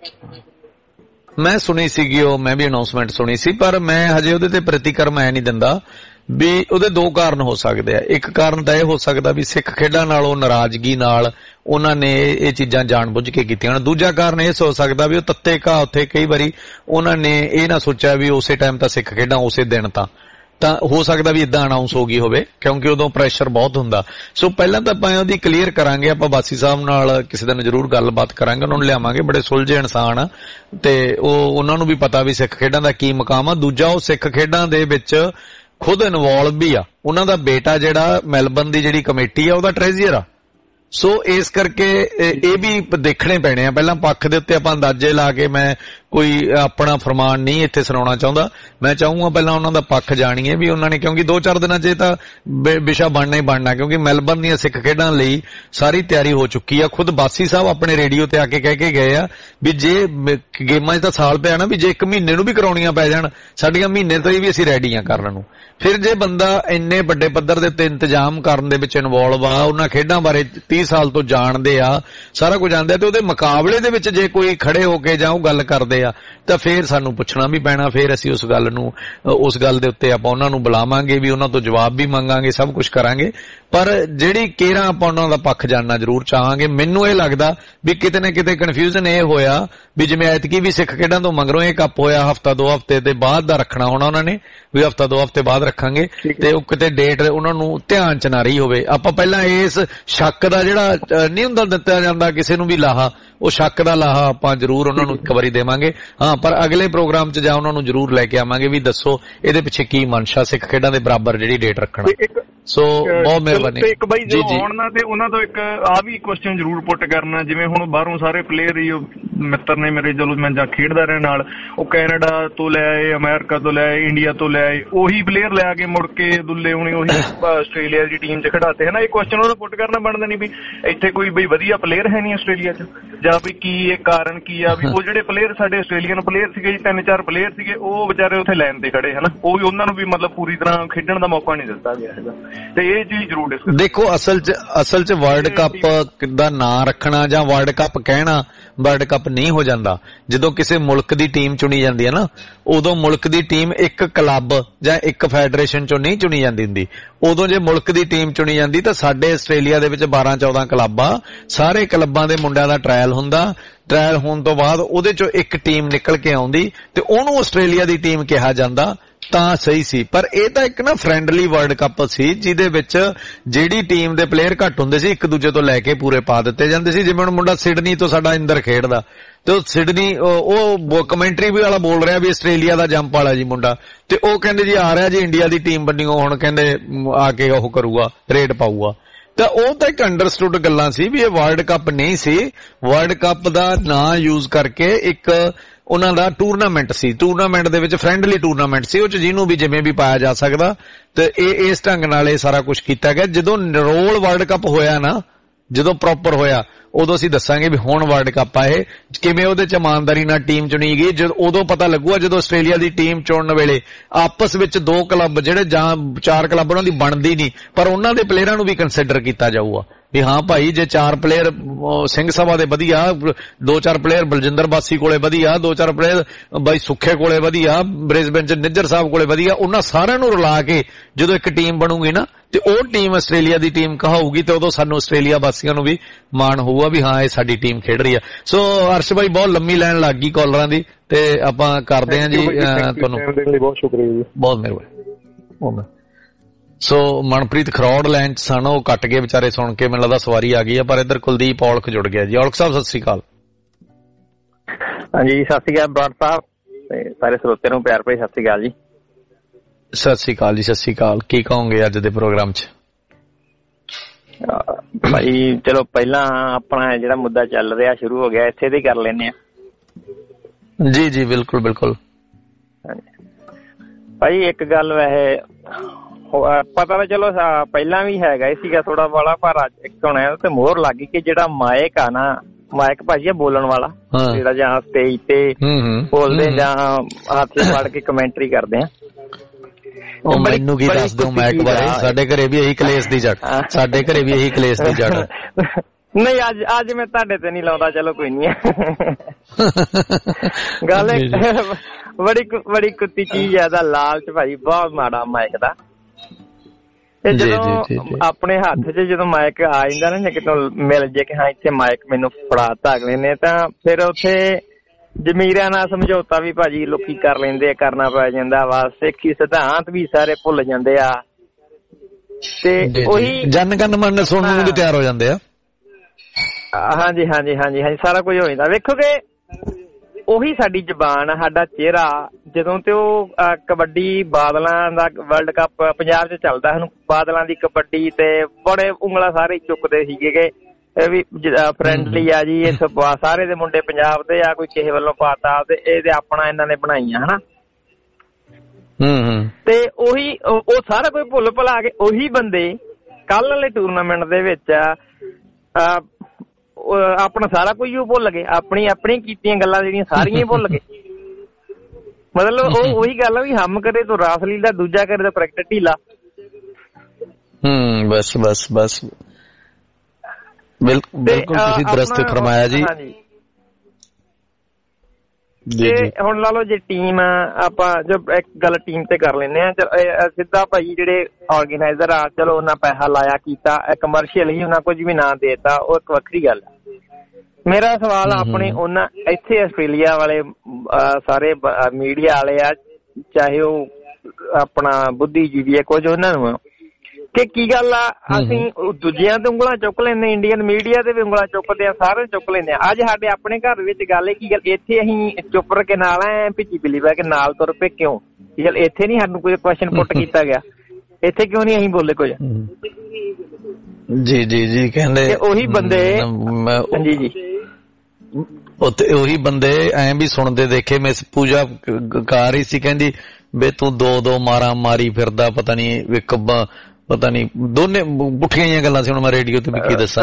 ਮੈਂ ਸੁਣੀ ਸੀਗੀ ਉਹ, ਮੈਂ ਵੀ ਅਨਾਉਂਸਮੈਂਟ ਸੁਣੀ ਸੀ, ਪਰ ਮੈਂ ਹਜੇ ਉਹਦੇ ਤੇ ਪ੍ਰਤੀਕਰਮ ਐ ਨਹੀਂ ਦਿੰਦਾ ਵੀ ਉਹਦੇ ਦੋ ਕਾਰਨ ਹੋ ਸਕਦੇ ਆ। ਇੱਕ ਕਾਰਨ ਤਾਂ ਇਹ ਹੋ ਸਕਦਾ ਵੀ ਸਿੱਖ ਖੇਡਾਂ ਨਾਲ ਉਹ ਨਾਰਾਜ਼ਗੀ ਨਾਲ ਉਹਨਾਂ ਨੇ ਇਹ ਚੀਜ਼ਾਂ ਜਾਣਬੁੱਝ ਕੇ ਕੀਤੀਆਂ। ਦੂਜਾ ਕਾਰਨ ਇਹ ਹੋ ਸਕਦਾ ਵੀ ਉਹ ਤੱਤੇ ਘਾਹ ਉੱਥੇ ਕਈ ਵਾਰੀ ਉਹਨਾਂ ਨੇ ਇਹ ਨਾ ਸੋਚਿਆ ਵੀ ਉਸੇ ਟਾਈਮ ਤਾਂ ਸਿੱਖ ਖੇਡਾਂ ਉਸੇ ਦਿਨ ਤਾਂ ਤਾਂ ਹੋ ਸਕਦਾ ਵੀ ਇਦਾਂ ਅਨਾਉਂਸ ਹੋ ਗਈ ਹੋਵੇ, ਕਿਉਂਕਿ ਉਦੋਂ ਪ੍ਰੈਸ਼ਰ ਬਹੁਤ ਹੁੰਦਾ। ਸੋ ਪਹਿਲਾਂ ਤਾਂ ਆਪਾਂ ਉਹਦੀ ਕਲੀਅਰ ਕਰਾਂਗੇ, ਆਪਾਂ ਬਾਸੀ ਸਾਹਿਬ ਨਾਲ ਕਿਸੇ ਦਿਨ ਜ਼ਰੂਰ ਗੱਲਬਾਤ ਕਰਾਂਗੇ, ਉਹਨਾਂ ਨੂੰ ਲਿਆਵਾਂਗੇ, ਬੜੇ ਸੁਲਝੇ ਇਨਸਾਨ ਆ ਤੇ ਉਹ ਉਹਨਾਂ ਨੂੰ ਵੀ ਪਤਾ ਵੀ ਸਿੱਖ ਖੇਡਾਂ ਦਾ ਕੀ ਮਕਾਮ ਆ। ਦੂਜਾ ਉਹ ਸਿੱਖ ਖੇਡਾਂ ਦੇ ਵਿੱਚ ਖੁਦ ਇਨਵੋਲਵ ਵੀ ਆ, ਉਹਨਾਂ ਦਾ ਬੇਟਾ ਜਿਹੜਾ ਮੈਲਬਰਨ ਦੀ ਜਿਹੜੀ ਕਮੇਟੀ ਆ ਉਹਦਾ ਟ੍ਰੈਜਰਰ ਆ। ਸੋ ਇਸ ਕਰਕੇ ਇਹ ਵੀ ਦੇਖਣੇ ਪੈਣੇ ਆ। ਪਹਿਲਾਂ ਪੱਖ ਦੇ ਉੱਤੇ ਆਪਾਂ ਅੰਦਾਜ਼ੇ ਲਾ ਕੇ ਮੈਂ ਕੋਈ ਆਪਣਾ ਫਰਮਾਨ ਨਹੀਂ ਇੱਥੇ ਸੁਣਾਉਣਾ ਚਾਹੁੰਦਾ, ਮੈਂ ਚਾਹੂੰਗਾ ਪਹਿਲਾਂ ਉਹਨਾਂ ਦਾ ਪੱਖ ਜਾਣੀਏ ਵੀ ਉਹਨਾਂ ਨੇ, ਕਿਉਂਕਿ ਦੋ ਚਾਰ ਦਿਨਾਂ 'ਚ ਇਹ ਤਾਂ ਵਿਸ਼ਾ ਬਣਨਾ ਹੀ ਬਣਨਾ, ਕਿਉਂਕਿ ਮੈਲਬਰਨ ਦੀਆਂ ਸਿੱਖ ਖੇਡਾਂ ਲਈ ਸਾਰੀ ਤਿਆਰੀ ਹੋ ਚੁੱਕੀ ਆ। ਖੁਦ ਬਾਸੀ ਸਾਹਿਬ ਆਪਣੇ ਰੇਡੀਓ ਤੇ ਆ ਕੇ ਕਹਿ ਕੇ ਗਏ ਆ ਵੀ ਜੇ ਗੇਮਾਂ 'ਚ ਤਾਂ ਸਾਲ ਪਿਆ ਨਾ, ਵੀ ਜੇ ਇੱਕ ਮਹੀਨੇ ਨੂੰ ਵੀ ਕਰਾਉਣੀਆਂ ਪੈ ਜਾਣ ਸਾਡੀਆਂ ਮਹੀਨੇ ਤੋਂ ਹੀ ਵੀ ਅਸੀਂ ਰੈਡੀ ਆ ਕਰਨ ਨੂੰ। ਫਿਰ ਜੇ ਬੰਦਾ ਇੰਨੇ ਵੱਡੇ ਪੱਧਰ ਦੇ ਉੱਤੇ ਇੰਤਜ਼ਾਮ ਕਰਨ ਦੇ ਵਿੱਚ ਇਨਵੋਲਵ ਆ, ਉਹਨਾਂ ਖੇਡਾਂ ਬਾਰੇ ਤੀਹ ਸਾਲ ਤੋਂ ਜਾਣਦੇ ਆ, ਸਾਰਾ ਕੁਝ ਜਾਣਦੇ ਆ, ਤੇ ਉਹਦੇ ਮੁਕਾਬਲੇ ਦੇ ਵਿੱਚ ਜੇ ਕੋਈ ਖੜੇ ਹੋ ਕੇ ਜਾਂ ਉਹ ਗੱਲ ਕਰਦੇ ਰਹੇ ਆ ਤਾਂ ਫੇਰ ਸਾਨੂੰ ਪੁੱਛਣਾ ਵੀ ਪੈਣਾ, ਫੇਰ ਅਸੀਂ ਉਸ ਗੱਲ ਨੂੰ ਉਸ ਗੱਲ ਦੇ ਉੱਤੇ ਆਪਾਂ ਉਹਨਾਂ ਨੂੰ ਬੁਲਾਵਾਂਗੇ ਵੀ ਉਹਨਾਂ ਤੋਂ ਜਵਾਬ ਵੀ ਮੰਗਾਂਗੇ, ਸਭ ਕੁਝ ਕਰਾਂਗੇ। ਪਰ ਜਿਹੜੀ ਕੇਰਾਂ ਆਪਾਂ ਉਹਨਾਂ ਦਾ ਪੱਖ ਜਾਣਨਾ ਜ਼ਰੂਰ ਚਾਹਾਂਗੇ। ਮੈਨੂੰ ਇਹ ਲੱਗਦਾ ਵੀ ਕਿਤੇ ਨਾ ਕਿਤੇ ਕਨਫਿਊਜ਼ਨ ਇਹ ਹੋਇਆ ਵੀ ਜਿਵੇਂ ਐਤਕੀ ਵੀ ਸਿੱਖ ਖੇਡਾਂ ਤੋਂ ਮਗਰੋਂ ਇਹ ਕੱਪ ਹੋਇਆ ਹਫ਼ਤਾ ਦੋ ਹਫ਼ਤੇ ਦੇ ਬਾਅਦ ਦਾ ਰੱਖਣਾ ਹੋਣਾ ਉਹਨਾਂ ਨੇ, ਵੀ ਹਫ਼ਤਾ ਦੋ ਹਫ਼ਤੇ ਬਾਅਦ ਰੱਖਾਂਗੇ ਤੇ ਉਹ ਕਿਤੇ ਡੇਟ ਉਹਨਾਂ ਨੂੰ ਧਿਆਨ ਚ ਨਾ ਰਹੀ ਹੋਵੇ। ਆਪਾਂ ਪਹਿਲਾਂ ਇਸ ਸ਼ੱਕ ਦਾ ਜਿਹੜਾ ਨਹੀਂ ਹੁੰਦਾ ਦਿੱਤਾ ਜਾਂਦਾ ਕਿਸੇ ਨੂੰ ਵੀ ਲਾਹਾ, ਉਹ ਸ਼ੱਕ ਦਾ ਲਾਹਾ ਆਪਾਂ ਜ਼ਰੂਰ ਉਹਨਾਂ ਨੂੰ ਇੱਕ ਵਾਰੀ ਦੇਵਾਂਗੇ। ਹਾਂ, ਪਰ ਅਗਲੇ ਪ੍ਰੋਗਰਾਮ 'ਚ ਜਾਂ ਉਹਨਾਂ ਨੂੰ ਜ਼ਰੂਰ ਲੈ ਕੇ ਆਵਾਂਗੇ ਵੀ ਦੱਸੋ ਇਹਦੇ ਪਿੱਛੇ ਕੀ ਮਨਸ਼ਾ ਸਿੱਖ ਖੇਡਾਂ ਦੇ ਬਰਾਬਰ ਜਿਹੜੀ ਡੇਟ ਰੱਖਣਾ। ਸੋ ਬਹੁਤ ਮਿਹਰਬਾਨੀ। ਇੱਕ ਬਾਈ ਜੋ ਆਉਣ ਨਾ ਤੇ ਉਹਨਾਂ ਤੋਂ ਇੱਕ ਆ ਵੀ ਕੁਐਸਚਨ ਜ਼ਰੂਰ ਪੁੱਟ ਕਰਨਾ, ਜਿਵੇਂ ਹੁਣ ਬਾਹਰੋਂ ਸਾਰੇ ਪਲੇਅਰ ਹੀ ਮਿੱਤਰ ਨੇ ਮੇਰੇ, ਚਲੋ ਮੈਂ ਜਾਂ ਖੇਡਦਾ ਰਹਿਣ ਨਾਲ, ਉਹ ਕੈਨੇਡਾ ਤੋਂ ਲੈ ਆਏ, ਅਮਰੀਕਾ ਤੋਂ ਲੈ ਆਏ, ਇੰਡੀਆ ਤੋਂ ਲੈ ਆਏ, ਉਹੀ ਪਲੇਅਰ ਲੈ ਕੇ ਮੁੜ ਕੇ ਦੁੱਲੇ ਹੋਣੀ ਉਹੀ ਆਸਟ੍ਰੇਲੀਆ ਦੀ ਟੀਮ 'ਚ ਖਿਡਾਤੇ ਹੈ ਨਾ। ਇਹ ਕੁਐਸਚਨ ਉਹਦਾ ਪੁੱਟ ਕਰਨਾ ਬਣਦਾ ਨਹੀਂ ਵੀ ਇੱਥੇ ਕੋਈ ਬਈ ਵਧੀਆ ਪਲੇਅਰ ਹੈ ਨਹੀਂ ਆਸਟ੍ਰੇਲੀਆ 'ਚ, ਜਾਂ ਵੀ ਕੀ ਇਹ ਕਾਰਨ ਕੀ ਆ ਵੀ ਉਹ ਜਿਹੜੇ ਪਲੇਅਰ ਸਾਡੇ ਆਸਟ੍ਰੇਲੀਅਨ ਪਲੇਅਰ ਸੀਗੇ ਜੀ, ਤਿੰਨ ਚਾਰ ਪਲੇਅਰ ਸੀਗੇ, ਉਹ ਵਿਚਾਰੇ ਉੱਥੇ ਲਾਈਨ ਤੇ ਖੜੇ ਹਨਾ, ਉਹ ਵੀ ਉਹਨਾਂ ਨੂੰ ਵੀ ਮਤਲਬ ਪੂਰੀ ਤਰ੍ਹਾਂ ਖੇਡਣ ਦਾ ਮੌਕਾ ਨਹੀਂ ਦਿੱਤਾ ਗਿਆ ਹੈਗਾ। ਤੇ ਇਹ ਚੀਜ਼ ਜ਼ਰੂਰ ਡਿਸਕਸ ਦੇਖੋ, ਅਸਲ 'ਚ ਅਸਲ 'ਚ ਵਰਲਡ ਕੱਪ ਦਾ ਨਾਂ ਰੱਖਣਾ ਜਾਂ ਵਰਲਡ ਕੱਪ ਕਹਿਣਾ ਵਰਲਡ ਕੱਪ ਨਹੀਂ ਹੋ ਜਾਂਦਾ। ਜਦੋਂ ਕਿਸੇ ਮੁਲਕ ਦੀ ਟੀਮ ਚੁਣੀ ਜਾਂਦੀ ਹੈ ਨਾ, ਉਦੋਂ ਮੁਲਕ ਦੀ ਟੀਮ ਇੱਕ ਕਲੱਬ ਜਾਂ ਇੱਕ ਫੈਡਰੇਸ਼ਨ ਚੋਂ ਨਹੀਂ ਚੁਣੀ ਜਾਂਦੀ ਹੁੰਦੀ। ਉਦੋਂ ਜੇ ਮੁਲਕ ਦੀ ਟੀਮ ਚੁਣੀ ਜਾਂਦੀ ਤਾਂ ਸਾਡੇ ਆਸਟ੍ਰੇਲੀਆ ਦੇ ਵਿੱਚ ਬਾਰਾਂ ਚੌਦਾਂ ਕਲੱਬ ਆ, ਸਾਰੇ ਕਲੱਬਾਂ ਦੇ ਮੁੰਡਿਆਂ ਦਾ ਟ੍ਰਾਇਲ ਹੁੰਦਾ, ਟ੍ਰਾਇਲ ਹੋਣ ਤੋਂ ਬਾਅਦ ਉਹਦੇ ਚੋਂ ਇੱਕ ਟੀਮ ਨਿਕਲ ਕੇ ਆਉਂਦੀ ਤੇ ਉਹਨੂੰ ਆਸਟ੍ਰੇਲੀਆ ਦੀ ਟੀਮ ਕਿਹਾ ਜਾਂਦਾ ਤਾਂ ਸਹੀ ਸੀ। ਪਰ ਇਹ ਤਾਂ ਇੱਕ ਨਾ ਫਰੈਂਡਲੀ ਵਰਲਡ ਕੱਪ ਸੀ ਜਿਹਦੇ ਵਿੱਚ ਜਿਹੜੀ ਟੀਮ ਦੇ ਪਲੇਅਰ ਘੱਟ ਹੁੰਦੇ ਸੀ ਇੱਕ ਦੂਜੇ ਤੋਂ ਲੈ ਕੇ ਪੂਰੇ ਪਾ ਦਿੱਤੇ ਜਾਂਦੇ ਸੀ। ਜਿਵੇਂ ਹੁਣ ਮੁੰਡਾ ਸਿਡਨੀ ਤੋਂ ਸਾਡਾ ਇੰਦਰ ਖੇਡਦਾ ਤੇ ਉਹ ਸਿਡਨੀ ਉਹ ਕਮੈਂਟਰੀ ਵੀ ਵਾਲਾ ਬੋਲ ਰਿਹਾ ਵੀ ਆਸਟ੍ਰੇਲੀਆ ਦਾ ਜੰਪ ਵਾਲਾ ਜੀ ਮੁੰਡਾ, ਤੇ ਉਹ ਕਹਿੰਦੇ ਜੀ ਆ ਰਿਹਾ ਜੀ ਇੰਡੀਆ ਦੀ ਟੀਮ ਬਣੀਓ, ਹੁਣ ਕਹਿੰਦੇ ਆ ਕੇ ਉਹ ਕਰੂਗਾ ਰੇਡ ਪਾਊਗਾ। ਤਾਂ ਉਹ ਤਾਂ ਇੱਕ ਅੰਡਰਸਟੂਡ ਗੱਲਾਂ ਸੀ ਵੀ ਇਹ ਵਰਲਡ ਕੱਪ ਨਹੀਂ ਸੀ। ਵਰਲਡ ਕੱਪ ਦਾ ਨਾਂ ਯੂਜ਼ ਕਰਕੇ ਇੱਕ ਉਹਨਾਂ ਦਾ ਟੂਰਨਾਮੈਂਟ ਸੀ, ਟੂਰਨਾਮੈਂਟ ਦੇ ਵਿੱਚ ਫਰੈਂਡਲੀ ਟੂਰਨਾਮੈਂਟ ਸੀ, ਉਹ 'ਚ ਜਿਹਨੂੰ ਵੀ ਜਿਵੇਂ ਵੀ ਪਾਇਆ ਜਾ ਸਕਦਾ। ਤੇ ਇਹ ਇਸ ਢੰਗ ਨਾਲ ਇਹ ਸਾਰਾ ਕੁਝ ਕੀਤਾ ਗਿਆ। ਜਦੋਂ ਨਿਰੋਲ ਵਰਲਡ ਕੱਪ ਹੋਇਆ ਨਾ, ਜਦੋਂ ਪ੍ਰੋਪਰ ਹੋਇਆ, ਉਦੋਂ ਅਸੀਂ ਦੱਸਾਂਗੇ ਵੀ ਹੁਣ ਵਰਲਡ ਕੱਪ ਆ ਇਹ, ਕਿਵੇਂ ਉਹਦੇ 'ਚ ਇਮਾਨਦਾਰੀ ਨਾਲ ਟੀਮ ਚੁਣੀ ਗਈ। ਜਦੋਂ ਉਦੋਂ ਪਤਾ ਲੱਗੂਗਾ ਜਦੋਂ ਆਸਟ੍ਰੇਲੀਆ ਦੀ ਟੀਮ ਚੁਣਨ ਵੇਲੇ ਆਪਸ ਵਿੱਚ ਦੋ ਕਲੱਬ ਜਿਹੜੇ ਜਾਂ ਚਾਰ ਕਲੱਬ ਉਹਨਾਂ ਦੀ ਬਣਦੀ ਨਹੀਂ, ਪਰ ਉਹਨਾਂ ਦੇ ਪਲੇਅਰਾਂ ਨੂੰ ਵੀ ਕੰਸੀਡਰ ਕੀਤਾ ਜਾਊਗਾ ਵੀ ਹਾਂ ਭਾਈ ਜੇ ਚਾਰ ਪਲੇਅਰ ਸਿੰਘ ਸਭਾ ਦੇ ਵਧੀਆ, ਦੋ ਚਾਰ ਪਲੇਅਰ ਬਲਜਿੰਦਰ ਬਾਸੀ ਕੋਲੇ ਵਧੀਆ, ਦੋ ਚਾਰ ਪਲੇਅਰ ਬਾਈ ਸੁੱਖੇ ਕੋਲੇ ਵਧੀਆ, ਬ੍ਰਿਸਬੇਨ 'ਚ ਨਿੱਜਰ ਸਾਹਿਬ ਕੋਲੇ ਵਧੀਆ, ਉਹਨਾਂ ਸਾਰਿਆਂ ਨੂੰ ਰਲਾ ਕੇ ਜਦੋਂ ਇੱਕ ਟੀਮ ਬਣੂਗੀ ਨਾ ਤੇ ਉਹ ਟੀਮ ਆਸਟ੍ਰੇਲੀਆ ਦੀ ਟੀਮ ਕਹਾਊਗੀ ਤੇ ਉਦੋਂ ਸਾਨੂੰ ਆਸਟ੍ਰੇਲੀਆ ਵਾਸੀਆਂ ਨੂੰ ਵੀ ਮਾਣ ਹੋਊਗਾ ਵੀ ਹਾਂ ਇਹ ਸਾਡੀ ਟੀਮ ਖੇਡ ਰਹੀ ਆ। ਸੋ ਅਰਸ਼ ਭਾਈ ਬਹੁਤ ਲੰਮੀ ਲਾਈਨ ਲੱਗ ਗਈ ਕਾਲਰਾਂ ਦੀ ਤੇ ਆਪਾਂ ਕਰਦੇ ਹਾਂ ਜੀ ਤੁਹਾਨੂੰ ਬਹੁਤ ਸ਼ੁਕਰੀਆ ਜੀ, ਬਹੁਤ ਮਿਹਰਬਾਨੀ। ਸੋ ਮਨਪ੍ਰੀਤ ਖਰੋੜ ਲਾਈਨ 'ਚ ਸਨ, ਉਹ ਕੱਟ ਗਏ ਵਿਚਾਰੇ ਸੁਣ ਕੇ, ਮੈਨੂੰ ਲੱਗਦਾ ਸਵਾਰੀ ਆ ਗਈ ਆ। ਪਰ ਇੱਧਰ ਕੁਲਦੀਪ ਔਲਖ ਜੁੜ ਗਿਆ ਜੀ। ਔਲਖ ਸਾਹਿਬ ਸਤਿ ਸ੍ਰੀ ਅਕਾਲ। ਹਾਂਜੀ ਸਤਿ ਸ੍ਰੀ ਅਕਾਲ ਬਰਾੜ ਸਾਹਿਬ ਤੇ ਸਾਰੇ ਸਰੋਤਿਆਂ ਨੂੰ ਪਿਆਰ ਭਰੀ ਸਤਿ ਸ੍ਰੀ ਅਕਾਲ ਜੀ। ਸਤਿ ਸ੍ਰੀ ਅਕਾਲ ਜੀ, ਸਤਿ ਸ੍ਰੀ ਅਕਾਲ। ਕੀ ਕਹੋਗੇ ਅੱਜ ਦੇ ਪ੍ਰੋਗਰਾਮ 'ਚ? ਭਾਈ ਚਲੋ ਪਹਿਲਾਂ ਆਪਣਾ ਜਿਹੜਾ ਮੁੱਦਾ ਚੱਲ ਰਿਹਾ ਸ਼ੁਰੂ ਹੋ ਗਿਆ ਇੱਥੇ ਤੇ ਕਰ ਲੈਂਦੇ ਆ। ਜੀ ਜੀ ਬਿਲਕੁਲ ਬਿਲਕੁਲ। ਭਾਈ ਇੱਕ ਗੱਲ ਵੈਸੇ ਪਤਾ ਤਾਂ ਚਲੋ ਪਹਿਲਾਂ ਵੀ ਹੈਗਾ ਹੀ ਸੀਗਾ ਥੋੜਾ ਵਾਲਾ, ਪਰ ਅੱਜ ਇੱਕ ਹੁਣ ਤੇ ਮੋਹਰ ਲੱਗ ਗਈ ਕਿ ਜਿਹੜਾ ਮਾਇਕ ਆ ਨਾ, ਮਾਇਕ ਭਾਜੀ ਆ ਬੋਲਣ ਵਾਲਾ, ਜਿਹੜਾ ਜਾਂ ਸਟੇਜ ਤੇ ਬੋਲਦੇ ਜਾਂ ਹੱਥ ਫੜ ਕੇ ਕਮੈਂਟਰੀ ਕਰਦੇ ਆ। ਉਹ ਮੈਨੂੰ ਕੀ ਦੱਸ ਦਿਓ ਮਾਇਕ ਬਾਰੇ, ਸਾਡੇ ਘਰੇ ਵੀ ਇਹੀ ਕਲੇਸ਼ ਦੀ ਜੜ, ਸਾਡੇ ਘਰੇ ਵੀ ਇਹੀ ਕਲੇਸ਼ ਦੀ ਜੜ। ਨਹੀਂ ਅੱਜ ਅੱਜ ਮੈਂ ਤੁਹਾਡੇ ਤੇ ਨਹੀਂ ਲਾਉਂਦਾ, ਚਲੋ ਕੋਈ ਨੀ। ਗੱਲ ਬੜੀ ਬੜੀ ਕੁੱਤੀ ਚੀਜ਼ ਆ ਦਾ ਲਾਲਚ ਭਾਈ, ਬਹੁਤ ਮਾੜਾ ਮਾਇਕ ਦਾ। ਤੇ ਜਦੋਂ ਆਪਣੇ ਹੱਥ 'ਚ ਜਦੋਂ ਮਾਇਕ ਆ ਜਾਂਦਾ ਨਾ, ਕਿਤੋਂ ਮਿਲ ਜੇ ਕਿ ਹਾਂ ਇੱਥੇ ਮਾਇਕ ਮੈਨੂੰ ਫੜਾਤਾ ਅਗਲੇ ਨੇ, ਤਾਂ ਫਿਰ ਉੱਥੇ ਜ਼ਮੀਰਾਂ ਨਾਲ ਸਮਝੌਤਾ ਵੀ ਭਾਜੀ ਲੋਕੀ ਕਰ ਲੈਂਦੇ, ਕਰਨਾ ਪੈ ਜਾਂਦਾ ਵਾ। ਸਿੱਖੀ ਸਿਧਾਂਤ ਵੀ ਸਾਰੇ ਭੁੱਲ ਜਾਂਦੇ ਆ ਤੇ ਉਹੀ ਜਨ ਗਨ ਮਨ ਸੁਣਨ ਨੂੰ ਵੀ ਤਿਆਰ ਹੋ ਜਾਂਦੇ ਆ। ਹਾਂਜੀ ਹਾਂਜੀ ਹਾਂਜੀ ਹਾਂਜੀ ਸਾਰਾ ਕੁਝ ਹੋ ਜਾਂਦਾ। ਵੇਖੋ ਕਿ ਉਹੀ ਸਾਡੀ ਜ਼ਬਾਨ, ਸਾਡਾ ਚਿਹਰਾ। ਜਦੋਂ ਤੇ ਉਹ ਕਬੱਡੀ ਬਾਦਲਾਂ ਦਾ ਵਰਲਡ ਕੱਪ ਪੰਜਾਬ 'ਚ ਚੱਲਦਾ, ਸਾਨੂੰ ਬਾਦਲਾਂ ਦੀ ਕਬੱਡੀ ਤੇ ਬੜੇ ਉਂਗਲਾਂ ਸਾਰੇ ਚੁੱਕਦੇ ਸੀਗੇ ਕਿ ਇਹ ਵੀ ਫਰੈਂਡਲੀ ਆ ਜੀ, ਇਹ ਸਾਰੇ ਦੇ ਮੁੰਡੇ ਪੰਜਾਬ ਦੇ ਆ, ਕੋਈ ਕਿਸੇ ਵੱਲੋਂ ਪਾਤਾ ਤੇ ਇਹ ਤੇ ਆਪਣਾ ਇਹਨਾਂ ਨੇ ਬਣਾਈਆਂ ਹਨਾ। ਤੇ ਉਹੀ ਉਹ ਸਾਰਾ ਕੋਈ ਭੁੱਲ ਭੁਲਾ ਕੇ ਉਹੀ ਬੰਦੇ ਕੱਲ ਵਾਲੇ ਟੂਰਨਾਮੈਂਟ ਦੇ ਵਿੱਚ ਆਪਣਾ ਸਾਰਾ ਕੁਝ ਭੁੱਲ ਗਏ, ਆਪਣੀ ਆਪਣੀ ਕੀਤੀਆਂ ਗੱਲਾਂ ਜਿਹੜੀਆਂ ਸਾਰੀਆਂ ਹੀ ਭੁੱਲ ਗਏ। ਮਤਲਬ ਉਹ ਉਹੀ ਗੱਲ ਆ ਵੀ ਹਮ ਕਰੇ ਤਾਂ ਰਾਸ ਲੀਲਾ, ਦੂਜਾ ਕਰੇ ਤਾਂ ਪ੍ਰੈਕਟਿਸ ਢੀਲਾ। ਹੂੰ ਬਸ ਬਸ ਬਸ ਬਿਲਕੁਲ ਬਿਲਕੁਲ ਤੁਸੀਂ ਦਰਸਤ ਫਰਮਾਇਆ ਜੀ। ਤੇ ਹੁਣ ਲਾ ਲਓ ਜੇ ਟੀਮ ਆਪਾਂ ਜੋ ਇੱਕ ਗੱਲ ਟੀਮ ਤੇ ਕਰ ਲੈਂਦੇ ਆ ਸਿੱਧਾ ਭਾਈ ਜਿਹੜੇ ਆਰਗੇਨਾਈਜ਼ਰ ਆ ਚਲੋ ਉਹਨਾਂ ਪੈਸਾ ਲਾਇਆ ਕੀਤਾ ਕਮਰਸ਼ੀਅਲ ਹੀ ਉਹਨਾਂ ਕੁਝ ਵੀ ਨਾ ਦੇਤਾ ਉਹ ਇੱਕ ਵੱਖਰੀ ਗੱਲ ਆ। ਮੇਰਾ ਸਵਾਲ ਆਪਣੇ ਉਹਨਾਂ ਇੱਥੇ ਆਸਟ੍ਰੇਲੀਆ ਵਾਲੇ ਸਾਰੇ ਮੀਡੀਆ ਵਾਲੇ ਆ ਚਾਹੇ ਉਹ ਆਪਣਾ ਬੁੱਧੀਜੀਵੀ ਆ ਕੁਝ ਉਹਨਾਂ ਨੂੰ ਕਿ ਕੀ ਗੱਲ ਆ ਅਸੀਂ ਦੂਜਿਆਂ ਤੇ ਉਂਗਲਾਂ ਚੁੱਕ ਲੈਂਦੇ ਇੰਡੀਅਨ ਮੀਡੀਆ ਤੇ ਵੀ ਉਂਗਲਾਂ ਚੁੱਕਦੇ ਆ ਸਾਰੇ ਚੁੱਕ ਲੈਂਦੇ ਆ। ਅੱਜ ਸਾਡੇ ਆਪਣੇ ਘਰ ਵਿੱਚ ਗੱਲ ਹੈ ਕੀ ਗੱਲ ਇੱਥੇ ਅਸੀਂ ਚੁੱਪ ਕੇ ਨਾਲ ਐ ਭਿੱਜੀ ਬਿੱਲੀ ਬਹਿ ਕੇ ਨਾਲ ਤੁਰ ਪਏ ਕਿਉਂ ਕੀ ਗੱਲ ਇੱਥੇ ਨੀ ਸਾਨੂੰ ਕੋਈ ਕੁਐਸਚਨ ਪੁੱਟ ਕੀਤਾ ਗਿਆ ਇੱਥੇ ਕਿਉਂ ਨੀ ਅਸੀਂ ਬੋਲੇ ਕੁਝ। ਜੀ ਜੀ ਜੀ ਕਹਿੰਦੇ ਉਹੀ ਬੰਦੇ ਜੀ ਜੀ ਉੱਥੇ ਉਹੀ ਬੰਦੇ ਐਂ ਵੀ ਸੁਣਦੇ ਦੇਖੇ ਮਿਸ ਪੂਜਾ ਗਾ ਰਹੀ ਸੀ ਕਹਿੰਦੀ ਵੀ ਤੂੰ ਦੋ ਦੋ ਮਾਰਾਂ ਮਾਰੀ ਫਿਰਦਾ ਪਤਾ ਨੀ ਇੱਕ ਪਤਾ ਨੀ ਦੋਨੇ ਪੁੱਠੀਆਂ ਜਿਹੀਆਂ ਗੱਲਾਂ ਸੀ। ਹੁਣ ਮੈਂ ਰੇਡੀਓ ਤੇ ਵੀ ਕੀ ਦੱਸਾਂ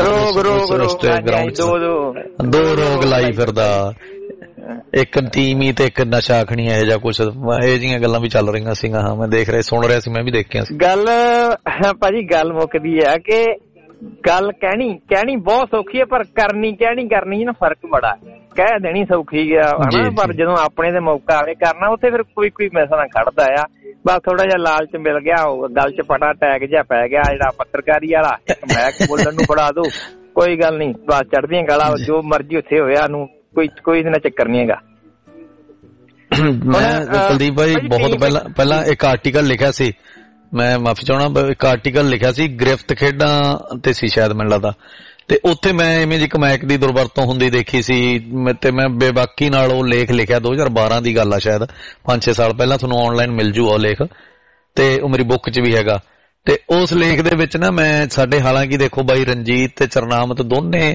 ਦੋ ਰੋਗ ਲਾਈ ਫਿਰਦਾ ਇੱਕ ਟੀਮੀ ਤੇ ਇੱਕ ਨਸ਼ਾ ਖਣੀ ਇਹੋ ਜਿਹਾ ਕੁਛ ਇਹ ਜਿਹੀਆਂ ਗੱਲਾਂ ਵੀ ਚੱਲ ਰਹੀਆਂ ਸੀਗੀਆਂ। ਹਾਂ ਮੈਂ ਦੇਖ ਰਿਹਾ ਸੁਣ ਰਿਹਾ ਸੀ ਮੈਂ ਵੀ ਦੇਖਿਆ ਸੀ। ਗੱਲ ਭਾਜੀ ਗੱਲ ਮੁੱਕਦੀ ਆ ਕਿ ਗੱਲ ਕਹਿਣੀ ਕਹਿਣੀ ਬਹੁਤ ਸੌਖੀ ਹੈ ਪਰ ਕਰਨੀ ਕਹਿਣੀ ਕਰਨੀ ਨਾ ਫਰਕ ਬੜਾ ਕਹਿ ਦੇਣੀ ਸੌਖੀ ਆ ਹਨਾ ਪਰ ਜਦੋਂ ਆਪਣੇ ਦੇ ਮੌਕਾ ਆਵੇ ਕਰਨਾ ਉੱਥੇ ਫਿਰ ਕੋਈ ਕੋਈ ਮੈਸਾ ਖੜਦਾ ਆ ਬਸ ਥੋੜਾ ਜਿਹਾ ਲਾਲਚ ਮਿਲ ਗਿਆ ਗੱਲ ਚ ਪਟਾ ਟੈਗ ਜਿਹਾ ਪੈ ਗਿਆ ਜਿਹੜਾ ਪੱਤਰਕਾਰੀ ਵਾਲਾ ਮੈਂ ਬੋਲਣ ਨੂੰ ਬੜਾ ਦੋ ਕੋਈ ਗੱਲ ਨੀ ਬਸ ਚੜ੍ਹਦੀਆਂ ਗਾਲਾਂ ਜੋ ਮਰਜ਼ੀ ਉੱਥੇ ਹੋਇਆ ਨੂੰ ਕੋਈ ਕੋਈ ਇਹਦੇ ਨਾਲ ਚੱਕਰ ਨੀ ਹੈਗਾ। ਮੈਂ ਕੁਲਦੀਪ ਭਾਈ ਬਹੁਤ ਪਹਿਲਾਂ ਪਹਿਲਾਂ ਇੱਕ ਆਰਟੀਕਲ ਲਿਖਿਆ ਸੀ ਮੈਂ ਮਾਫੀ ਚਾਹੁੰਦਾ ਇੱਕ ਆਰਟੀਕਲ ਲਿਖਿਆ ਸੀ ਗ੍ਰਿਫਤ ਖੇਡਾਂ ਤੇ ਸੀ ਸ਼ਾਇਦ ਮੈਨੂੰ ਲੱਗਦਾ ਤੇ ਉੱਥੇ ਮੈਂ ਇਵੇਂ ਜੀ ਕਮੈਕ ਦੀ ਦੁਰਵਰਤੋਂ ਹੁੰਦੀ ਦੇਖੀ ਸੀ ਤੇ ਮੈਂ ਬੇਬਾਕੀ ਨਾਲ ਉਹ ਲੇਖ ਲਿਖਿਆ ਦੋ ਹਜ਼ਾਰ ਬਾਰਾਂ ਦੀ ਗੱਲ ਆ ਸ਼ਾਇਦ ਪੰਜ ਛੇ ਸਾਲ ਪਹਿਲਾਂ ਤੁਹਾਨੂੰ ਆਨਲਾਈਨ ਮਿਲ ਜੂ ਉਹ ਲੇਖ ਤੇ ਉਹ ਮੇਰੀ ਬੁੱਕ 'ਚ ਵੀ ਹੈਗਾ ਤੇ ਉਸ ਲੇਖ ਦੇ ਵਿੱਚ ਨਾ ਮੈਂ ਸਾਡੇ ਹਾਲਾਂਕਿ ਦੇਖੋ ਬਾਈ ਰਣਜੀਤ ਤੇ ਚਰਨਾਮਤ ਦੋਨੇ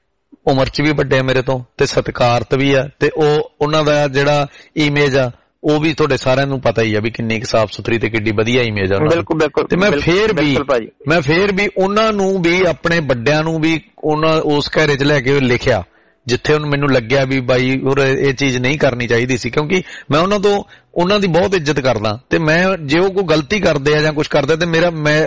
ਉਮਰ 'ਚ ਵੀ ਵੱਡੇ ਆ ਮੇਰੇ ਤੋਂ ਤੇ ਸਤਿਕਾਰਤ ਵੀ ਆ ਤੇ ਉਹ ਉਹਨਾਂ ਦਾ ਜਿਹੜਾ ਇਮੇਜ ਆ ਉਹ ਵੀ ਤੁਹਾਡੇ ਸਾਰਿਆਂ ਨੂੰ ਪਤਾ ਹੀ ਆ ਵੀ ਕਿੰਨੀ ਕੁ ਸਾਫ਼ ਸੁਥਰੀ ਤੇ ਕਿੱਡੀ ਵਧੀਆ ਇਮੇਜ ਆ ਬਿਲਕੁਲ ਬਿਲਕੁਲ ਤੇ ਮੈਂ ਫੇਰ ਵੀ ਮੈਂ ਫੇਰ ਵੀ ਉਹਨਾਂ ਨੂੰ ਵੀ ਆਪਣੇ ਵੱਡਿਆਂ ਨੂੰ ਵੀ ਉਹਨਾਂ ਉਸ ਘੇਰੇ 'ਚ ਲੈ ਕੇ ਲਿਖਿਆ ਜਿੱਥੇ ਉਹਨੂੰ ਮੈਨੂੰ ਲੱਗਿਆ ਵੀ ਬਾਈ ਹੋਰ ਇਹ ਚੀਜ਼ ਨਹੀਂ ਕਰਨੀ ਚਾਹੀਦੀ ਸੀ ਕਿਉਂਕਿ ਮੈਂ ਉਹਨਾਂ ਤੋਂ ਉਹਨਾਂ ਦੀ ਬਹੁਤ ਇੱਜ਼ਤ ਕਰਦਾ ਤੇ ਮੈਂ ਜੇ ਉਹ ਕੋਈ ਗਲਤੀ ਕਰਦੇ ਆ ਜਾਂ ਕੁਛ ਕਰਦੇ ਤੇ ਮੇਰਾ ਮੈਂ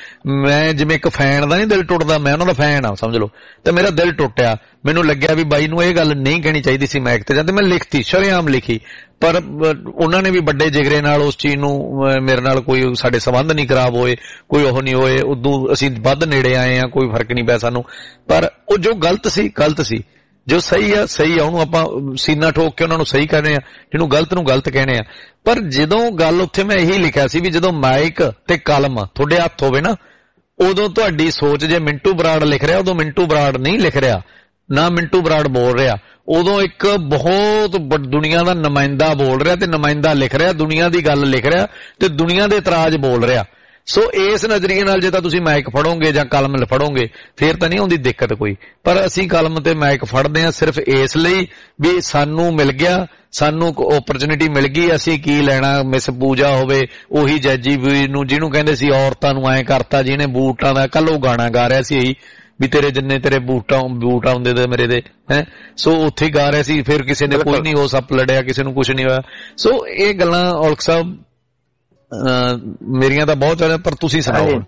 ਮੈਂ ਜਿਵੇਂ ਇੱਕ ਫੈਨ ਦਾ ਨਹੀਂ ਦਿਲ ਟੁੱਟਦਾ ਮੈਂ ਉਹਨਾਂ ਦਾ ਫੈਨ ਆ ਸਮਝ ਲਓ ਤੇ ਮੇਰਾ ਦਿਲ ਟੁੱਟਿਆ ਮੈਨੂੰ ਲੱਗਿਆ ਵੀ ਬਾਈ ਨੂੰ ਇਹ ਗੱਲ ਨਹੀਂ ਕਹਿਣੀ ਚਾਹੀਦੀ ਸੀ ਮੈਕ ਤੇ ਜਾਂਦੇ ਮੈਂ ਲਿਖਤੀ ਸ਼ਰੇਆਮ ਲਿਖੀ ਪਰ ਉਹਨਾਂ ਨੇ ਵੀ ਵੱਡੇ ਜਿਗਰੇ ਨਾਲ ਉਸ ਚੀਜ਼ ਨੂੰ ਮੇਰੇ ਨਾਲ ਕੋਈ ਸਾਡੇ ਸੰਬੰਧ ਨਹੀਂ ਖਰਾਬ ਹੋਏ ਕੋਈ ਉਹ ਨਹੀਂ ਹੋਏ ਉਦੋਂ ਅਸੀਂ ਵੱਧ ਨੇੜੇ ਆਏ ਆ ਕੋਈ ਫਰਕ ਨਹੀਂ ਪਿਆ ਸਾਨੂੰ ਪਰ ਉਹ ਜੋ ਗਲਤ ਸੀ ਗਲਤ ਸੀ ਜੋ ਸਹੀ ਆ ਸਹੀ ਆ ਉਹਨੂੰ ਆਪਾਂ ਸੀਨਾ ਠੋਕ ਕੇ ਉਹਨਾਂ ਨੂੰ ਸਹੀ ਕਹਿੰਦੇ ਆ ਜਿਹਨੂੰ ਗਲਤ ਨੂੰ ਗਲਤ ਕਹਿੰਦੇ ਆ ਪਰ ਜਦੋਂ ਗੱਲ ਉੱਥੇ ਮੈਂ ਇਹੀ ਲਿਖਿਆ ਸੀ ਵੀ ਜਦੋਂ ਮਾਈਕ ਤੇ ਕਲਮ ਤੁਹਾਡੇ ਹੱਥ ਹੋਵੇ ਨਾ ਉਦੋਂ ਤੁਹਾਡੀ ਸੋਚ ਜੇ ਮਿੰਟੂ ਬਰਾੜ ਲਿਖ ਰਿਹਾ ਉਦੋਂ ਮਿੰਟੂ ਬਰਾੜ ਨਹੀਂ ਲਿਖ ਰਿਹਾ ਨਾ ਮਿੰਟੂ ਬਰਾੜ ਬੋਲ ਰਿਹਾ ਉਦੋਂ ਇੱਕ ਬਹੁਤ ਦੁਨੀਆ ਦਾ ਨੁਮਾਇੰਦਾ ਬੋਲ ਰਿਹਾ ਤੇ ਨੁਮਾਇੰਦਾ ਲਿਖ ਰਿਹਾ ਦੁਨੀਆ ਦੀ ਗੱਲ ਲਿਖ ਰਿਹਾ ਤੇ ਦੁਨੀਆ ਦੇ ਇਤਰਾਜ਼ ਬੋਲ ਰਿਹਾ। ਸੋ ਇਸ ਨਜ਼ਰੀਏ ਨਾਲ ਜੇ ਤਾਂ ਤੁਸੀਂ ਮਾਈਕ ਫੜੋਗੇ ਜਾਂ ਕਲਮ ਫੜੋਗੇ ਫੇਰ ਤਾਂ ਨਹੀਂ ਆਉਂਦੀ ਦਿੱਕਤ ਕੋਈ ਪਰ ਅਸੀਂ ਕਲਮ ਤੇ ਮਾਈਕ ਫੜਦੇ ਹਾਂ ਸਿਰਫ ਇਸ ਲਈ ਵੀ ਸਾਨੂੰ ਮਿਲ ਗਿਆ ਸਾਨੂੰ ਓਪਰਚੁਨਿਟੀ ਮਿਲ ਗਈ ਅਸੀਂ ਕੀ ਲੈਣਾ ਮਿਸ ਪੂਜਾ ਹੋਵੇ ਉਹੀ ਜੱਜੀ ਨੂੰ ਜਿਹਨੂੰ ਕਹਿੰਦੇ ਸੀ ਔਰਤਾਂ ਨੂੰ ਐਂ ਕਰਤਾ ਜਿਹਨੇ ਬੂਟਾਂ ਦਾ ਕੱਲ ਉਹ ਗਾਣਾ ਗਾ ਰਿਹਾ ਸੀ ਇਹੀ ਵੀ ਤੇਰੇ ਜਿੰਨੇ ਤੇਰੇ ਬੂਟਾਂ ਬੂਟ ਆਉਂਦੇ ਤੇ ਮੇਰੇ ਦੇ ਹੈ ਸੋ ਉੱਥੇ ਹੀ ਗਾ ਰਿਹਾ ਸੀ ਫਿਰ ਕਿਸੇ ਨੇ ਕੋਈ ਨਹੀਂ ਉਹ ਸੱਪ ਲੜਿਆ ਕਿਸੇ ਨੂੰ ਕੁਛ ਨਹੀਂ ਹੋਇਆ। ਸੋ ਇਹ ਗੱਲਾਂ ਔਲਖ ਸਾਹਿਬ ਮੇਰੀਆਂ ਤਾਂ ਬਹੁਤ ਜ਼ਿਆਦਾ ਪਰ ਤੁਸੀਂ ਸੁਣਾਓ।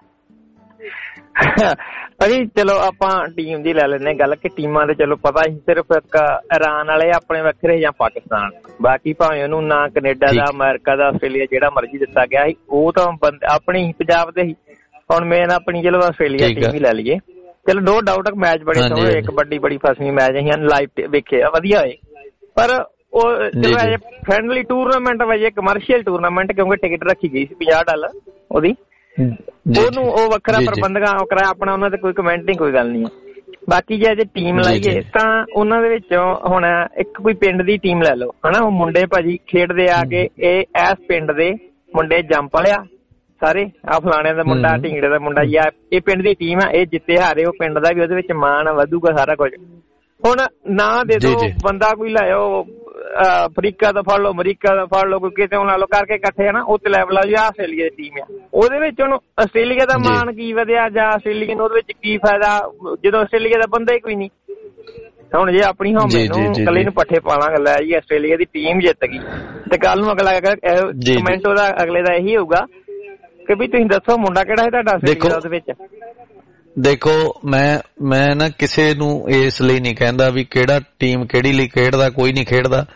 ਭਾਜੀ ਚਲੋ ਆਪਾਂ ਟੀਮ ਦੀ ਲੈ ਲੈਂਦੇ ਗੱਲ ਕਿ ਟੀਮਾਂ ਦੇ ਚਲੋ ਪਤਾ ਸੀ ਸਿਰਫ ਇੱਕ ਇਰਾਨ ਵਾਲੇ ਆਪਣੇ ਵੱਖਰੇ ਜਾਂ ਪਾਕਿਸਤਾਨ ਬਾਕੀ ਭਾਵੇਂ ਉਹਨੂੰ ਨਾ ਕੈਨੇਡਾ ਦਾ ਅਮਰੀਕਾ ਦਾ ਆਸਟ੍ਰੇਲੀਆ ਜਿਹੜਾ ਮਰਜ਼ੀ ਦਿੱਤਾ ਗਿਆ ਸੀ ਉਹ ਤਾਂ ਆਪਣੀ ਪੰਜਾਬ ਦੇ ਸੀ। ਹੁਣ ਮੇਨ ਆਪਣੀ ਚਲੋ ਆਸਟ੍ਰੇਲੀਆ ਟੀਮ ਹੀ ਲੈ ਲਈਏ ਚਲੋ ਨੋ ਡਾਊਟ ਮੈਚ ਬੜੇ ਸੋਹਣੇ ਇੱਕ ਵੱਡੀ ਬੜੀ ਫਸਵੀਂ ਮੈਚ ਅਸੀਂ ਲਾਈਵ ਵੇਖੇ ਆ ਵਧੀਆ ਹੋਏ ਪਰ ਉਹ ਜਿਹੜਾ ਫ੍ਰੈਂਡਲੀ ਟੂਰਨਾਮੈਂਟ ਵਜੇ ਕਮਰਸ਼ੀਅਲ ਟੂਰਨਾਮੈਂਟ ਕਿਉਂਕਿ ਟਿਕਟ ਰੱਖੀ ਗਈ ਸੀ ਪੰਜਾਹ ਡਾਲਰ ਉਹਦੀ ਉਹਨੂੰ ਉਹ ਵੱਖਰਾ ਪ੍ਰਬੰਧਕਾਂ ਕਰਾਇਆ ਆਪਣਾ ਉਹਨਾਂ ਤੇ ਕੋਈ ਕਮੈਂਟ ਨਹੀਂ ਕੋਈ ਗੱਲ ਨਹੀਂ ਬਾਕੀ ਜੇ ਅਜੇ ਟੀਮ ਲਾਈਏ ਤਾਂ ਉਹਨਾਂ ਦੇ ਵਿੱਚੋਂ ਹੁਣ ਇੱਕ ਕੋਈ ਪਿੰਡ ਦੀ ਟੀਮ ਲੈ ਲਓ ਹਨਾ ਉਹ ਮੁੰਡੇ ਭਾਜੀ ਖੇਡਦੇ ਆ ਕੇ ਇਹ ਇਸ ਪਿੰਡ ਦੇ ਮੁੰਡੇ ਜੰਪ ਲਿਆ ਸਾਰੇ ਆਹ ਫਲਾਣਿਆਂ ਦਾ ਮੁੰਡਾ ਢੀਂਗੜੇ ਦਾ ਮੁੰਡਾ ਜਾਂ ਇਹ ਪਿੰਡ ਦੀ ਟੀਮ ਆ ਇਹ ਜਿੱਤੇ ਹਾਰੇ ਉਹ ਪਿੰਡ ਦਾ ਵੀ ਉਹਦੇ ਵਿੱਚ ਮਾਣ ਵਧੂਗਾ ਸਾਰਾ ਕੁਝ। ਹੁਣ ਨਾ ਦੇ ਦੋ ਬੰਦਾ ਕੋਈ ਲਾਇਓ ਅਫਰੀਕਾ ਦਾ ਫੜ ਲਓ ਅਮਰੀਕਾ ਦਾ ਫੜ ਲਓ ਕੋਈ ਕਿਤੇ ਲਾ ਲਓ ਕਰਕੇ ਇਕੱਠੇ ਹੈ ਨਾ ਉੱਤੇ ਲੈਵਲ ਆ ਜਾਂ ਆਸਟ੍ਰੇਲੀਆ ਦੀ ਟੀਮ ਆ ਉਹਦੇ ਵਿੱਚ ਹੁਣ ਆਸਟ੍ਰੇਲੀਆ ਦਾ ਮਾਣ ਕੀ ਵਧਿਆ ਜਾਂ ਆਸਟ੍ਰੇਲੀਆ ਨੂੰ ਉਹਦੇ ਵਿੱਚ ਕੀ ਫਾਇਦਾ ਜਦੋਂ ਆਸਟ੍ਰੇਲੀਆ ਦਾ ਬੰਦਾ ਹੀ ਕੋਈ ਨਹੀਂ। ਹੁਣ ਜੇ ਆਪਣੀ ਹੌਮੇ ਨੂੰ ਇਕੱਲੇ ਨੂੰ ਪੱਠੇ ਪਾਵਾਂਗੇ ਲੈ ਜੀ ਆਸਟ੍ਰੇਲੀਆ ਦੀ ਟੀਮ ਜਿੱਤ ਗਈ ਤੇ ਕੱਲ ਨੂੰ ਅਗਲਾ ਕਮੈਂਟ ਉਹਦਾ ਅਗਲੇ ਦਾ ਇਹੀ ਹੋਊਗਾ ਕਿ ਵੀ ਤੁਸੀਂ ਦੱਸੋ ਮੁੰਡਾ ਕਿਹੜਾ ਹੈ ਤੁਹਾਡਾ ਆਸਟ੍ਰੇਲੀਆ ਉਹਦੇ ਵਿੱਚ। ਦੇਖੋ ਮੈਂ ਮੈਂ ਨਾ ਕਿਸੇ ਨੂੰ ਇਸ ਲਈ ਨਹੀਂ ਕਹਿੰਦਾ ਵੀ ਕਿਹੜਾ ਟੀਮ ਕਿਹੜੀ ਲਈ ਖੇਡਦਾ ਕੋਈ ਨਹੀਂ ਖੇਡਦਾ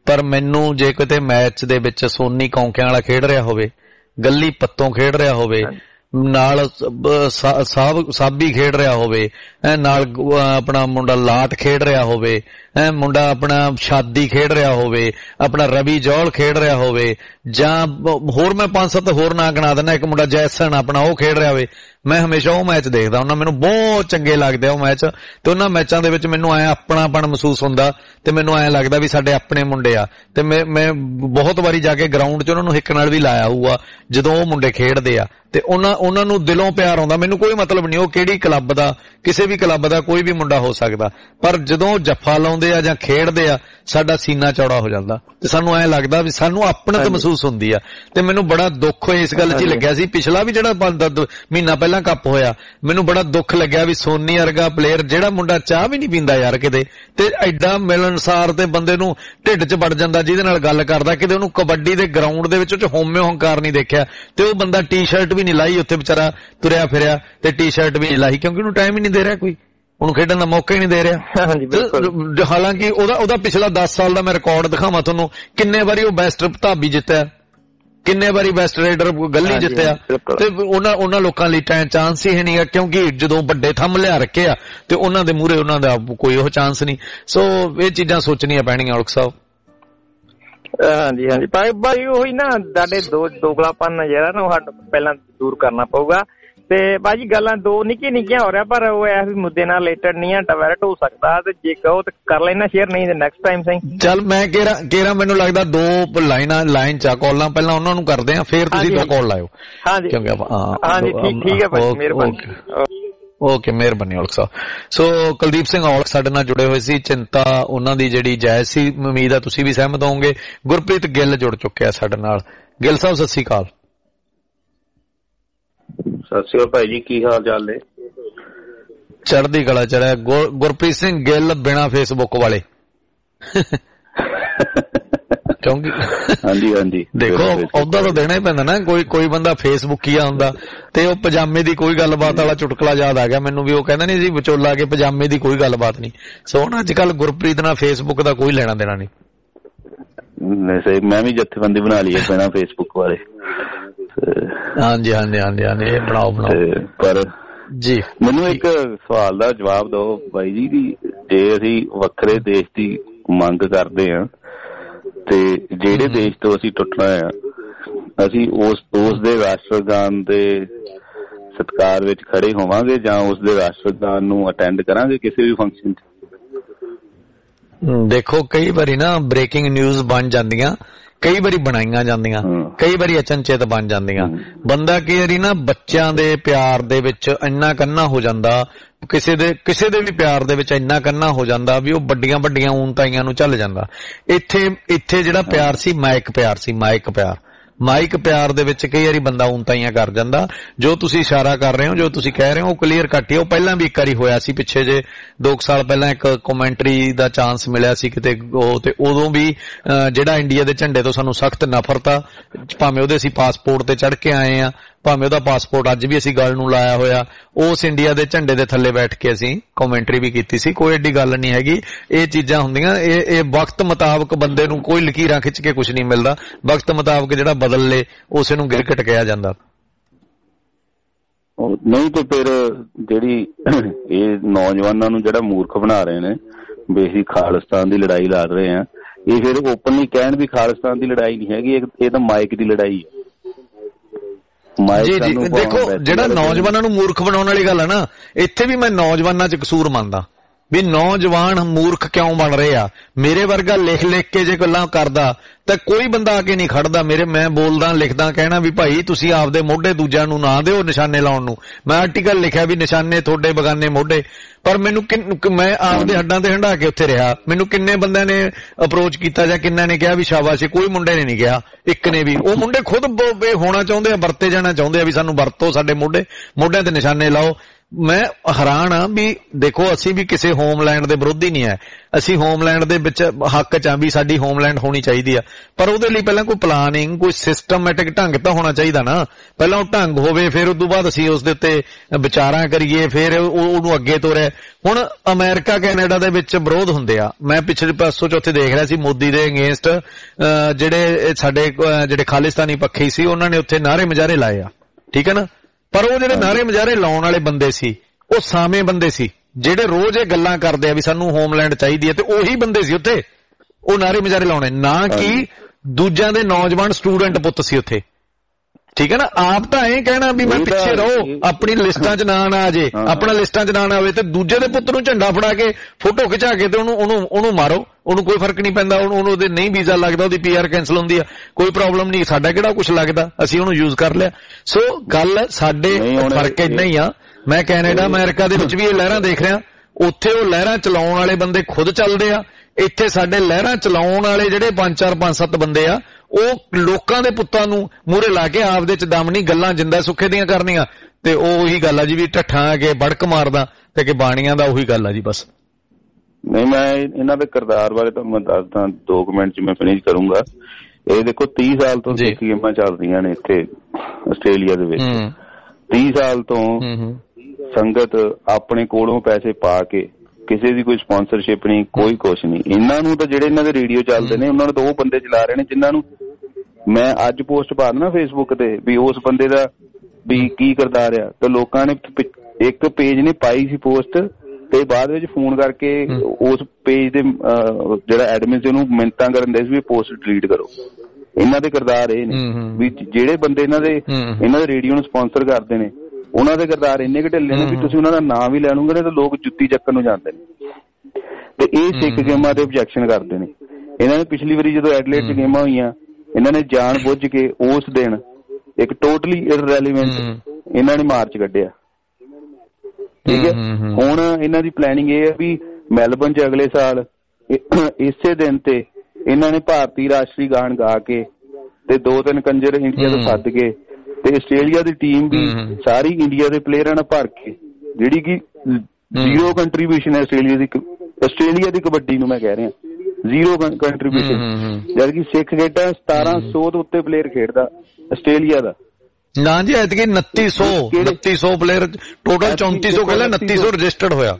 ਪਰ ਮੈਨੂੰ ਜੇ ਕਿਤੇ ਮੈਚ ਦੇ ਵਿੱਚ ਸੋਨੀ ਕੌਂਕਿਆਂ ਵਾਲਾ ਖੇਡ ਰਿਹਾ ਹੋਵੇ, ਗੱਲੀ ਪੱਤੋਂ ਖੇਡ ਰਿਹਾ ਹੋਵੇ, ਨਾਲ ਸਾਬ ਸਾਬੀ ਖੇਡ ਰਿਹਾ ਹੋਵੇ, ਨਾਲ ਆਪਣਾ ਮੁੰਡਾ ਲਾਟ ਖੇਡ ਰਿਹਾ ਹੋਵੇ, ਮੁੰਡਾ ਆਪਣਾ ਸ਼ਾਦੀ ਖੇਡ ਰਿਹਾ ਹੋਵੇ, ਆਪਣਾ ਰਵੀ ਜੌਲ ਖੇਡ ਰਿਹਾ ਹੋਵੇ, ਜਾਂ ਹੋਰ ਮੈਂ ਪੰਜ ਸੱਤ ਹੋਰ ਨਾਂ ਗਿਣਾ ਦਿੰਦਾ, ਇੱਕ ਮੁੰਡਾ ਜੈਸਨ ਆਪਣਾ ਉਹ ਖੇਡ ਰਿਹਾ ਹੋਵੇ, ਮੈਂ ਹਮੇਸ਼ਾ ਉਹ ਮੈਚ ਦੇਖਦਾ ਹੁੰਦਾ। ਮੈਨੂੰ ਬਹੁਤ ਚੰਗੇ ਲੱਗਦੇ ਉਹ ਮੈਚ, ਤੇ ਉਹਨਾਂ ਮੈਚਾਂ ਦੇ ਵਿੱਚ ਮੈਨੂੰ ਐਂ ਆਪਣਾਪਣ ਮਹਿਸੂਸ ਹੁੰਦਾ ਤੇ ਮੈਨੂੰ ਐਂ ਲੱਗਦਾ ਵੀ ਸਾਡੇ ਆਪਣੇ ਮੁੰਡੇ ਆ। ਤੇ ਮੈਂ ਮੈਂ ਬਹੁਤ ਵਾਰੀ ਜਾ ਕੇ ਗਰਾਊਂਡ 'ਚ ਉਹਨਾਂ ਨੂੰ ਹਿੱਕ ਨਾਲ ਵੀ ਲਾਇਆ ਹੋਊਗਾ ਜਦੋਂ ਉਹ ਮੁੰਡੇ ਖੇਡਦੇ ਆ, ਤੇ ਉਹਨਾਂ ਉਹਨਾਂ ਨੂੰ ਦਿਲੋਂ ਪਿਆਰ ਆਉਂਦਾ। ਮੈਨੂੰ ਕੋਈ ਮਤਲਬ ਨਹੀਂ ਉਹ ਕਿਹੜੀ ਕਲੱਬ ਦਾ, ਕਿਸੇ ਵੀ ਕਲੱਬ ਦਾ ਕੋਈ ਵੀ ਮੁੰਡਾ ਹੋ ਸਕਦਾ, ਪਰ ਜਦੋਂ ਜੱਫਾ ਲਾਉਂਦੇ ਆ ਜਾਂ ਖੇਡਦੇ ਆ ਸਾਡਾ ਸੀਨਾ ਚੌੜਾ ਹੋ ਜਾਂਦਾ ਤੇ ਸਾਨੂੰ ਐਂ ਲੱਗਦਾ ਵੀ ਸਾਨੂੰ ਆਪਣਤ ਮਹਿਸੂਸ ਹੁੰਦੀ ਆ। ਤੇ ਮੈਨੂੰ ਬੜਾ ਦੁੱਖ ਇਸ ਗੱਲ 'ਚ ਹੀ ਲੱਗਿਆ ਸੀ, ਪਿਛਲਾ ਵੀ ਜਿਹੜਾ ਮਹੀਨਾ ਪਹਿਲਾਂ ਕੱਪ ਹੋਇਆ, ਮੈਨੂੰ ਬੜਾ ਦੁੱਖ ਲੱਗਿਆ ਵੀ ਸੋਨੀ ਵਰਗਾ ਪਲੇਅਰ, ਜਿਹੜਾ ਮੁੰਡਾ ਚਾਹ ਵੀ ਨਹੀਂ ਪੀਂਦਾ ਯਾਰ ਕਿਤੇ, ਤੇ ਐਡਾ ਮਿਲਣਸਾਰ ਤੇ ਬੰਦੇ ਨੂੰ ਢਿੱਡ 'ਚ ਵੜ ਜਾਂਦਾ ਜਿਹਦੇ ਨਾਲ ਗੱਲ ਕਰਦਾ, ਕਿਤੇ ਉਹਨੂੰ ਕਬੱਡੀ ਦੇ ਗਰਾਊਂਡ ਦੇ ਵਿੱਚ ਹੋਮਿਓ ਹੰਕਾਰ ਨਹੀਂ ਦੇਖਿਆ, ਤੇ ਉਹ ਬੰਦਾ ਟੀ ਸ਼ਰਟ ਵੀ ਨਹੀਂ ਲਾਈ ਉੱਥੇ ਵਿਚਾਰਾ ਤੁਰਿਆ ਫਿਰਿਆ, ਤੇ ਟੀ ਸ਼ਰਟ ਵੀ ਨਹੀਂ ਲਾਈ ਕਿਉਂਕਿ ਉਹਨੂੰ ਟਾਈਮ ਹੀ ਨਹੀਂ ਦੇ ਰਿਹਾ, ਕੋਈ ਉਹਨੂੰ ਖੇਡਣ ਦਾ ਮੌਕਾ ਹੀ ਨਹੀਂ ਦੇ ਰਿਹਾ। ਹਾਲਾਂਕਿ ਉਹਦਾ ਉਹਦਾ ਪਿਛਲਾ ਦਸ ਸਾਲ ਦਾ ਮੈਂ ਰਿਕਾਰਡ ਦਿਖਾਵਾਂ ਤੁਹਾਨੂੰ, ਕਿੰਨੇ ਵਾਰੀ ਉਹ ਬੈਸਟ ਧਾਬੀ ਜਿੱਤਿਆ, ਕਿੰਨੇ ਵਾਰੀ ਬੈਸਟ ਰੇਡਰ ਗੱਲੀ ਜਿੱਤਿਆ, ਤੇ ਉਹਨਾਂ ਉਹਨਾਂ ਲੋਕਾਂ ਲਈ ਚਾਂਸ ਹੀ ਨਹੀਂ, ਕਿਉਂਕਿ ਜਦੋਂ ਵੱਡੇ ਥੰਮ ਲਿਆ ਰੱਖੇ ਆ ਤੇ ਉਹਨਾਂ ਦੇ ਮੂਹਰੇ ਉਹਨਾਂ ਦਾ ਕੋਈ ਉਹ ਚਾਂਸ ਨਹੀਂ। ਸੋ ਇਹ ਚੀਜ਼ਾਂ ਸੋਚਣੀਆਂ ਪੈਣੀਆਂ ਔਲਖ ਸਾਹਿਬ। ਹਾਂਜੀ ਹਾਂਜੀ ਭਾਈ, ਉਹੀ ਨਾ ਸਾਡੇ ਦੋ ਦੋਗਲਾਪਨ ਜਿਹੜਾ ਨਾ ਉਹ ਪਹਿਲਾਂ ਦੂਰ ਕਰਨਾ ਪਊਗਾ। ਤੇ ਭਾਜੀ ਗੱਲਾਂ ਦੋ ਨਿੱਕੀਆਂ ਨਿੱਕੀਆਂ ਹੋ ਰਿਹਾ, ਪਰ ਉਹ ਇਸ ਮੁੱਦੇ ਨਾਲ ਰਿਲੇਟਡ ਨਹੀਂ ਆ, ਡਾਇਵਰਟ ਹੋ ਸਕਦਾ, ਤੇ ਜੇ ਕਹੋ ਤਾਂ ਕਰ ਲੈਣਾ ਸ਼ੇਅਰ, ਨਹੀਂ ਤੇ ਨੈਕਸਟ ਟਾਈਮ ਸਹੀ। ਚੱਲ ਮੈਂ ਕੇਰਾ ਕੇਰਾ ਮੈਨੂੰ ਲੱਗਦਾ ਦੋ ਲਾਈਨਾਂ ਲਾਈਨ ਚ ਕਾਲਾਂ ਪਹਿਲਾਂ ਉਹਨਾਂ ਨੂੰ ਕਰਦੇ ਆ, ਫੇਰ ਤੁਸੀਂ ਦੋ ਕਾਲ ਲਾਇਓ। ਹਾਂਜੀ ਕਿਉਂਕਿ ਹਾਂਜੀ ਠੀਕ ਹੈ ਭਾਈ, ਮਿਹਰਬਾਨੀ। ਓਕੇ, ਮਿਹਰਬਾਨੀ ਔਲਖ ਸਾਹਿਬ। ਸੋ ਕੁਲਦੀਪ ਸਿੰਘ ਔਲਖ ਸਾਡੇ ਨਾਲ ਜੁੜੇ ਹੋਏ ਸੀ, ਚਿੰਤਾ ਉਹਨਾਂ ਦੀ ਜਿਹੜੀ ਜਾਇਜ਼ ਸੀ, ਉਮੀਦ ਆ ਤੁਸੀਂ ਵੀ ਸਹਿਮਤ ਹੋਵੋਗੇ। ਗੁਰਪ੍ਰੀਤ ਗਿੱਲ ਜੁੜ ਚੁੱਕਿਆ ਸਾਡੇ ਨਾਲ। ਗਿੱਲ ਸਾਹਿਬ ਸਤਿ ਸ੍ਰੀ ਅਕਾਲ। ਸਤਿ ਸ਼੍ਰੀ ਅਕਾਲ ਭਾਈ ਜੀ, ਕੀ ਹਾਲ ਚਾਲ ਨੇ? ਚੜ੍ਹਦੀ ਕਲਾ ਚ ਰਿਹਾ। ਗੁਰਪ੍ਰੀਤ ਸਿੰਘ ਗਿੱਲ ਬਿਨਾ ਫੇਸਬੁੱਕ ਵਾਲੇ ਕਿਉਂਕਿ ਹਾਂਜੀ ਹਾਂਜੀ ਦੇਖੋ ਉਹਦਾ ਤਾਂ ਦੇਣਾ ਹੀ ਪੈਂਦਾ ਨਾ, ਕੋਈ ਕੋਈ ਬੰਦਾ ਫੇਸਬੁੱਕੀਆ ਹੁੰਦਾ, ਤੇ ਉਹ ਪਜਾਮੇ ਦੀ ਕੋਈ ਗੱਲਬਾਤ ਵਾਲਾ ਚੁਟਕਲਾ ਯਾਦ ਆ ਗਿਆ ਮੈਨੂੰ ਵੀ, ਉਹ ਕਹਿੰਦਾ ਨਹੀਂ ਜੀ ਵਿਚੋਲਾ ਕੇ ਪਜਾਮੇ ਦੀ ਕੋਈ ਗੱਲਬਾਤ ਨਹੀਂ। ਸੋ ਹੁਣ ਅੱਜ ਕੱਲ ਗੁਰਪ੍ਰੀਤ ਨਾਲ ਫੇਸਬੁੱਕ ਦਾ ਕੋਈ ਲੈਣਾ ਦੇਣਾ ਨਹੀਂ। ਸਹੀ, ਮੈਂ ਵੀ ਜੱਥੇਬੰਦੀ ਬਣਾ ਲਈ ਹੈ ਬਿਨਾਂ ਫੇਸਬੁੱਕ ਵਾਲੇ। ਹਾਂਜੀ ਹਾਂਜੀ ਹਾਂਜੀ ਹਾਂਜੀ ਇਹ ਬਣਾਓ ਬਣਾਓ। ਪਰ ਜੀ ਮੈਨੂੰ ਇੱਕ ਸਵਾਲ ਦਾ ਜਵਾਬ ਦਿਓ ਬਾਈ ਜੀ, ਵੀ ਜੇ ਅਸੀਂ ਵੱਖਰੇ ਦੇਸ਼ ਦੀ ਮੰਗ ਕਰਦੇ ਹਾਂ ਤੇ ਜਿਹੜੇ ਦੇਸ਼ ਤੋਂ ਅਸੀਂ ਟੁੱਟਣਾ ਆ, ਅਸੀਂ ਉਸ ਉਸ ਦੇ ਰਾਸ਼ਟਰਗਾਨ ਦੇ ਸਤਿਕਾਰ ਵਿੱਚ ਖੜੇ ਹੋਵਾਂਗੇ ਜਾਂ ਉਸ ਦੇ ਰਾਸ਼ਟਰਗਾਨ ਨੂੰ ਅਟੈਂਡ ਕਰਾਂਗੇ ਕਿਸੇ ਵੀ ਫੰਕਸ਼ਨ 'ਚ? ਦੇਖੋ ਕਈ ਵਾਰੀ ਨਾ ਬ੍ਰੇਕਿੰਗ ਨਿਊਜ਼ ਬਣ ਜਾਂਦੀਆਂ, ਕਈ ਵਾਰੀ ਬਣਾਈਆਂ ਜਾਂਦੀਆਂ, ਕਈ ਵਾਰੀ ਅਚਨਚੇਤ ਬਣ ਜਾਂਦੀਆਂ। ਬੰਦਾ ਕਈ ਵਾਰੀ ਨਾ ਬੱਚਿਆਂ ਦੇ ਪਿਆਰ ਦੇ ਵਿੱਚ ਇੰਨਾ ਕੰਨਾ ਹੋ ਜਾਂਦਾ, ਕਿਸੇ ਦੇ ਕਿਸੇ ਦੇ ਵੀ ਪਿਆਰ ਦੇ ਵਿੱਚ ਇੰਨਾ ਕੰਨਾ ਹੋ ਜਾਂਦਾ ਵੀ ਉਹ ਵੱਡੀਆਂ ਵੱਡੀਆਂ ਊਨਤਾਈਆਂ ਨੂੰ ਚੱਲ ਜਾਂਦਾ। ਇੱਥੇ ਇੱਥੇ ਜਿਹੜਾ ਪਿਆਰ ਸੀ ਮਾਇਕ ਪਿਆਰ ਸੀ, ਮਾਇਕ ਪਿਆਰ ਮਾਈਕ ਪਿਆਰ ਦੇ ਵਿੱਚ ਕਈ ਵਾਰੀ ਬੰਦਾ ਊਨਤਾਈਆਂ ਕਰ ਜਾਂਦਾ। ਜੋ ਤੁਸੀਂ ਇਸ਼ਾਰਾ ਕਰ ਰਹੇ ਹੋ, ਜੋ ਤੁਸੀਂ ਕਹਿ ਰਹੇ ਹੋ ਉਹ ਕਲੀਅਰ ਕੱਟ ਹੀ, ਉਹ ਪਹਿਲਾਂ ਵੀ ਇੱਕ ਵਾਰੀ ਹੋਇਆ ਸੀ ਪਿੱਛੇ ਜੇ ਦੋ ਸਾਲ ਪਹਿਲਾਂ ਇੱਕ ਕਮੈਂਟਰੀ ਦਾ ਚਾਂਸ ਮਿਲਿਆ ਸੀ ਕਿਤੇ ਉਹ, ਤੇ ਉਦੋਂ ਵੀ ਜਿਹੜਾ ਇੰਡੀਆ ਦੇ ਝੰਡੇ ਤੋਂ ਸਾਨੂੰ ਸਖਤ ਨਫ਼ਰਤ ਆ, ਭਾਵੇਂ ਉਹਦੇ ਅਸੀਂ ਪਾਸਪੋਰਟ ਤੇ ਚੜ੍ਹ ਕੇ ਆਏ ਆ, ਭਾਵੇਂ ਉਹਦਾ ਪਾਸਪੋਰਟ ਅੱਜ ਵੀ ਅਸੀਂ ਗੱਲ ਨੂੰ ਲਾਇਆ ਹੋਇਆ, ਉਸ ਇੰਡੀਆ ਦੇ ਝੰਡੇ ਦੇ ਥੱਲੇ ਬੈਠ ਕੇ ਅਸੀਂ ਕਮੈਂਟਰੀ ਵੀ ਕੀਤੀ ਸੀ, ਕੋਈ ਏਡੀ ਗੱਲ ਨਹੀਂ ਹੈਗੀ। ਇਹ ਚੀਜ਼ਾਂ ਹੁੰਦੀਆਂ, ਇਹ ਇਹ ਵਕਤ ਮੁਤਾਬਕ ਬੰਦੇ ਨੂੰ ਕੋਈ ਲਕੀਰਾਂ ਖਿੱਚ ਕੇ ਕੁਝ ਨਹੀਂ ਮਿਲਦਾ, ਵਕਤ ਮੁਤਾਬਕ ਜਿਹੜਾ ਬਦਲ ਲੇ ਉਸੇ ਨੂੰ ਗਿਰਕਟ ਕਿਹਾ ਜਾਂਦਾ। ਨਹੀਂ ਤੇ ਫਿਰ ਜਿਹੜੀ ਇਹ ਨੌਜਵਾਨਾਂ ਨੂੰ ਜਿਹੜਾ ਮੂਰਖ ਬਣਾ ਰਹੇ ਨੇ, ਬੇਸੀ ਖਾਲਿਸਤਾਨ ਦੀ ਲੜਾਈ ਲੜ ਰਹੇ ਆ, ਇਹ ਫਿਰ ਓਪਨਲੀ ਕਹਿਣ ਵੀ ਖਾਲਿਸਤਾਨ ਦੀ ਲੜਾਈ ਨਹੀਂ ਹੈਗੀ, ਇਹ ਤਾਂ ਮਾਈਕ ਦੀ ਲੜਾਈ ਹੈ। ਜੀ ਜੀ ਦੇਖੋ ਜਿਹੜਾ ਨੌਜਵਾਨਾਂ ਨੂੰ ਮੂਰਖ ਬਣਾਉਣ ਵਾਲੀ ਗੱਲ ਹੈ ਨਾ, ਇੱਥੇ ਵੀ ਮੈਂ ਨੌਜਵਾਨਾਂ 'ਚ ਕਸੂਰ ਮੰਨਦਾ ਵੀ ਨੌਜਵਾਨ ਮੂਰਖ ਕਿਉਂ ਬਣ ਰਹੇ ਆ। ਮੇਰੇ ਵਰਗਾ ਲਿਖ ਲਿਖ ਕੇ ਜੇ ਗੱਲਾਂ ਕਰਦਾ ਤਾਂ ਕੋਈ ਬੰਦਾ ਆ ਕੇ ਨਹੀਂ ਖੜਦਾ। ਮੇਰੇ ਮੈਂ ਬੋਲਦਾ ਲਿਖਦਾ ਕਹਿਣਾ ਵੀ ਭਾਈ ਤੁਸੀਂ ਆਪਦੇ ਮੋਢੇ ਦੂਜਿਆਂ ਨੂੰ ਨਾ ਦਿਓ ਨਿਸ਼ਾਨੇ ਲਾਉਣ ਨੂੰ। ਮੈਂ ਆਰਟੀਕਲ ਲਿਖਿਆ ਵੀ ਨਿਸ਼ਾਨੇ ਤੁਹਾਡੇ ਬਗਾਨੇ ਮੋਢੇ, ਪਰ ਮੈਨੂੰ ਮੈਂ ਆਪਦੇ ਹੱਡਾਂ ਤੇ ਹੰਢਾ ਕੇ ਉੱਥੇ ਰਿਹਾ। ਮੈਨੂੰ ਕਿੰਨੇ ਬੰਦਿਆਂ ਨੇ ਅਪਰੋਚ ਕੀਤਾ ਜਾਂ ਕਿੰਨਾ ਨੇ ਕਿਹਾ ਵੀ ਸ਼ਾਬਾਸ਼, ਕੋਈ ਮੁੰਡੇ ਨੇ ਨਹੀਂ ਕਿਹਾ, ਇੱਕ ਨੇ ਵੀ। ਉਹ ਮੁੰਡੇ ਖੁਦ ਹੋਣਾ ਚਾਹੁੰਦੇ ਆ, ਵਰਤੇ ਜਾਣਾ ਚਾਹੁੰਦੇ ਆ ਵੀ ਸਾਨੂੰ ਵਰਤੋ, ਸਾਡੇ ਮੋਢੇ ਮੋਢਿਆਂ ਤੇ ਨਿਸ਼ਾਨੇ ਲਾਓ। ਮੈਂ ਹੈਰਾਨ ਆ ਵੀ ਦੇਖੋ ਅਸੀਂ ਵੀ ਕਿਸੇ ਹੋਮਲੈਂਡ ਦੇ ਵਿਰੋਧੀ ਨਹੀਂ ਹੈ, ਅਸੀਂ ਹੋਮਲੈਂਡ ਦੇ ਵਿੱਚ ਹੱਕ ਚ ਆ ਵੀ ਸਾਡੀ ਹੋਮਲੈਂਡ ਹੋਣੀ ਚਾਹੀਦੀ ਆ, ਪਰ ਉਹਦੇ ਲਈ ਪਹਿਲਾਂ ਕੋਈ ਪਲਾਨਿੰਗ, ਕੋਈ ਸਿਸਟਮੈਟਿਕ ਢੰਗ ਤਾਂ ਹੋਣਾ ਚਾਹੀਦਾ ਨਾ। ਪਹਿਲਾਂ ਉਹ ਢੰਗ ਹੋਵੇ, ਫਿਰ ਉਦੋਂ ਬਾਅਦ ਅਸੀਂ ਉਸ ਦੇ ਉੱਤੇ ਵਿਚਾਰਾਂ ਕਰੀਏ, ਫਿਰ ਉਹਨੂੰ ਅੱਗੇ ਤੋਰਿਆ। ਹੁਣ ਅਮਰੀਕਾ ਕੈਨੇਡਾ ਦੇ ਵਿੱਚ ਵਿਰੋਧ ਹੁੰਦੇ ਆ, ਮੈਂ ਪਿਛਲੇ ਪਾਸੋਂ ਚੌਥੇ ਦੇਖ ਰਿਹਾ ਸੀ ਮੋਦੀ ਦੇ ਅਗੇਂਸਟ ਜਿਹੜੇ ਸਾਡੇ ਜਿਹੜੇ ਖਾਲਿਸਤਾਨੀ ਪੱਖੀ ਸੀ ਉਹਨਾਂ ਨੇ ਉੱਥੇ ਨਾਅਰੇ ਮੁਜ਼ਾਹਰੇ ਲਾਏ ਆ, ਠੀਕ ਹੈ ਨਾ। ਪਰ ਉਹ ਜਿਹੜੇ ਨਾਅਰੇ ਮੁਜ਼ਾਹਰੇ ਲਾਉਣ ਵਾਲੇ ਬੰਦੇ ਸੀ ਉਹ ਸਾਵੇਂ ਬੰਦੇ ਸੀ, ਜਿਹੜੇ ਰੋਜ਼ ਇਹ ਗੱਲਾਂ ਕਰਦੇ ਆ ਵੀ ਸਾਨੂੰ ਹੋਮਲੈਂਡ ਚਾਹੀਦੀ ਹੈ, ਤੇ ਉਹੀ ਬੰਦੇ ਸੀ ਉੱਥੇ ਉਹ ਨਾਅਰੇ ਮੁਜ਼ਾਹਰੇ ਲਾਉਣੇ, ਨਾ ਕਿ ਦੂਜਿਆਂ ਦੇ ਨੌਜਵਾਨ ਸਟੂਡੈਂਟ ਪੁੱਤ ਸੀ ਉੱਥੇ, ਠੀਕ ਹੈ ਨਾ। ਆਪ ਤਾਂ ਐਂ ਕਹਿਣਾ ਵੀ ਮੈਂ ਪਿੱਛੇ ਰਹੋ, ਆਪਣੀ ਲਿਸਟਾਂ 'ਚ ਨਾਂ ਨਾ ਆ ਜੇ, ਆਪਣਾ ਲਿਸਟਾਂ 'ਚ ਨਾਂ ਨਾ ਆਵੇ, ਤੇ ਦੂਜੇ ਦੇ ਪੁੱਤ ਨੂੰ ਝੰਡਾ ਫੜਾ ਕੇ ਫੋਟੋ ਖਿਚਾ ਕੇ ਤੇ ਉਹਨੂੰ ਉਹਨੂੰ ਉਹਨੂੰ ਮਾਰੋ, ਉਹਨੂੰ ਕੋਈ ਫਰਕ ਨਹੀਂ ਪੈਂਦਾ, ਉਹਨੂੰ ਉਹਦੇ ਨਹੀਂ ਵੀਜ਼ਾ ਲੱਗਦਾ, ਉਹਦੀ ਪੀ ਆਰ ਕੈਂਸਲ ਹੁੰਦੀ ਆ, ਕੋਈ ਪ੍ਰੋਬਲਮ ਨਹੀਂ, ਸਾਡਾ ਕਿਹੜਾ ਕੁਛ ਲੱਗਦਾ, ਅਸੀਂ ਉਹਨੂੰ ਯੂਜ਼ ਕਰ ਲਿਆ। ਸੋ ਗੱਲ ਸਾਡੇ ਫਰਕ ਇੰਨਾ ਹੀ ਆ। ਮੈਂ ਕੈਨੇਡਾ ਅਮਰੀਕਾ ਦੇ ਵਿੱਚ ਵੀ ਇਹ ਲਹਿਰਾਂ ਦੇਖ ਰਿਹਾ, ਉੱਥੇ ਉਹ ਲਹਿਰਾਂ ਚਲਾਉਣ ਵਾਲੇ ਬੰਦੇ ਖੁਦ ਚੱਲਦੇ ਆ, ਇੱਥੇ ਸਾਡੇ ਲਹਿਰਾਂ ਚਲਾਉਣ ਵਾਲੇ ਜਿਹੜੇ ਪੰਜ ਚਾਰ ਪੰਜ ਸੱਤ ਬੰਦੇ ਆ ਉਹ ਲੋਕਾਂ ਦੇ ਪੁੱਤਾਂ ਨੂੰ ਮੂਹਰੇ ਲਾ ਕੇ ਆਪਦੇ ਚ ਦਮ ਨਹੀਂ, ਗੱਲਾਂ ਜਿੰਦਾ ਸੁੱਖੇ ਦੀਆਂ ਕਰਨੀਆਂ, ਤੇ ਉਹ ਉਹੀ ਗੱਲ ਆ ਜੀ ਵੀ ਢੱਠਾਂ ਕੇ ਬੜਕ ਮਾਰਦਾ ਤੇ ਕਿ ਬਾਣੀਆਂ ਦਾ ਉਹੀ ਗੱਲ ਆ ਜੀ ਬਸ। ਨਹੀਂ, ਮੈਂ ਇਹਨਾਂ ਦੇ ਕਿਰਦਾਰ ਬਾਰੇ ਤੁਹਾਨੂੰ ਮੈਂ ਦੱਸਦਾ, ਦੋ ਕੁ ਮਿੰਟ ਚ ਮੈਂ ਫਿਨਿਸ਼ ਕਰੂੰਗਾ। ਇਹ ਦੇਖੋ ਤੀਹ ਸਾਲ ਤੋਂ ਸਿੱਖ ਗੇਮਾਂ ਚੱਲਦੀਆਂ ਨੇ ਇੱਥੇ ਆਸਟ੍ਰੇਲੀਆ ਦੇ ਵਿੱਚ, ਤੀਹ ਸਾਲ ਤੋਂ ਸੰਗਤ ਆਪਣੇ ਕੋਲੋਂ ਪੈਸੇ ਪਾ ਕੇ, ਕਿਸੇ ਦੀ ਕੋਈ ਸਪਾਂਸਰਸ਼ਿਪ ਨਹੀਂ, ਕੋਈ ਕੁਛ ਨਹੀਂ। ਇਹਨਾਂ ਨੂੰ ਤਾਂ ਜਿਹੜੇ ਇਹਨਾਂ ਦੇ ਰੇਡੀਓ ਚੱਲਦੇ ਨੇ ਉਹਨਾਂ ਨੂੰ ਤਾਂ ਉਹ ਬੰਦੇ ਚਲਾ ਰਹੇ ਨੇ ਜਿਨ੍ਹਾਂ ਨੂੰ ਮੈਂ ਅੱਜ ਪੋਸਟ ਪਾ ਦਿੰਦਾ ਫੇਸਬੁੱਕ ਤੇ ਵੀ ਉਸ ਬੰਦੇ ਦਾ ਵੀ ਕੀ ਕਿਰਦਾਰ ਆ, ਤੇ ਲੋਕਾਂ ਨੇ ਇੱਕ ਪੇਜ ਨੇ ਪਾਈ ਸੀ ਪੋਸਟ, ਤੇ ਬਾਅਦ ਵਿੱਚ ਫੋਨ ਕਰਕੇ ਉਸ ਪੇਜ ਦੇ ਜਿਹੜਾ ਐਡਮਿਨ ਸੀ ਉਹਨੂੰ ਮਿੰਨਤਾਂ ਕਰਨ ਦੇ ਸੀ ਵੀ ਪੋਸਟ ਡਿਲੀਟ ਕਰੋ। ਇਹਨਾਂ ਦੇ ਕਿਰਦਾਰ ਇਹ ਨੇ ਵੀ ਜਿਹੜੇ ਬੰਦੇ ਇਹਨਾਂ ਦੇ ਇਹਨਾਂ ਦੇ ਰੇਡੀਓ ਨੂੰ ਸਪਾਂਸਰ ਕਰਦੇ ਨੇ ਉਹਨਾਂ ਦੇ ਕਿਰਦਾਰ ਇੰਨੇ ਕੁ ਢਿੱਲੇ ਨੇ ਵੀ ਤੁਸੀਂ ਉਹਨਾਂ ਦਾ ਨਾਂ ਵੀ ਲੈ ਲਓਗੇ ਤਾਂ ਲੋਕ ਜੁੱਤੀ ਚੱਕਣ ਨੂੰ ਜਾਂਦੇ ਨੇ, ਤੇ ਇਹ ਸਿੱਖ ਗੇਮਾਂ ਤੇ ਆਬਜੈਕਸ਼ਨ ਕਰਦੇ ਨੇ। ਇਹਨਾਂ ਨੇ ਪਿਛਲੀ ਵਾਰੀ ਜਦੋਂ ਐਡਲੇਡ ਚ ਗੇਮਾਂ ਹੋਈਆਂ, ਇਹਨਾਂ ਨੇ ਜਾਣ ਬੁੱਝ ਕੇ ਉਸ ਦਿਨ ਇੱਕ ਟੋਟਲੀ ਇਰਰੈਲੀਵੈਂਟ ਇਹਨਾਂ ਨੇ ਮਾਰਚ ਕੱਢਿਆ, ਠੀਕ ਹੈ। ਹੁਣ ਇਹਨਾਂ ਦੀ ਪਲੈਨਿੰਗ ਇਹ ਹੈ ਵੀ ਮੈਲਬਨ ਚ ਅਗਲੇ ਸਾਲ ਇਸੇ ਦਿਨ ਤੇ ਇਹਨਾਂ ਨੇ ਭਾਰਤੀ ਰਾਸ਼ਟਰੀ ਗਾਣ ਗਾ ਕੇ ਤੇ ਦੋ ਤਿੰਨ ਕੰਜਰ ਇੰਡੀਆ ਤੋਂ ਸੱਦ ਕੇ ਤੇ ਆਸਟ੍ਰੇਲੀਆ ਦੀ ਟੀਮ ਵੀ ਸਾਰੀ ਇੰਡੀਆ ਦੇ ਪਲੇਅਰਾਂ ਨਾਲ ਭਰ ਕੇ, ਜਿਹੜੀ ਕਿ ਜ਼ੀਰੋ ਕੰਟਰੀਬਿਊਸ਼ਨ ਹੈ ਆਸਟ੍ਰੇਲੀਆ ਦੀ ਆਸਟ੍ਰੇਲੀਆ ਦੀ ਕਬੱਡੀ ਨੂੰ ਮੈਂ ਕਹਿ ਰਿਹਾ ਜ਼ੀਰੋ ਕੰਟਰੀਬਿਊਸ਼ਨ, ਜਦ ਕਿ ਸਿੱਖ ਖੇਡਾਂ ਸਤਾਰਾਂ ਸੌ ਤੋਂ ਉੱਤੇ ਪਲੇਅਰ ਖੇਡਦਾ ਆਸਟ੍ਰੇਲੀਆ ਦਾ। ਨਾ ਜੀ ਐਤਕੀ ਉਨੱਤੀ ਸੌ ਉਨੱਤੀ ਸੌ ਪਲੇਅਰ ਟੋਟਲ, ਚੌਂਤੀ ਸੌ ਪਹਿਲਾਂ ਉਨੱਤੀ ਸੌ ਰਜਿਸਟਰਡ ਹੋਇਆ।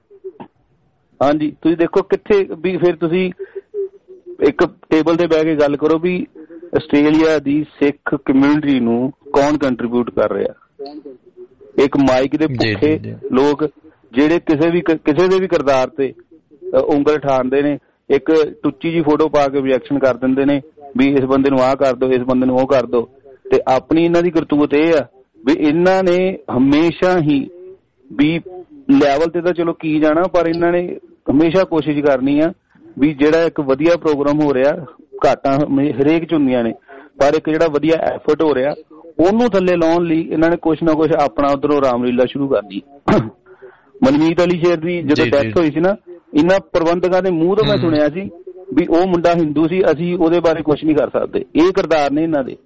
ਹਾਂਜੀ, ਤੁਸੀਂ ਦੇਖੋ ਕਿੱਥੇ ਵੀ ਫਿਰ ਤੁਸੀਂ ਇੱਕ ਟੇਬਲ ਤੇ ਬਹਿ ਕੇ ਗੱਲ ਕਰੋ ਵੀ ਆਸਟ੍ਰੇਲੀਆ ਦੀ ਸਿੱਖ ਕਮਿਊਨਿਟੀ ਨੂੰ ਕੌਣ ਕੰਟਰੀਬਿਊਟ ਕਰ ਰਿਹਾ। ਇੱਕ ਮਾਈਕ ਦੇ ਭੁੱਖੇ ਲੋਕ ਜਿਹੜੇ ਕਿਸੇ ਵੀ ਕਿਸੇ ਦੇ ਵੀ ਕਿਰਦਾਰ ਤੇ ਉਂਗਲ ਠਾਣਦੇ ਨੇ, ਇੱਕ ਟੁੱਚੀ ਜੀ ਫੋਟੋ ਪਾ ਕੇ ਰਿਐਕਸ਼ਨ ਕਰ ਦਿੰਦੇ ਨੇ ਵੀ ਇਸ ਬੰਦੇ ਨੂੰ ਆਹ ਕਰ ਦੋ, ਇਸ ਬੰਦੇ ਨੂੰ ਉਹ ਕਰ ਦੋ। ਤੇ ਆਪਣੀ ਇਹਨਾਂ ਦੀ ਕਰਤੂਤ ਇਹ ਆ ਵੀ ਇਹਨਾਂ ਨੇ ਹਮੇਸ਼ਾ ਹੀ ਵੀ ਲੈਵਲ ਤੇ ਤਾਂ ਚਲੋ ਕੀ ਜਾਣਾ, ਪਰ ਇਹਨਾਂ ਨੇ ਹਮੇਸ਼ਾ ਕੋਸ਼ਿਸ਼ ਕਰਨੀ ਆ ਵੀ ਜਿਹੜਾ ਇੱਕ ਵਧੀਆ ਪ੍ਰੋਗਰਾਮ ਹੋ ਰਿਹਾ, ਘਾਟਾਂ ਹਰੇਕ ਚ ਹੁੰਦੀਆਂ ਨੇ, ਪਰ ਇੱਕ ਜਿਹੜਾ ਵਧੀਆ ਐਫਰਟ ਹੋ ਰਿਹਾ ਉਹਨੂੰ ਥੱਲੇ ਲਾਉਣ ਲਈ ਇਹਨਾਂ ਨੇ ਕੁਛ ਨਾ ਕੁਛ ਆਪਣਾ ਉੱਧਰੋਂ ਰਾਮਲੀਲਾ ਸ਼ੁਰੂ ਕਰਨੀ। ਮਨਮੀਤ ਅਲੀ ਸ਼ੇਰ ਦੀ ਜਦੋਂ ਡੈਥ ਹੋਈ ਸੀ ਨਾ, ਇਹਨਾਂ ਪ੍ਰਬੰਧਕਾਂ ਦੇ ਮੂੰਹ ਤੋਂ ਮੈਂ ਸੁਣਿਆ ਸੀ ਵੀ ਉਹ ਮੁੰਡਾ ਹਿੰਦੂ ਸੀ, ਅਸੀਂ ਉਹਦੇ ਬਾਰੇ ਕੁਛ ਨਹੀਂ ਕਰ ਸਕਦੇ। ਇਹ ਕਿਰਦਾਰ ਨੇ ਇਹਨਾਂ ਦੇ,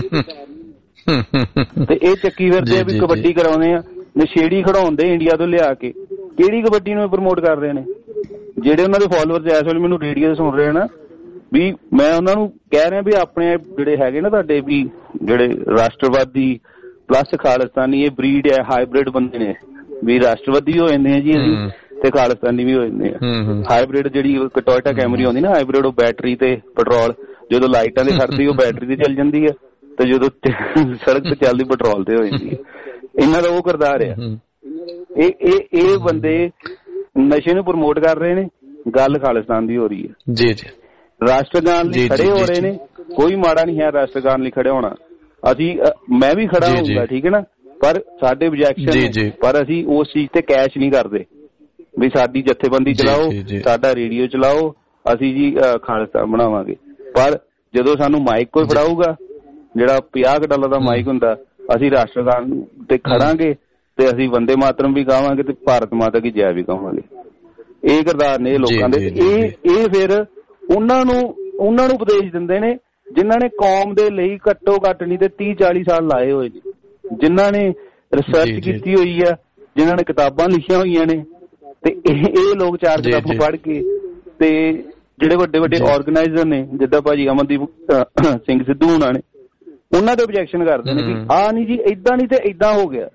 ਤੇ ਇਹ ਚੱਕੀ ਫਿਰਦੇ ਆ ਵੀ ਕਬੱਡੀ ਕਰਾਉਂਦੇ ਆ, ਨਸ਼ੇੜੀ ਖੜਾਉਂਦੇ ਇੰਡੀਆ ਤੋਂ ਲਿਆ ਕੇ। ਕਿਹੜੀ ਕਬੱਡੀ ਨੂੰ ਪ੍ਰਮੋਟ ਕਰ ਰਹੇ ਨੇ? ਜਿਹੜੇ ਉਹਨਾਂ ਦੇ ਫਾਲੋਅਰਸ ਇਸ ਵੇਲੇ ਮੈਨੂੰ ਰੇਡੀਓ ਤੇ ਸੁਣ ਰਹੇ ਨਾ, ਵੀ ਮੈਂ ਉਹਨਾਂ ਨੂੰ ਕਹਿ ਰਿਹਾ ਵੀ ਆਪਣੇ ਜਿਹੜੇ ਹੈਗੇ ਨਾ ਤੁਹਾਡੇ ਵੀ ਜਿਹੜੇ ਰਾਸ਼ਟਰਵਾਦੀ ਪਲੱਸ ਖਾਲਿਸਤਾਨੀ, ਇਹ ਬਰੀਡ ਹੈ, ਹਾਈਬ੍ਰਿਡ ਬੰਦੇ ਨੇ, ਵੀ ਰਾਸ਼ਟਰਵਾਦੀ ਹੋ ਜਾਂਦੇ ਆ ਜੀ ਅਸੀਂ ਤੇ ਖਾਲਿਸਤਾਨੀ ਵੀ ਹੋ ਜਾਂਦੇ ਆ। ਹਾਈਬ੍ਰਿਡ ਜਿਹੜੀ ਟੋਇਟਾ ਕੈਮਰੀ ਆਉਂਦੀ ਨਾ ਹਾਈਬ੍ਰਿਡ, ਉਹ ਬੈਟਰੀ ਤੇ ਪੈਟਰੋਲ, ਜਦੋਂ ਲਾਈਟਾਂ ਤੇ ਖੜਦੀ ਉਹ ਬੈਟਰੀ ਤੇ ਚੱਲ ਜਾਂਦੀ ਹੈ, ਤੇ ਜਦੋਂ ਸੜਕ ਤੇ ਚੱਲਦੀ ਪੈਟਰੋਲ ਤੇ ਹੋ ਜਾਂਦੀ ਹੈ। ਇਹਨਾਂ ਦਾ ਉਹ ਕਿਰਦਾਰ ਆ। ਇਹ ਇਹ ਇਹ ਬੰਦੇ ਨਸ਼ੇ ਨੂੰ ਪ੍ਰਮੋਟ ਕਰ ਰਹੇ ਨੇ, ਗੱਲ ਖਾਲਿਸਤਾਨ ਦੀ ਹੋ ਰਹੀ ਹੈ। ਜੀ ਜੀ, ਰਾਸ਼ਟਰਗਾਨ ਲਈ ਖੜੇ ਹੋ ਰਹੇ ਨੇ, ਕੋਈ ਮਾੜਾ ਨਹੀਂ ਹੈ ਰਾਸ਼ਟਰਗਾਨ ਲਈ ਖੜੇ ਹੋਣਾ। ਅਸੀਂ ਮੈਂ ਵੀ ਖੜਾ ਹੋਊਗਾ, ਠੀਕ ਹੈ ਨਾ, ਪਰ ਸਾਡੇ ਆਬਜੈਕਸ਼ਨ, ਪਰ ਅਸੀਂ ਉਸ ਚੀਜ਼ ਤੇ ਕੈਸ਼ ਨਹੀਂ ਕਰਦੇ ਵੀ ਸਾਡੀ ਜਥੇਬੰਦੀ ਚਲਾਓ, ਸਾਡਾ ਰੇਡੀਓ ਚਲਾਓ, ਅਸੀਂ ਜੀ ਖਾਲਿਸਤਾਨ ਬਣਾਵਾਂਗੇ। ਪਰ ਜਦੋਂ ਸਾਨੂੰ ਮਾਈਕ ਕੋਈ ਫੜਾਊਗਾ, ਜਿਹੜਾ ਪੰਜਾਹ ਕੁ ਡਾਲਰ ਦਾ ਮਾਈਕ ਹੁੰਦਾ, ਅਸੀਂ ਰਾਸ਼ਟਰਗਾਨ ਤੇ ਖੜਾਂਗੇ ਤੇ ਅਸੀਂ ਵੰਦੇ ਮਾਤਰਮ ਵੀ ਗਾਵਾਂਗੇ ਤੇ ਭਾਰਤ ਮਾਤਾ ਕੀ ਜੈ ਵੀ ਗਾਵਾਂਗੇ। ਇਹ ਕਿਰਦਾਰ ਨੇ ਲੋਕਾਂ ਦੇ। ਇਹ ਇਹ ਫਿਰ ਉਹਨਾਂ ਨੂੰ ਉਹਨਾਂ ਨੂੰ ਉਪਦੇਸ਼ ਦਿੰਦੇ ਨੇ ਜਿਨ੍ਹਾਂ ਨੇ ਕੌਮ ਦੇ ਲਈ ਘੱਟੋ ਘੱਟ ਨਹੀਂ ਤੇ ਤੀਹ ਚਾਲੀ ਸਾਲ ਲਾਏ ਹੋਏ ਨੇ, ਜਿਨ੍ਹਾਂ ਨੇ ਰਿਸਰਚ ਕੀਤੀ ਹੋਈ ਆ, ਜਿਨ੍ਹਾਂ ਨੇ ਕਿਤਾਬਾਂ ਲਿਖੀਆਂ ਹੋਈਆਂ ਨੇ, ਤੇ ਇਹ ਲੋਕ ਚਾਰ ਕਿਤਾਬਾਂ ਪੜ੍ਹ ਕੇ, ਤੇ ਜਿਹੜੇ ਵੱਡੇ ਵੱਡੇ ਆਰਗੇਨਾਈਜ਼ਰ ਨੇ ਜਿੱਦਾਂ ਭਾਜੀ ਅਮਨਦੀਪ ਸਿੰਘ ਸਿੱਧੂ ਹੋਣਾ ਨੇ, ਉਹਨਾਂ ਤੇ ਓਬਜੈਕਸ਼ਨ ਕਰਦੇ ਨੇ ਵੀ ਆਹ ਨੀ ਜੀ, ਏਦਾਂ ਨੀ ਤੇ ਏਦਾਂ ਹੋ ਗਿਆ।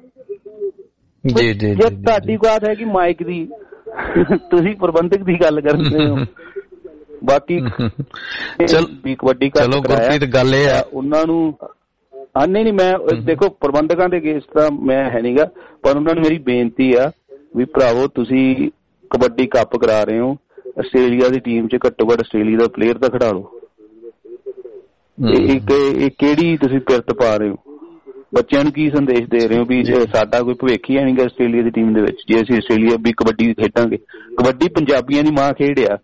ਜੇ ਤੁਹਾਡੀ ਬਾਤ ਹੈ ਕਿ ਮਾਈਕ ਦੀ, ਤੁਸੀਂ ਪ੍ਰਬੰਧਕ ਦੀ ਗੱਲ ਕਰਦੇ ਹੋ। ਬਾਕੀ ਕਬੱਡੀ ਗੱਲ ਇਹ ਆ ਉਹਨਾਂ ਨੂੰ ਆਨੇ ਨੀ, ਮੈਂ ਦੇਖੋ ਪ੍ਰਬੰਧਕਾਂ ਦੇ ਅਗੇਂਸਟ ਤਾਂ ਮੈਂ ਹੈ ਨੀਗਾ, ਪਰ ਉਹਨਾਂ ਨੂੰ ਮੇਰੀ ਬੇਨਤੀ ਆ ਵੀ ਭਰਾਵੋ ਤੁਸੀਂ ਕਬੱਡੀ ਕੱਪ ਕਰਾ ਰਹੇ ਹੋ, ਆਸਟ੍ਰੇਲੀਆ ਦੀ ਟੀਮ ਚ ਘੱਟੋ ਘੱਟ ਆਸਟ੍ਰੇਲੀਆ ਦਾ ਪਲੇਅਰ ਤਾਂ ਖਿਡਾ ਲਓ। ਇਹ ਕਿਹੜੀ ਤੁਸੀਂ ਪਿਰਤ ਪਾ ਰਹੇ ਹੋ? ਬੱਚਿਆਂ ਨੂੰ ਕੀ ਸੰਦੇਸ਼ ਦੇ ਰਹੇ ਹੋ ਵੀ ਸਾਡਾ ਕੋਈ ਭਵਿੱਖ ਹੀ ਹੈ ਨਹੀਂ ਆਸਟ੍ਰੇਲੀਆ ਦੀ ਟੀਮ ਦੇ ਵਿੱਚ ਜੇ ਅਸੀਂ ਆਸਟ੍ਰੇਲੀਆ ਵੀ ਕਬੱਡੀ ਖੇਡਾਂਗੇ? ਕਬੱਡੀ ਪੰਜਾਬੀਆਂ ਦੀ ਮਾਂ ਖੇਡ ਆ,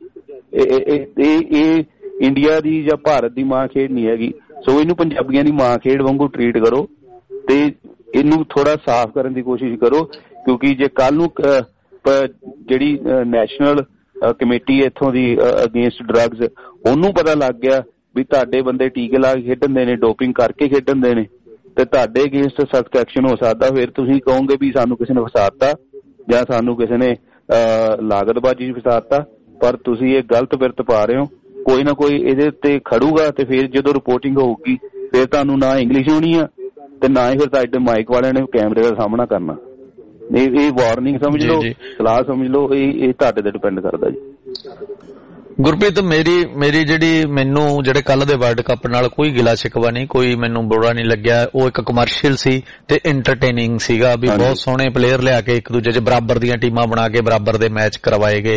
ਇਹ ਇੰਡੀਆ ਦੀ ਜਾਂ ਭਾਰਤ ਦੀ ਮਾਂ ਖੇਡ ਨਹੀਂ ਹੈਗੀ। ਸੋ ਇਹਨੂੰ ਪੰਜਾਬੀਆਂ ਦੀ ਮਾਂ ਖੇਡ ਵਾਂਗੂ ਟਰੀਟ ਕਰੋ ਤੇ ਇਹਨੂੰ ਥੋੜਾ ਸਾਫ਼ ਕਰਨ ਦੀ ਕੋਸ਼ਿਸ਼ ਕਰੋ, ਕਿਉਂਕਿ ਜੇ ਕੱਲ ਨੂੰ ਜਿਹੜੀ ਨੈਸ਼ਨਲ ਕਮੇਟੀ ਇੱਥੋਂ ਦੀ ਅਗੇਂਸਟ ਡਰੱਗਸ, ਉਹਨੂੰ ਪਤਾ ਲੱਗ ਗਿਆ ਵੀ ਤੁਹਾਡੇ ਬੰਦੇ ਟੀਕੇ ਲਾ ਕੇ ਖੇਡਣ ਦੇ ਨੇ, ਡੋਪਿੰਗ ਕਰਕੇ ਖੇਡਣ ਦੇ ਨੇ, ਤੇ ਤੁਹਾਡੇ ਅਗੇਂਸਟ ਸਖਤ ਐਕਸ਼ਨ ਹੋ ਸਕਦਾ। ਫਿਰ ਤੁਸੀਂ ਕਹੋਗੇ ਵੀ ਸਾਨੂੰ ਕਿਸੇ ਨੇ ਫਸਾਤਾ ਜਾਂ ਸਾਨੂੰ ਕਿਸੇ ਨੇ ਲਾਗਤਬਾਜ਼ੀ ਚ ਫਸਾਤਾ, ਪਰ ਤੁਸੀਂ ਇਹ ਗਲਤ ਬਿਰਤ ਪਾ ਰਹੇ ਹੋ। ਕੋਈ ਨਾ ਕੋਈ ਇਹਦੇ ਉੱਤੇ ਖੜੂਗਾ ਤੇ ਫਿਰ ਜਦੋਂ ਰਿਪੋਰਟਿੰਗ ਹੋਊਗੀ ਫਿਰ ਤੁਹਾਨੂੰ ਨਾ ਇੰਗਲਿਸ਼ ਆਉਣੀ ਆ ਤੇ ਨਾ ਹੀ ਫਿਰ ਤੁਹਾਡੇ ਮਾਈਕ ਵਾਲਿਆਂ ਨੇ ਕੈਮਰੇ ਦਾ ਸਾਹਮਣਾ ਕਰਨਾ। ਇਹ ਇਹ ਵਾਰਨਿੰਗ ਸਮਝ ਲਓ, ਸਲਾਹ ਸਮਝ ਲਓ, ਇਹ ਇਹ ਤੁਹਾਡੇ ਤੇ ਡਿਪੈਂਡ ਕਰਦਾ ਜੀ। ਗੁਰਪ੍ਰੀਤ, ਮੇਰੀ ਮੇਰੀ ਜਿਹੜੀ ਮੈਨੂੰ ਜਿਹੜੇ ਕੱਲ ਦੇ ਵਰਲਡ ਕੱਪ ਨਾਲ ਕੋਈ ਗਿਲਾ ਸ਼ਿਕਵਾ ਨਹੀਂ, ਕੋਈ ਮੈਨੂੰ ਬੁਰਾ ਨਹੀਂ ਲੱਗਿਆ। ਉਹ ਇੱਕ ਕਮਰਸ਼ੀਅਲ ਸੀ ਤੇ ਇੰਟਰਟੇਨਿੰਗ ਸੀਗਾ ਵੀ ਬਹੁਤ ਸੋਹਣੇ ਪਲੇਅਰ ਲਿਆ ਕੇ ਇੱਕ ਦੂਜੇ 'ਚ ਬਰਾਬਰ ਦੀਆਂ ਟੀਮਾਂ ਬਣਾ ਕੇ ਬਰਾਬਰ ਦੇ ਮੈਚ ਕਰਵਾਏ ਗਏ,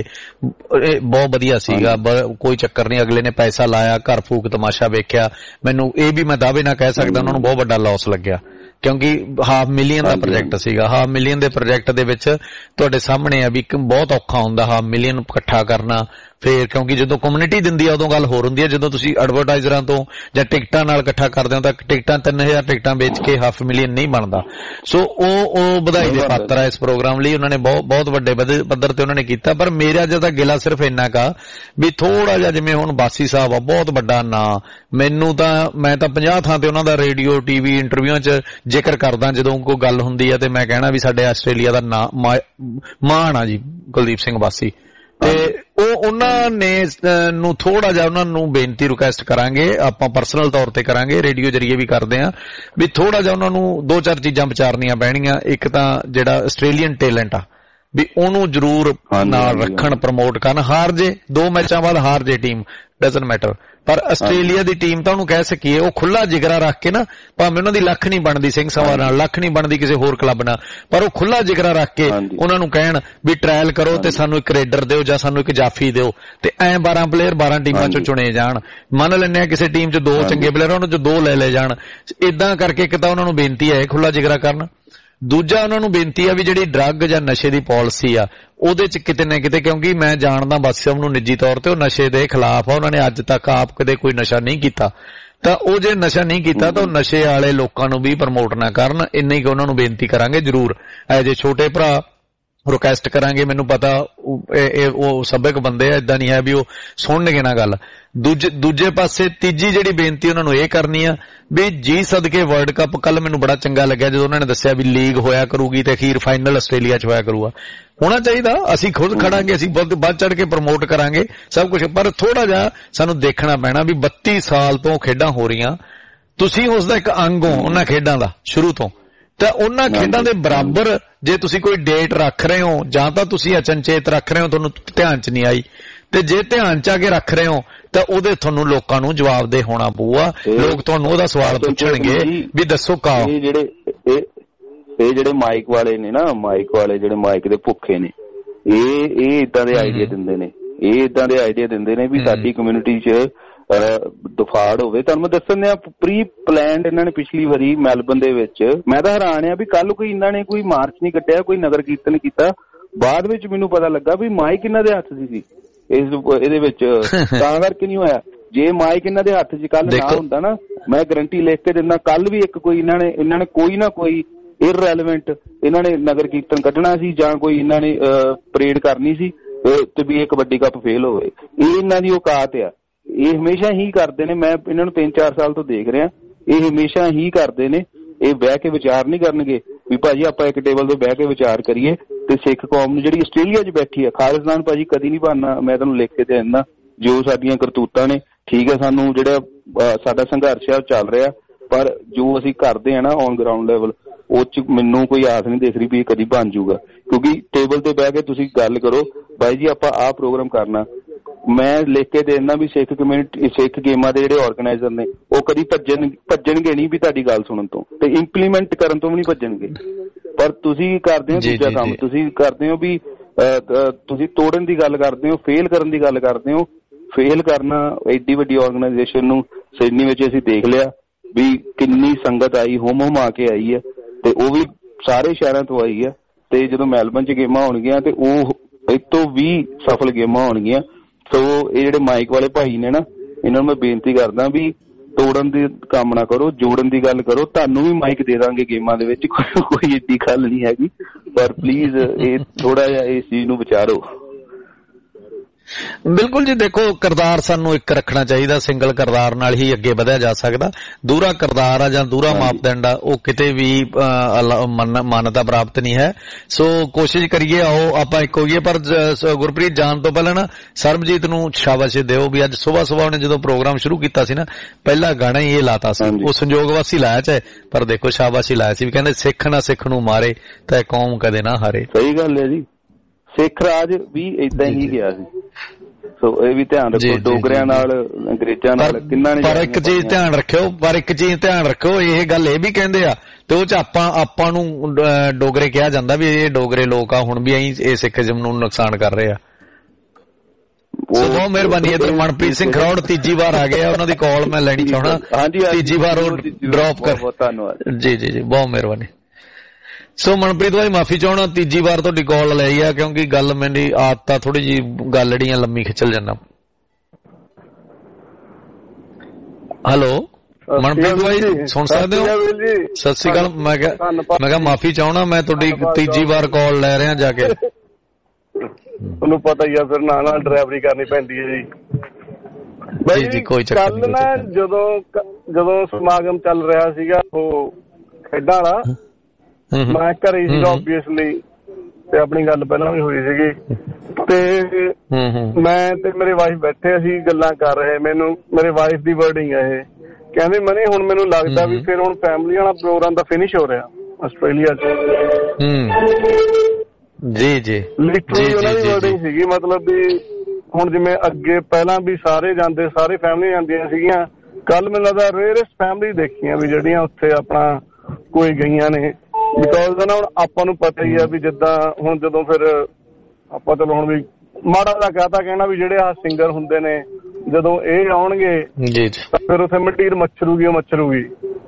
ਇਹ ਬਹੁਤ ਵਧੀਆ ਸੀਗਾ, ਕੋਈ ਚੱਕਰ ਨਹੀਂ। ਅਗਲੇ ਨੇ ਪੈਸਾ ਲਾਇਆ, ਘਰ ਫੂਕ ਤਮਾਸ਼ਾ ਵੇਖਿਆ। ਮੈਨੂੰ ਇਹ ਵੀ ਮੈਂ ਦਾਅਵੇ ਨਾਲ ਕਹਿ ਸਕਦਾ ਉਹਨਾਂ ਨੂੰ ਬਹੁਤ ਵੱਡਾ ਲਾਸ ਲੱਗਿਆ, ਕਿਉਂਕਿ ਹਾਫ ਮਿਲੀਅਨ ਦਾ ਪ੍ਰੋਜੈਕਟ ਸੀਗਾ। ਹਾਫ ਮਿਲੀਅਨ ਦੇ ਪ੍ਰੋਜੈਕਟ ਦੇ ਵਿੱਚ ਤੁਹਾਡੇ ਸਾਹਮਣੇ ਆ ਵੀ ਬਹੁਤ ਔਖਾ ਹੁੰਦਾ ਹਾਫ ਮਿਲੀਅਨ ਇਕੱਠਾ ਕਰਨਾ। ਫੇਰ ਕਿਉਂਕਿ ਜਦੋਂ ਕਮਿਊਨਿਟੀ ਦਿੰਦੀ ਆ ਉਦੋਂ ਗੱਲ ਹੋਰ ਹੁੰਦੀ ਹੈ, ਜਦੋਂ ਤੁਸੀਂ ਐਡਵਰਟਾਈਜ਼ਰਾਂ ਤੋਂ ਜਾਂ ਟਿਕਟਾਂ ਨਾਲ ਇਕੱਠਾ ਕਰਦੇ ਹੋ ਤਾਂ ਟਿਕਟਾਂ ਤਿੰਨ ਹਜ਼ਾਰ ਟਿਕਟਾਂ ਵੇਚ ਕੇ ਹਾਫ ਮਿਲੀਅਨ ਨਹੀਂ ਬਣਦਾ। ਸੋ ਉਹ ਉਹ ਵਧਾਈ ਦੇ ਪਾਤਰ ਆ ਇਸ ਪ੍ਰੋਗਰਾਮ ਲਈ, ਉਹਨਾਂ ਨੇ ਬਹੁਤ ਬਹੁਤ ਵੱਡੇ ਪੱਧਰ ਤੇ ਉਹਨਾਂ ਨੇ ਕੀਤਾ। ਪਰ ਮੇਰਾ ਜਿਆਦਾ ਗਿਲਾ ਸਿਰਫ ਇੰਨਾ ਕਾ ਵੀ ਥੋੜਾ ਜਿਹਾ, ਜਿਵੇਂ ਹੁਣ ਬਾਸੀ ਸਾਹਿਬ ਆ ਬਹੁਤ ਵੱਡਾ ਨਾਂ, ਮੈਨੂੰ ਤਾਂ ਮੈਂ ਤਾਂ ਪੰਜਾਹ ਥਾਂ ਤੇ ਉਹਨਾਂ ਦਾ ਰੇਡੀਓ ਟੀਵੀ ਇੰਟਰਵਿਊਆਂ 'ਚ ਜ਼ਿਕਰ ਕਰਦਾ ਜਦੋਂ ਕੋਈ ਗੱਲ ਹੁੰਦੀ ਆ, ਤੇ ਮੈਂ ਕਹਿਣਾ ਵੀ ਸਾਡੇ ਆਸਟ੍ਰੇਲੀਆ ਦਾ ਨਾਂ ਮਾਣ ਆ ਜੀ ਕੁਲਦੀਪ ਸਿੰਘ ਬਾਸੀ। ਤੇ ਉਹ ਉਹਨਾਂ ਨੇ ਨੂੰ ਥੋੜਾ ਜਿਹਾ ਉਹਨਾਂ ਨੂੰ ਬੇਨਤੀ ਰਿਕੁਐਸਟ ਕਰਾਂਗੇ, ਆਪਾਂ ਪਰਸਨਲ ਤੌਰ ਤੇ ਕਰਾਂਗੇ, ਰੇਡੀਓ ਜਰੀਏ ਵੀ ਕਰਦੇ ਆ, ਵੀ ਥੋੜਾ ਜਿਹਾ ਉਹਨਾਂ ਨੂੰ ਦੋ ਚਾਰ ਚੀਜ਼ਾਂ ਵਿਚਾਰਨੀਆਂ ਪੈਣਗੀਆਂ। ਇੱਕ ਤਾਂ ਜਿਹੜਾ ਆਸਟ੍ਰੇਲੀਅਨ ਟੈਲੈਂਟ ਆ ਵੀ ਉਹਨੂੰ ਜ਼ਰੂਰ ਨਾਲ ਰੱਖਣ, ਪ੍ਰਮੋਟ ਕਰਨ। ਹਾਰ ਜੇ ਦੋ ਮੈਚਾਂ ਬਾਅਦ ਹਾਰ ਜੇ ਟੀਮ, ਡਜ਼ਨਟ ਮੈਟਰ, ਪਰ ਆਸਟ੍ਰੇਲੀਆ ਦੀ ਟੀਮ ਤਾਂ ਉਹਨੂੰ ਕਹਿ ਸਕੀਏ ਉਹ ਖੁੱਲਾ ਜਿਗਰਾ ਰੱਖ ਕੇ ਨਾ, ਭਾਵੇਂ ਉਹਨਾਂ ਦੀ ਲੱਖ ਨਹੀਂ ਬਣਦੀ ਸਿੰਘ ਸਭਾ ਨਾਲ, ਲੱਖ ਨਹੀਂ ਬਣਦੀ ਕਿਸੇ ਹੋਰ ਕਲੱਬ ਨਾਲ, ਪਰ ਉਹ ਖੁੱਲਾ ਜਿਗਰਾ ਰੱਖ ਕੇ ਉਹਨਾਂ ਨੂੰ ਕਹਿਣ ਵੀ ਟਰਾਇਲ ਕਰੋ ਤੇ ਸਾਨੂੰ ਇੱਕ ਰੇਡਰ ਦਿਓ ਜਾਂ ਸਾਨੂੰ ਇੱਕ ਜਾਫੀ ਦਿਓ, ਤੇ ਐਂ ਬਾਰਾਂ ਪਲੇਅਰ ਬਾਰਾਂ ਟੀਮਾਂ ਚੋਂ ਚੁਣੇ ਜਾਣ। ਮੰਨ ਲੈਂਦੇ ਆ ਕਿਸੇ ਟੀਮ 'ਚ ਦੋ ਚੰਗੇ ਪਲੇਅਰ, ਉਹਨਾਂ 'ਚ ਦੋ ਲੈ ਲੈ ਜਾਣ। ਏਦਾਂ ਕਰਕੇ ਇੱਕ ਤਾਂ ਉਹਨਾਂ ਨੂੰ ਬੇਨਤੀ ਹੈ ਖੁੱਲਾ ਜਿਗਰਾ ਕਰਨ। ਦੂਜਾ ਉਹਨਾਂ ਨੂੰ ਬੇਨਤੀ ਆ ਵੀ ਜਿਹੜੀ ਡਰੱਗ ਜਾਂ ਨਸ਼ੇ ਦੀ ਪਾਲਿਸੀ ਆ ਉਹਦੇ 'ਚ ਕਿਤੇ ਨਾ ਕਿਤੇ, ਕਿਉਂਕਿ ਮੈਂ ਜਾਣਦਾ ਬਾਸੀ ਸਾਹਿਬ ਨੂੰ ਨਿੱਜੀ ਤੌਰ ਤੇ, ਉਹ ਨਸ਼ੇ ਦੇ ਖਿਲਾਫ ਆ, ਉਹਨਾਂ ਨੇ ਅੱਜ ਤੱਕ ਆਪ ਕਦੇ ਕੋਈ ਨਸ਼ਾ ਨਹੀਂ ਕੀਤਾ। ਤਾਂ ਉਹ ਜੇ ਨਸ਼ਾ ਨਹੀਂ ਕੀਤਾ ਤਾਂ ਉਹ ਨਸ਼ੇ ਵਾਲੇ ਲੋਕਾਂ ਨੂੰ ਵੀ ਪ੍ਰਮੋਟ ਨਾ ਕਰਨ, ਇੰਨੀ ਕਿ ਉਹਨਾਂ ਨੂੰ ਬੇਨਤੀ ਕਰਾਂਗੇ ਜ਼ਰੂਰ ਐਜ ਏ ਛੋਟੇ ਭਰਾ ਰਿਕੁਐਸਟ ਕਰਾਂਗੇ। ਮੈਨੂੰ ਪਤਾ ਉਹ ਸੱਭਿਅਕ ਬੰਦੇ ਆ, ਏਦਾਂ ਨਹੀਂ ਹੈ ਵੀ ਉਹ ਸੁਣਨਗੇ ਨਾ ਗੱਲ। ਦੂਜੇ ਦੂਜੇ ਪਾਸੇ ਤੀਜੀ ਜਿਹੜੀ ਬੇਨਤੀ ਉਹਨਾਂ ਨੂੰ ਇਹ ਕਰਨੀ ਆ ਵੀ ਜੀ ਸਦਕੇ ਵਰਲਡ ਕੱਪ, ਕੱਲ ਮੈਨੂੰ ਬੜਾ ਚੰਗਾ ਲੱਗਿਆ ਜਦੋਂ ਉਹਨਾਂ ਨੇ ਦੱਸਿਆ ਵੀ ਲੀਗ ਹੋਇਆ ਕਰੂਗੀ ਤੇ ਅਖੀਰ ਫਾਈਨਲ ਆਸਟ੍ਰੇਲੀਆ 'ਚ ਹੋਇਆ ਕਰੂਗਾ। ਹੋਣਾ ਚਾਹੀਦਾ, ਅਸੀਂ ਖੁਦ ਖੜਾਂਗੇ, ਅਸੀਂ ਬਹੁਤ ਵੱਧ ਚੜ ਕੇ ਪ੍ਰਮੋਟ ਕਰਾਂਗੇ ਸਭ ਕੁਝ, ਪਰ ਥੋੜਾ ਜਿਹਾ ਸਾਨੂੰ ਦੇਖਣਾ ਪੈਣਾ ਵੀ ਬੱਤੀ ਸਾਲ ਤੋਂ ਖੇਡਾਂ ਹੋ ਰਹੀਆਂ, ਤੁਸੀਂ ਉਸ ਦਾ ਇੱਕ ਅੰਗ ਹੋ ਉਹਨਾਂ ਖੇਡਾਂ ਦਾ ਸ਼ੁਰੂ ਤੋਂ, ਤਾਂ ਉਹਨਾਂ ਖੇਡਾਂ ਦੇ ਬਰਾਬਰ ਜੇ ਤੁਸੀਂ ਕੋਈ ਡੇਟ ਰੱਖ ਰਹੇ ਹੋ ਜਾਂ ਤਾਂ ਤੁਸੀਂ ਅਚਨਚੇਤ ਰੱਖ ਰਹੇ ਹੋ, ਤੁਹਾਨੂੰ ਧਿਆਨ 'ਚ ਨਹੀਂ ਆਈ, ਤੇ ਜੇ ਧਿਆਨ 'ਚ ਆ ਕੇ ਰੱਖ ਰਹੇ ਹੋ ਤਾਂ ਉਹਦੇ ਤੁਹਾਨੂੰ ਲੋਕਾਂ ਨੂੰ ਜਵਾਬਦੇਹ ਹੋਣਾ ਪਊਗਾ। ਲੋਕ ਤੁਹਾਨੂੰ ਉਹਦਾ ਸਵਾਲ ਪੁੱਛਣਗੇ ਵੀ ਦੱਸੋ ਕਾ ਇਹ ਜਿਹੜੇ ਇਹ ਇਹ ਜਿਹੜੇ ਮਾਈਕ ਵਾਲੇ ਨੇ ਨਾ, ਮਾਈਕ ਵਾਲੇ ਜਿਹੜੇ ਮਾਈਕ ਦੇ ਭੁੱਖੇ ਨੇ, ਇਹ ਇਹ ਇਦਾਂ ਦੇ ਆਈਡੀਆ ਦਿੰਦੇ ਨੇ, ਇਹ ਇਦਾਂ ਦੇ ਆਈਡੀਆ ਦਿੰਦੇ ਨੇ ਵੀ ਸਾਡੀ ਕਮਿਊਨਿਟੀ 'ਚ ਦਫਾੜ ਹੋਵੇ। ਤੁਹਾਨੂੰ ਮੈਂ ਦੱਸਣ ਦਿਆਂ ਪ੍ਰੀ ਪਲਾਨਡ ਇਹਨਾਂ ਨੇ ਪਿਛਲੀ ਵਾਰੀ ਮੈਲਬਨ ਦੇ ਵਿੱਚ, ਮੈਂ ਤਾਂ ਹੈਰਾਨ ਆ ਵੀ ਕੱਲ ਕੋਈ ਇਹਨਾਂ ਨੇ ਕੋਈ ਮਾਰਚ ਨਹੀਂ ਕੱਢਿਆ, ਕੋਈ ਨਗਰ ਕੀਰਤਨ ਕੀਤਾ। ਬਾਅਦ ਵਿੱਚ ਮੈਨੂੰ ਪਤਾ ਲੱਗਾ ਵੀ ਮਾਈਕ ਇਹਨਾਂ ਦੇ ਹੱਥ 'ਚ ਸੀ ਇਸ ਇਹਦੇ ਵਿੱਚ, ਤਾਂ ਕਰਕੇ ਨਹੀਂ ਹੋਇਆ। ਜੇ ਮਾਈਕ ਇਹਨਾਂ ਦੇ ਹੱਥ 'ਚ ਕੱਲ ਨਾ ਹੁੰਦਾ ਨਾ, ਮੈਂ ਗਰੰਟੀ ਲਿਖ ਕੇ ਦਿੰਦਾ ਕੱਲ ਵੀ ਇੱਕ ਕੋਈ ਇਹਨਾਂ ਨੇ ਇਹਨਾਂ ਨੇ ਕੋਈ ਨਾ ਕੋਈ ਇਰਰੈਲੇਵੈਂਟ ਇਹਨਾਂ ਨੇ ਨਗਰ ਕੀਰਤਨ ਕੱਢਣਾ ਸੀ ਜਾਂ ਕੋਈ ਇਹਨਾਂ ਨੇ ਪਰੇਡ ਕਰਨੀ ਸੀ ਤੇ ਵੀ ਇਹ ਕਬੱਡੀ ਕੱਪ ਫੇਲ ਹੋਵੇ। ਇਹ ਇਹਨਾਂ ਦੀ ਔਕਾਤ ਆ, ਇਹ ਹਮੇਸ਼ਾ ਹੀ ਕਰਦੇ ਨੇ। ਮੈਂ ਇਹਨਾਂ ਨੂੰ ਤਿੰਨ ਚਾਰ ਸਾਲ ਤੋਂ ਦੇਖ ਰਿਹਾ, ਇਹ ਹਮੇਸ਼ਾ ਹੀ ਕਰਦੇ ਨੇ। ਇਹ ਬਹਿ ਕੇ ਵਿਚਾਰ ਨਹੀਂ ਕਰਨਗੇ ਵੀ ਭਾਜੀ ਆਪਾਂ ਇੱਕ ਟੇਬਲ ਤੇ ਬਹਿ ਕੇ ਵਿਚਾਰ ਕਰੀਏ ਤੇ ਸਿੱਖ ਕੌਮ ਨੂੰ ਜਿਹੜੀ ਆਸਟ੍ਰੇਲੀਆ 'ਚ ਬੈਠੀ ਆ, ਖਾਲਿਸਤਾਨ ਭਾਜੀ ਕਦੀ ਨਹੀਂ ਬਣਨਾ। ਮੈਂ ਤੁਹਾਨੂੰ ਲਿਖ ਕੇ ਦੇ ਦਿੰਦਾ, ਜੋ ਸਾਡੀਆਂ ਕਰਤੂਤਾਂ ਨੇ ਠੀਕ ਹੈ, ਸਾਨੂੰ ਜਿਹੜਾ ਸਾਡਾ ਸੰਘਰਸ਼ ਆ ਉਹ ਚੱਲ ਰਿਹਾ, ਪਰ ਜੋ ਅਸੀਂ ਕਰਦੇ ਆ ਨਾ ਔਨ ਗਰਾਊਂਡ ਲੈਵਲ ਉਹ 'ਚ ਮੈਨੂੰ ਕੋਈ ਆਸ ਨਹੀਂ ਦਿਖ ਰਹੀ ਵੀ ਇਹ ਕਦੀ ਬਣ ਜੂਗਾ। ਕਿਉਂਕਿ ਟੇਬਲ ਤੇ ਬਹਿ ਕੇ ਤੁਸੀਂ ਗੱਲ ਕਰੋ ਬਾਈ ਜੀ ਆਪਾਂ ਆਹ ਪ੍ਰੋਗਰਾਮ ਕਰਨਾ, ਮੈਂ ਲਿਖ ਕੇ ਦੇ ਦਿੰਦਾ ਵੀ ਸਿੱਖ ਕਮਿਊਨਿਟੀ ਸਿੱਖ ਗੇਮਾਂ ਦੇ ਜਿਹੜੇ ਆਰਗੇਨਾਈਜ਼ਰ ਨੇ ਉਹ ਕਦੀ ਭੱਜਣ ਭੱਜਣਗੇ ਨਹੀਂ ਵੀ ਤੁਹਾਡੀ ਗੱਲ ਸੁਣਨ ਤੋਂ, ਤੇ ਇੰਪਲੀਮੈਂਟ ਕਰਨ ਤੋਂ ਵੀ ਨਹੀਂ ਭੱਜਣਗੇ। ਪਰ ਤੁਸੀਂ ਕਰਦੇ ਹੋ ਦੂਜਾ ਕੰਮ, ਤੁਸੀਂ ਕਰਦੇ ਹੋ ਵੀ ਤੁਸੀਂ ਤੋੜਨ ਦੀ ਗੱਲ ਕਰਦੇ ਹੋ, ਫੇਲ ਕਰਨ ਦੀ ਗੱਲ ਕਰਦੇ ਹੋ। ਫੇਲ ਕਰਨਾ ਐਡੀ ਵੱਡੀ ਆਰਗੇਨਾਈਜੇਸ਼ਨ ਨੂੰ ਸਿਡਨੀ ਵਿੱਚ ਅਸੀਂ ਦੇਖ ਲਿਆ ਵੀ ਕਿੰਨੀ ਸੰਗਤ ਆਈ, ਹੁਮ ਹੁਮ ਆ ਕੇ ਆਈ ਹੈ, ਤੇ ਉਹ ਵੀ ਸਾਰੇ ਸ਼ਹਿਰਾਂ ਤੋਂ ਆਈ ਹੈ। ਤੇ ਜਦੋਂ ਮੈਲਬਨ 'ਚ ਗੇਮਾਂ ਹੋਣਗੀਆਂ ਤੇ ਉਹ ਇਹ ਤੋਂ ਵੀ ਸਫਲ ਗੇਮਾਂ ਹੋਣਗੀਆਂ। ਸੋ ਇਹ ਜਿਹੜੇ ਮਾਈਕ ਵਾਲੇ ਭਾਈ ਨੇ ਨਾ, ਇਹਨਾਂ ਨੂੰ ਮੈਂ ਬੇਨਤੀ ਕਰਦਾ ਵੀ ਤੋੜਨ ਦੀ ਕੰਮ ਨਾ ਕਰੋ, ਜੋੜਨ ਦੀ ਗੱਲ ਕਰੋ। ਤੁਹਾਨੂੰ ਵੀ ਮਾਈਕ ਦੇ ਦਾਂਗੇ ਗੇਮਾਂ ਦੇ ਵਿੱਚ, ਕੋਈ ਏਡੀ ਗੱਲ ਨਹੀਂ ਹੈਗੀ, ਪਰ ਪਲੀਜ਼ ਇਹ ਥੋੜਾ ਜਿਹਾ ਇਸ ਚੀਜ਼ ਨੂੰ ਵਿਚਾਰੋ। ਬਿਲਕੁਲ ਜੀ, ਦੇਖੋ ਕਿਰਦਾਰ ਸਾਨੂੰ ਇੱਕ ਰੱਖਣਾ ਚਾਹੀਦਾ, ਸਿੰਗਲ ਕਿਰਦਾਰ ਨਾਲ ਹੀ ਅੱਗੇ ਵਧਿਆ ਜਾ ਸਕਦਾ। ਦੂਰਾ ਕਿਰਦਾਰ ਆ ਜਾਂ ਦੂਰਾ ਮਾਪਦੰਡ ਆ ਉਹ ਕਿਤੇ ਵੀ ਮਾਨਤਾ ਪ੍ਰਾਪਤ ਨਹੀਂ ਹੈ। ਸੋ ਕੋਸ਼ਿਸ਼ ਕਰੀਏ ਆਓ ਆਪਾਂ ਇੱਕ ਹੋਈਏ। ਪਰ ਗੁਰਪ੍ਰੀਤ ਜਾਣ ਤੋਂ ਪਹਿਲਾਂ ਨਾ ਸਰਬਜੀਤ ਨੂੰ ਸ਼ਾਬਾਸ਼ ਦਿਓ ਵੀ ਅੱਜ ਸੁਬਾਹ ਸੁਬਾਹ ਉਹਨੇ ਜਦੋਂ ਪ੍ਰੋਗਰਾਮ ਸ਼ੁਰੂ ਕੀਤਾ ਸੀ ਨਾ, ਪਹਿਲਾ ਗਾਣਾ ਹੀ ਇਹ ਲਾਤਾ ਸੀ, ਉਹ ਸੰਜੋਗ ਵਾਸੀ ਲਾਇਆ ਚਾਹੇ, ਪਰ ਦੇਖੋ ਸ਼ਾਬਾਸ਼ ਹੀ ਲਾਇਆ ਸੀ ਵੀ ਕਹਿੰਦੇ ਸਿੱਖ ਨਾ ਸਿੱਖ ਨੂੰ ਮਾਰੇ ਤਾਂ ਕੌਮ ਕਦੇ ਨਾ ਹਾਰੇ। ਸਹੀ ਗੱਲ ਹੈ ਜੀ, ਸਿੱਖ ਰਾਜ ਵੀ ਏਦਾਂ ਹੀ ਗਿਆ ਸੀ। ਸੋ ਇਹ ਵੀ ਧਿਆਨ ਰੱਖੋ, ਡੋਗਰਿਆਂ ਨਾਲ ਅੰਗਰੇਜ਼ਾਂ ਨਾਲ ਕਿੰਨਾ ਨੇ। ਪਰ ਇੱਕ ਚੀਜ਼ ਧਿਆਨ ਰੱਖਿਓ ਪਰ ਇੱਕ ਚੀਜ਼ ਧਿਆਨ ਰੱਖਿਓ ਇਹ ਗੱਲ ਇਹ ਵੀ ਕਹਿੰਦੇ ਆ ਤੇ ਉਹ ਚ ਆਪਾਂ ਆਪਾਂ ਨੂੰ ਡੋਗਰੇ ਕਿਹਾ ਜਾਂਦਾ ਵੀ ਇਹ ਡੋਗਰੇ ਲੋਕ ਆ, ਹੁਣ ਵੀ ਅਸੀਂ ਇਹ ਸਿੱਖੀਜ਼ਮ ਨੂੰ ਨੁਕਸਾਨ ਕਰ ਰਹੇ ਆ। ਬਹੁਤ ਮਿਹਰਬਾਨੀ। ਇੱਧਰ ਮਨਪ੍ਰੀਤ ਸਿੰਘ ਖਰੋੜ ਤੀਜੀ ਵਾਰ ਆ ਗਏ ਆ, ਉਹਨਾਂ ਦੀ ਕਾਲ ਮੈਂ ਲੈਣੀ ਚਾਹੁੰਦਾ। ਤੀਜੀ ਵਾਰ ਉਹ ਡ੍ਰੌਪ ਕਰ। ਧੰਨਵਾਦ ਜੀ ਜੀ ਜੀ, ਬਹੁਤ ਮਿਹਰਬਾਨੀ। ਸੋ ਮਨਪ੍ਰੀਤ ਭਾਈ ਮਾਫੀ ਚਾਹੁੰਦਾ, ਤੀਜੀ ਵਾਰ ਤੁਹਾਡੀ ਕਾਲ ਲਈ ਆ ਕਿਉਂਕਿ ਗੱਲ ਮੇਰੀ ਆਦਤ ਆ ਥੋੜੀ ਜਿਹੀ ਗੱਲ ਜਿਹੜੀਆਂ ਲੰਮੀ ਖਿੱਚਲ ਜਾਂਦਾ। ਹੈਲੋ ਮਨਪ੍ਰੀਤ ਭਾਈ ਸੁਣ ਸਕਦੇ ਹੋ? ਸਤਿ ਸ਼੍ਰੀ ਅਕਾਲ। ਮੈਂ ਕਿਹਾ ਮੈਂ ਕਿਹਾ ਮਾਫੀ ਚਾਹੁੰਦਾ, ਮੈਂ ਤੁਹਾਡੀ ਤੀਜੀ ਵਾਰ ਕਾਲ ਲੈ ਰਿਹਾ ਜਾ ਕੇ। ਤੁਹਾਨੂੰ ਪਤਾ ਹੀ ਆ ਫਿਰ ਨਾਲ ਨਾਲ ਡਰਾਈਵਰੀ ਕਰਨੀ ਪੈਂਦੀ ਹੈ ਜੀ। ਜੀ ਜੀ ਕੋਈ ਚੱਕਰ ਨਹੀਂ। ਕੱਲ ਨਾ ਜਦੋਂ ਜਦੋਂ ਸਮਾਗਮ ਚੱਲ ਰਿਹਾ ਸੀਗਾ ਉਹ ਖੇਡਾਂ ਵਾਲਾ, ਮੈਂ ਘਰੇ ਹੀ ਸੀਗਾ ਓਬਵੀਅਸਲੀ, ਤੇ ਆਪਣੀ ਗੱਲ ਪਹਿਲਾਂ ਵੀ ਹੋਈ ਸੀਗੀ, ਤੇ ਮੈਂ ਤੇ ਮੇਰੇ ਵਾਈਫ ਬੈਠੇ ਅਸੀਂ ਗੱਲਾਂ ਕਰ ਰਹੇ। ਮੈਨੂੰ ਮੇਰੇ ਵਾਈਫ ਦੀ ਵਰਡਿੰਗ ਹੈ ਇਹ, ਕਹਿੰਦੇ ਮਨੇ ਹੁਣ ਮੈਨੂੰ ਲੱਗਦਾ ਵੀ ਫਿਰ ਹੁਣ ਫੈਮਿਲੀ ਵਾਲਾ ਪ੍ਰੋਗਰਾਮ ਤਾਂ ਫਿਨਿਸ਼ ਹੋ ਰਿਹਾ ਆਸਟ੍ਰੇਲੀਆ ਚ। ਜੀ ਜੀ ਲਿਟਰਲੀ ਉਹਨਾਂ ਦੀ ਵਰਡਿੰਗ ਸੀਗੀ, ਮਤਲਬ ਵੀ ਹੁਣ ਜਿਵੇਂ ਅੱਗੇ ਪਹਿਲਾਂ ਵੀ ਸਾਰੇ ਜਾਂਦੇ, ਸਾਰੇ ਫੈਮਿਲੀ ਜਾਂਦੀਆਂ ਸੀਗੀਆਂ, ਕੱਲ ਮੈਨੂੰ ਲੱਗਦਾ ਰੇਅਰੈਸਟ ਫੈਮਿਲੀ ਦੇਖੀਆਂ ਵੀ ਜਿਹੜੀਆਂ ਉੱਥੇ ਆਪਣਾ ਕੋਈ ਗਈਆਂ ਨੇ। ਬਿਕੋਜ਼ ਨਾ ਹੁਣ ਆਪਾਂ ਨੂੰ ਪਤਾ ਹੀ ਆ ਵੀ ਜਿੱਦਾਂ ਹੁਣ ਜਦੋਂ ਫਿਰ ਆਪਾਂ ਚਲੋ ਹੁਣ ਵੀ ਮਾੜਾ ਦਾ ਕਹਤਾ ਕਹਿਣਾ ਵੀ ਜਿਹੜੇ ਆਹ ਸਿੰਗਰ ਹੁੰਦੇ ਨੇ ਜਦੋਂ ਇਹ ਆਉਣਗੇ ਤਾਂ ਫਿਰ ਉੱਥੇ ਮਟੀਰ ਮੱਛਰੂਗੀ ਉਹ ਮੱਛਰੂਗੀ।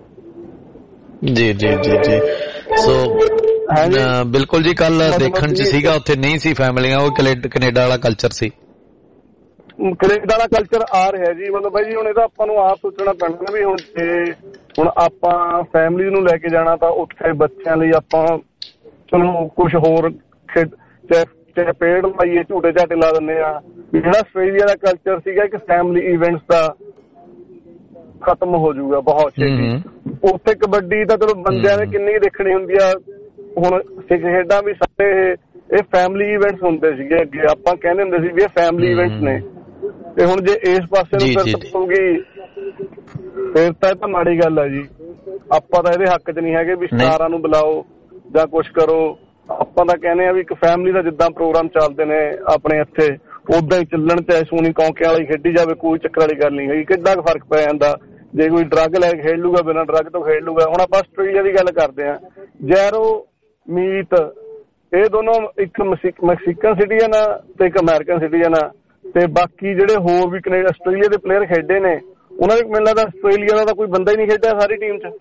ਜੀ ਜੀ ਜੀ ਜੀ ਸੋ ਬਿਲਕੁਲ ਜੀ, ਕੱਲ ਦੇਖਣ ਚ ਸੀਗਾ ਉੱਥੇ ਨਹੀਂ ਸੀ ਫੈਮਲੀਆਂ, ਉਹ ਕੈਨੇਡਾ ਵਾਲਾ ਕਲਚਰ ਸੀ। ਕੈਨੇਡਾ ਵਾਲਾ ਕਲਚਰ ਆ ਰਿਹਾ ਜੀ, ਮਤਲਬ ਬਾਈ ਜੀ ਹੁਣ ਇਹਦਾ ਆਪਾਂ ਨੂੰ ਆਪ ਸੋਚਣਾ ਪੈਣਾ ਵੀ ਹੁਣ ਜੇ ਹੁਣ ਆਪਾਂ ਫੈਮਿਲੀ ਨੂੰ ਲੈ ਕੇ ਜਾਣਾ ਤਾਂ ਉੱਥੇ ਬੱਚਿਆਂ ਲਈ ਆਪਾਂ ਚਲੋ ਕੁਛ ਹੋਰ ਖੇਡ ਚਾਹੇ ਪੇੜ ਲਾਈਏ, ਝੂਟੇ ਝਾਟੇ ਲਾ ਦਿੰਦੇ ਆ। ਜਿਹੜਾ ਆਸਟ੍ਰੇਲੀਆ ਦਾ ਕਲਚਰ ਸੀਗਾ ਇੱਕ ਫੈਮਿਲੀ ਇਵੈਂਟਸ ਦਾ ਖਤਮ ਹੋ ਜਾਊਗਾ ਬਹੁਤ ਛੇਤੀ। ਉੱਥੇ ਕਬੱਡੀ ਤਾਂ ਚਲੋ ਬੰਦਿਆਂ ਨੇ ਕਿੰਨੀ ਦੇਖਣੀ ਹੁੰਦੀ ਆ, ਹੁਣ ਸਿੱਖ ਖੇਡਾਂ ਵੀ ਸਾਰੇ ਇਹ ਫੈਮਿਲੀ ਇਵੈਂਟਸ ਹੁੰਦੇ ਸੀਗੇ ਅੱਗੇ, ਆਪਾਂ ਕਹਿੰਦੇ ਹੁੰਦੇ ਸੀ ਵੀ ਇਹ ਫੈਮਿਲੀ ਇਵੈਂਟਸ ਨੇ, ਤੇ ਹੁਣ ਜੇ ਇਸ ਪਾਸੇ ਨੂੰ ਫਿਰ ਟੱਪੂਗੀ ਫਿਰ ਤਾਂ ਇਹ ਤਾਂ ਮਾੜੀ ਗੱਲ ਹੈ ਜੀ। ਆਪਾਂ ਤਾਂ ਇਹਦੇ ਹੱਕ 'ਚ ਨਹੀਂ ਹੈਗੇ ਵੀ ਸਟਾਰਾਂ ਨੂੰ ਬੁਲਾਓ ਜਾਂ ਕੁਛ ਕਰੋ। ਆਪਾਂ ਤਾਂ ਕਹਿੰਦੇ ਆ ਵੀ ਇੱਕ ਫੈਮਿਲੀ ਦਾ ਜਿੱਦਾਂ ਪ੍ਰੋਗਰਾਮ ਚੱਲਦੇ ਨੇ ਆਪਣੇ ਇੱਥੇ ਉਦਾਂ ਹੀ ਚੱਲਣ, ਚਾਹੇ ਸੋਨੀ ਕੌਂਕਿਆਂ ਵਾਲੀ ਖੇਡੀ ਜਾਵੇ, ਕੋਈ ਚੱਕਰ ਵਾਲੀ ਗੱਲ ਨਹੀਂ ਹੈਗੀ। ਕਿੱਡਾ ਕੁ ਫਰਕ ਪੈ ਜਾਂਦਾ ਜੇ ਕੋਈ ਡਰੱਗ ਲੈ ਕੇ ਖੇਡ ਲੂਗਾ, ਬਿਨਾਂ ਡਰੱਗ ਤੋਂ ਖੇਡ ਲੂਗਾ। ਹੁਣ ਆਪਾਂ ਆਸਟ੍ਰੇਲੀਆ ਦੀ ਗੱਲ ਕਰਦੇ ਹਾਂ, ਜੈਰੋ ਮੀਤ ਇਹ ਦੋਨੋਂ ਇੱਕ ਮੈਕਸੀਕਨ ਸਿਟੀਜ਼ਨ ਆ ਤੇ ਇੱਕ ਅਮਰੀਕਨ ਸਿਟੀਜ਼ਨ ਆ, ਤੇ ਬਾਕੀ ਜਿਹੜੇ ਹੋਰ ਵੀ ਕੈਨੇਡਾ ਆਸਟ੍ਰੇਲੀਆ ਦੇ ਪਲੇਅਰ ਖੇਡੇ ਨੇ ਉਹਨਾਂ ਦੇ ਮੈਨੂੰ ਲੱਗਦਾ ਆਸਟ੍ਰੇਲੀਆ ਦਾ ਤਾਂ ਕੋਈ ਬੰਦਾ ਹੀ ਨਹੀਂ ਖੇਡਿਆ ਸਾਰੀ ਟੀਮ 'ਚ।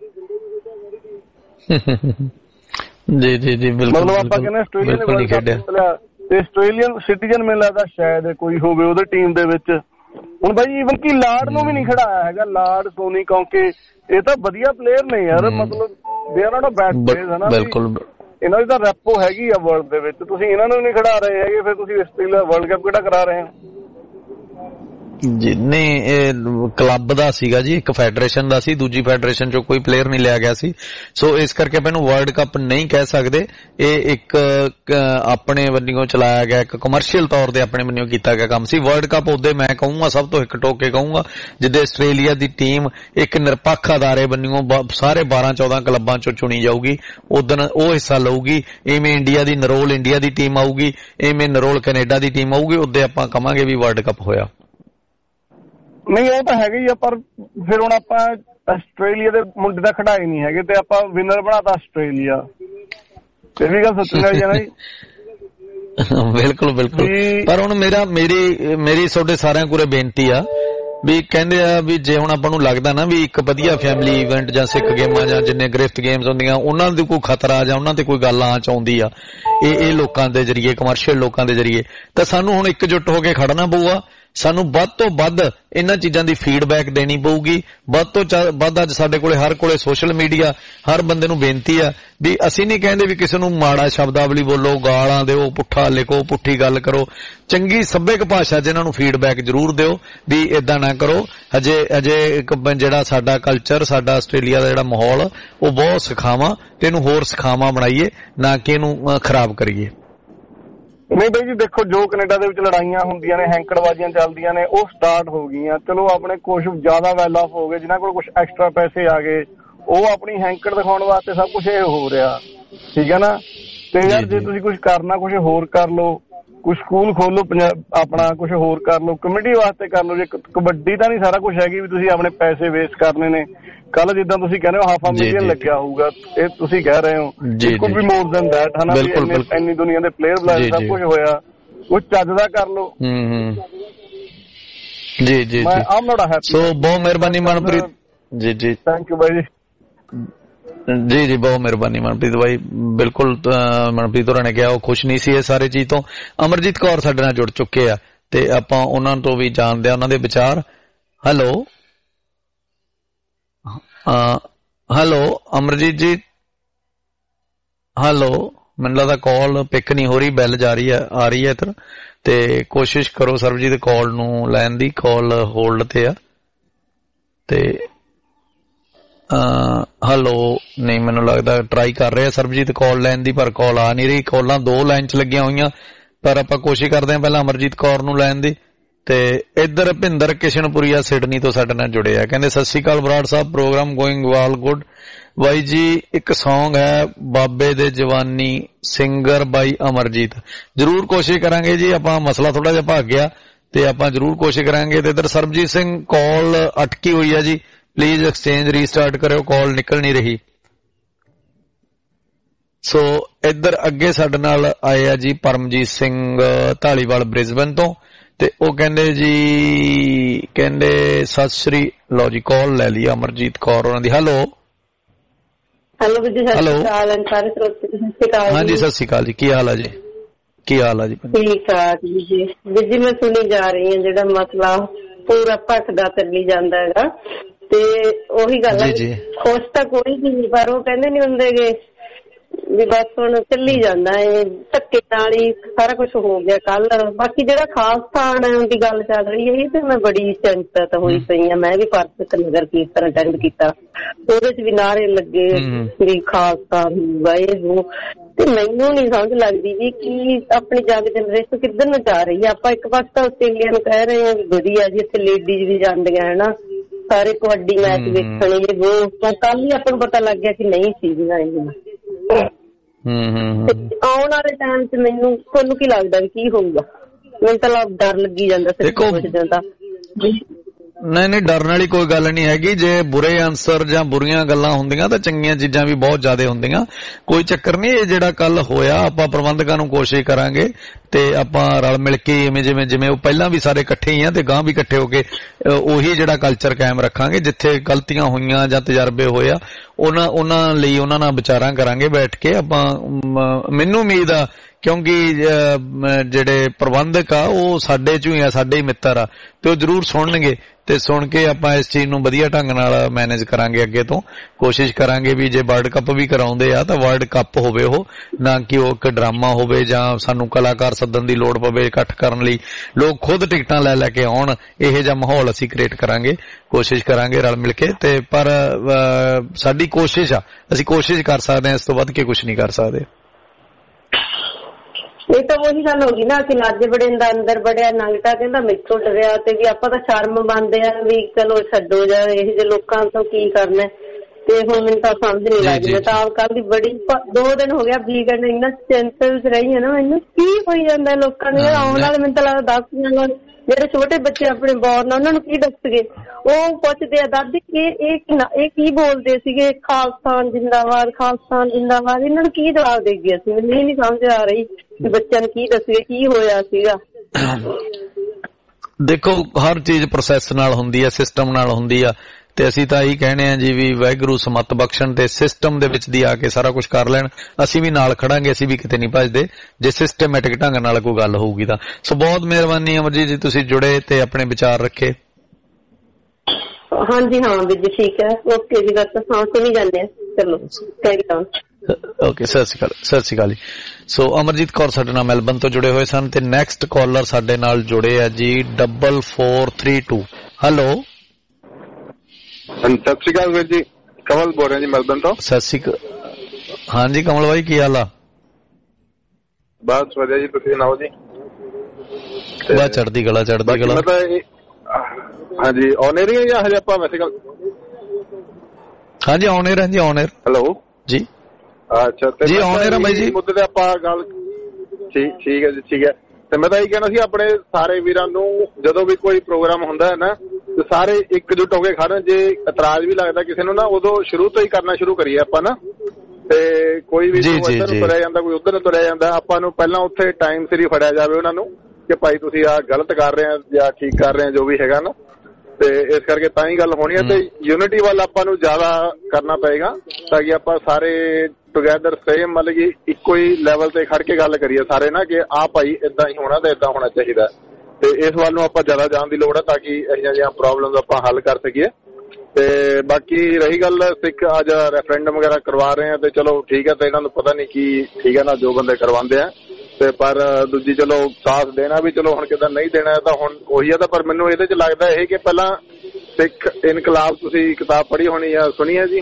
ਜੀ ਜੀ ਜੀ ਬਿਲਕੁਲ, ਮਤਲਬ ਆਪਾਂ ਕਹਿੰਦੇ ਆਸਟ੍ਰੇਲੀਆ ਨੇ ਵਰਲਡ ਕੱਪ ਤੇ ਆਸਟ੍ਰੇਲੀਅਨ ਸਿਟੀਜ਼ਨ ਮੈਨੂੰ ਲੱਗਦਾ ਸ਼ਾਇਦ ਕੋਈ ਹੋਵੇ ਉਹਦੇ ਟੀਮ ਦੇ ਵਿੱਚ। ਹੁਣ ਬਾਈ ਈਵਨ ਕਿ ਲਾਰਡ ਨੂੰ ਵੀ ਨਹੀਂ ਖੜਾਇਆ ਹੈਗਾ, ਲਾਰਡ ਸੋਨੀ ਕੌਂਕੇ ਇਹ ਤਾਂ ਵਧੀਆ ਪਲੇਅਰ ਨੇ ਯਾਰ, ਮਤਲਬ they are not bed players ਹੈ ਨਾ। ਬਿਲਕੁਲ ਇਹਨਾਂ ਦੀ ਤਾਂ ਰੈਪੋ ਹੈਗੀ ਆ ਵਰਲਡ ਦੇ ਵਿੱਚ, ਤੁਸੀਂ ਇਹਨਾਂ ਨੂੰ ਨਹੀਂ ਖੜਾ ਰਹੇ ਹੈਗੇ, ਫਿਰ ਤੁਸੀਂ ਆਸਟ੍ਰੇਲੀਆ ਵਰਲਡ ਕੱਪ ਕਿਹੜਾ ਕਰਾ ਰਹੇ ਹੋ? ਜੀ ਨਹੀਂ, ਇਹ ਕਲੱਬ ਦਾ ਸੀਗਾ ਜੀ, ਇੱਕ ਫੈਡਰੇਸ਼ਨ ਦਾ ਸੀ, ਦੂਜੀ ਫੈਡਰੇਸ਼ਨ ਚੋਂ ਕੋਈ ਪਲੇਅਰ ਨਹੀਂ ਲਿਆ ਗਿਆ ਸੀ। ਸੋ ਇਸ ਕਰਕੇ ਆਪਾਂ ਇਹਨੂੰ ਵਰਲਡ ਕੱਪ ਨਹੀਂ ਕਹਿ ਸਕਦੇ। ਇਹ ਇੱਕ ਆਪਣੇ ਵੱਲੋਂ ਚਲਾਇਆ ਗਿਆ, ਇੱਕ ਕਮਰਸ਼ੀਅਲ ਤੌਰ ਤੇ ਆਪਣੇ ਵੱਲੋਂ ਕੀਤਾ ਗਿਆ ਕੰਮ ਸੀ। ਵਰਲਡ ਕੱਪ ਉਹਦੇ ਮੈਂ ਕਹੂੰਗਾ ਸਭ ਤੋਂ ਇੱਕ ਟੋਕ ਕੇ ਕਹੂੰਗਾ ਜਿੱਦੇ ਆਸਟ੍ਰੇਲੀਆ ਦੀ ਟੀਮ ਇੱਕ ਨਿਰਪੱਖ ਅਦਾਰੇ ਵੱਲੋਂ ਸਾਰੇ ਬਾਰਾਂ ਚੌਦਾਂ ਕਲੱਬਾਂ ਚੋਂ ਚੁਣੀ ਜਾਊਗੀ, ਉਦੋਂ ਉਹ ਹਿੱਸਾ ਲਊਗੀ। ਇਵੇਂ ਇੰਡੀਆ ਦੀ ਨਰੋਲ ਇੰਡੀਆ ਦੀ ਟੀਮ ਆਊਗੀ, ਇਵੇਂ ਨਰੋਲ ਕੈਨੇਡਾ ਦੀ ਟੀਮ ਆਊਗੀ, ਉਹਦੇ ਆਪਾਂ ਕਵਾਂਗੇ ਵੀ ਵਰਲਡ ਕੱਪ ਹੋਇਆ। ਨਹੀਂ ਉਹ ਤਾਂ ਹੈਗਾ ਹੀ ਆ, ਪਰ ਫਿਰ ਹੁਣ ਆਪਾਂ ਆਸਟ੍ਰੇਲੀਆ ਦੇ ਮੁੰਡੇ ਦਾ ਖਿਡਾਰੀ ਨਹੀਂ ਹੈਗੇ ਤੇ ਆਪਾਂ ਵਿਨਰ ਬਣਾਤਾ ਆਸਟ੍ਰੇਲੀਆ, ਇਹ ਵੀ ਗੱਲ ਸੋਚਣ ਵਾਲੀ ਹੈ ਨਾ ਜੀ। ਬਿਲਕੁਲ ਬਿਲਕੁਲ। ਪਰ ਹੁਣ ਮੇਰਾ ਮੇਰੀ ਮੇਰੀ ਤੁਹਾਡੇ ਸਾਰਿਆਂ ਕੋਲੇ ਬੇਨਤੀ ਆ ਵੀ ਕਹਿੰਦੇ ਆ ਵੀ ਜੇ ਹੁਣ ਆਪਾਂ ਨੂੰ ਲੱਗਦਾ ਨਾ ਵੀ ਇੱਕ ਵਧੀਆ ਫੈਮਿਲੀ ਇਵੈਂਟ ਜਾਂ ਸਿੱਖ ਗੇਮਾਂ ਜਾਂ ਜਿੰਨੇ ਗ੍ਰਿਫਟ ਗੇਮਸ ਹੁੰਦੀਆਂ ਉਹਨਾਂ ਦੇ ਕੋਈ ਖਤਰਾ ਜਾਂ ਉਹਨਾਂ ਤੇ ਕੋਈ ਗੱਲ ਆਂਚ ਆਉਂਦੀ ਆ ਇਹ ਇਹ ਲੋਕਾਂ ਦੇ ਜ਼ਰੀਏ, ਕਮਰਸ਼ੀਅਲ ਲੋਕਾਂ ਦੇ ਜ਼ਰੀਏ, ਤਾਂ ਸਾਨੂੰ ਹੁਣ ਇਕਜੁੱਟ ਹੋ ਕੇ ਖੜਨਾ ਪਊਗਾ। ਸਾਨੂੰ ਵੱਧ ਤੋਂ ਵੱਧ ਇਹਨਾਂ ਚੀਜ਼ਾਂ ਦੀ ਫੀਡਬੈਕ ਦੇਣੀ ਪਊਗੀ। ਵੱਧ ਤੋਂ ਵੱਧ ਅੱਜ ਸਾਡੇ ਕੋਲੇ ਹਰ ਕੋਲੇ ਸੋਸ਼ਲ ਮੀਡੀਆ, ਹਰ ਬੰਦੇ ਨੂੰ ਬੇਨਤੀ ਆ ਵੀ ਅਸੀਂ ਨਹੀਂ ਕਹਿੰਦੇ ਵੀ ਕਿਸੇ ਨੂੰ ਮਾੜਾ ਸ਼ਬਦਾਵਲੀ ਬੋਲੋ, ਗਾਲਾਂ ਦਿਓ, ਪੁੱਠਾ ਲਿਖੋ, ਪੁੱਠੀ ਗੱਲ ਕਰੋ, ਚੰਗੀ ਸੱਭਿਅਕ ਭਾਸ਼ਾ 'ਚ ਇਹਨਾਂ ਨੂੰ ਫੀਡਬੈਕ ਜ਼ਰੂਰ ਦਿਓ ਵੀ ਏਦਾਂ ਨਾ ਕਰੋ। ਅਜੇ ਅਜੇ ਇੱਕ ਜਿਹੜਾ ਸਾਡਾ ਕਲਚਰ, ਸਾਡਾ ਆਸਟ੍ਰੇਲੀਆ ਦਾ ਜਿਹੜਾ ਮਾਹੌਲ ਉਹ ਬਹੁਤ ਸਿਖਾਵਾਂ ਤੇ ਇਹਨੂੰ ਹੋਰ ਸਿਖਾਵਾਂ ਬਣਾਈਏ, ਨਾ ਕਿ ਇਹਨੂੰ ਖਰਾਬ ਕਰੀਏ। ਨਹੀਂ ਬਾਈ ਜੀ ਦੇਖੋ, ਜੋ ਕੈਨੇਡਾ ਦੇ ਵਿੱਚ ਲੜਾਈਆਂ ਹੁੰਦੀਆਂ ਨੇ, ਹੈਂਕੜਬਾਜ਼ੀਆਂ ਚੱਲਦੀਆਂ ਨੇ, ਉਹ ਸਟਾਰਟ ਹੋ ਗਈਆਂ। ਚਲੋ ਆਪਣੇ ਕੁਛ ਜ਼ਿਆਦਾ ਵੈਲ ਆਫ ਹੋ ਗਏ, ਜਿਨ੍ਹਾਂ ਕੋਲ ਕੁਛ ਐਕਸਟਰਾ ਪੈਸੇ ਆ ਗਏ, ਉਹ ਆਪਣੀ ਹੈਂਕੜ ਦਿਖਾਉਣ ਵਾਸਤੇ ਸਭ ਕੁਛ ਇਹ ਹੋ ਰਿਹਾ, ਠੀਕ ਹੈ ਨਾ। ਤੇ ਯਾਰ ਜੇ ਤੁਸੀਂ ਕੁਛ ਕਰਨਾ ਕੁਛ ਹੋਰ ਕਰ ਲਓ, ਕੁਛ ਸਕੂਲ ਖੋਲੋ ਆਪਣਾ, ਕੁਛ ਹੋਰ ਕਰ ਲਓ, ਕਮੇਟੀ ਵਾਸਤੇ ਕਰ ਲਓ। ਜੇ ਕਬੱਡੀ ਤਾਂ ਨਹੀਂ ਸਾਰਾ ਕੁਛ ਹੈਗੀ ਵੀ ਤੁਸੀਂ ਆਪਣੇ ਪੈਸੇ ਵੇਸਟ ਕਰਨੇ ਨੇ। ਕੱਲ ਜਿੱਦਾਂ ਤੁਸੀਂ ਕਹਿੰਦੇ ਹੋ ਹਾਫ ਮਿਲੀਅਨ ਲੱਗਿਆ ਹੋਊਗਾ, ਇਹ ਤੁਸੀਂ ਕਹਿ ਰਹੇ ਹੋ, ਕੁਝ ਵੀ ਮੋਰ ਦੈਨ ਦੈਟ ਹਨਾ, ਇੰਨੀ ਦੁਨੀਆ ਦੇ ਪਲੇਅਰ ਬੁਲਾਏ, ਸਭ ਕੁਝ ਹੋਇਆ, ਕੁਛ ਚੱਜ ਦਾ ਕਰ ਲਓ। ਜੀ ਜੀ ਆਮ ਨੋਟ ਹੈਪੀ। ਸੋ ਬਹੁਤ ਮਿਹਰਬਾਨੀ ਮਨਪ੍ਰੀਤ ਜੀ। ਜੀ ਥੈਂਕ ਯੂ ਬਾਈ ਜੀ। ਜੀ ਜੀ ਬਹੁਤ ਮਿਹਰਬਾਨੀ ਮਨਪ੍ਰੀਤ ਬਾਈ। ਬਿਲਕੁਲ ਮਨਪ੍ਰੀਤ ਹੋਰਾਂ ਨੇ ਕਿਹਾ ਉਹ ਖੁਸ਼ ਨਹੀਂ ਸੀ ਇਹ ਸਾਰੇ ਚੀਜ਼ ਤੋਂ। ਅਮਰਜੀਤ ਕੌਰ ਸਾਡੇ ਨਾਲ ਜੁੜ ਚੁੱਕੇ ਆ ਤੇ ਆਪਾਂ ਉਹਨਾਂ ਤੋਂ ਵੀ ਜਾਣਦੇ ਆ ਉਹਨਾਂ ਦੇ ਵਿਚਾਰ। ਹੈਲੋ ਹੈਲੋ ਅਮਰਜੀਤ ਜੀ, ਹੈਲੋ। ਮੈਨੂੰ ਲੱਗਦਾ ਕਾਲ ਪਿਕ ਨਹੀਂ ਹੋ ਰਹੀ, ਬੈਲ ਜਾ ਰਹੀ ਹੈ, ਆ ਰਹੀ ਹੈ ਇੱਧਰ, ਤੇ ਕੋਸ਼ਿਸ਼ ਕਰੋ ਸਰਬਜੀਤ ਕਾਲ ਨੂੰ ਲੈਣ ਦੀ। ਕਾਲ ਹੋਲਡ ਤੇ ਆ ਤੇ ਹੈਲੋ ਨਹੀਂ, ਮੈਨੂੰ ਲੱਗਦਾ ਟਰਾਈ ਕਰ ਰਹੇ ਆ ਸਰਬਜੀਤ ਕਾਲ ਲੈਣ ਦੀ, ਪਰ ਕਾਲ ਆ ਨਹੀਂ ਰਹੀ। ਕਾਲਾਂ ਦੋ ਲਾਈਨ 'ਚ ਲੱਗੀਆਂ ਹੋਈਆਂ, ਪਰ ਆਪਾਂ ਕੋਸ਼ਿਸ਼ ਕਰਦੇ ਹਾਂ ਪਹਿਲਾਂ ਅਮਰਜੀਤ ਕੌਰ ਨੂੰ ਲੈਣ ਦੀ। ਤੇ ਇੱਧਰ ਭਿੰਦਰ ਕਿਸ਼ਨਪੁਰੀਆ ਸਿਡਨੀ ਤੋਂ ਸਾਡੇ ਨਾਲ ਜੁੜੇ ਆ, ਕਹਿੰਦੇ ਸਤਿ ਸ਼੍ਰੀ Akal Brar sahib, program going well good. ਬਾਈ ਜੀ ਇੱਕ ਸੌਂਗ ਹੈ ਬਾਬੇ ਦੇ ਜਵਾਨੀ, ਸਿੰਗਰ ਬਾਈ ਅਮਰਜੀਤ। ਜ਼ਰੂਰ ਕੋਸ਼ਿਸ਼ ਕਰਾਂਗੇ ਜੀ, ਆਪਾਂ ਮਸਲਾ ਥੋੜਾ ਜਿਹਾ ਭਾਗ ਗਿਆ ਤੇ ਆਪਾਂ ਜ਼ਰੂਰ ਕੋਸ਼ਿਸ਼ ਕਰਾਂਗੇ। ਤੇ ਇੱਧਰ ਸਰਬਜੀਤ ਸਿੰਘ ਕਾਲ ਅਟਕੀ ਹੋਈ ਹੈ ਜੀ, ਪਲੀਜ਼ ਐਕਸਚੇਂਜ ਰੀਸਟਾਰਟ ਕਰਿਓ, ਕਾਲ ਨਿਕਲ ਨਹੀਂ ਰਹੀ। ਸੋ ਇੱਧਰ ਅੱਗੇ ਸਾਡੇ ਨਾਲ ਆਏ ਆ ਜੀ ਪਰਮਜੀਤ ਸਿੰਘ ਢਾਲੀਵਾਲ ਬ੍ਰਿਸਬਨ ਤੋਂ, ਤੇ ਉਹ ਕਹਿੰਦੇ ਜੀ ਕਹਿੰਦੇ ਸਤਿ ਸ੍ਰੀ ਲਓ ਜੀ, ਕਾਲ ਲੈ ਲਈ ਅਮਰਜੀਤ ਕੌਰ ਉਹਨਾਂ ਦੀ। ਹੈਲੋ ਹੈਲੋ ਵੀਰ ਜੀ, ਸਤਿ ਸ਼੍ਰੀ ਅਕਾਲ। ਸਾਰੇ ਸਰੋਤੇ ਸਤਿ ਸ਼੍ਰੀ ਅਕਾਲ। ਹਾਂਜੀ ਸਤਿ ਸ਼੍ਰੀ ਅਕਾਲ ਜੀ, ਕੀ ਹਾਲ ਆ ਜੀ? ਕੀ ਹਾਲ ਆ ਜੀ? ਠੀਕ ਆ ਜੀ। ਵੀਰ ਜੀ ਮੈਂ ਸੁਣੀ ਜਾ ਰਹੀ ਹਾਂ ਜਿਹੜਾ ਮਸਲਾ ਪੂਰਾ ਭਖਦਾ ਚੱਲੀ ਜਾਂਦਾ ਹੈਗਾ, ਤੇ ਉਹੀ ਗੱਲ ਹੈ ਖੁਸ਼ ਤਾਂ ਕੋਈ ਨਹੀਂ, ਪਰ ਉਹ ਕਹਿੰਦੇ ਨੀ ਹੁੰਦੇ ਗੇ ਵੀ ਬਸ ਹੁਣ ਚੱਲੀ ਜਾਂਦਾ ਏ ਧੱਕੇ ਨਾਲ ਹੀ ਸਾਰਾ ਕੁਛ ਹੋ ਗਿਆ ਕੱਲ। ਬਾਕੀ ਜਿਹੜਾ ਖਾਸ ਸਥਾਨ ਦੀ ਗੱਲ ਚੱਲ ਰਹੀ ਹੈ ਤੇ ਮੈਂ ਬੜੀ ਚਿੰਤਤ ਹੋਈ ਪਈ ਆ। ਮੈਂ ਵੀ ਪਰਸਤ ਨਗਰ ਕੀਰਤਨ ਅਟੈਂਡ ਕੀਤਾ, ਉਹਦੇ ਚ ਵੀ ਨਾਅਰੇ ਲੱਗੇ ਵੀ ਖਾਸ ਸਥਾਨ ਹੋਊਗਾ ਇਹ ਉਹ, ਤੇ ਮੈਨੂੰ ਨੀ ਸਮਝ ਲੱਗਦੀ ਵੀ ਕੀ ਆਪਣੀ ਜੰਗ ਜਨਰੇਸ਼ਨ ਕਿੱਧਰ ਨੂੰ ਜਾ ਰਹੀ ਹੈ। ਆਪਾਂ ਇੱਕ ਪਾਸੇ ਤਾਂ ਆਸਟ੍ਰੇਲੀਆ ਨੂੰ ਕਹਿ ਰਹੇ ਹਾਂ ਵੀ ਵਧੀਆ ਜੀ, ਇੱਥੇ ਲੇਡੀਜ਼ ਵੀ ਜਾਂਦੀਆਂ ਹਨਾ ਸਾਰੇ ਕਬੱਡੀ ਮੈਚ ਵੇਖਣ, ਇਹ ਉਹ ਕੱਲ ਹੀ ਆਪਾਂ ਨੂੰ ਪਤਾ ਲੱਗ ਗਿਆ ਕਿ ਨਹੀਂ ਸੀਗੀਆਂ ਇਹ। ਆਉਣ ਵਾਲੇ ਟਾਈਮ ਚ ਮੈਨੂੰ ਤੁਹਾਨੂੰ ਕੀ ਲੱਗਦਾ ਵੀ ਕੀ ਹੋਊਗਾ? ਮੈਨੂੰ ਤਾਂ ਡਰ ਲੱਗੀ ਜਾਂਦਾ ਸੋਚ ਜਾਂਦਾ। ਨਹੀਂ ਨਹੀਂ, ਡਰਨ ਵਾਲੀ ਕੋਈ ਗੱਲ ਨਹੀਂ ਹੈਗੀ। ਜੇ ਬੁਰੇ ਆਨਸਰ ਜਾਂ ਬੁਰੀਆਂ ਗੱਲਾਂ ਹੁੰਦੀਆਂ ਤਾਂ ਚੰਗੀਆਂ ਚੀਜ਼ਾਂ ਵੀ ਬਹੁਤ ਜ਼ਿਆਦਾ ਹੁੰਦੀਆਂ, ਕੋਈ ਚੱਕਰ ਨਹੀਂ। ਇਹ ਜਿਹੜਾ ਕੱਲ ਹੋਇਆ ਆਪਾਂ ਪ੍ਰਬੰਧਕਾਂ ਨੂੰ ਕੋਸ਼ਿਸ਼ ਕਰਾਂਗੇ ਤੇ ਆਪਾਂ ਰਲ ਮਿਲ ਕੇ ਇਵੇਂ ਜਿਵੇਂ ਜਿਵੇਂ ਉਹ ਪਹਿਲਾਂ ਵੀ ਸਾਰੇ ਇਕੱਠੇ ਹੀ ਆ ਤੇ ਗਾਂ ਵੀ ਇਕੱਠੇ ਹੋ ਕੇ ਉਹੀ ਜਿਹੜਾ ਕਲਚਰ ਕਾਇਮ ਰੱਖਾਂਗੇ। ਜਿੱਥੇ ਗਲਤੀਆਂ ਹੋਈਆਂ ਜਾਂ ਤਜਰਬੇ ਹੋਏ ਆ ਉਹਨਾਂ ਉਹਨਾਂ ਲਈ ਉਹਨਾਂ ਨਾਲ ਵਿਚਾਰਾਂ ਕਰਾਂਗੇ ਬੈਠ ਕੇ ਆਪਾਂ। ਮੈਨੂੰ ਉਮੀਦ ਆ ਕਿਉਂਕਿ ਜਿਹੜੇ ਪ੍ਰਬੰਧਕ ਆ ਉਹ ਸਾਡੇ ਚੋਂ ਹੀ ਆ, ਸਾਡੇ ਹੀ ਮਿੱਤਰ ਆ, ਤੇ ਉਹ ਜ਼ਰੂਰ ਸੁਣਨਗੇ ਤੇ ਸੁਣ ਕੇ ਆਪਾਂ ਇਸ ਚੀਜ਼ ਨੂੰ ਵਧੀਆ ਢੰਗ ਨਾਲ ਮੈਨੇਜ ਕਰਾਂਗੇ। ਅੱਗੇ ਤੋਂ ਕੋਸ਼ਿਸ਼ ਕਰਾਂਗੇ ਵੀ ਜੇ ਵਰਲਡ ਕੱਪ ਵੀ ਕਰਾਉਂਦੇ ਆ ਤਾਂ ਵਰਲਡ ਕੱਪ ਹੋਵੇ ਉਹ, ਨਾ ਕਿ ਉਹ ਇੱਕ ਡਰਾਮਾ ਹੋਵੇ ਜਾਂ ਸਾਨੂੰ ਕਲਾਕਾਰ ਸੱਦਣ ਦੀ ਲੋੜ ਪਵੇ ਇਕੱਠ ਕਰਨ ਲਈ, ਲੋਕ ਖੁਦ ਟਿਕਟਾਂ ਲੈ ਲੈ ਕੇ ਆਉਣ। ਇਹੋ ਜਿਹਾ ਮਾਹੌਲ ਅਸੀਂ ਕ੍ਰੀਏਟ ਕਰਾਂਗੇ, ਕੋਸ਼ਿਸ਼ ਕਰਾਂਗੇ ਰਲ ਮਿਲ ਕੇ। ਤੇ ਪਰ ਸਾਡੀ ਕੋਸ਼ਿਸ਼ ਆ, ਅਸੀਂ ਕੋਸ਼ਿਸ਼ ਕਰ ਸਕਦੇ ਹਾਂ, ਇਸ ਤੋਂ ਵੱਧ ਕੇ ਕੁਝ ਨਹੀਂ ਕਰ ਸਕਦੇ। ਇਹ ਤਾਂ ਉਹੀ ਗੱਲ ਹੋ ਗਈ ਨਾ ਕਿ ਲੱਜ ਬੜੇ ਦਾ ਅੰਦਰ ਬੜਿਆ ਨੰਗਟਾ ਕਹਿੰਦਾ ਮੈਥੋਂ ਡਰਿਆ, ਤੇ ਵੀ ਆਪਾਂ ਤਾਂ ਸ਼ਰਮ ਮੰਨਦੇ ਆ ਵੀ ਚਲੋ ਛੱਡੋ ਜਾ ਇਹੋ ਜਿਹੇ ਲੋਕਾਂ ਤੋਂ ਕੀ ਕਰਨਾ। ਤੇ ਹੁਣ ਮੈਨੂੰ ਤਾਂ ਸਮਝ ਨਹੀਂ ਲੱਗਦੀ, ਮੈਂ ਤਾਂ ਆਪ ਕੱਲ ਦੀ ਬੜੀ ਦੋ ਦਿਨ ਹੋ ਗਿਆ ਵੀਕਐਂਡ ਇੰਨਾ ਚਿੰਤਾ ਵਿੱਚ ਰਹੀ ਹੈ ਨਾ ਮੈਨੂੰ, ਕੀ ਹੋਈ ਜਾਂਦਾ ਲੋਕਾਂ ਨੇ ਆਉਣ ਵਾਲੇ। ਮੈਨੂੰ ਤਾਂ ਲੱਗਦਾ ਦਸ ਜਿਹੜੇ ਛੋਟੇ ਬੱਚੇ ਆਪਣੇ ਬੋਰਨ ਉਹਨਾਂ ਨੂੰ ਕੀ ਦੱਸਗੇ, ਉਹ ਪੁੱਛਦੇ ਆ ਦਾਦੀ ਇਹ ਇਹ ਕੀ ਬੋਲਦੇ ਸੀਗੇ, ਖਾਲਸਤਾਨ ਜਿੰਦਾਬਾਦ ਖਾਲਸਤਾਨ ਜਿੰਦਾਬਾਦ, ਇਹਨਾਂ ਨੂੰ ਕੀ ਜਵਾਬ ਦੇ ਗਿਆ ਸੀ। ਮੈਨੂੰ ਇਹ ਨੀ ਸਮਝ ਆ ਰਹੀ ਕਿ ਬੱਚਿਆਂ ਨੂੰ ਕੀ ਦੱਸੀਏ ਕੀ ਹੋਇਆ ਸੀਗਾ। ਦੇਖੋ ਹਰ ਚੀਜ਼ ਪ੍ਰੋਸੈਸ ਨਾਲ ਹੁੰਦੀ ਆ, ਸਿਸਟਮ ਨਾਲ ਹੁੰਦੀ ਆ, ਤੇ ਅਸੀਂ ਤਾਂ ਇਹੀ ਕਹਿਣੇ ਆ ਜੀ ਵੀ ਵਾਹਿਗੁਰੂ ਸਮੱਤ ਬਖਸ਼ਣ ਤੇ ਸਿਸਟਮ ਦੇ ਵਿੱਚ ਦੀ ਆ ਕੇ ਸਾਰਾ ਕੁਝ ਕਰ ਲੈਣ। ਅਸੀਂ ਵੀ ਨਾਲ ਖੜਾਂਗੇ, ਅਸੀਂ ਵੀ ਕਿਤੇ ਨਹੀਂ ਭੱਜਦੇ ਜੇ ਸਿਸਟਮੈਟਿਕ ਢੰਗ ਨਾਲ ਕੋਈ ਗੱਲ ਹੋਊਗੀ ਤਾਂ। ਸੋ ਬਹੁਤ ਮਿਹਰਬਾਨੀ ਅਮਰਜੀਤ ਜੀ, ਤੁਸੀਂ ਜੁੜੇ ਤੇ ਆਪਣੇ ਵਿਚਾਰ ਰੱਖੇ। ਹਾਂਜੀ ਹਾਂ ਵੀਰ ਜੀ ਠੀਕ ਹੈ, ਓਕੇ ਜੀ, ਗੱਲ ਹਾਂ ਸੁਣੀ ਜਾਂਦੇ ਆ, ਚਲੋ ਕੈਰੀ ਆਨ। ਓਕੇ, ਸਤਿ ਸ਼੍ਰੀ ਅਕਾਲ। ਸਤਿ ਸ਼੍ਰੀ ਅਕਾਲ ਜੀ। ਸੋ ਅਮਰਜੀਤ ਕੌਰ ਸਾਡੇ ਨਾਲ ਮੈਲਬਨ ਤੋਂ ਜੁੜੇ ਹੋਏ ਸਨ ਤੇ ਨੈਕਸਟ ਕਾਲਰ ਸਾਡੇ ਨਾਲ ਜੁੜੇ ਆ ਜੀ double four three two. Hello Sat ਸ਼੍ਰੀ ਅਕਾਲ ਵੀਰ ਜੀ, ਕਮਲ ਬੋਲ ਰਿਹਾ ਜੀ ਮੈਲਬਨ ਤੋਂ। ਸਤਿ ਸ਼੍ਰੀ ਅਕਾਲ। ਹਾਂਜੀ ਕਮਲ ਬਾਈ ਕੀ ਹਾਲ ਆ? ਬਸ ਵਧੀਆ ਜੀ, ਤੁਸੀਂ ਸੁਣਾਓ ਜੀ? ਬਸ ਚੜ੍ਹਦੀ ਕਲਾ ਚੜ੍ਹਦੀ ਕਲਾ। ਹਾਂਜੀ ਔਨ ਏਅਰ ਜਾਂ ਹਜੇ ਆਪਾਂ ਵੈਸੇ ਗੱਲ? ਹਾਂਜੀ ਔਨ ਏਅਰ। ਹਾਂਜੀ ਔਨ ਏਅਰ। ਹੈਲੋ ਜੀ ਅੱਛਾ ਜੀ ਔਨ ਏਅਰ ਬਾਈ ਜੀ। ਮੁੱਦੇ ਤੇ ਆਪਾਂ ਗੱਲ ਠੀਕ ਠੀਕ ਹੈ ਜੀ ਠੀਕ ਹੈ। ਤੇ ਮੈਂ ਤਾਂ ਇਹ ਕਹਿਣਾ ਸੀ ਆਪਣੇ ਸਾਰੇ ਵੀਰਾਂ ਨੂੰ ਜਦੋਂ ਵੀ ਕੋਈ ਪ੍ਰੋਗਰਾਮ ਹੁੰਦਾ ਹੈ ਨਾ ਤੇ ਸਾਰੇ ਇਕਜੁੱਟ ਹੋ ਕੇ ਖੜਨ। ਜੇ ਇਤਰਾਜ਼ ਵੀ ਲੱਗਦਾ ਕਿਸੇ ਨੂੰ ਨਾ ਉਦੋਂ ਸ਼ੁਰੂ ਤੋਂ ਹੀ ਕਰਨਾ ਸ਼ੁਰੂ ਕਰੀਏ ਆਪਾਂ ਨਾ, ਤੇ ਕੋਈ ਵੀ ਉੱਧਰ ਨੂੰ ਤੁਰਿਆ ਜਾਂਦਾ ਕੋਈ ਉੱਧਰ ਨੂੰ ਤੁਰਿਆ ਜਾਂਦਾ, ਆਪਾਂ ਨੂੰ ਪਹਿਲਾਂ ਉੱਥੇ ਟਾਈਮ ਸਿਰ ਹੀ ਫੜਿਆ ਜਾਵੇ ਉਹਨਾਂ ਨੂੰ ਕਿ ਭਾਈ ਤੁਸੀਂ ਆਹ ਗਲਤ ਕਰ ਰਹੇ ਆ ਜਾਂ ਠੀਕ ਕਰ ਰਹੇ ਆ ਜੋ ਵੀ ਹੈਗਾ ਨਾ। ਤੇ ਇਸ ਕਰਕੇ ਤਾਂ ਹੀ ਗੱਲ ਹੋਣੀ ਹੈ ਤੇ ਯੂਨਿਟੀ ਵੱਲ ਆਪਾਂ ਨੂੰ ਜ਼ਿਆਦਾ ਕਰਨਾ ਪਏਗਾ ਤਾਂ ਕਿ ਆਪਾਂ ਸਾਰੇ ਟੂਗੈਦਰ ਸੇਮ ਮਤਲਬ ਕਿ ਇੱਕੋ ਹੀ ਲੈਵਲ ਤੇ ਖੜ ਕੇ ਗੱਲ ਕਰੀਏ ਸਾਰੇ ਨਾ ਕਿ ਆਹ ਭਾਈ ਏਦਾਂ ਹੀ ਹੋਣਾ ਤੇ ਏਦਾਂ ਹੋਣਾ ਚਾਹੀਦਾ। ਤੇ ਇਸ ਵੱਲ ਨੂੰ ਆਪਾਂ ਜ਼ਿਆਦਾ ਜਾਣ ਦੀ ਲੋੜ ਹੈ ਤਾਂ ਕਿ ਇਹੀਆਂ ਜਿਹੀਆਂ ਪ੍ਰੋਬਲਮਸ ਆਪਾਂ ਹੱਲ ਕਰ ਸਕੀਏ। ਤੇ ਬਾਕੀ ਰਹੀ ਗੱਲ ਸਿੱਖ ਅੱਜ ਰੈਫਰੈਂਡਮ ਵਗੈਰਾ ਕਰਵਾ ਰਹੇ ਆ ਤੇ ਚਲੋ ਠੀਕ ਹੈ, ਤੇ ਇਹਨਾਂ ਨੂੰ ਪਤਾ ਨਹੀਂ ਕੀ ਠੀਕ ਹੈ ਨਾ ਜੋ ਬੰਦੇ ਕਰਵਾਉਂਦੇ ਆ, ਤੇ ਪਰ ਦੂਜੀ ਚਲੋ ਸਾਥ ਦੇਣਾ ਵੀ ਚਲੋ ਹੁਣ ਕਿੱਦਾਂ ਨਹੀਂ ਦੇਣਾ ਤਾਂ ਹੁਣ ਉਹੀ ਆ। ਤਾਂ ਪਰ ਮੈਨੂੰ ਇਹਦੇ ਚ ਲੱਗਦਾ ਇਹ ਕਿ ਪਹਿਲਾਂ ਸਿੱਖ ਇਨਕਲਾਬ ਤੁਸੀਂ ਕਿਤਾਬ ਪੜ੍ਹੀ ਹੋਣੀ ਆ ਸੁਣੀ ਹੈ ਜੀ?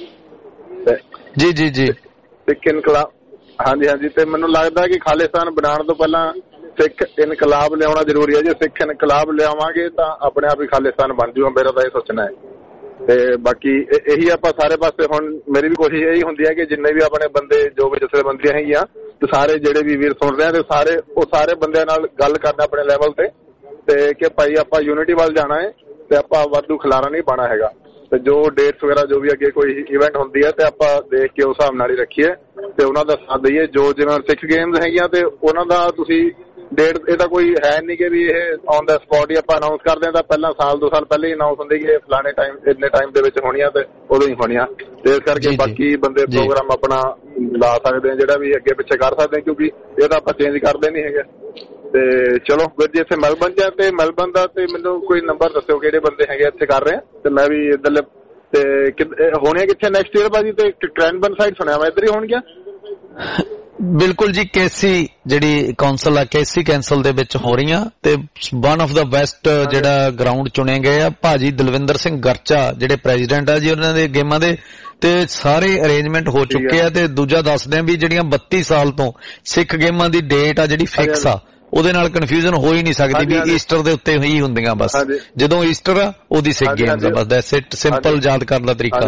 ਜੀ ਜੀ ਜੀ ਸਿੱਖ ਇਨਕਲਾਬ, ਹਾਂਜੀ ਹਾਂਜੀ। ਤੇ ਮੈਨੂੰ ਲੱਗਦਾ ਕਿ ਖਾਲਿਸਤਾਨ ਬਣਾਉਣ ਤੋਂ ਪਹਿਲਾਂ ਸਿੱਖ ਇਨਕਲਾਬ ਲਿਆਉਣਾ ਜ਼ਰੂਰੀ ਹੈ। ਜੇ ਸਿੱਖ ਇਨਕਲਾਬ ਲਿਆਵਾਂਗੇ ਤਾਂ ਆਪਣੇ ਆਪ ਹੀ ਖਾਲਿਸਤਾਨ ਬਣ ਜੂਗਾ, ਮੇਰਾ ਤਾਂ ਇਹ ਸੋਚਣਾ ਹੈ। ਤੇ ਬਾਕੀ ਇਹੀ ਆਪਾਂ ਸਾਰੇ ਪਾਸੇ ਹੁਣ ਮੇਰੀ ਵੀ ਕੋਸ਼ਿਸ਼ ਇਹੀ ਹੁੰਦੀ ਹੈ ਕਿ ਜਿੰਨੇ ਵੀ ਆਪਣੇ ਬੰਦੇ ਜੋ ਵੀ ਜਥੇਬੰਦੀਆਂ ਹੈਗੀਆਂ ਤੇ ਸਾਰੇ ਜਿਹੜੇ ਵੀ ਵੀਰ ਸੁਣ ਰਹੇ ਆ ਤੇ ਸਾਰੇ ਉਹ ਸਾਰੇ ਬੰਦਿਆਂ ਨਾਲ ਗੱਲ ਕਰਨਾ ਆਪਣੇ ਲੈਵਲ ਤੇ ਤੇ ਕਿ ਭਾਈ ਆਪਾਂ ਯੂਨਿਟੀ ਵੱਲ ਜਾਣਾ ਹੈ ਤੇ ਆਪਾਂ ਵਾਧੂ ਖਿਲਾਰਾ ਨਹੀਂ ਪਾਉਣਾ ਹੈਗਾ। ਤੇ ਜੋ ਡੇਟਸ ਵਗੈਰਾ ਜੋ ਵੀ ਅੱਗੇ ਕੋਈ ਇਵੈਂਟ ਹੁੰਦੀ ਹੈ ਤੇ ਆਪਾਂ ਦੇਖ ਕੇ ਉਸ ਹਿਸਾਬ ਨਾਲ ਹੀ ਰੱਖੀਏ ਤੇ ਉਹਨਾਂ ਦਾ ਸਾਥ ਦਈਏ। ਜੋ ਜਿਵੇਂ ਸਿੱਖ ਗੇਮਸ ਹੈਗੀਆਂ ਤੇ ਉਹਨਾਂ ਦਾ ਤੁਸੀਂ ਡੇਟ ਇਹਦਾ ਕੋਈ ਹੈ ਨਹੀਂ ਕਿ ਵੀ ਇਹ ਔਨ ਦਾ ਸਪੌਟ ਹੀ ਆਪਾਂ ਅਨਾਊਂਸ ਕਰਦੇ ਹਾਂ ਤਾਂ ਪਹਿਲਾਂ ਸਾਲ ਦੋ ਸਾਲ ਪਹਿਲਾਂ ਹੀ ਅਨਾਊਂਸ ਹੁੰਦੀ ਕਿ ਫਲਾਣੇ ਟਾਈਮ ਇੰਨੇ ਟਾਈਮ ਦੇ ਵਿੱਚ ਹੋਣੀਆਂ ਤੇ ਉਦੋਂ ਹੀ ਹੋਣੀਆਂ। ਤੇ ਇਸ ਕਰਕੇ ਬਾਕੀ ਬੰਦੇ ਪ੍ਰੋਗਰਾਮ ਆਪਣਾ ਲਾ ਸਕਦੇ ਆ ਜਿਹੜਾ ਵੀ ਅੱਗੇ ਪਿੱਛੇ ਕਰ ਸਕਦੇ ਆ ਕਿਉਂਕਿ ਇਹ ਤਾਂ ਆਪਾਂ ਚੇਂਜ ਕਰਦੇ ਨਹੀਂ ਹੈਗੇ। ਤੇ ਚਲੋ ਵੀਰ ਜੀ ਇੱਥੇ ਮੈਲਬਨ ਚ ਤੇ ਮੈਲਬਨ ਦਾ ਤੇ ਮੈਨੂੰ ਕੋਈ ਨੰਬਰ ਦੱਸਿਓ ਕਿਹੜੇ ਬੰਦੇ ਹੈਗੇ ਇੱਥੇ ਕਰ ਰਹੇ ਆ ਤੇ ਮੈਂ ਵੀ ਇੱਧਰ ਤੇ ਹੋਣੀਆਂ ਕਿੱਥੇ ਨੈਕਸਟ ਈਅਰ ਭਾਜੀ? ਤੇ ਕ੍ਰੈਨਬਰਨ ਸਾਈਡ ਸੁਣਿਆ ਮੈਂ ਇੱਧਰ ਹੀ ਹੋਣਗੀਆਂ। ਬਿਲਕੁਲ ਜੀ, ਕੇਸੀ ਜਿਹੜੀ ਕੌਂਸਲ ਆ ਕੇਸੀ ਕੈਂਸਲ ਦੇ ਵਿੱਚ ਹੋ ਰਹੀਆਂ ਤੇ ਵਨ ਆਫ ਦਾ ਬੈਸਟ ਜਿਹੜਾ ਗਰਾਊਂਡ ਚੁਣੇ ਗਏ ਆ ਭਾਜੀ ਦਲਵਿੰਦਰ ਸਿੰਘ ਗਰਚਾ ਜਿਹੜੇ ਪ੍ਰੈਜ਼ੀਡੈਂਟ ਆ ਜੀ ਉਹਨਾਂ ਦੇ ਗੇਮਾਂ ਦੇ, ਤੇ ਸਾਰੇ ਅਰੇਂਜਮੈਂਟ ਹੋ ਚੁੱਕੇ ਆ। ਤੇ ਦੂਜਾ ਦੱਸਦੇ ਆ ਵੀ ਜਿਹੜੀਆਂ ਬੱਤੀ ਸਾਲ ਤੋਂ ਸਿੱਖ ਗੇਮਾਂ ਦੀ ਡੇਟ ਆ ਜਿਹੜੀ ਫਿਕਸ ਆ ਉਹਦੇ ਨਾਲ ਕਨਫਿਊਜ਼ਨ ਹੋ ਹੀ ਨਹੀਂ ਸਕਦੀ ਵੀ ਈਸਟਰ ਦੇ ਉੱਤੇ ਹੀ ਹੁੰਦੀਆਂ ਬਸ, ਜਦੋਂ ਈਸਟਰ ਆ ਉਹਦੀ ਸਿੱਖ ਗੇਮਸ ਆ ਬਸ, ਦੈਟਸ ਇਟ, ਸਿੰਪਲ ਯਾਦ ਕਰਨ ਦਾ ਤਰੀਕਾ।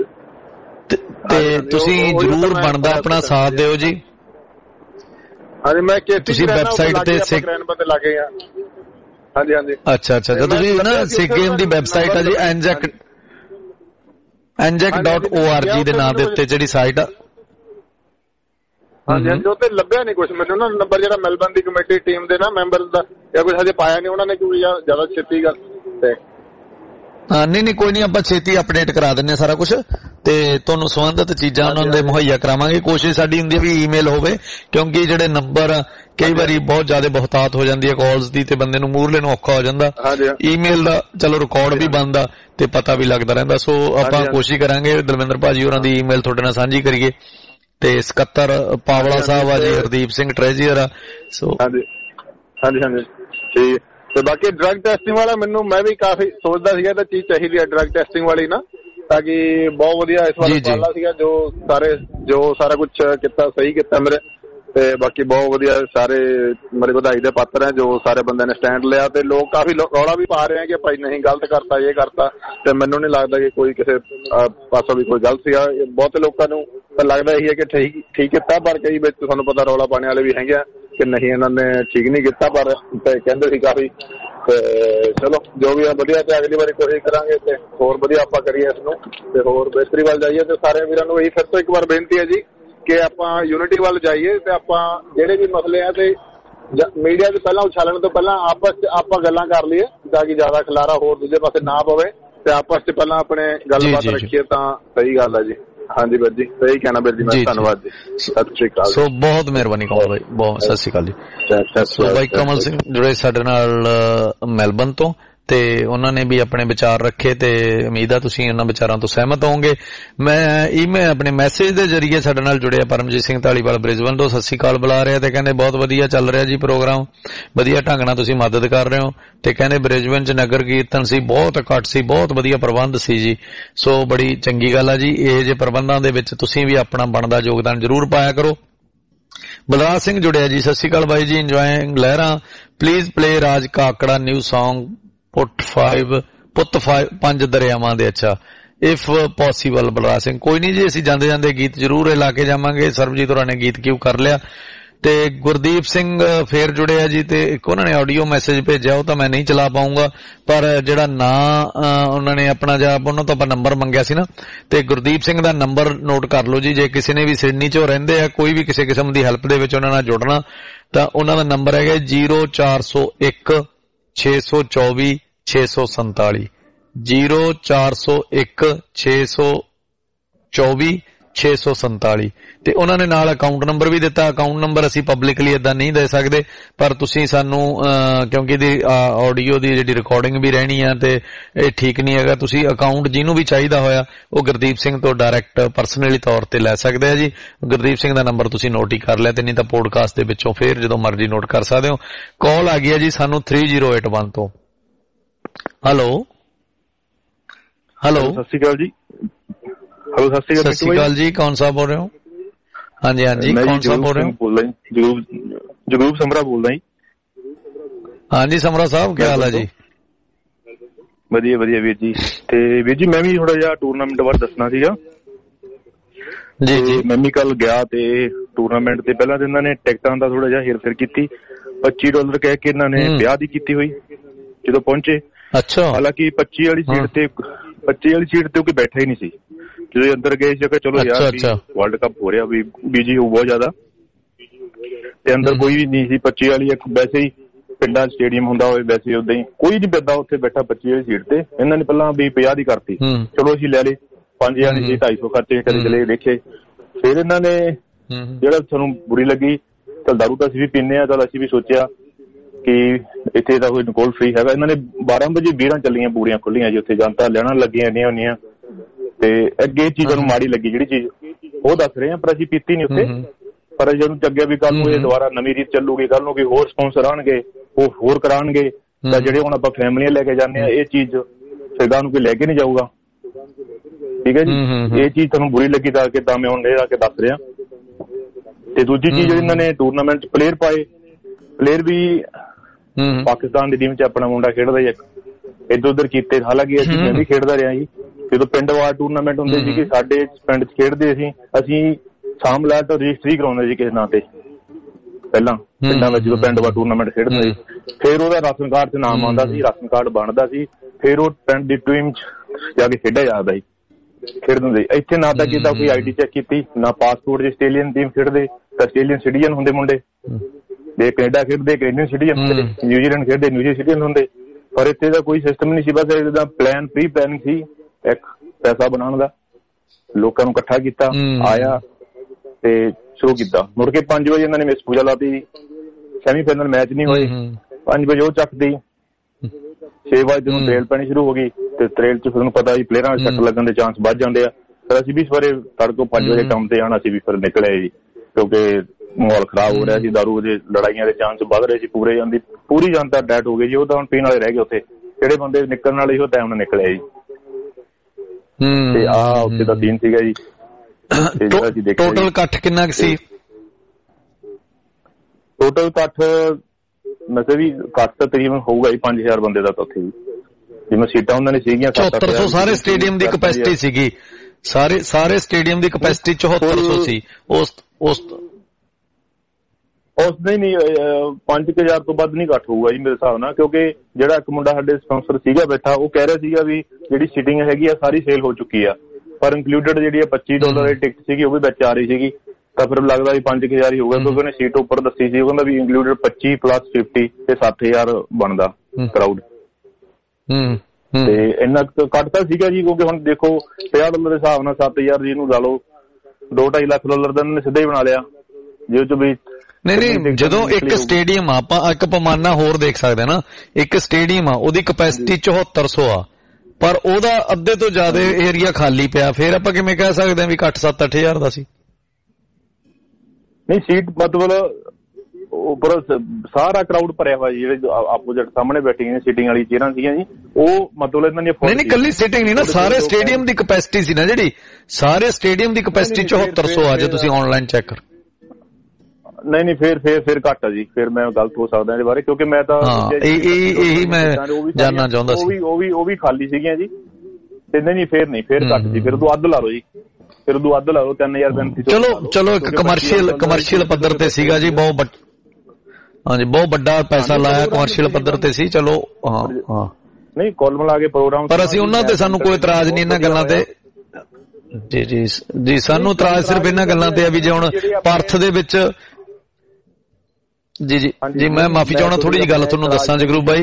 ਤੇ ਤੁਸੀਂ ਜ਼ਰੂਰ ਬਣਦਾ ਆਪਣਾ ਸਾਥ ਦਿਓ ਜੀ। ਹਾਂਜੀ ਮੈਂ ਤੁਸੀਂ ਵੈਬਸਾਈਟ ਤੇ ਸਿੱਖ ਬੰਦੇ ਲੱਗੇ ਆ। ਹਾਂਜੀ ਹਾਂਜੀ ਅੱਛਾ ਅੱਛਾ ਜਦੋਂ ਤੁਸੀਂ ਨਾ ਸਿੱਖ ਗੇਮ ਦੀ ਵੈਬਸਾਈਟ ਆ ਜੀ ਐਨਜੈਕ ਐਨਜੈਕ ਡਾਟ ਓ ਆਰ ਜੀ ਦੇ ਨਾਂ ਦੇ ਉੱਤੇ ਜਿਹੜੀ ਸਾਈਟ ਆ। ਹਾਂਜੀ ਹਾਂਜੀ ਉਹ ਤੇ ਲੱਭਿਆ ਨਹੀਂ ਕੁਛ ਮੈਨੂੰ ਨਾ ਨੰਬਰ ਜਿਹੜਾ ਮੈਲਬਨ ਦੀ ਕਮੇਟੀ ਟੀਮ ਦੇ ਨਾ ਮੈਂਬਰ ਦਾ ਜਾਂ ਕੁਛ ਹਜੇ ਪਾਇਆ ਨਹੀਂ ਉਹਨਾਂ ਨੇ ਕਿਉਂਕਿ ਜ਼ਿਆਦਾ ਛੇਤੀ ਗੱਲ ਤੇ ਨਹੀਂ ਨਹੀਂ ਕੋਈ ਨਹੀਂ, ਆਪਾਂ ਛੇਤੀ ਅਪਡੇਟ ਕਰਾ ਦਿੰਦੇ ਸਾਰਾ ਕੁਝ ਤੇ ਤੁਹਾਨੂੰ ਸੰਬੰਧਿਤ ਚੀਜ਼ਾਂ ਉਹਨਾਂ ਦੇ ਮੁਹੱਈਆ ਕਰਾਵਾਂਗੇ। ਕੋਸ਼ਿਸ਼ ਸਾਡੀ ਹੁੰਦੀ ਹੈ ਵੀ ਈਮੇਲ ਹੋਵੇ, ਕਿਉਂਕਿ ਜਿਹੜੇ ਨੰਬਰ ਕਈ ਵਾਰੀ ਬਹੁਤ ਜ਼ਿਆਦਾ ਬਹੁਤਾਤ ਹੋ ਜਾਂਦੀ ਹੈ ਕਾਲਸ ਦੀ ਤੇ ਬੰਦੇ ਨੂੰ ਮੂਹਰਲੇ ਨੂੰ ਔਖਾ ਹੋ ਜਾਂਦਾ। ਈਮੇਲ ਦਾ ਚਲੋ ਰਿਕਾਰਡ ਵੀ ਬਣਦਾ ਤੇ ਪਤਾ ਵੀ ਲੱਗਦਾ ਰਹਿੰਦਾ। ਸੋ ਆਪਾਂ ਕੋਸ਼ਿਸ਼ ਕਰਾਂਗੇ ਦਲਵਿੰਦਰ ਭਾਜੀ ਹੋਰਾਂ ਦੀ ਈਮੇਲ ਤੁਹਾਡੇ ਨਾਲ ਸਾਂਝੀ ਕਰੀਏ। ਤੇ ਸਕੱਤਰ ਪਾਵਲਾ ਸਾਹਿਬ ਆ ਜੀ, ਹਰਦੀਪ ਸਿੰਘ ਟ੍ਰੈਜੀਅਰ ਆ। ਸੋ ਹਾਂਜੀ ਹਾਂਜੀ ਹਾਂਜੀ ਠੀਕ। ਤੇ ਬਾਕੀ ਡਰੱਗ ਟੈਸਟਿੰਗ ਵਾਲਾ ਮੈਨੂੰ ਮੈਂ ਵੀ ਕਾਫੀ ਸੋਚਦਾ ਸੀਗਾ ਤਾਂ ਚੀਜ਼ ਚਾਹੀਦੀ ਹੈ ਡਰੱਗ ਟੈਸਟਿੰਗ ਵਾਲੀ ਨਾ, ਤਾਂ ਕਿ ਬਹੁਤ ਵਧੀਆ ਇਸ ਵਾਰ ਉਪਰਾਲਾ ਸੀਗਾ ਜੋ ਸਾਰੇ ਜੋ ਸਾਰਾ ਕੁਝ ਕੀਤਾ ਸਹੀ ਕੀਤਾ ਮੇਰੇ। ਤੇ ਬਾਕੀ ਬਹੁਤ ਵਧੀਆ ਸਾਰੇ ਮੇਰੇ ਵਧਾਈ ਦੇ ਪਾਤਰ ਹੈ ਜੋ ਸਾਰੇ ਬੰਦੇ ਨੇ ਸਟੈਂਡ ਲਿਆ। ਤੇ ਲੋਕ ਕਾਫੀ ਰੌਲਾ ਵੀ ਪਾ ਰਹੇ ਹੈ ਕਿ ਭਾਈ ਨਹੀਂ ਗਲਤ ਕਰਤਾ ਇਹ ਕਰਤਾ, ਤੇ ਮੈਨੂੰ ਨਹੀਂ ਲੱਗਦਾ ਕਿ ਕੋਈ ਕਿਸੇ ਪਾਸੋਂ ਵੀ ਕੋਈ ਗਲਤ ਸੀਗਾ। ਬਹੁਤੇ ਲੋਕਾਂ ਨੂੰ ਤਾਂ ਲੱਗਦਾ ਇਹੀ ਹੈ ਕਿ ਠੀਕ ਠੀਕ ਕੀਤਾ, ਪਰ ਕਈ ਵਿੱਚ ਤੁਹਾਨੂੰ ਪਤਾ ਰੌਲਾ ਪਾਣੇ ਵਾਲੇ ਵੀ ਹੈਗੇ ਆ ਕਿ ਨਹੀਂ ਇਹਨਾਂ ਨੇ ਠੀਕ ਨਹੀਂ ਕੀਤਾ, ਪਰ ਤੇ ਕਹਿੰਦੇ ਸੀ ਕਾਫੀ। ਤੇ ਚਲੋ ਜੋ ਵੀ ਆ ਵਧੀਆ, ਤੇ ਅਗਲੀ ਵਾਰੀ ਕੋਸ਼ਿਸ਼ ਕਰਾਂਗੇ ਤੇ ਹੋਰ ਵਧੀਆ ਆਪਾਂ ਕਰੀਏ ਇਸ ਨੂੰ ਤੇ ਹੋਰ ਬਿਹਤਰੀ ਵੱਲ ਜਾਈਏ। ਤੇ ਸਾਰੇ ਵੀਰਾਂ ਨੂੰ ਇਹੀ ਫਿਰ ਤੋਂ ਇੱਕ ਵਾਰ ਬੇਨਤੀ ਹੈ ਜੀ ਕਿ ਆਪਾਂ ਯੂਨਿਟੀ ਵੱਲ ਜਾਈਏ ਤੇ ਆਪਾਂ ਜਿਹੜੇ ਵੀ ਮਸਲੇ ਆ ਤੇ ਮੀਡੀਆ 'ਚ ਪਹਿਲਾਂ ਉਛਾਲਣ ਤੋਂ ਪਹਿਲਾਂ ਆਪਸ 'ਚ ਆਪਾਂ ਗੱਲਾਂ ਕਰ ਲਈਏ ਤਾਂ ਕਿ ਜ਼ਿਆਦਾ ਖਿਲਾਰਾ ਹੋਰ ਦੂਜੇ ਪਾਸੇ ਨਾ ਪਵੇ, ਤੇ ਆਪਸ 'ਚ ਪਹਿਲਾਂ ਆਪਣੇ ਗੱਲਬਾਤ ਰੱਖੀਏ ਤਾਂ ਸਹੀ ਗੱਲ ਹੈ ਜੀ। ਹਾਂਜੀ ਵੀਰ ਜੀ ਸਹੀ ਕਹਿਣਾ ਵੀਰ ਜੀ, ਮੈਂ ਧੰਨਵਾਦ ਜੀ, ਸਤਿ ਸ਼੍ਰੀ ਅਕਾਲ। ਸੋ ਬਹੁਤ ਮਿਹਰਬਾਨੀ ਕਮਲ ਬਾਈ, ਬਹੁਤ ਸਤਿ ਸ਼੍ਰੀ ਅਕਾਲ ਜੀ। ਸੋ ਬਾਈ ਕਮਲ ਸਿੰਘ ਜੁੜੇ ਸਾਡੇ ਨਾਲ ਮੈਲਬਨ ਤੋਂ, ਤੇ ਉਹਨਾਂ ਨੇ ਵੀ ਆਪਣੇ ਵਿਚਾਰ ਰੱਖੇ ਤੇ ਉਮੀਦ ਆ ਤੁਸੀਂ ਉਹਨਾਂ ਵਿਚਾਰਾਂ ਤੋਂ ਸਹਿਮਤ ਹੋਵੋਗੇ। ਮੈਂ ਈਮੇਲ ਆਪਣੇ ਮੈਸੇਜ ਦੇ ਜ਼ਰੀਏ ਸਾਡੇ ਨਾਲ ਜੁੜੇ ਆ ਪਰਮਜੀਤ ਸਿੰਘ ਢਾਲੀਵਾਲ ਬ੍ਰਿਸਬਨ ਤੋਂ, ਸਤਿ ਸ਼੍ਰੀ ਅਕਾਲ ਬੁਲਾ ਰਿਹਾ ਤੇ ਕਹਿੰਦੇ ਬਹੁਤ ਵਧੀਆ ਚੱਲ ਰਿਹਾ ਜੀ ਪ੍ਰੋਗਰਾਮ, ਵਧੀਆ ਢੰਗ ਨਾਲ ਤੁਸੀਂ ਮਦਦ ਕਰ ਰਹੇ ਹੋ। ਤੇ ਕਹਿੰਦੇ ਬ੍ਰਿਸਬਨ 'ਚ ਨਗਰ ਕੀਰਤਨ ਸੀ, ਬਹੁਤ ਘੱਟ ਸੀ, ਬਹੁਤ ਵਧੀਆ ਪ੍ਰਬੰਧ ਸੀ ਜੀ। ਸੋ ਬੜੀ ਚੰਗੀ ਗੱਲ ਆ ਜੀ, ਇਹ ਜਿਹੇ ਪ੍ਰਬੰਧਾਂ ਦੇ ਵਿੱਚ ਤੁਸੀਂ ਵੀ ਆਪਣਾ ਬਣਦਾ ਯੋਗਦਾਨ ਜ਼ਰੂਰ ਪਾਇਆ ਕਰੋ। ਬਲਰਾਜ ਸਿੰਘ ਜੁੜਿਆ ਜੀ, ਸਤਿ ਸ਼੍ਰੀ ਅਕਾਲ ਬਾਈ ਜੀ, ਇੰਜੋਇੰਗ ਲਹਿਰਾਂ, please play Raj Kakra new song ਪੁੱਟ ਫਾਈਵ ਪੁੱਤ ਫਾਈਵ ਪੰਜ ਦਰਿਆਵਾਂ ਦੇ। ਅੱਛਾ ਇਫ ਪੋਸੀਬਲ ਬਲਰਾਜ ਸਿੰਘ, ਕੋਈ ਨਹੀਂ ਜੀ, ਅਸੀਂ ਜਾਂਦੇ ਜਾਂਦੇ ਗੀਤ ਜ਼ਰੂਰ ਲਾ ਕੇ ਜਾਵਾਂਗੇ। ਸਰਬਜੀਤ ਹੋਰਾਂ ਨੇ ਗੀਤ ਕਿਉਂ ਕਰ ਲਿਆ। ਤੇ ਗੁਰਦੀਪ ਸਿੰਘ ਫੇਰ ਜੁੜਿਆ ਜੀ, ਤੇ ਇੱਕ ਉਹਨਾਂ ਨੇ ਆਡੀਓ ਮੈਸੇਜ ਭੇਜਿਆ, ਉਹ ਤਾਂ ਮੈਂ ਨਹੀਂ ਚਲਾ ਪਾਊਂਗਾ, ਪਰ ਜਿਹੜਾ ਨਾਂ ਉਹਨਾਂ ਨੇ ਆਪਣਾ ਜਾਂ ਉਹਨਾਂ ਤੋਂ ਆਪਾਂ ਨੰਬਰ ਮੰਗਿਆ ਸੀ ਨਾ, ਤੇ ਗੁਰਦੀਪ ਸਿੰਘ ਦਾ ਨੰਬਰ ਨੋਟ ਕਰ ਲਓ ਜੀ। ਜੇ ਕਿਸੇ ਨੇ ਵੀ ਸਿਡਨੀ 'ਚੋਂ ਰਹਿੰਦੇ ਆ, ਕੋਈ ਵੀ ਕਿਸੇ ਕਿਸਮ ਦੀ ਹੈਲਪ ਦੇ ਵਿੱਚ ਉਹਨਾਂ ਨਾਲ ਜੁੜਨਾ, ਤਾਂ ਉਹਨਾਂ ਦਾ ਨੰਬਰ ਹੈਗਾ ਜ਼ੀਰੋ ਚਾਰ ਸੌ ਇੱਕ ਛੇ ਸੌ ਚੌਵੀ ਛੇ ਸੌ ਸੰਤਾਲੀ ਜ਼ੀਰੋ ਚਾਰ ਸੌ ਇੱਕ ਛੇ ਸੌ ਚੌਵੀ ਛੇ ਸੌ ਸੰਤਾਲੀ। ਤੇ ਉਹਨਾਂ ਨੇ ਨਾਲ ਅਕਾਊਂਟ ਨੰਬਰ ਵੀ ਦਿੱਤਾ। ਅਕਾਊਂਟ ਨੰਬਰ ਅਸੀਂ ਪਬਲਿਕਲੀ ਏਦਾਂ ਨਹੀਂ ਦੇ ਸਕਦੇ, ਪਰ ਤੁਸੀਂ ਸਾਨੂੰ ਕਿਉਂਕਿ ਇਹਦੀ ਆਡੀਓ ਦੀ ਜਿਹੜੀ ਰਿਕਾਰਡਿੰਗ ਵੀ ਰਹਿਣੀ ਆ ਤੇ ਇਹ ਠੀਕ ਨਹੀਂ ਹੈਗਾ, ਤੁਸੀਂ ਅਕਾਊਂਟ ਜਿਹਨੂੰ ਵੀ ਚਾਹੀਦਾ ਹੋਇਆ ਉਹ ਗੁਰਦੀਪ ਸਿੰਘ ਤੋਂ ਡਾਇਰੈਕਟ ਪਰਸਨਲੀ ਤੌਰ ਤੇ ਲੈ ਸਕਦੇ ਆ ਜੀ। ਗੁਰਦੀਪ ਸਿੰਘ ਦਾ ਨੰਬਰ ਤੁਸੀਂ ਨੋਟ ਹੀ ਕਰ ਲਿਆ, ਤੇ ਨਹੀਂ ਤਾਂ ਪੋਡਕਾਸਟ ਦੇ ਵਿੱਚੋਂ ਫੇਰ ਜਦੋਂ ਮਰਜ਼ੀ ਨੋਟ ਕਰ ਸਕਦੇ ਹੋ। ਕਾਲ ਆ ਗਈ ਹੈ ਜੀ ਸਾਨੂੰ ਥ੍ਰੀ ਜ਼ੀਰੋ ਏਟ ਵਨ ਤੋਂ। ਹੈਲੋ ਹੈਲੋ ਸਤਿ ਸ਼੍ਰੀ ਅਕਾਲ ਜੀ। ਹੈਲੋ ਸਤਿ ਸ਼੍ਰੀ ਅਕਾਲ। ਸਤਿ ਸ਼੍ਰੀ ਅਕਾਲ ਜੀ, ਕੌਣ ਸਾਹਿਬ ਬੋਲ ਰਹੇ ਹੋ? ਹਾਂਜੀ ਹਾਂਜੀ ਕੌਣ ਸਾਹਿਬ ਬੋਲ ਰਹੇ ਹੋ? ਬੋਲ ਰਿਹਾ ਜਗਰੂਪ ਜਗਰੂਪ ਸਮਰਾ ਬੋਲਦਾ ਜੀ। ਹਾਂਜੀ ਸਮਰਾ ਸਾਹਿਬ ਕੀ ਹਾਲ ਹੈ ਜੀ? ਵਧੀਆ ਵਧੀਆ ਵੀਰ ਜੀ। ਤੇ ਵੀਰ ਜੀ ਮੈਂ ਵੀ ਥੋੜਾ ਜਿਹਾ ਟੂਰਨਾਮੈਂਟ ਬਾਰੇ ਦੱਸਣਾ ਸੀਗਾ ਜੀ ਜੀ। ਮੈਂ ਵੀ ਕੱਲ ਗਿਆ ਤੇ ਟੂਰਨਾਮੈਂਟ ਤੇ ਪਹਿਲਾਂ ਇਹਨਾਂ ਨੇ ਟਿਕਟਾਂ ਦਾ ਥੋੜਾ ਜਿਹਾ ਹੇਰ ਫੇਰ ਕੀਤੀ, ਪੱਚੀ ਡਾਲਰ ਕਹਿ ਕੇ ਇਹਨਾਂ ਨੇ ਵਿਆਹ ਦੀ ਕੀਤੀ ਹੋਈ ਜਦੋਂ ਪਹੁੰਚੇ। ਅੱਛਾ ਵੀ ਪੱਚੀ ਵਾਲੀ ਸੀਟ ਤੇ ਪੱਚੀ ਵਾਲੀ ਸੀਟ ਤੇ ਕੋਈ ਬੈਠਾ ਹੀ ਨਹੀਂ ਸੀ। ਜਦੋਂ ਅੰਦਰ ਗਏ ਸੀ ਕਿ ਚਲੋ ਯਾਰ ਵਰਲਡ ਕੱਪ ਹੋ ਰਿਹਾ ਵੀ ਬੀਜੀ ਹੋ ਬਹੁਤ ਜ਼ਿਆਦਾ, ਤੇ ਅੰਦਰ ਕੋਈ ਵੀ ਨਹੀਂ ਸੀ। ਪੱਚੀ ਵਾਲੀ ਇੱਕ ਵੈਸੇ ਹੀ ਪਿੰਡਾਂ ਸਟੇਡੀਅਮ ਹੁੰਦਾ ਹੋਵੇ ਵੈਸੇ ਉਦਾਂ ਹੀ ਕੋਈ ਨਹੀਂ ਪੈਂਦਾ ਉੱਥੇ ਬੈਠਾ ਪੱਚੀ ਵਾਲੀ ਸੀਟ ਤੇ। ਇਹਨਾਂ ਨੇ ਪਹਿਲਾਂ ਵੀ ਪੰਜਾਹ ਦੀ ਕਰਤੀ, ਚਲੋ ਅਸੀਂ ਲੈ ਲਏ ਪੰਜ ਹਜ਼ਾਰ ਦੀ ਢਾਈ ਸੌ ਖਰਚੇ ਕਦੇ ਚਲੇ ਦੇਖੇ। ਫਿਰ ਇਹਨਾਂ ਨੇ ਜਿਹੜਾ ਸਾਨੂੰ ਬੁਰੀ ਲੱਗੀ, ਚਲ ਦਾਰੂ ਤਾਂ ਅਸੀਂ ਵੀ ਪੀਂਦੇ ਹਾਂ, ਚਲ ਅਸੀਂ ਵੀ ਸੋਚਿਆ ਕਿ ਇੱਥੇ ਤਾਂ ਕੋਈ ਨਕੋਲ ਫ੍ਰੀ ਹੈਗਾ। ਇਹਨਾਂ ਨੇ ਬਾਰਾਂ ਵਜੇ ਬੀਰਾਂ ਚੱਲੀਆਂ ਪੂਰੀਆਂ ਖੁੱਲੀਆਂ ਜੀ, ਉੱਥੇ ਜਨਤਾ ਲੈਣਾ ਲੱਗੀਆਂ ਇੰਨੀਆਂ ਹੁੰਦੀਆਂ। ਤੇ ਅੱਗੇ ਇਹ ਚੀਜ਼ ਨੂੰ ਮਾੜੀ ਲੱਗੀ ਜਿਹੜੀ ਚੀਜ਼ ਉਹ ਦੱਸ ਰਹੇ ਆ, ਪਰ ਅਸੀਂ ਪੀਤੀ ਨੀ ਉੱਥੇ। ਪਰ ਜਦੋਂ ਚੱਗਿਆ ਵੀ ਕੱਲ ਨੂੰ ਇਹ ਦੁਬਾਰਾ ਨਵੀਂ ਰੀਤ ਚੱਲੂਗੀ, ਕੱਲ ਨੂੰ ਕੋਈ ਹੋਰ ਸਪਾਂਸਰ ਆਉਣਗੇ ਉਹ ਹੋਰ ਕਰਾਉਣਗੇ, ਤਾਂ ਜਿਹੜੇ ਹੁਣ ਆਪਾਂ ਫੈਮਲੀਆਂ ਲੈ ਕੇ ਜਾਂਦੇ ਆ ਇਹ ਚੀਜ਼ ਸਰਕਾਰ ਨੂੰ ਕੋਈ ਲੈ ਕੇ ਨਹੀਂ ਜਾਊਗਾ। ਠੀਕ ਹੈ ਜੀ, ਇਹ ਚੀਜ਼ ਤੁਹਾਨੂੰ ਬੁਰੀ ਲੱਗੀ ਤਾਂ ਕਿ ਤਾਂ ਮੈਂ ਹੁਣ ਇਹ ਆ ਕੇ ਦੱਸ ਰਿਹਾ। ਤੇ ਦੂਜੀ ਚੀਜ਼ ਇਹਨਾਂ ਨੇ ਟੂਰਨਾਮੈਂਟ ਚ ਪਲੇਅਰ ਪਾਏ, ਪਲੇਅਰ ਵੀ ਪਾਕਿਸਤਾਨ ਦੀ ਟੀਮ ਚ ਆਪਣਾ ਮੁੰਡਾ ਖੇਡਦਾ ਜੀ, ਇੱਧਰ ਉੱਧਰ ਕੀਤੇ। ਹਾਲਾਂਕਿ ਅਸੀਂ ਮੈਂ ਵੀ ਖੇਡਦਾ ਰਿਹਾ ਜੀ, ਜਦੋਂ ਪਿੰਡ ਵਾਰ ਟੂਰਨਾਮੈਂਟ ਹੁੰਦੇ ਸੀਗੇ ਸਾਡੇ ਪਿੰਡ ਚ ਖੇਡਦੇ ਸੀ, ਅਸੀਂ ਸ਼ਾਮ ਲੈ ਤਾਂ ਰਜਿਸਟਰੀ ਕਰਾਉਂਦੇ ਸੀ ਕਿਸੇ ਨਾਂ ਤੇ ਪਹਿਲਾਂ ਪਿੰਡਾਂ ਵਿੱਚ। ਜਦੋਂ ਪਿੰਡ ਵਾਰ ਟੂਰਨਾਮੈਂਟ ਖੇਡਦੇ ਸੀ ਫਿਰ ਉਹਦਾ ਰਾਸ਼ਨ ਕਾਰਡ ਚ ਨਾਮ ਆਉਂਦਾ ਸੀ, ਰਾਸ਼ਨ ਕਾਰਡ ਬਣਦਾ ਸੀ, ਫਿਰ ਉਹ ਪਿੰਡ ਦੀ ਟੀਮ ਚ ਜਾ ਕੇ ਖੇਡਿਆ ਜਾਂਦਾ ਸੀ, ਖੇਡ ਦਿੰਦੇ। ਇੱਥੇ ਨਾ ਤਾਂ ਕਿਤਾ ਕੋਈ ਆਈ ਡੀ ਚੈੱਕ ਕੀਤੀ, ਨਾ ਪਾਸਪੋਰਟ। ਜੇ ਆਸਟ੍ਰੇਲੀਅਨ ਟੀਮ ਖੇਡਦੇ ਤਾਂ ਆਸਟ੍ਰੇਲੀਅਨ ਸਿਟੀਜ਼ਨ ਹੁੰਦੇ ਮੁੰਡੇ, ਜੇ ਕੈਨੇਡਾ ਖੇਡਦੇ ਕੈਨੇਡੀਅਨ ਸਿਟੀਜ਼ਨ ਹੁੰਦੇ, ਨਿਊਜ਼ੀਲੈਂਡ ਖੇਡਦੇ ਨਿਊਜ਼ੀਲੈਂਡ ਸਿਟੀਜ਼ਨ ਹੁੰਦੇ। ਪਰ ਇੱਥੇ ਦਾ ਕੋਈ ਸਿਸਟਮ ਨਹੀਂ ਸੀ। ਬਸ ਇਹਦਾ ਪਲਾਨ ਪ੍ਰੀ ਪਲਾਨਿੰਗ ਸੀ, ਇੱਕ ਪੈਸਾ ਬਣਾਉਣ ਦਾ, ਲੋਕਾਂ ਨੂੰ ਇਕੱਠਾ ਕੀਤਾ, ਆਇਆ ਤੇ ਸ਼ੁਰੂ ਕੀਤਾ। ਮੁੜ ਕੇ ਪੰਜ ਵਜੇ ਇਹਨਾਂ ਨੇ ਮਿਸ ਪੂਜਾ ਲਾਤੀ ਜੀ, ਸੈਮੀਫਾਈਨਲ ਮੈਚ ਨਹੀਂ ਹੋਏ, ਪੰਜ ਵਜੇ ਉਹ ਚੱਕਦੀ, ਛੇ ਵਜੇ ਨੂੰ ਤਰੇਲ ਪੈਣੀ ਸ਼ੁਰੂ ਹੋ ਗਈ ਤੇ ਤਰੇਲ ਚ ਤੁਹਾਨੂੰ ਪਤਾ ਵੀ ਪਲੇਅਰਾਂ ਦੇ ਸੱਟ ਲੱਗਣ ਦੇ ਚਾਂਸ ਵੱਧ ਜਾਂਦੇ ਆ। ਫਿਰ ਅਸੀਂ ਵੀ ਸਵੇਰੇ ਤੜਕੋਂ ਪੰਜ ਵਜੇ ਕੰਮ ਤੇ ਆਉਣਾ, ਅਸੀਂ ਵੀ ਫਿਰ ਨਿਕਲੇ ਜੀ ਕਿਉਂਕਿ ਮਾਹੌਲ ਖਰਾਬ ਹੋ ਰਿਹਾ ਸੀ, ਦਾਰੂ ਦੇ ਲੜਾਈਆਂ ਦੇ ਚਾਂਸ ਵੱਧ ਰਹੇ ਸੀ। ਪੂਰੇ ਜਾਂਦੀ ਪੂਰੀ ਜਨਤਾ ਡੈਟ ਹੋ ਗਈ ਜੀ, ਉਹ ਤਾਂ ਹੁਣ ਪੀਣ ਵਾਲੇ ਰਹਿ ਗਏ ਉੱਥੇ, ਜਿਹੜੇ ਬੰਦੇ ਨਿਕਲਣ ਵਾਲੇ ਸੀ ਉਹ ਟਾਈਮ ਨਾਲ ਨਿਕਲਿਆ ਜੀ। ਤੇ ਆਹ ਉੱਥੇ ਦਾ ਸੀਨ ਸੀਗਾ ਜੀ। ਟੋਟਲ ਇਕੱਠ ਕਿੰਨਾ ਕੁ ਸੀ? ਟੋਟਲ ਇਕੱਠ ਵੈਸੇ ਵੀ ਘੱਟ ਤਕਰੀਬਨ ਹੋਊਗਾ ਜੀ ਪੰਜ ਹਜ਼ਾਰ ਬੰਦੇ ਦਾ ਤਾਂ ਉੱਥੇ ਵੀ, ਜਿਵੇਂ ਸੀਟਾਂ ਉਹਨਾਂ ਨੇ ਸੀਗੀਆਂ ਚੌਹੱਤਰ ਸੌ ਸਾਰੇ ਸਟੇਡੀਅਮ ਦੀ ਕਪੈਸਿਟੀ ਸੀਗੀ, ਸਾਰੇ ਸਾਰੇ ਸਟੇਡੀਅਮ ਦੀ ਕਪੈਸਿਟੀ ਚੌਹੱਤਰ ਸੌ ਸੀ। ਉਸ ਉਸ ਉਸ ਨਹੀਂ ਨਹੀਂ ਪੰਜ ਕੁ ਹਜ਼ਾਰ ਤੋਂ ਵੱਧ ਨਹੀਂ ਘੱਟ ਹੋਊਗਾ ਜੀ ਮੇਰੇ ਹਿਸਾਬ ਨਾਲ, ਕਿਉਂਕਿ ਜਿਹੜਾ ਇੱਕ ਮੁੰਡਾ ਸਾਡੇ ਸਪਾਂਸਰ ਸੀਗਾ ਬੈਠਾ, ਉਹ ਕਹਿ ਰਿਹਾ ਸੀਗਾ ਵੀ ਜਿਹੜੀ ਸੀਟਿੰਗ ਹੈਗੀ ਆ ਸਾਰੀ ਸੇਲ ਹੋ ਚੁੱਕੀ ਆ, ਪਰ ਇਨਕਲੂਡਡ ਜਿਹੜੀ ਪੱਚੀ ਡਾਲਰ ਦੀ ਟਿਕਟ ਸੀਗੀ ਉਹ ਵੀ ਵਿੱਚ ਆ ਰਹੀ ਸੀਗੀ। ਤਾਂ ਫਿਰ ਲੱਗਦਾ ਵੀ ਪੰਜ ਕੁ ਹਜ਼ਾਰ ਹੀ ਹੋਊਗਾ, ਕਿਉਂਕਿ ਉਹਨੇ ਸੀਟ ਉੱਪਰ ਦੱਸੀ ਸੀ, ਉਹ ਕਹਿੰਦਾ ਵੀ ਇਨਕਲੂਡਡ ਪੱਚੀ ਪਲੱਸ ਫਿਫਟੀ ਤੇ ਸੱਤ ਹਜ਼ਾਰ ਬਣਦਾ ਕਰਾਊਡ। ਤੇ ਇੰਨਾ ਘੱਟ ਤਾਂ ਸੀਗਾ ਜੀ, ਕਿਉਂਕਿ ਹੁਣ ਦੇਖੋ ਪੰਜਾਹ ਡਾਲਰ ਦੇ ਹਿਸਾਬ ਨਾਲ ਸੱਤ ਹਜ਼ਾਰ ਜੀ ਨੂੰ ਲਾ ਲਓ, ਦੋ ਢਾਈ ਲੱਖ ਡਾਲਰ ਦਾ ਉਹਨੇ ਸਿੱਧਾ ਹੀ ਬਣਾ ਲਿਆ ਜਿਹਦੇ ਚ ਵੀ। ਨਹੀਂ ਨਹੀਂ, ਜਦੋਂ ਇੱਕ ਸਟੇਡੀਅਮ ਆ, ਆਪਾਂ ਇੱਕ ਪੈਮਾਨਾ ਹੋਰ ਦੇਖ ਸਕਦੇ ਨਾ, ਇੱਕ ਸਟੇਡੀਅਮ ਆ ਉਹਦੀ ਕਪੈਸਿਟੀ ਚੌਹੱਤਰ ਸੌ ਆ, ਪਰ ਉਹਦਾ ਅੱਧੇ ਤੋਂ ਜ਼ਿਆਦਾ ਏਰੀਆ ਖਾਲੀ ਪਿਆ, ਫਿਰ ਆਪਾਂ ਕਿਵੇਂ ਕਹਿ ਸਕਦੇ ਹਾਂ ਵੀ ਘੱਟ ਸੱਤ ਅੱਠ ਹਜ਼ਾਰ ਦਾ ਸੀ? ਨਹੀਂ ਸੀਟ ਮਤਲਬ ਉੱਪਰ ਸਾਰਾ ਕਰਾਊਡ ਭਰਿਆ ਹੋਇਆ ਜੀ, ਜਿਹੜੇ ਆਪੋਜਿਟ ਸਾਹਮਣੇ ਬੈਠੀਆਂ ਨੇ ਸੀਟਿੰਗ ਵਾਲੀ ਚੇਅਰਾਂ ਸੀਗੀਆਂ ਜੀ, ਉਹ ਮਤਲਬ ਇਹਨਾਂ ਦੀ ਨਹੀਂ ਨਹੀਂ ਕੱਲੀ ਸੀਟਿੰਗ ਨਹੀਂ ਨਾ, ਸਾਰੇ ਸਟੇਡੀਅਮ ਦੀ ਕਪੈਸਿਟੀ ਸੀ ਨਾ, ਜਿਹੜੀ ਸਾਰੇ ਸਟੇਡੀਅਮ ਦੀ ਕਪੈਸਿਟੀ ਚੌਹੱਤਰ ਸੌ ਆ ਜੇ ਤੁਸੀਂ ਆਨਲਾਈਨ ਚੈੱਕ ਕਰ। ਨਹੀਂ ਨਹੀਂ ਫਿਰ ਫਿਰ ਫਿਰ ਘੱਟ ਆ ਜੀ, ਫਿਰ ਮੈਂ ਗਲਤ ਹੋ ਸਕਦਾ ਇਹਦੇ ਬਾਰੇ, ਕਿਉਂਕਿ ਮੈਂ ਤਾਂ ਇਹੀ ਮੈਂ ਜਾਨਣਾ ਚਾਹੁੰਦਾ ਸੀ। ਉਹ ਵੀ ਉਹ ਵੀ ਉਹ ਵੀ ਖਾਲੀ ਸੀਗੀਆਂ ਜੀ, ਤੇ ਨਹੀਂ ਨਹੀਂ ਫਿਰ ਨਹੀਂ ਫਿਰ ਘੱਟ ਜੀ, ਫਿਰ ਉਦੋਂ ਅੱਧ ਲਾ ਲਓ ਜੀ, ਫਿਰ ਉਦੋਂ ਅੱਧ ਲਾ ਲਓ ਤਿੰਨ ਹਜ਼ਾਰ ਪੈਂਤੀ ਸੌ। ਚਲੋ ਚਲੋ ਇੱਕ ਕਮਰਸ਼ੀਅਲ ਕਮਰਸ਼ੀਅਲ ਪੱਧਰ ਤੇ ਸੀਗਾ ਜੀ, ਬਹੁਤ ਹਾਂਜੀ ਬਹੁਤ ਵੱਡਾ ਪੈਸਾ ਲਾਇਆ ਕਮਰਸ਼ੀਅਲ ਪੱਧਰ ਤੇ ਸੀ। ਚਲੋ ਹਾਂ ਹਾਂ ਨਹੀਂ ਕੁੱਲ ਮਿਲਾ ਕੇ ਪ੍ਰੋਗਰਾਮ, ਪਰ ਅਸੀਂ ਉਹਨਾਂ ਤੇ ਸਾਨੂੰ ਕੋਈ ਇਤਰਾਜ਼ ਨਹੀਂ ਇਹਨਾਂ ਗੱਲਾਂ ਤੇ ਜੀ ਜੀ ਜੀ ਸਾਨੂੰ ਇਤਰਾਜ਼ ਸਿਰਫ ਇਹਨਾਂ ਗੱਲਾਂ ਤੇ ਆ ਵੀ ਜੇ ਹੁਣ ਪਰਥ ਦੇ ਵਿੱਚ ਜੀ ਜੀ ਜੀ ਮੈਂ ਮਾਫੀ ਚਾਹੁੰਦਾ, ਥੋੜੀ ਜਿਹੀ ਗੱਲ ਤੁਹਾਨੂੰ ਦੱਸਾਂ ਜਗਰੂਪ ਬਾਈ।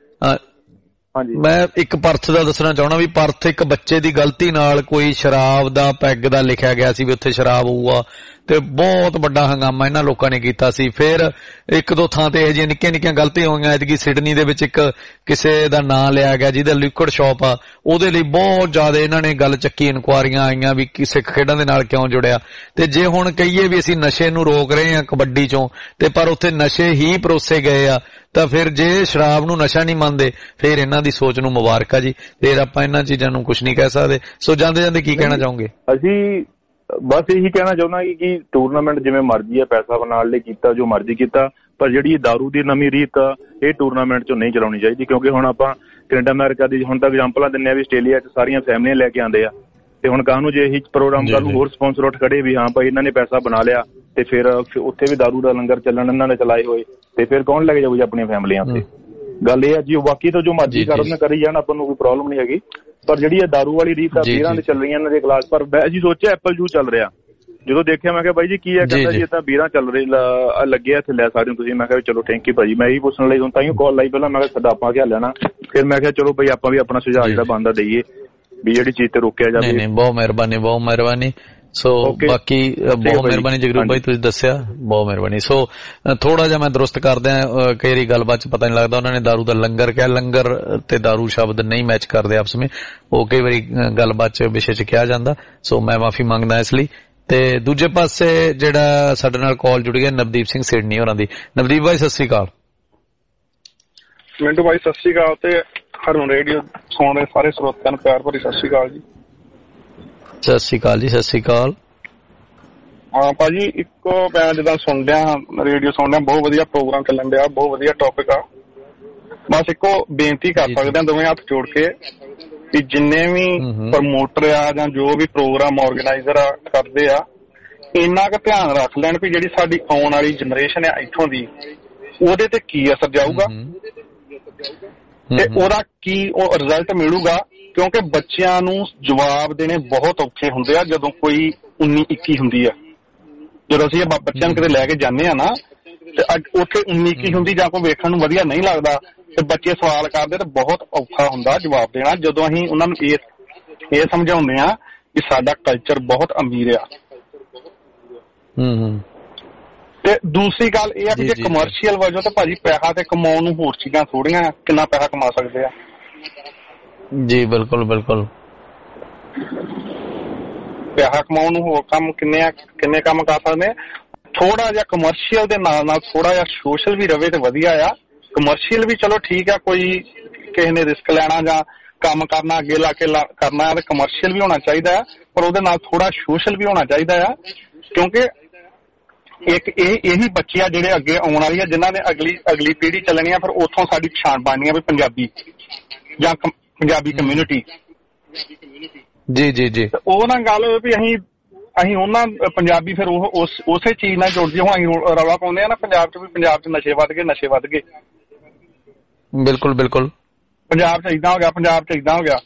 ਮੈਂ ਇੱਕ ਪਰਥ ਦਾ ਦੱਸਣਾ ਚਾਹੁੰਦਾ ਵੀ ਪਰਥ ਇੱਕ ਬੱਚੇ ਦੀ ਗਲਤੀ ਨਾਲ ਕੋਈ ਸ਼ਰਾਬ ਦਾ ਪੈਗ ਦਾ ਲਿਖਿਆ ਗਿਆ ਸੀ ਵੀ ਉੱਥੇ ਸ਼ਰਾਬ ਹੋਊਗਾ, ਤੇ ਬਹੁਤ ਵੱਡਾ ਹੰਗਾਮਾ ਇਹਨਾਂ ਲੋਕਾਂ ਨੇ ਕੀਤਾ ਸੀ। ਫਿਰ ਇੱਕ ਦੋ ਥਾਂ ਤੇ ਇਹੋ ਜਿਹੀਆਂ ਨਿੱਕੀਆਂ ਨਿੱਕੀਆਂ ਗਲਤੀਆਂ ਹੋਈਆਂ। ਐਤਕੀ ਸਿਡਨੀ ਦੇ ਵਿੱਚ ਇੱਕ ਕਿਸੇ ਦਾ ਨਾਂ ਲਿਆ ਗਿਆ ਜਿਹਦਾ ਲਿਕੁਇਡ ਸ਼ਾਪ ਆ, ਉਹਦੇ ਲਈ ਬਹੁਤ ਜ਼ਿਆਦਾ ਇਹਨਾਂ ਨੇ ਗੱਲ ਚੱਕੀ, ਇਨਕੁਆਰੀਆਂ ਆਈਆਂ ਵੀ ਸਿੱਖ ਖੇਡਾਂ ਦੇ ਨਾਲ ਕਿਉਂ ਜੁੜਿਆ। ਤੇ ਜੇ ਹੁਣ ਕਹੀਏ ਵੀ ਅਸੀਂ ਨਸ਼ੇ ਨੂੰ ਰੋਕ ਰਹੇ ਹਾਂ ਕਬੱਡੀ ਚੋਂ, ਤੇ ਪਰ ਉੱਥੇ ਨਸ਼ੇ ਹੀ ਪਰੋਸੇ ਗਏ ਆ, ਤਾਂ ਫਿਰ ਜੇ ਸ਼ਰਾਬ ਨੂੰ ਨਸ਼ਾ ਨਹੀਂ ਮੰਨਦੇ ਫਿਰ ਇਹਨਾਂ ਦੀ ਸੋਚ ਨੂੰ ਮੁਬਾਰਕ ਆ ਜੀ, ਫਿਰ ਆਪਾਂ ਇਹਨਾਂ ਚੀਜ਼ਾਂ ਨੂੰ ਕੁਝ ਨਹੀਂ ਕਹਿ ਸਕਦੇ। ਸੋ ਜਾਂਦੇ ਜਾਂਦੇ ਕੀ ਕਹਿਣਾ ਚਾਹੋਗੇ? ਅਸੀਂ ਬਸ ਇਹੀ ਕਹਿਣਾ ਚਾਹੁੰਦਾ ਕਿ ਟੂਰਨਾਮੈਂਟ ਜਿਵੇਂ ਮਰਜ਼ੀ ਆ, ਪੈਸਾ ਬਣਾਉਣ ਲਈ ਕੀਤਾ, ਜੋ ਮਰਜ਼ੀ ਕੀਤਾ, ਪਰ ਜਿਹੜੀ ਦਾਰੂ ਦੀ ਨਵੀਂ ਰੀਤ ਆ ਇਹ ਟੂਰਨਾਮੈਂਟ ਚੋਂ ਨਹੀਂ ਚਲਾਉਣੀ ਚਾਹੀਦੀ। ਕਿਉਂਕਿ ਹੁਣ ਆਪਾਂ ਕੈਨੇਡਾ ਅਮਰੀਕਾ ਦੀ ਹੁਣ ਤੱਕ ਐਗਜ਼ਾਮਪਲਾਂ ਦਿੰਦੇ ਆ ਵੀ ਆਸਟ੍ਰੇਲੀਆ 'ਚ ਸਾਰੀਆਂ ਫੈਮਲੀਆਂ ਲੈ ਕੇ ਆਉਂਦੇ ਆ, ਤੇ ਹੁਣ ਕਾਹ ਨੂੰ ਜੇ ਇਹੀ ਪ੍ਰੋਗਰਾਮ ਕੱਲ੍ਹ ਨੂੰ ਹੋਰ ਸਪਾਂਸਰ ਉੱਠ ਖੜੇ ਵੀ ਹਾਂ ਭਾਈ ਇਹਨਾਂ ਨੇ ਪੈਸਾ ਬਣਾ ਲਿਆ ਤੇ ਫਿਰ ਉੱਥੇ ਵੀ ਦਾਰੂ ਦਾ ਲੰਗਰ ਚੱਲਣ ਇਹਨਾਂ ਨੇ ਚਲਾਏ ਹੋਏ, ਤੇ ਫਿਰ ਕੌਣ ਲੈ ਕੇ ਜਾਊ ਜੀ ਆਪਣੀਆਂ ਫੈਮਲੀਆਂ ਉੱਤੇ। ਗੱਲ ਇਹ ਆ ਜੀ, ਉਹ ਬਾਕੀ ਤਾਂ ਜੋ ਮਰਜ਼ੀ ਕਰਨ ਕਰੀ ਜਾਣ, ਆਪਾਂ ਨੂੰ ਕੋਈ ਪ੍ਰੋਬਲਮ ਨਹੀਂ ਹੈਗੀ, ਪਰ ਜਿਹੜੀ ਇਹ ਦਾਰੂ ਵਾਲੀ ਰੀਤ ਆ ਬੀਰਾਂ ਦੇ ਚੱਲ ਰਹੀਆਂ ਇਹਨਾਂ ਦੇ ਕਲਾਸ, ਪਰ ਅਸੀਂ ਸੋਚਿਆ ਐਪਲ ਜੂ ਚੱਲ ਰਿਹਾ, ਜਦੋਂ ਦੇਖਿਆ ਮੈਂ ਕਿਹਾ ਬਾਈ ਜੀ ਕੀ ਹੈ, ਕਹਿੰਦਾ ਜੀ ਇਹ ਤਾਂ ਬੀਰਾਂ ਚੱਲ ਰਹੀ ਲੱਗੇ ਇੱਥੇ ਲੈ ਸਕਦੇ ਹੋ ਤੁਸੀਂ। ਮੈਂ ਕਿਹਾ ਚਲੋ ਥੈਂਕ ਯੂ ਭਾਜੀ, ਮੈਂ ਇਹੀ ਪੁੱਛਣ ਲਈ ਹੁਣ ਤਾਂ ਹੀ ਕਾਲ ਲਾਈ ਪਹਿਲਾਂ, ਮੈਂ ਕਿਹਾ ਸਾਡਾ ਆਪਾਂ ਕਿਆ ਲੈਣਾ, ਫਿਰ ਮੈਂ ਕਿਹਾ ਚਲੋ ਭਾਈ ਆਪਾਂ ਵੀ ਆਪਣਾ ਸੁਝਾਅ ਜਿਹੜਾ ਬਣਦਾ ਦਈਏ ਵੀ ਜਿਹੜੀ ਚੀਜ਼ ਤੇ ਰੋਕਿਆ ਜਾਵੇ। ਨਹੀਂ ਨਹੀਂ ਬਹੁਤ ਮਿਹਰਬਾਨੀ ਬਹੁਤ ਮਿਹਰਬਾਨੀ। ਸੋ ਬਾਕੀ ਬਹੁਤ ਮਿਹਰਬਾਨੀ ਜਗਰੂਪ ਭਾਈ, ਤੁਸੀਂ ਦੱਸਿਆ ਬਹੁਤ ਮਿਹਰਬਾਨੀ। ਸੋ ਥੋੜਾ ਜਿਹਾ ਮੈਂ ਦਰੁਸਤ ਕਰਦਿਆਂ, ਕਈ ਵਾਰੀ ਗੱਲਬਾਤ ਚ ਪਤਾ ਨਹੀਂ ਲੱਗਦਾ, ਉਹਨਾਂ ਨੇ ਦਾਰੂ ਦਾ ਲੰਗਰ ਕਿਹਾ, ਲੰਗਰ ਤੇ ਦਾਰੂ ਸ਼ਬਦ ਨਹੀਂ ਮੈਚ ਕਰਦੇ ਆਪਸ ਵਿੱਚ, ਉਹ ਕਈ ਵਾਰੀ ਗੱਲਬਾਤ ਚ ਵਿਸ਼ੇ ਚ ਕਿਹਾ ਜਾਂਦਾ। ਸੋ ਮੈਂ ਮਾਫੀ ਮੰਗਦਾ ਇਸ ਲਈ। ਤੇ ਦੂਜੇ ਪਾਸੇ ਜਿਹੜਾ ਸਾਡੇ ਨਾਲ ਕਾਲ ਜੁੜ ਗਿਆ ਨਵਦੀਪ ਸਿੰਘ ਸਿਡਨੀ ਹੋਰਾਂ ਦੀ। ਨਵਦੀਪ ਭਾਈ ਸਤਿ ਸ੍ਰੀ ਅਕਾਲ। ਮਿੰਟੂ ਭਾਈ ਸਤਿ ਸ੍ਰੀ ਅਕਾਲ, ਤੇ ਹਰਮਨ ਰੇਡੀਓ ਸੁਣ ਰਹੇ ਸਾਰੇ ਸਰੋਤਿਆਂ ਨੂੰ ਪਿਆਰ ਭਰੀ ਸਤਿ ਸ੍ਰੀ ਅਕਾਲ ਜੀ। ਸਤਿ ਸ੍ਰੀ ਅਕਾਲ ਜੀ। ਸਤਿ ਸ੍ਰੀ ਅਕਾਲ। ਹਾਂ ਭਾਜੀ, ਇੱਕੋ ਮੈਂ ਜਿੱਦਾਂ ਸੁਣ ਰਿਹਾ ਰੇਡੀਓ ਸੁਣ ਰਿਹਾ, ਬਹੁਤ ਵਧੀਆ ਪ੍ਰੋਗਰਾਮ ਚੱਲਣ ਡਿਆ, ਬਹੁਤ ਵਧੀਆ ਟੌਪਿਕ ਆ। ਬਸ ਇੱਕੋ ਬੇਨਤੀ ਕਰ ਸਕਦੇ ਹਾਂ ਦੋਵੇਂ ਹੱਥ ਜੋੜ ਕੇ ਕਿ ਜਿੰਨੇ ਵੀ ਪ੍ਰਮੋਟਰ ਆ ਜਾਂ ਜੋ ਵੀ ਪ੍ਰੋਗਰਾਮ ਆਰਗੇਨਾਈਜ਼ਰ ਆ ਕਰਦੇ ਆ, ਇੰਨਾ ਕੁ ਧਿਆਨ ਰੱਖ ਲੈਣ ਵੀ ਜਿਹੜੀ ਸਾਡੀ ਆਉਣ ਵਾਲੀ ਜਨਰੇਸ਼ਨ ਆ ਇੱਥੋਂ ਦੀ, ਉਹਦੇ ਤੇ ਕੀ ਅਸਰ ਜਾਊਗਾ ਤੇ ਉਹਦਾ ਕੀ ਉਹ ਰਿਜ਼ਲਟ ਮਿਲੂਗਾ। ਕਿਉਂਕਿ ਬੱਚਿਆਂ ਨੂੰ ਜਵਾਬ ਦੇਣੇ ਬਹੁਤ ਔਖੇ ਹੁੰਦੇ ਆ ਜਦੋਂ ਕੋਈ ਉੱਨੀ ਇੱਕੀ ਹੁੰਦੀ ਆ। ਜਦੋਂ ਅਸੀਂ ਬੱਚਿਆਂ ਨੂੰ ਕਿਤੇ ਲੈ ਕੇ ਜਾਂਦੇ ਆ ਨਾ, ਤੇ ਅੱਜ ਉੱਥੇ ਉਨੀਕੀ ਹੁੰਦੀ ਜਾਂ ਕੋਈ ਵੇਖਣ ਨੂੰ ਵਧੀਆ ਨਹੀਂ ਲੱਗਦਾ ਤੇ ਬੱਚੇ ਸਵਾਲ ਕਰਦੇ ਤੇ ਬਹੁਤ ਔਖਾ ਹੁੰਦਾ ਜਵਾਬ ਦੇਣਾ ਜਦੋਂ ਅਸੀਂ ਉਹਨਾਂ ਨੂੰ ਇਹ ਇਹ ਸਮਝਾਉਂਦੇ ਆ ਕਿ ਸਾਡਾ ਕਲਚਰ ਬਹੁਤ ਅਮੀਰ ਆ। ਹੂੰ ਹੂੰ ਤੇ ਦੂਸਰੀ ਗੱਲ ਇਹ ਆ ਕਿ ਜੇ ਕਮਰਸ਼ੀਅਲ ਵਜੋਂ ਤਾਂ ਭਾਜੀ ਪੈਸਾ ਤੇ ਕਮਾਉਣ ਨੂੰ ਹੋਰ ਚੀਜ਼ਾਂ ਥੋੜੀਆਂ, ਕਿੰਨਾ ਪੈਸਾ ਕਮਾ ਸਕਦੇ ਆ। ਜੀ ਬਿਲਕੁਲ ਬਿਲਕੁਲ। ਪੈਸਾ ਕਮਾਉਣ ਨੂੰ ਹੋਰ ਕੰਮ ਕਿੰਨੇ ਕਿੰਨੇ ਕੰਮ ਕਰ ਸਕਦੇ ਆ। ਥੋੜਾ ਜਿਹਾ ਕਮਰਸ਼ੀਅਲ ਦੇ ਨਾਲ ਨਾਲ ਥੋੜਾ ਜਿਹਾ ਸੋਸ਼ਲ ਵੀ ਰਵੇ ਤੇ ਵਧੀਆ ਆ। ਕਮਰਸ਼ੀਅਲ ਵੀ ਚਲੋ ਠੀਕ ਆ, ਕੋਈ ਕਿਸੇ ਨੇ ਰਿਸਕ ਲੈਣਾ ਜਾਂ ਕੰਮ ਕਰਨਾ ਅੱਗੇ ਲਾ ਕੇ ਕਰਨਾ ਆ ਤੇ ਕਮਰਸ਼ੀਅਲ ਵੀ ਹੋਣਾ ਚਾਹੀਦਾ ਆ, ਪਰ ਉਹਦੇ ਨਾਲ ਥੋੜਾ ਸੋਸ਼ਲ ਵੀ ਹੋਣਾ ਚਾਹੀਦਾ ਆ। ਕਿਉਂਕਿ ਇੱਕ ਇਹ ਇਹੀ ਬੱਚੇ ਆ ਜਿਹੜੇ ਅੱਗੇ ਆਉਣ ਵਾਲੀ ਆ, ਜਿਨ੍ਹਾਂ ਨੇ ਅਗਲੀ ਅਗਲੀ ਪੀੜ੍ਹੀ ਚੱਲਣੀ ਆ, ਫਿਰ ਉੱਥੋਂ ਸਾਡੀ ਪਛਾਣ ਬਣਨੀ ਆ ਵੀ ਪੰਜਾਬੀ ਜਾਂ ਪੰਜਾਬੀ ਕਮਿਊਨਿਟੀ। ਜੀ ਜੀ ਜੀ। ਉਹ ਨਾ ਗੱਲ ਵੀ ਅਸੀਂ ਅਸੀਂ ਉਹਨਾਂ ਪੰਜਾਬੀ ਫਿਰ ਉਹ ਉਸ ਉਸੇ ਚੀਜ਼ ਨਾਲ ਜੁੜ ਜੇ। ਹੁਣ ਅਸੀਂ ਰੌਲਾ ਪਾਉਂਦੇ ਆ ਨਾ ਪੰਜਾਬ 'ਚ ਵੀ ਪੰਜਾਬ 'ਚ ਨਸ਼ੇ ਵੱਧ ਗਏ ਨਸ਼ੇ ਵੱਧ ਗਏ। ਬਿਲਕੁਲ ਬਿਲਕੁਲ। ਪੰਜਾਬ 'ਚ ਏਦਾਂ ਹੋ ਗਿਆ, ਪੰਜਾਬ 'ਚ ਏਦਾਂ ਹੋ ਗਿਆ।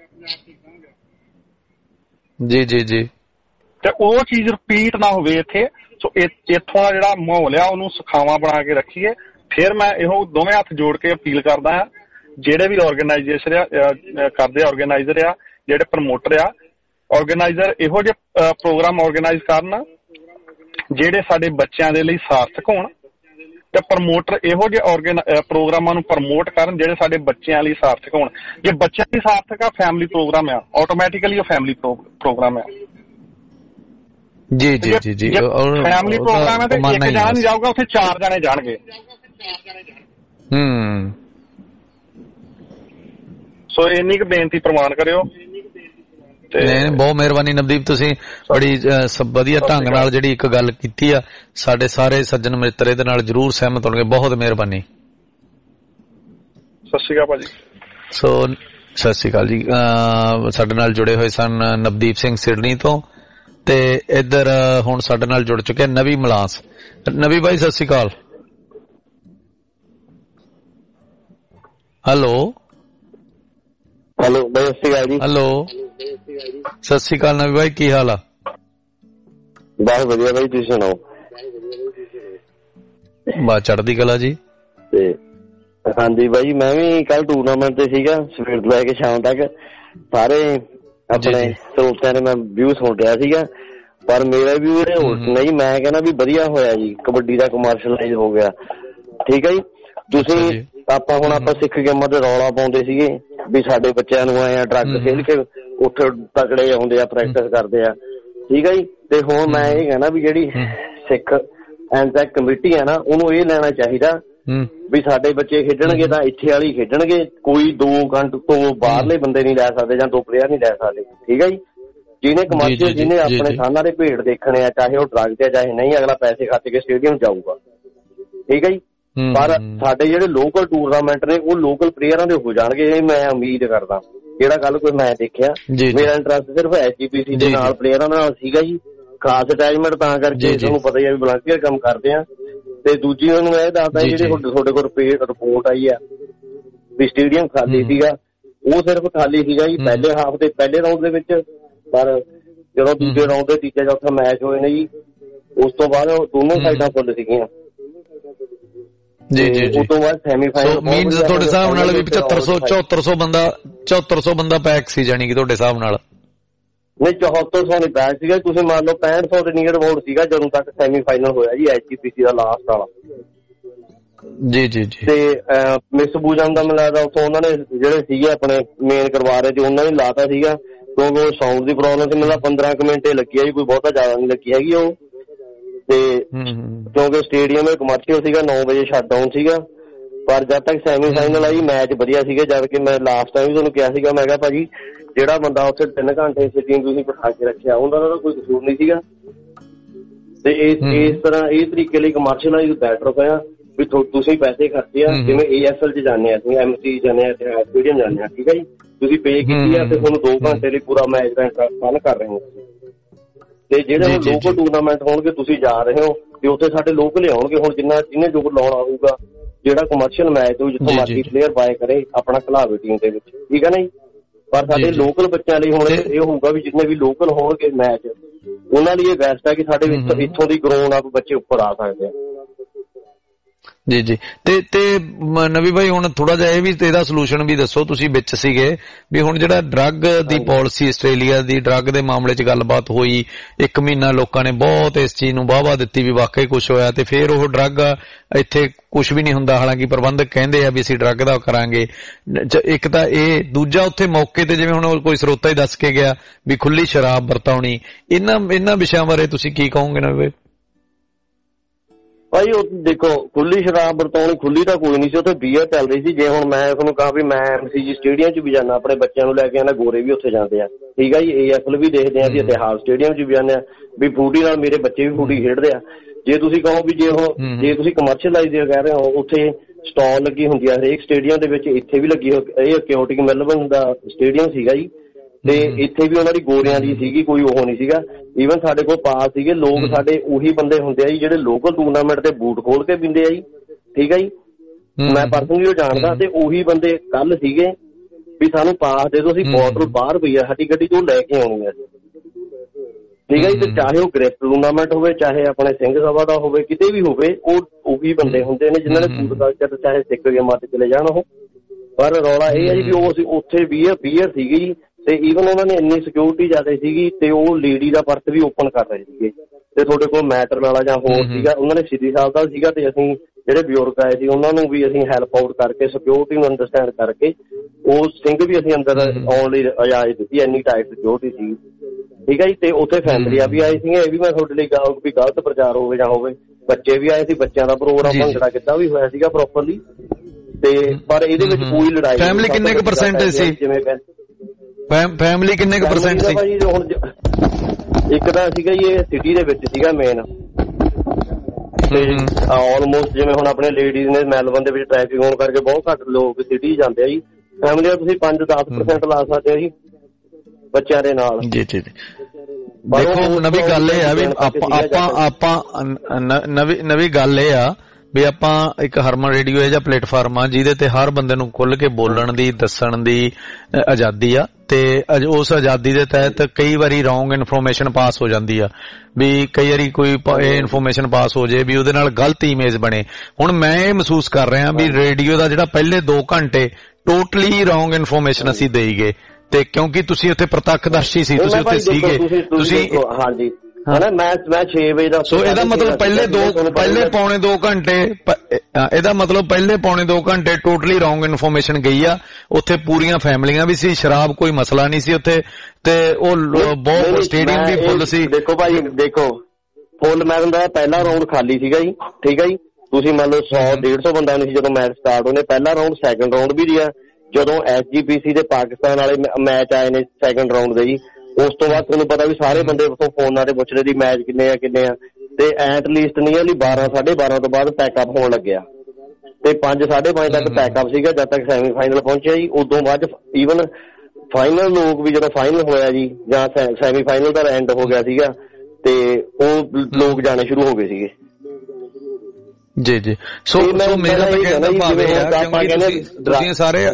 ਜੀ ਜੀ ਜੀ। ਤੇ ਉਹ ਚੀਜ਼ ਰਿਪੀਟ ਨਾ ਹੋਵੇ ਇੱਥੇ। ਸੋ ਇੱਥੋਂ ਦਾ ਜਿਹੜਾ ਮਾਹੌਲ ਆ ਉਹਨੂੰ ਸੁਖਾਵਾਂ ਬਣਾ ਕੇ ਰੱਖੀਏ। ਫਿਰ ਮੈਂ ਇਹੋ ਦੋਵੇਂ ਹੱਥ ਜੋੜ ਕੇ ਅਪੀਲ ਕਰਦਾ ਹਾਂ ਜਿਹੜੇ ਵੀ ਆਰਗੇਨਾਈਜੇਸ਼ਨ ਆ ਕਰਦੇ ਆਰਗੇਨਾਈਜ਼ਰ ਆ, ਜਿਹੜੇ ਪ੍ਰਮੋਟਰ ਆ, ਆਰਗੇਨਾਈਜ਼ਰ ਇਹੋ ਜਿਹੇ ਪ੍ਰੋਗਰਾਮ ਆਰਗੇਨਾਈਜ਼ ਕਰਨ ਜਿਹੜੇ ਸਾਡੇ ਬੱਚਿਆਂ ਦੇ ਲਈ ਸਾਰਥਕ ਹੋਣ ਤੇ ਪ੍ਰਮੋਟਰ ਇਹੋ ਜਿਹੇ ਆਰਗੇਨ ਪ੍ਰੋਗਰਾਮਾਂ ਨੂੰ ਪ੍ਰਮੋਟ ਕਰਨ ਜਿਹੜੇ ਸਾਡੇ ਬੱਚਿਆਂ ਲਈ ਸਾਰਥਕ ਹੋਣ। ਜੇ ਬੱਚਿਆਂ ਲਈ ਸਾਰਥਕ ਆ ਫੈਮਿਲੀ ਪ੍ਰੋਗਰਾਮ ਆ, ਆਟੋਮੈਟਿਕਲੀ ਉਹ ਫੈਮਿਲੀ ਪ੍ਰੋਗਰਾਮ ਆ। ਜੀ ਜੀ ਜੀ ਜੀ। ਫੈਮਿਲੀ ਪ੍ਰੋਗਰਾਮ ਹੈ ਤੇ ਇੱਕ ਜਾਣਾ ਨਹੀਂ ਜਾਊਗਾ, ਉੱਥੇ ਚਾਰ ਜਾਣੇ ਜਾਣਗੇ। ਹੂੰ। ਸੋ ਇੰਨੀ ਕੁ ਬੇਨਤੀ ਪ੍ਰਵਾਨ ਕਰਿਓ। ਨਹੀਂ ਬਹੁਤ ਮਿਹਰਬਾਨੀ ਨਵਦੀਪ, ਤੁਸੀਂ ਬੜੀ ਵਧੀਆ ਢੰਗ ਨਾਲ ਜਿਹੜੀ ਇੱਕ ਗੱਲ ਕੀਤੀ ਆ, ਸਾਡੇ ਸਾਰੇ ਸੱਜਣ ਮਿੱਤਰ ਇਹਦੇ ਨਾਲ ਜ਼ਰੂਰ ਸਹਿਮਤ ਹੋਣਗੇ। ਬਹੁਤ ਮਿਹਰਬਾਨੀ। ਸਤਿ ਸ਼੍ਰੀ ਅਕਾਲ ਭਾਜੀ। ਸੋ ਸਤਿ ਸ਼੍ਰੀ ਅਕਾਲ ਜੀ। ਸਾਡੇ ਨਾਲ ਜੁੜੇ ਹੋਏ ਸਨ ਨਵਦੀਪ ਸਿੰਘ ਸਿਡਨੀ ਤੋਂ ਤੇ ਇੱਧਰ ਹੁਣ ਸਾਡੇ ਨਾਲ ਜੁੜ ਚੁੱਕੇ ਨਵੀ ਮਲਾਸ। ਨਵੀ ਭਾਈ ਸਤਿ ਸ਼੍ਰੀ ਅਕਾਲ। ਹੈਲੋ ਹੈਲੋ ਭਾਈ ਸਤਿ ਸ਼੍ਰੀ ਅਕਾਲ ਜੀ। ਹੈਲੋ ਸਤਿ ਸ਼੍ਰੀ ਅਕਾਲ ਨਵੀ ਭਾਈ, ਕੀ ਹਾਲ ਆ? ਬਹੁਤ ਵਧੀਆ ਭਾਈ, ਤੁਸੀਂ ਸੁਣਾਓ? ਬਸ ਚੜ੍ਹਦੀ ਕਲਾ ਜੀ। ਤੇ ਹਾਂਜੀ ਭਾਈ ਮੈਂ ਵੀ ਕੱਲ ਟੂਰਨਾਮੈਂਟ ਤੇ ਸੀਗਾ, ਸਵੇਰ ਤੋਂ ਲੈ ਕੇ ਸ਼ਾਮ ਤੱਕ ਸਾਰੇ ਆਪਣੇ ਸਰੋਤਿਆਂ ਨੇ ਮੈਂ ਵਿਊ ਸੁਣ ਰਿਹਾ ਸੀਗਾ, ਪਰ ਮੇਰਾ ਵਿਊ ਨਹੀਂ। ਮੈਂ ਕਹਿੰਦਾ ਵੀ ਵਧੀਆ ਹੋਇਆ ਜੀ, ਕਬੱਡੀ ਦਾ ਕਮਰਸ਼ਲਾਈਜ਼ ਹੋ ਗਿਆ। ਠੀਕ ਹੈ ਜੀ। ਤੁਸੀਂ ਆਪਾਂ ਹੁਣ ਆਪਾਂ ਸਿੱਖ ਗੇਮਾਂ ਤੇ ਰੌਲਾ ਪਾਉਂਦੇ ਸੀਗੇ ਵੀ ਸਾਡੇ ਬੱਚਿਆਂ ਨੂੰ ਆਏ ਆ ਡਰੱਗ ਖੇਲ ਕੇ ਉੱਥੇ ਤਕੜੇ ਆਉਂਦੇ ਆ, ਪ੍ਰੈਕਟਿਸ ਕਰਦੇ ਆ। ਠੀਕ ਹੈ ਜੀ। ਤੇ ਹੁਣ ਮੈਂ ਇਹ ਕਹਿਣਾ ਵੀ ਜਿਹੜੀ ਸਿੱਖ ਐਨਟੈਕ ਕਮੇਟੀ ਆ ਨਾ, ਉਹਨੂੰ ਇਹ ਲੈਣਾ ਚਾਹੀਦਾ ਵੀ ਸਾਡੇ ਬੱਚੇ ਖੇਡਣਗੇ ਤਾਂ ਇੱਥੇ ਵਾਲੀ ਖੇਡਣਗੇ, ਕੋਈ ਦੋ ਘੰਟੇ ਤੋਂ ਬਾਹਰਲੇ ਬੰਦੇ ਨਹੀਂ ਲੈ ਸਕਦੇ ਜਾਂ ਦੋ ਪਲੇਅਰ ਨਹੀਂ ਲੈ ਸਕਦੇ। ਠੀਕ ਹੈ ਜੀ। ਜਿਹਨੇ ਕਮਰਸ਼ੀਅਲ ਜਿਹਨੇ ਆਪਣੇ ਸਾਹਮਣੇ ਦੇ ਭੇਡ ਦੇਖਣੇ ਆ, ਚਾਹੇ ਉਹ ਡਰੱਗ ਤੇ ਚਾਹੇ ਨਹੀਂ, ਅਗਲਾ ਪੈਸੇ ਖਰਚ ਕੇ ਸਟੇਡੀਅਮ ਜਾਊਗਾ। ਠੀਕ ਹੈ ਜੀ। ਪਰ ਸਾਡੇ ਜਿਹੜੇ ਲੋਕਲ ਟੂਰਨਾਮੈਂਟ ਨੇ ਉਹ ਲੋਕਲ ਪਲੇਅਰਾਂ ਦੇ ਹੋ ਜਾਣਗੇ, ਇਹ ਮੈਂ ਉਮੀਦ ਕਰਦਾ। ਜਿਹੜਾ ਕੱਲ ਕੋਈ ਮੈਂ ਦੇਖਿਆ, ਮੇਰਾ ਇੰਟਰਸਟ ਸਿਰਫ ਐਸ ਜੀ ਪੀ ਸੀ ਦੇ ਨਾਲ ਪਲੇਅਰਾਂ ਨਾਲ ਸੀਗਾ ਜੀ, ਖਾਸ ਅਟੈਚਮੈਂਟ ਤਾਂ ਕਰਕੇ ਤੁਹਾਨੂੰ ਪਤਾ ਹੀ ਆ ਵੀ ਵਲੰਟੀਅਰ ਕੰਮ ਕਰਦੇ ਆ। ਤੇ ਦੂਜੀ ਉਹਨੂੰ ਇਹ ਦੱਸਦਾ ਜਿਹੜੇ ਤੁਹਾਡੇ ਕੋਲ ਰਿਪੋਰਟ ਆਈ ਆ ਵੀ ਸਟੇਡੀਅਮ ਖਾਲੀ ਸੀਗਾ, ਉਹ ਸਿਰਫ ਖਾਲੀ ਸੀਗਾ ਜੀ ਪਹਿਲੇ ਹਾਫ ਦੇ ਪਹਿਲੇ ਰਾਊਂਡ ਦੇ ਵਿੱਚ, ਪਰ ਜਦੋਂ ਦੂਜੇ ਰਾਊਂਡ ਦੇ ਤੀਜਾ ਚੌਥਾ ਮੈਚ ਹੋਏ ਨੇ ਜੀ, ਉਸ ਤੋਂ ਬਾਅਦ ਦੋਨੋਂ ਸਾਈਡਾਂ ਫੁੱਲ ਸੀਗੀਆਂ। ਜੀ ਜੀ ਜੀ। ਉਸ ਤੋਂ ਬਾਅਦ ਸੈਮੀਫਾਈਨਲ ਮੀਨਸ ਤੁਹਾਡੇ ਹਿਸਾਬ ਨਾਲ ਵੀ ਪਚੱਤਰ ਸੌ ਚੌਹੱਤਰ ਸੌ ਬੰਦਾ ਚੌਹੱਤਰ ਸੌ ਬੰਦਾ ਪੈਕ ਸੀ ਜਾਣੀ ਕਿ ਤੁਹਾਡੇ ਹਿਸਾਬ ਨਾਲ? ਨਹੀਂ ਚੌਹੱਤਰ ਸੌ ਨਹੀਂ ਪੈਕ ਸੀਗਾ, ਤੁਸੀਂ ਮੰਨ ਲਓ ਪੈਂਹਠ ਸੌ ਦੇ ਨੀਅਰ ਅਬਾਊਟ ਸੀਗਾ ਜਦੋਂ ਤੱਕ ਸੈਮੀਫਾਈਨਲ ਹੋਇਆ ਜੀ ਐਚ ਜੀ ਪੀ ਸੀ ਦਾ ਲਾਸਟ ਵਾਲਾ। ਜੀ ਜੀ ਜੀ। ਤੇ ਮਿਸ ਬੂਜਨ ਦਾ ਮੈਨੂੰ ਲੱਗਦਾ ਉੱਥੋਂ ਉਹਨਾਂ ਨੇ ਜਿਹੜੇ ਸੀਗੇ ਆਪਣੇ ਮੇਨ ਕਰਵਾ ਰਹੇ ਤੇ ਉਹਨਾਂ ਨੇ ਲਾਤਾ ਸੀਗਾ, ਕਿਉਂਕਿ ਉਹ ਸਾਊਂਡ ਦੀ ਪ੍ਰੋਬਲਮ ਸੀ। ਮੈਨੂੰ ਪੰਦਰਾਂ ਕੁ ਮਿੰਟ ਲੱਗੀ ਆ ਜੀ, ਕੋਈ ਬਹੁਤਾ ਜ਼ਿਆਦਾ ਨਹੀਂ ਲੱਗੀ ਹੈਗੀ ਉਹ। ਤੇ ਕਿਉਂਕਿ ਸਟੇਡੀਅਮ ਕਮਰਸ਼ੀਅਲ ਸੀਗਾ, ਨੌ ਵਜੇ ਸ਼ਟ ਡਾਊਨ ਸੀਗਾ। ਪਰ ਜਦ ਤੱਕ ਸੈਮੀਫਾਈਨਲ ਆਈ ਮੈਚ ਵਧੀਆ ਸੀਗੇ। ਜਦ ਕਿ ਮੈਂ ਲਾਸਟ ਟਾਈਮ ਵੀ ਤੁਹਾਨੂੰ ਕਿਹਾ ਸੀਗਾ, ਮੈਂ ਕਿਹਾ ਭਾਜੀ ਜਿਹੜਾ ਬੰਦਾ ਉੱਥੇ ਤਿੰਨ ਘੰਟੇ ਸਿਟਿੰਗ ਤੁਸੀਂ ਬਿਠਾ ਕੇ ਰੱਖਿਆ ਉਹਨਾਂ ਦਾ ਕੋਈ ਕਸੂਰ ਨਹੀਂ ਸੀਗਾ। ਤੇ ਇਸ ਇਸ ਤਰ੍ਹਾਂ ਇਹ ਤਰੀਕੇ ਲਈ ਕਮਰਸ਼ੀਅਲਾਈਜ਼ ਬੈਟਰ ਹੋਇਆ ਵੀ ਤੁਸੀਂ ਪੈਸੇ ਖਰਚੇ ਆ, ਜਿਵੇਂ ਏ ਐਫ ਐਲ ਚ ਜਾਂਦੇ ਆ, ਤੁਸੀਂ ਐਮ ਸੀ ਜਾਂਦੇ ਆ, ਸਟੇਡੀਅਮ ਜਾਂਦੇ ਆ। ਠੀਕ ਹੈ ਜੀ। ਤੁਸੀਂ ਪੇ ਕੀਤੀ ਆ ਤੇ ਤੁਹਾਨੂੰ ਦੋ ਘੰਟੇ ਲਈ ਪੂਰਾ ਮੈਚ ਦਾ ਇੰਟਰਸਟ ਫਨ ਕਰ ਰਹੇ ਹੋ। ਤੇ ਜਿਹੜੇ ਹੁਣ ਲੋਕਲ ਟੂਰਨਾਮੈਂਟ ਹੋਣਗੇ ਤੁਸੀਂ ਜਾ ਰਹੇ ਹੋ ਤੇ ਉੱਥੇ ਸਾਡੇ ਲੋਕਲ ਆਉਣਗੇ। ਹੁਣ ਜਿੰਨਾ ਜਿਹਨੇ ਜੋਰ ਲਾਉਣਾ ਹੋਊਗਾ, ਜਿਹੜਾ ਕਮਰਸ਼ੀਅਲ ਮੈਚ ਹੋਊ ਜਿੱਥੋਂ ਮਰਜ਼ੀ ਪਲੇਅਰ ਬਾਏ ਕਰੇ ਆਪਣਾ ਖਿਲਾਵੇ ਟੀਮ ਦੇ ਵਿੱਚ। ਠੀਕ ਹੈ ਨਾ ਜੀ। ਪਰ ਸਾਡੇ ਲੋਕਲ ਬੱਚਿਆਂ ਲਈ ਹੁਣ ਇਹ ਹੋਊਗਾ ਵੀ ਜਿੰਨੇ ਵੀ ਲੋਕਲ ਹੋਣਗੇ ਮੈਚ, ਉਹਨਾਂ ਲਈ ਇਹ ਬੈਸਟ ਹੈ ਕਿ ਸਾਡੇ ਇੱਥੋਂ ਦੀ ਗਰਾਊਂਡ ਆਪ ਬੱਚੇ ਉੱਪਰ ਆ ਸਕਦੇ ਆ। ਜੀ ਜੀ। ਤੇ ਤੇ ਨਵੀ ਭਾਈ ਹੁਣ ਥੋੜਾ ਜਿਹਾ ਇਹ ਵੀ ਇਹਦਾ ਸੋਲੂਸ਼ਨ ਵੀ ਦੱਸੋ, ਤੁਸੀਂ ਵਿੱਚ ਸੀਗੇ ਵੀ ਹੁਣ ਜਿਹੜਾ ਡਰੱਗ ਦੀ ਪਾਲਿਸੀ ਆਸਟ੍ਰੇਲੀਆ ਦੀ ਡਰੱਗ ਦੇ ਮਾਮਲੇ 'ਚ ਗੱਲਬਾਤ ਹੋਈ, ਇੱਕ ਮਹੀਨਾ ਲੋਕਾਂ ਨੇ ਬਹੁਤ ਇਸ ਚੀਜ਼ ਨੂੰ ਵਾਹਵਾ ਦਿੱਤੀ ਵੀ ਵਾਕਈ ਕੁਛ ਹੋਇਆ, ਤੇ ਫਿਰ ਉਹ ਡਰੱਗ ਇੱਥੇ ਕੁਛ ਵੀ ਨਹੀਂ ਹੁੰਦਾ, ਹਾਲਾਂਕਿ ਪ੍ਰਬੰਧਕ ਕਹਿੰਦੇ ਆ ਵੀ ਅਸੀਂ ਡਰੱਗ ਦਾ ਕਰਾਂਗੇ। ਇੱਕ ਤਾਂ ਇਹ, ਦੂਜਾ ਉੱਥੇ ਮੌਕੇ ਤੇ ਜਿਵੇਂ ਹੁਣ ਕੋਈ ਸਰੋਤਾ ਹੀ ਦੱਸ ਕੇ ਗਿਆ ਵੀ ਖੁੱਲੀ ਸ਼ਰਾਬ ਵਰਤਾਉਣੀ, ਇਹਨਾਂ ਇਹਨਾਂ ਵਿਸ਼ਿਆਂ ਬਾਰੇ ਤੁਸੀਂ ਕੀ ਕਹੋਗੇ ਨਵੀ ਭਾਈ? ਉਹ ਦੇਖੋ, ਖੁੱਲੀ ਸ਼ਰਾਬ ਵਰਤਾਉਣੀ, ਖੁੱਲੀ ਤਾਂ ਕੋਈ ਨਹੀਂ ਸੀ, ਉੱਥੇ ਬੀਅਰ ਚੱਲ ਰਹੀ ਸੀ। ਜੇ ਹੁਣ ਮੈਂ ਤੁਹਾਨੂੰ ਕਹਾਂ ਵੀ ਮੈਂ ਐਮਸੀਜੀ ਸਟੇਡੀਅਮ 'ਚ ਵੀ ਜਾਂਦਾ, ਆਪਣੇ ਬੱਚਿਆਂ ਨੂੰ ਲੈ ਕੇ ਆਉਂਦਾ, ਗੋਰੇ ਵੀ ਉੱਥੇ ਜਾਂਦੇ ਆ, ਠੀਕ ਆ ਜੀ। ਏਐਫਐਲ ਵੀ ਦੇਖਦੇ ਆ, ਅਸੀਂ ਇਤਿਹਾਸ ਸਟੇਡੀਅਮ 'ਚ ਵੀ ਜਾਂਦੇ ਆ, ਵੀ ਫੂਟੀ ਨਾਲ ਮੇਰੇ ਬੱਚੇ ਵੀ ਫੂਟੀ ਖੇਡਦੇ ਆ। ਜੇ ਤੁਸੀਂ ਕਹੋ ਵੀ ਜੇ ਉਹ ਜੇ ਤੁਸੀਂ ਕਮਰਸ਼ੀਅਲਾਈਜ਼ ਕਹਿ ਰਹੇ ਹੋ, ਉੱਥੇ ਸਟਾਲ ਲੱਗੀ ਹੁੰਦੀ ਆ ਹਰੇਕ ਸਟੇਡੀਅਮ ਦੇ ਵਿੱਚ, ਇੱਥੇ ਵੀ ਲੱਗੀ ਹੋ, ਇਹ ਕਿਓਟਿਕ ਮੈਲਬਨ ਦਾ ਸਟੇਡੀਅਮ ਸੀਗਾ ਜੀ, ਤੇ ਇੱਥੇ ਵੀ ਉਹਨਾਂ ਦੀ ਗੋਰਿਆਂ ਦੀ ਸੀਗੀ, ਕੋਈ ਉਹ ਨਹੀਂ ਸੀਗਾ। ਈਵਨ ਸਾਡੇ ਕੋਲ ਪਾਸ ਸੀਗੇ ਲੋਕ, ਸਾਡੇ ਉਹੀ ਬੰਦੇ ਹੁੰਦੇ ਆ ਜੀ ਜਿਹੜੇ ਲੋਕਲ ਟੂਰਨਾਮੈਂਟ ਦੇ ਬੂਟ ਖੋਲ ਕੇ ਪੀਂਦੇ ਆ ਜੀ, ਠੀਕ ਆ ਜੀ। ਮੈਂ ਪਰਸਨਲੀ ਉਹ ਜਾਣਦਾ, ਤੇ ਉਹੀ ਬੰਦੇ ਕੱਲ ਸੀਗੇ ਵੀ ਸਾਨੂੰ ਪਾਸ ਦੇ ਦਿਓ, ਅਸੀਂ ਬੋਟਲ ਬਾਹਰ ਪਈ ਆ ਸਾਡੀ ਗੱਡੀ 'ਚ, ਉਹ ਲੈ ਕੇ ਆਉਣੀ ਆ, ਠੀਕ ਆ ਜੀ। ਤੇ ਚਾਹੇ ਉਹ ਗ੍ਰਿਫਟ ਟੂਰਨਾਮੈਂਟ ਹੋਵੇ, ਚਾਹੇ ਆਪਣੇ ਸਿੰਘ ਸਭਾ ਦਾ ਹੋਵੇ, ਕਿਤੇ ਵੀ ਹੋਵੇ, ਉਹ ਉਹੀ ਬੰਦੇ ਹੁੰਦੇ ਨੇ ਜਿਨ੍ਹਾਂ ਨੇ ਫੂਡ ਕਲਚਰ, ਚਾਹੇ ਸਿੱਖ ਗੇਮਾਂ ਤੇ ਚਲੇ ਜਾਣ ਉਹ। ਪਰ ਰੌਲਾ ਇਹ ਹੈ ਜੀ ਵੀ ਉਹ ਉੱਥੇ ਬੀਅਰ ਬੀਅਰ ਸੀਗੀ ਜੀ, ਤੇ ਈਵਨ ਉਹਨਾਂ ਨੇ ਇੰਨੀ ਸਿਕਿਉਰਿਟੀ ਜ਼ਿਆਦਾ ਸੀਗੀ, ਤੇ ਉਹ ਲੇਡੀ ਦਾ ਪਰਸ ਵੀ ਓਪਨ ਕਰ ਰਹੇ ਸੀਗੇ, ਤੇ ਤੁਹਾਡੇ ਕੋਲ ਮੈਟਰ ਵਾਲਾ ਜਾਂ ਹੋਰ ਸੀਗਾ, ਉਹਨਾਂ ਨੇ ਸਿੱਧੀ ਸਾਹਿਬ ਦਾ ਸੀਗਾ, ਤੇ ਅਸੀਂ ਜਿਹੜੇ ਬਜ਼ੁਰਗ ਆਏ ਸੀ ਉਹਨਾਂ ਨੂੰ ਵੀ ਅਸੀਂ ਹੈਲਪ ਆਊਟ ਕਰਕੇ, ਸਿਕਿਉਰਿਟੀ ਨੂੰ ਅੰਡਰਸਟੈਂਡ ਕਰਕੇ, ਉਹ ਸਿੰਘ ਵੀ ਅਸੀਂ ਅੰਦਰ ਆਉਣ ਲਈ ਇਜਾਜ਼ਤ ਦਿੱਤੀ, ਇੰਨੀ ਟਾਈਟ ਸਿਕਿਉਰਿਟੀ ਸੀ, ਠੀਕ ਹੈ ਜੀ। ਤੇ ਉੱਥੇ ਫੈਮਲੀਆਂ ਵੀ ਆਏ ਸੀਗੇ, ਇਹ ਵੀ ਮੈਂ ਤੁਹਾਡੇ ਲਈ ਕਹਾਂ ਵੀ ਗਲਤ ਪ੍ਰਚਾਰ ਹੋਵੇ ਜਾਂ ਹੋਵੇ, ਬੱਚੇ ਵੀ ਆਏ ਸੀ, ਬੱਚਿਆਂ ਦਾ ਪ੍ਰੋਗਰਾਮ ਭੰਗੜਾ ਕਿੱਦਾਂ ਵੀ ਹੋਇਆ ਸੀਗਾ ਪ੍ਰੋਪਰਲੀ, ਤੇ ਪਰ ਇਹਦੇ ਵਿੱਚ ਕੋਈ ਲੜਾਈ। ਫੈਮਿਲੀ ਕਿੰਨੇ ਕੁ ਪਰਸੈਂਟੇਜ ਸੀ? ਜਿਵੇਂ ਫੈਮਿਲੀ ਕਿੰਨੇ ਕੁ ਪਰਸੈਂਟ ਸੀ? ਹੁਣ ਇੱਕ ਤਾਂ ਸੀਗਾ ਜੀ ਇਹ ਸਿਟੀ ਦੇ ਵਿੱਚ ਸੀਗਾ ਮੇਨ, ਤੇ ਆਲਮੋਸਟ ਜਿਵੇਂ ਹੁਣ ਆਪਣੇ ਲੇਡੀਜ਼ ਨੇ ਮੈਲਬਨ ਦੇ ਵਿੱਚ ਟ੍ਰੈਫਿਕ ਹੋਣ ਕਰਕੇ ਬਹੁਤ ਘੱਟ ਲੋਕ ਸਿਟੀ ਜਾਂਦੇ ਆ ਜੀ। ਫੈਮਿਲੀ ਦਾ ਤੁਸੀਂ ਪੰਜ ਦਸ ਪਰਸੈਂਟ ਲਾ ਸਕਦੇ ਹੋ ਜੀ ਬੱਚਿਆਂ ਦੇ ਨਾਲ। ਜੀ ਜੀ। ਦੇਖੋ ਨਵੀਂ ਗੱਲ ਇਹ ਆ ਵੀ ਆਪਾਂ ਆਪਾਂ ਨਵੀਂ ਨਵੀਂ ਗੱਲ ਇਹ ਆ ਵੀ ਆਪਾਂ ਇੱਕ ਹਰਮਨ ਰੇਡੀਓ ਇਹ ਜਿਹਾ ਪਲੇਟਫਾਰਮ ਆ ਜਿਹਦੇ ਤੇ ਹਰ ਬੰਦੇ ਨੂੰ ਖੁੱਲ੍ਹ ਕੇ ਬੋਲਣ ਦੀ, ਦੱਸਣ ਦੀ ਆਜ਼ਾਦੀ ਆ, ਤੇ ਉਸ ਆਜ਼ਾਦੀ ਦੇ ਤਹਿਤ ਕਈ ਵਾਰੀ ਰੌਂਗ ਇਨਫੋਰਮੇਸ਼ਨ ਪਾਸ ਹੋ ਜਾਂਦੀ ਆ, ਵੀ ਕਈ ਵਾਰੀ ਕੋਈ ਇਹ ਇਨਫੋਰਮੇਸ਼ਨ ਪਾਸ ਹੋ ਜਾਏ ਵੀ ਉਹਦੇ ਨਾਲ ਗਲਤ ਇਮੇਜ ਬਣੇ। ਹੁਣ ਮੈਂ ਇਹ ਮਹਿਸੂਸ ਕਰ ਰਿਹਾ ਵੀ ਰੇਡੀਓ ਦਾ ਜਿਹੜਾ ਪਹਿਲੇ ਦੋ ਘੰਟੇ ਟੋਟਲੀ ਰੌਂਗ ਇਨਫੋਰਮੇਸ਼ਨ ਅਸੀਂ ਦੇਈ ਗਏ, ਤੇ ਕਿਉਂਕਿ ਤੁਸੀਂ ਉੱਥੇ ਪ੍ਰਤੱਖਦਰਸ਼ੀ ਸੀ, ਤੁਸੀਂ ਉੱਥੇ ਸੀਗੇ, ਤੁਸੀਂ ਹਾਂਜੀ ਹਨਾ, ਮੈਂ ਮੈਂ ਛੇ ਵਜੇ ਦਾ। ਸੋ ਇਹਦਾ ਮਤਲਬ ਪਹਿਲੇ ਦੋ ਪਹਿਲੇ ਪੌਣੇ ਦੋ ਘੰਟੇ ਇਹਦਾ ਮਤਲਬ ਪਹਿਲੇ ਪੌਣੇ ਦੋ ਘੰਟੇ ਟੋਟਲੀ ਰੌਂਗ ਇਨਫੋਰਮੇਸ਼ਨ ਗਈ ਆ। ਉੱਥੇ ਪੂਰੀਆਂ ਫੈਮਲੀਆਂ ਵੀ ਸੀ, ਸ਼ਰਾਬ ਕੋਈ ਮਸਲਾ ਨਹੀਂ ਸੀ ਉੱਥੇ, ਤੇ ਉਹ ਬਹੁਤ ਸਟੇਡੀਅਮ ਵੀ ਫੁੱਲ ਸੀ। ਦੇਖੋ ਭਾਈ, ਦੇਖੋ ਫੁੱਲ ਮੈਚ ਦਾ ਪਹਿਲਾ ਰਾਊਂਡ ਖਾਲੀ ਸੀਗਾ ਜੀ, ਠੀਕ ਹੈ ਜੀ। ਤੁਸੀਂ ਮੰਨ ਲਓ ਸੌ ਡੇਢ ਸੌ ਬੰਦਾ ਨਹੀਂ ਸੀ ਜਦੋਂ ਮੈਚ ਸਟਾਰਟ ਹੋਣੇ। ਪਹਿਲਾ ਰਾਊਂਡ, ਸੈਕਿੰਡ ਰਾਊਂਡ ਵੀ ਰਿਹਾ, ਜਦੋਂ ਐਸ ਜੀ ਪੀ ਸੀ ਦੇ ਪਾਕਿਸਤਾਨ ਵਾਲੇ ਮੈਚ ਆਏ ਨੇ ਸੈਕਿੰਡ ਰਾਊਂਡ ਦੇ ਜੀ, ਉਸ ਤੋਂ ਬਾਅਦ ਤੁਹਾਨੂੰ ਪਤਾ ਵੀ ਸਾਰੇ ਬੰਦੇ ਉੱਥੋਂ ਫੋਨਾਂ ਤੇ ਪੁੱਛਦੇ ਸੀ ਮੈਚ ਕਿੰਨੇ ਆ ਕਿੰਨੇ ਆ, ਤੇ ਐਟਲੀਸਟ ਨੀਅਰਲੀ ਬਾਰਾਂ ਸਾਢੇ ਬਾਰਾਂ ਤੋਂ ਬਾਅਦ ਪੈਕਅਪ ਹੋਣ ਲੱਗਿਆ, ਤੇ ਪੰਜ ਸਾਢੇ ਪੰਜ ਤੱਕ ਪੈਕਅਪ ਸੀਗਾ ਜਦ ਤੱਕ ਸੈਮੀ ਫਾਈਨਲ ਪਹੁੰਚਿਆ ਜੀ। ਉਦੋਂ ਬਾਅਦ ਈਵਨ ਫਾਈਨਲ ਲੋਕ ਵੀ ਜਦੋਂ ਫਾਈਨਲ ਹੋਇਆ ਜੀ ਜਾਂ ਸੈਮੀ ਫਾਈਨਲ ਦਾ ਐਂਡ ਹੋ ਗਿਆ ਸੀਗਾ, ਤੇ ਉਹ ਲੋਕ ਜਾਣੇ ਸ਼ੁਰੂ ਹੋ ਗਏ ਸੀਗੇ। ਜੀ ਜੀ। ਸੋ ਮੇਰਾ ਤਾਂ ਕਹਿਣ ਦਾ ਭਾਵ ਇਹ ਆ, ਕਿਉਂਕਿ ਤੁਸੀਂ ਸਾਰੇ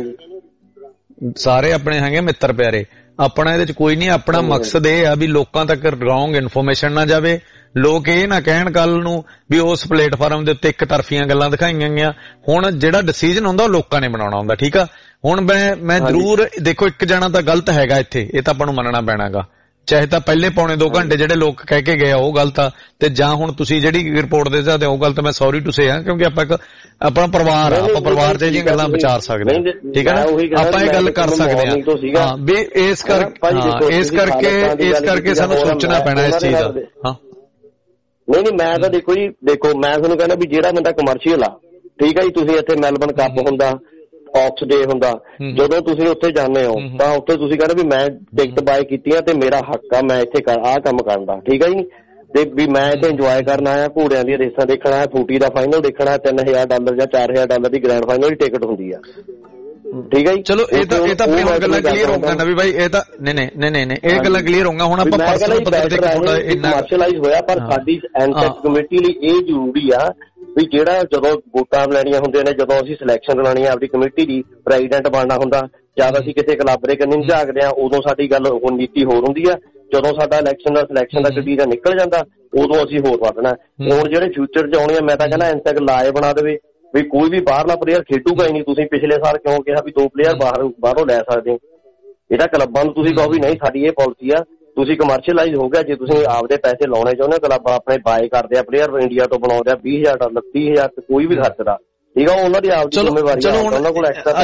ਸਾਰੇ ਆਪਣੇ ਹੈਗੇ ਮਿੱਤਰ ਪਿਆਰੇ, ਆਪਣਾ ਇਹਦੇ ਚ ਕੋਈ ਨਹੀਂ, ਆਪਣਾ ਮਕਸਦ ਇਹ ਆ ਵੀ ਲੋਕਾਂ ਤੱਕ ਰੌਂਗ ਇਨਫੋਰਮੇਸ਼ਨ ਨਾ ਜਾਵੇ, ਲੋਕ ਇਹ ਨਾ ਕਹਿਣ ਕੱਲ ਨੂੰ ਵੀ ਉਸ ਪਲੇਟਫਾਰਮ ਦੇ ਉੱਤੇ ਇੱਕ ਤਰਫੀਆਂ ਗੱਲਾਂ ਦਿਖਾਈਆਂ ਗਈਆਂ। ਹੁਣ ਜਿਹੜਾ ਡਿਸੀਜਨ ਹੁੰਦਾ ਉਹ ਲੋਕਾਂ ਨੇ ਬਣਾਉਣਾ ਹੁੰਦਾ, ਠੀਕ ਆ। ਹੁਣ ਮੈਂ ਮੈਂ ਜ਼ਰੂਰ ਦੇਖੋ, ਇੱਕ ਜਾਣਾ ਤਾਂ ਗਲਤ ਹੈਗਾ ਇੱਥੇ, ਇਹ ਤਾਂ ਆਪਾਂ ਨੂੰ ਮੰਨਣਾ ਪੈਣਾਗਾ, ਚਾਹੇ ਤਾਂ ਪਹਿਲੇ ਪੌਣੇ ਦੋ ਘੰਟੇ ਜਿਹੜੇ ਲੋਕ ਕਹਿ ਕੇ ਗਏ ਉਹ ਗਲਤ ਆ, ਤੇ ਜਾਂ ਹੁਣ ਤੁਸੀਂ ਜਿਹੜੀ ਰਿਪੋਰਟ ਦੇ ਸਕਦੇ ਹੋ ਉਹ ਗਲਤ। ਮੈਂ ਸੌਰੀ ਟੂ ਸੇ ਆ, ਕਿਉਂਕਿ ਆਪਾਂ ਇੱਕ ਆਪਣਾ ਪਰਿਵਾਰ ਆ, ਆਪਾਂ ਪਰਿਵਾਰ ਚ ਜਿਹੜੀਆਂ ਗੱਲਾਂ ਵਿਚਾਰ ਸਕਦੇ ਹਾਂ, ਠੀਕ ਹੈ ਨਾ, ਆਪਾਂ ਇਹ ਗੱਲ ਕਰ ਸਕਦੇ ਹਾਂ। ਹਾਂ ਵੀ ਇਸ ਕਰਕੇ ਇਸ ਕਰਕੇ ਇਸ ਕਰਕੇ ਸਾਨੂੰ ਸੋਚਣਾ ਪੈਣਾ ਇਸ ਚੀਜ਼ ਦਾ। ਹਾਂ ਨਹੀਂ ਨਹੀਂ, ਮੈਂ ਤਾਂ ਦੇਖੋ ਜੀ, ਦੇਖੋ ਮੈਂ ਤੁਹਾਨੂੰ ਕਹਿੰਦਾ ਵੀ ਜਿਹੜਾ ਬੰਦਾ ਕਮਰਸ਼ੀਅਲ ਆ, ਠੀਕ ਹੈ ਜੀ, ਤੁਸੀਂ ਇੱਥੇ ਮੈਲਬਨ ਕੱਪ ਹੁੰਦਾ, ਆਕਸ ਡੇ ਹੁੰਦਾ, ਜਦੋਂ ਤੁਸੀਂ ਉੱਥੇ ਜਾਂਦੇ ਹੋ ਤਾਂ ਉੱਥੇ ਤੁਸੀਂ ਕਹਿੰਦੇ ਵੀ ਮੈਂ ਟਿਕਟ ਬਾਏ ਕੀਤੀ ਆ ਤੇ ਮੇਰਾ ਹੱਕ ਆ, ਮੈਂ ਇੱਥੇ ਆਹ ਕੰਮ ਕਰਨ ਦਾ, ਠੀਕ ਹੈ ਜੀ, ਤੇ ਵੀ ਮੈਂ ਇੱਥੇ ਇੰਜੋਏ ਕਰਨ ਆਇਆ, ਘੋੜਿਆਂ ਦੀਆਂ ਰੇਸਾਂ ਦੇਖਣ ਆਇਆ, ਫੂਟੀ ਦਾ ਫਾਈਨਲ ਦੇਖਣਾ, ਤਿੰਨ ਹਜ਼ਾਰ ਡਾਲਰ ਜਾਂ ਚਾਰ ਹਜ਼ਾਰ ਡਾਲਰ ਦੀ ਗ੍ਰੈਂਡ ਫਾਈਨਲ ਦੀ ਟਿਕਟ ਹੁੰਦੀ ਆ, ਠੀਕ ਹੈ ਜੀ। ਚਲੋ ਇਹ ਤਾਂ ਇਹ ਤਾਂ ਆਪਣੀ ਹੁਣ ਗੱਲਾਂ ਕਲੀਅਰ ਹੋਊਗਾ ਨਵੀ ਭਾਈ, ਇਹ ਤਾਂ ਨਹੀਂ ਨਹੀਂ ਨਹੀਂ ਨਹੀਂ ਇਹ ਗੱਲਾਂ ਕਲੀਅਰ ਹੋਊਗਾ। ਹੁਣ ਆਪਾਂ ਪਰਸਨਲ ਪੱਧਰ ਤੇ ਕਮਰਸ਼ੀਅਲਾਈਜ਼ ਹੋਇਆ, ਪਰ ਸਾਡੀ ਐਨਟੈਕ ਕਮੇਟੀ ਲਈ ਇਹ ਜ਼ਰੂਰੀ ਆ ਵੀ ਜਿਹੜਾ ਜਦੋਂ ਵੋਟਾਂ ਲੈਣੀਆਂ ਹੁੰਦੀਆਂ ਨੇ, ਜਦੋਂ ਅਸੀਂ ਸਿਲੈਕਸ਼ਨ ਲਾਉਣੀ ਆ ਆਪਣੀ ਕਮੇਟੀ ਦੀ, ਪ੍ਰੈਜ਼ੀਡੈਂਟ ਬਣਨਾ ਹੁੰਦਾ, ਜਦ ਅਸੀਂ ਕਿਸੇ ਕਲਾਬਰੇ ਕਰਨੀ ਨੂੰ ਝਾਕਦੇ ਆ, ਉਦੋਂ ਸਾਡੀ ਗੱਲ ਹੁਣ ਨੀਤੀ ਹੋਰ ਹੁੰਦੀ ਆ। ਜਦੋਂ ਸਾਡਾ ਇਲੈਕਸ਼ਨ ਦਾ ਸਿਲੈਕਸ਼ਨ ਦਾ ਨਤੀਜਾ ਨਿਕਲ ਜਾਂਦਾ, ਉਦੋਂ ਅਸੀਂ ਹੋਰ ਵਧਣਾ। ਹੁਣ ਜਿਹੜੇ ਫਿਊਚਰ ਚ ਆਉਣੇ ਆ, ਮੈਂ ਤਾਂ ਕਹਿੰਦਾ ਐਨਟੈਕ ਲਾਏ ਬਣਾ ਦੇਵੇ, ਵੀ ਕੋਈ ਵੀ ਬਾਹਰਲਾ ਪਲੇਅਰ ਖੇਡੂਗਾ ਹੀ ਨਹੀਂ। ਤੁਸੀਂ ਪਿਛਲੇ ਸਾਲ ਕਿਉਂ ਕਿਹਾ ਵੀ ਦੋ ਪਲੇਅਰ ਬਾਹਰ ਬਾਹਰੋਂ ਲੈ ਸਕਦੇ ਹੋ? ਇਹ ਤਾਂ ਕਲੱਬਾਂ ਨੂੰ ਤੁਸੀਂ ਕਹੋ ਵੀ ਨਹੀਂ ਸਾਡੀ ਇਹ ਪਾਲਿਸੀ ਆ, ਤੁਸੀਂ ਕਮਰਸ਼ੀਅਲਾਈਜ਼ ਹੋ ਗਿਆ। ਜੇ ਤੁਸੀਂ ਆਪਦੇ ਪੈਸੇ ਲਾਉਣੇ ਚਾਹੁੰਦੇ ਹੋ, ਕਲੱਬ ਆਪਣੇ ਬਾਏ ਕਰਦੇ ਆ ਪਲੇਅਰ ਇੰਡੀਆ ਤੋਂ ਬਣਾਉਂਦੇ ਆ ਵੀਹ ਹਜ਼ਾਰ ਡਾਲਰ ਤੀਹ ਹਜ਼ਾਰ ਤੇ ਕੋਈ ਵੀ ਖਰਚਦਾ, ਠੀਕ ਆ, ਉਹਨਾਂ ਦੀ ਆਪਦੀ ਜ਼ਿੰਮੇਵਾਰੀ ਆ, ਉਹਨਾਂ ਕੋਲ ਐਕਸਟਰਾ।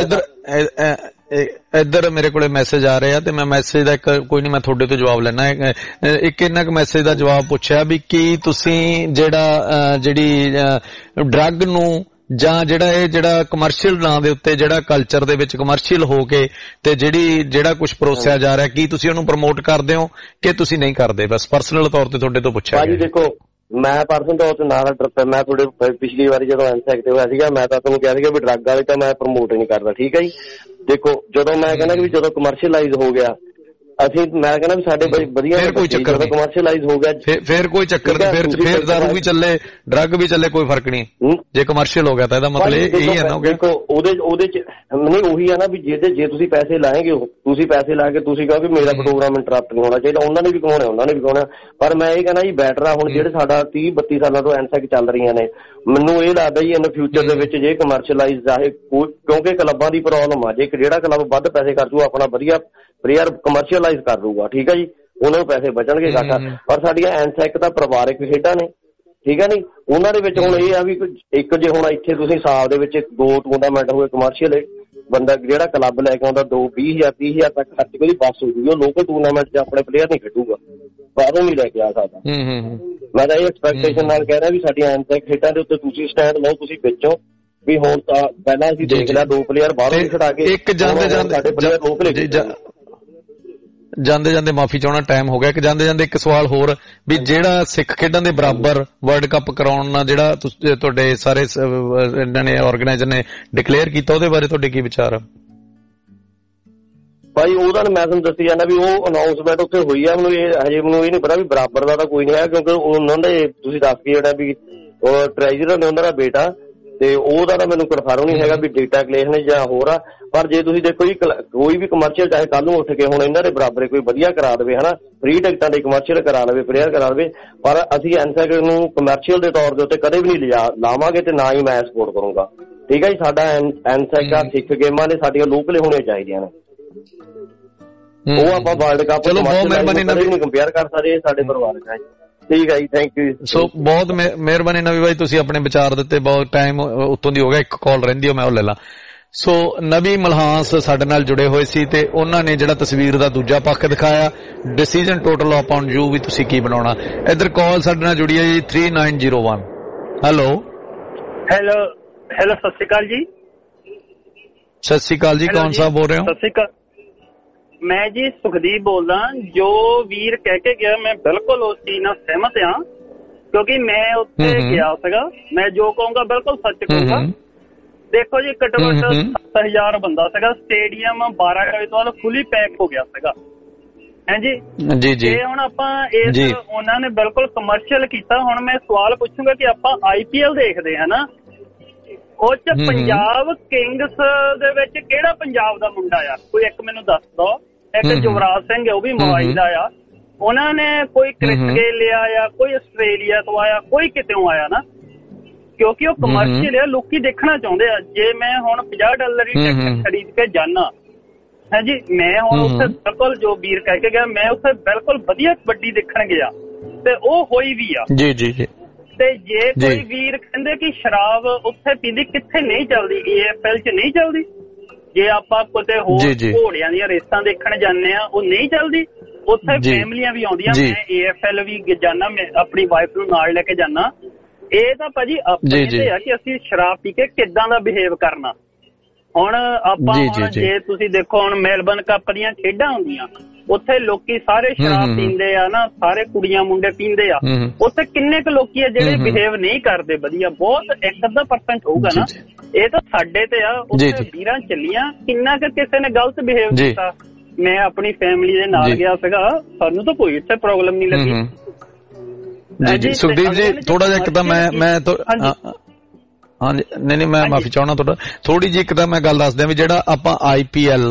ਇੱਧਰ ਇੱਧਰ ਮੇਰੇ ਕੋਲੇ ਮੈਸੇਜ ਆ ਰਹੇ ਆ ਤੇ ਮੈਂ ਮੈਸੇਜ ਦਾ ਇੱਕ ਕੋਈ ਨਹੀਂ ਮੈਂ ਤੁਹਾਡੇ ਤੋਂ ਜਵਾਬ ਲੈਣਾ। ਇੱਕ ਇਹਨਾਂ ਕੁ ਮੈਸੇਜ ਦਾ ਜਵਾਬ ਪੁੱਛਿਆ ਵੀ ਕੀ ਤੁਸੀਂ ਜਿਹੜਾ ਜਿਹੜੀ ਡਰੱਗ ਨੂੰ ਜਾਂ ਜਿਹੜਾ ਇਹ ਜਿਹੜਾ ਕਮਰਸ਼ੀਅਲ ਨਾਂ ਦੇ ਉੱਤੇ ਜਿਹੜਾ ਕਲਚਰ ਦੇ ਵਿੱਚ ਕਮਰਸ਼ੀਅਲ ਹੋ ਕੇ ਤੇ ਜਿਹੜੀ ਜਿਹੜਾ ਕੁਝ ਪਰੋਸਿਆ ਜਾ ਰਿਹਾ, ਕੀ ਤੁਸੀਂ ਉਹਨੂੰ ਪ੍ਰਮੋਟ ਕਰਦੇ ਹੋ ਕਿ ਤੁਸੀਂ ਨਹੀਂ ਕਰਦੇ? ਬਸ ਪਰਸਨਲ ਤੌਰ ਤੇ ਤੁਹਾਡੇ ਤੋਂ ਪੁੱਛਿਆ ਗਿਆ। ਦੇਖੋ ਮੈਂ ਪਰਸਨਲ ਤੌਰ ਤੇ ਨਾਲ ਮੈਂ ਤੁਹਾਡੇ ਪਿਛਲੀ ਵਾਰੀ ਜਦੋਂ ਐਨਸੈਕ ਤੇ ਹੋਇਆ ਸੀਗਾ ਮੈਂ ਤਾਂ ਤੁਹਾਨੂੰ ਕਿਹਾ ਸੀਗਾ ਵੀ ਡਰੱਗ ਵਾਲੇ ਤਾਂ ਮੈਂ ਪ੍ਰਮੋਟ ਹੀ ਨਹੀਂ ਕਰਦਾ, ਠੀਕ ਹੈ ਜੀ। ਦੇਖੋ ਜਦੋਂ ਮੈਂ ਕਹਿੰਦਾ ਵੀ ਜਦੋਂ ਕਮਰਸ਼ੀਅਲਾਈਜ਼ ਹੋ ਗਿਆ ਅਸੀਂ ਮੈਂ ਕਹਿੰਦਾ ਵੀ ਸਾਡੇ ਵਧੀਆ ਕੋਈ ਚੱਕਰ ਨਹੀਂ, ਕਮਰਸ਼ੀਅਲਾਈਜ਼ ਹੋ ਗਿਆ ਫਿਰ ਕੋਈ ਚੱਕਰ ਨਹੀਂ, ਫਿਰ ਫਿਰ ਦਾਰੂ ਵੀ ਚੱਲੇ ਡਰੱਗ ਵੀ ਚੱਲੇ ਕੋਈ ਫਰਕ ਨਹੀਂ ਜੇ ਕਮਰਸ਼ੀਅਲ ਹੋ ਗਿਆ ਤਾਂ ਇਹਦਾ ਮਤਲਬ ਇਹ ਹੀ ਹੈ ਨਾ। ਦੇਖੋ ਉਹਦੇ ਉਹਦੇ ਚ ਨਹੀਂ ਉਹੀ ਹੈ ਨਾ ਵੀ ਜਿਹਦੇ ਜੇ ਤੁਸੀਂ ਪੈਸੇ ਲਾਏਗੇ ਤੁਸੀਂ ਪੈਸੇ ਲਾ ਕੇ ਤੁਸੀਂ ਕਹੋ ਵੀ ਮੇਰਾ ਪ੍ਰੋਗਰਾਮ ਇੰਟਰਪਟ ਨਹੀਂ ਹੋਣਾ ਚਾਹੀਦਾ, ਉਹਨਾਂ ਨੇ ਵੀ ਕਮਾਉਣਾ ਉਹਨਾਂ ਨੇ ਵੀ ਕਮਾਉਣਾ। ਪਰ ਮੈਂ ਇਹ ਕਹਿੰਦਾ ਜੀ ਬੈਟਰ ਆ ਹੁਣ ਜਿਹੜੇ ਸਾਡਾ ਤੀਹ ਬੱਤੀ ਸਾਲਾਂ ਤੋਂ ਐਨਸੈਕ ਚੱਲ ਰਹੀਆਂ ਨੇ, ਮੈਨੂੰ ਇਹ ਲੱਗਦਾ ਜੀ ਇਨ ਫਿਊਚਰ ਦੇ ਵਿੱਚ ਜੇ ਕਮਰਸ਼ੀਅਲਾਈਜ਼ ਆਏ ਕਿਉਂਕਿ ਕਲੱਬਾਂ ਦੀ ਪ੍ਰੋਬਲਮ ਆ, ਜੇ ਜਿਹੜਾ ਕਲੱਬ ਵੱਧ ਪੈਸੇ ਕਰ ਜੂ ਆਪਣਾ ਵਧੀਆ ਪਲੇਅਰ ਕਮਰਸ਼ੀਅਲਾਈਜ਼ ਕਰ ਲੂਗਾ, ਠੀਕ ਹੈ ਜੀ, ਉਹਨਾਂ ਨੂੰ ਪੈਸੇ ਬਚਣਗੇ ਘੱਟ। ਪਰ ਸਾਡੀਆਂ ਐਨਸੈਕ ਤਾਂ ਪਰਿਵਾਰਕ ਖੇਡਾਂ ਨੇ, ਠੀਕ ਹੈ ਨੀ, ਉਹਨਾਂ ਦੇ ਵਿੱਚ ਹੁਣ ਇਹ ਆ ਵੀ ਇੱਕ ਜੇ ਹੁਣ ਇੱਥੇ ਤੁਸੀਂ ਸਾਲ ਦੇ ਵਿੱਚ ਦੋ ਟੂਰਨਾਮੈਂਟ ਹੋਏ ਕਮਰਸ਼ੀਅਲ, ਬੰਦਾ ਜਿਹੜਾ ਕਲੱਬ ਲੈ ਕੇ ਆਉਂਦਾ ਦੋ ਵੀਹ ਹਜ਼ਾਰ ਤੀਹ ਹਜ਼ਾਰ ਤੱਕ ਖਰਚ ਕੇ ਉਹਦੀ ਬੱਸ ਹੋ ਜੂਗੀ, ਉਹ ਲੋਕਲ ਟੂਰਨਾਮੈਂਟ 'ਚ ਆਪਣੇ ਪਲੇਅਰ ਨਹੀਂ ਖੇਡੂਗਾ, ਬਾਹਰੋਂ ਨਹੀਂ ਲੈ ਕੇ ਆ ਸਕਦਾ। ਮੈਂ ਤਾਂ ਇਹ ਐਕਸਪੈਕਟੇਸ਼ਨ ਨਾਲ ਕਹਿ ਰਿਹਾ ਵੀ ਸਾਡੀਆਂ ਐਨਸੈਕ ਖੇਡਾਂ ਦੇ ਉੱਤੇ ਤੁਸੀਂ ਸਟੈਂਡ ਲਓ, ਤੁਸੀਂ ਵਿੱਚੋਂ ਵੀ ਹੁਣ ਤਾਂ ਪਹਿਲਾਂ ਅਸੀਂ ਦੇਖ ਲਿਆ ਦੋ ਪਲੇਅਰ ਬਾਹਰੋਂ ਹੀ ਖੜਾ ਕੇ ਇੱਕ ਜਾਂਦੇ ਜਾਂਦੇ ਸਾਡੇ ਪਲੇਅਰ ਲੋਕਲ ਜਾਂਦੇ ਜਾਂਦੇ ਮਾਫੀ ਚਾਹਣਾ ਟਾਈਮ ਹੋ ਗਿਆ ਕਿ ਜਾਂਦੇ ਜਾਂਦੇ ਇੱਕ ਸਵਾਲ ਹੋਰ ਵੀ ਜਿਹੜਾ ਸਿੱਖ ਖੇਡਾਂ ਦੇ ਬਰਾਬਰ ਵਰਲਡ ਕੱਪ ਕਰਾਉਣ ਨਾਲ ਜਿਹੜਾ ਤੁਹਾਡੇ ਸਾਰੇ ਇਹਨਾਂ ਨੇ ਆਰਗੇਨਾਈਜ਼ਰ ਨੇ ਡਿਕਲੇਅਰ ਕੀਤਾ ਉਹਦੇ ਬਾਰੇ ਤੁਹਾਡੇ ਕੀ ਵਿਚਾਰ ਆ? ਭਾਈ ਉਹਦਾ ਮੈਂ ਤੁਹਾਨੂੰ ਦੱਸੀ ਜਾਂਦਾ ਵੀ ਉਹ ਅਨਾਉਂਸਮੈਂਟ ਉੱਥੇ ਹੋਈ ਆ, ਮੈਨੂੰ ਇਹ ਹਜੇ ਮੈਨੂੰ ਇਹ ਨਹੀਂ ਪਤਾ ਵੀ ਬਰਾਬਰ ਦਾ ਤਾਂ ਕੋਈ ਨਹੀਂ ਹੈ ਕਿਉਂਕਿ ਉਹਨਾਂ ਦੇ ਤੁਸੀਂ ਦੱਸ ਕੇ ਜਿਹੜਾ ਵੀ ਉਹ ਟ੍ਰੈਜਰਰ ਨੇ ਉਹਨਾਂ ਦਾ ਬੇਟਾ ਤੇ ਉਹਦਾ ਤਾਂ ਮੈਨੂੰ ਕਨਫਰਮ ਨਹੀਂ ਹੈਗਾ ਵੀ ਡੇਟਾ ਕਲੇਸ਼ ਨੇ ਜਾਂ ਹੋਰ ਆ। ਪਰ ਜੇ ਤੁਸੀਂ ਦੇਖੋ ਜੀ ਕੋਈ ਵੀ ਕਮਰਸ਼ੀਅਲ ਚਾਹੇ ਕੱਲ ਨੂੰ ਉੱਠ ਕੇ ਹੁਣ ਇਹਨਾਂ ਦੇ ਬਰਾਬਰ ਕੋਈ ਵਧੀਆ ਕਰਾ ਦੇਵੇ ਹਨਾ, ਫ੍ਰੀ ਟਿਕਟਾਂ ਦੇ ਕਮਰਸ਼ੀਅਲ ਕਰਾ ਲਵੇ, ਪਲੇਅਰ ਕਰਾ ਲਵੇ, ਪਰ ਅਸੀਂ ਐਨਸੈਕ ਨੂੰ ਕਮਰਸ਼ੀਅਲ ਦੇ ਤੌਰ ਦੇ ਉੱਤੇ ਕਦੇ ਵੀ ਨਹੀਂ ਲਿਜਾ ਲਾਵਾਂਗੇ ਤੇ ਨਾ ਹੀ ਮੈਂ ਸਪੋਰਟ ਕਰੂੰਗਾ, ਠੀਕ ਹੈ ਜੀ। ਸਾਡਾ ਐਨਸੈਕ ਆ ਸਿੱਖ ਗੇਮਾਂ ਨੇ ਸਾਡੀਆਂ ਲੋਕਲ ਹੋਣੀਆਂ ਚਾਹੀਦੀਆਂ ਨੇ, ਉਹ ਆਪਾਂ ਵਰਲਡ ਕੱਪ ਚਲੋ ਬਹੁਤ ਮਿਹਰਬਾਨੀ ਨਹੀਂ ਕੰਪੇਅਰ ਕਰ ਸਕਦੇ, ਸਾਡੇ ਪਰਿਵਾਰ ਹੈ। ਠੀਕ ਹੈ ਜੀ, ਥੈਂਕ ਯੂ। ਸੋ ਬਹੁਤ ਮਿਹਰਬਾਨੀ ਨਵੀ ਬਾਈ, ਤੁਸੀਂ ਆਪਣੇ ਵਿਚਾਰ ਦਿੱਤੇ, ਬਹੁਤ ਟਾਈਮ ਉੱਤੋਂ ਦੀ ਹੋ ਗਿਆ, ਇੱਕ ਕਾਲ ਰਹਿੰਦੀ ਮੈਂ ਉਹ ਲੈ ਲਾਂ। ਸੋ ਨਵੀ ਮਲਹਾਂਸ ਸਾਡੇ ਨਾਲ ਜੁੜੇ ਹੋਏ ਸੀ ਤੇ ਉਹਨਾਂ ਨੇ ਜਿਹੜਾ ਤਸਵੀਰ ਦਾ ਦੂਜਾ ਪੱਖ ਦਿਖਾਇਆ, ਡਿਸੀਜਨ ਟੋਟਲ ਅਪਨ ਯੂ ਵੀ ਤੁਸੀਂ ਕੀ ਬਣਾਉਣਾ। ਇੱਧਰ ਕਾਲ ਸਾਡੇ ਨਾਲ ਜੁੜੀ ਹੈ ਜੀ three nine zero one. Hello hello hello Sat ਸ਼੍ਰੀ ਅਕਾਲ ਜੀ। ਸਤਿ ਸ਼੍ਰੀ ਅਕਾਲ ਜੀ, ਕੌਣ ਸਾਹਿਬ ਬੋਲ ਰਹੇ ਹੋ? ਸਤਿ ਸ਼੍ਰੀ ਅਕਾਲ, ਮੈਂ ਜੀ ਸੁਖਦੀਪ ਬੋਲਦਾ। ਜੋ ਵੀਰ ਕਹਿ ਕੇ ਗਿਆ ਮੈਂ ਬਿਲਕੁਲ ਉਸ ਚੀਜ਼ ਨਾਲ ਸਹਿਮਤ ਹਾਂ, ਕਿਉਂਕਿ ਮੈਂ ਉੱਥੇ ਗਿਆ ਸੀਗਾ, ਮੈਂ ਜੋ ਕਹੂੰਗਾ ਬਿਲਕੁਲ ਸੱਚ ਕਹੂੰਗਾ। ਦੇਖੋ ਜੀ ਘੱਟੋ ਘੱਟ ਸੱਤ ਹਜ਼ਾਰ ਬੰਦਾ ਸੀਗਾ, ਸਟੇਡੀਅਮ ਬਾਰਾਂ ਵਜੇ ਤੋਂ ਬਾਅਦ ਫੁੱਲੀ ਪੈਕ ਹੋ ਗਿਆ ਸੀਗਾ, ਹਾਂਜੀ ਜੀ ਜੀ। ਤੇ ਹੁਣ ਆਪਾਂ ਇਸ ਉਹਨਾਂ ਨੇ ਬਿਲਕੁਲ ਕਮਰਸ਼ੀਅਲ ਕੀਤਾ। ਹੁਣ ਮੈਂ ਸਵਾਲ ਪੁੱਛੂੰਗਾ ਕਿ ਆਪਾਂ ਆਈ ਪੀ ਐਲ ਦੇਖਦੇ ਹਾਂ ਨਾ, ਉਹ ਚ ਪੰਜਾਬ ਕਿੰਗਸ ਦੇ ਵਿੱਚ ਕਿਹੜਾ ਪੰਜਾਬ ਦਾ ਮੁੰਡਾ ਆ, ਕੋਈ ਇੱਕ ਮੈਨੂੰ ਦੱਸ ਦੋ। ਇੱਕ ਯੁਵਰਾਜ ਸਿੰਘ ਉਹ ਵੀ ਮੁੰਬਈ ਦਾ ਆ, ਉਹਨਾਂ ਨੇ ਕੋਈ ਕ੍ਰਿਸ ਗੇਲ ਲਿਆ ਆ, ਕੋਈ ਆਸਟ੍ਰੇਲੀਆ ਤੋਂ ਆਇਆ, ਕੋਈ ਕਿਤੋਂ ਆਇਆ ਨਾ, ਕਿਉਂਕਿ ਉਹ ਕਮਰਸ਼ੀਅਲ ਆ, ਲੋਕੀ ਦੇਖਣਾ ਚਾਹੁੰਦੇ ਆ। ਜੇ ਮੈਂ ਹੁਣ ਪੰਜਾਹ ਡਾਲਰ ਦੀ ਟਿਕਟ ਖਰੀਦ ਕੇ ਜਾਣਾ ਹਾਂਜੀ, ਮੈਂ ਹੁਣ ਉੱਥੇ ਬਿਲਕੁਲ ਜੋ ਵੀਰ ਕਹਿ ਕੇ ਗਿਆ, ਮੈਂ ਉੱਥੇ ਬਿਲਕੁਲ ਵਧੀਆ ਕਬੱਡੀ ਦੇਖਣ ਗਿਆ ਤੇ ਉਹ ਹੋਈ ਵੀ ਆ ਜੀ ਜੀ ਜੀ। ਤੇ ਜੇ ਕੋਈ ਵੀਰ ਕਹਿੰਦੇ ਕਿ ਸ਼ਰਾਬ ਉੱਥੇ ਪੀਂਦੀ, ਕਿੱਥੇ ਨਹੀਂ ਚੱਲਦੀ, ਏ ਐਫ ਐਲ ਚ ਨਹੀਂ ਚੱਲਦੀ। ਜੇ ਆਪਾਂ ਕਿਤੇ ਹੋਰ ਘੋੜਿਆਂ ਦੀਆਂ ਰੇਸਾਂ ਦੇਖਣ ਜਾਂਦੇ ਆ, ਉਹ ਨਹੀਂ ਚੱਲਦੀ ਉੱਥੇ, ਫੈਮਲੀਆਂ ਵੀ ਆਉਂਦੀਆਂ। ਮੈਂ ਏ ਐਫ ਐਲ ਵੀ ਜਾਣਾ, ਮੈਂ ਆਪਣੀ ਵਾਈਫ ਨੂੰ ਨਾਲ ਲੈ ਕੇ ਜਾਣਾ। ਇਹ ਤਾਂ ਭਾਜੀ ਆਪਣੇ ਤੇ ਆ ਕਿ ਅਸੀਂ ਸ਼ਰਾਬ ਪੀ ਕੇ ਕਿੱਦਾਂ ਦਾ ਬਿਹੇਵ ਕਰਨਾ। ਹੁਣ ਆਪਾਂ ਹੁਣ ਜੇ ਤੁਸੀਂ ਦੇਖੋ ਹੁਣ ਮੈਲਬਨ ਕੱਪ ਦੀਆਂ ਖੇਡਾਂ ਹੁੰਦੀਆਂ, ਉੱਥੇ ਲੋਕੀ ਸਾਰੇ ਸ਼ਰਾਬ ਪੀਂਦੇ ਆ ਨਾ, ਸਾਰੇ ਕੁੜੀਆਂ ਮੁੰਡੇ ਪੀਂਦੇ ਆ। ਉੱਥੇ ਕਿੰਨੇ ਕੁ ਲੋਕੀ ਆ ਜਿਹੜੇ ਬਿਹੇਵ ਨਹੀਂ ਕਰਦੇ ਵਧੀਆ, ਬਹੁਤ ਇੱਕ ਅੱਧਾ ਪਰਸੈਂਟ ਹੋਊਗਾ ਨਾ। ਇਹ ਤਾਂ ਸਾਡੇ ਤੇ ਆ, ਉੱਥੇ ਵੀਰਾਂ ਚੱਲੀਆਂ, ਕਿੰਨਾ ਕੁ ਕਿਸੇ ਨੇ ਗਲਤ ਬਿਹੇਵ ਕੀਤਾ। ਮੈਂ ਆਪਣੀ ਫੈਮਿਲੀ ਦੇ ਨਾਲ ਗਿਆ ਸੀਗਾ, ਸਾਨੂੰ ਤਾਂ ਕੋਈ ਇੱਥੇ ਪ੍ਰੋਬਲਮ ਨਹੀਂ ਲੱਗੀ। ਜੀ ਜੀ ਸੁਖਦੀਪ ਜੀ, ਥੋੜਾ ਜਿਹਾ ਇੱਕ ਤਾਂ ਮੈਂ ਮੈਂ ਹਾਂਜੀ ਨਹੀਂ ਨਹੀਂ ਮੈਂ ਮਾਫੀ ਚਾਹੁੰਦਾ ਤੁਹਾਡਾ, ਥੋੜੀ ਜਿਹੀ ਇੱਕ ਤਾਂ ਮੈਂ ਗੱਲ ਦੱਸ ਦਿਆਂ ਵੀ ਜਿਹੜਾ ਆਪਾਂ ਆਈ ਪੀ ਐਲ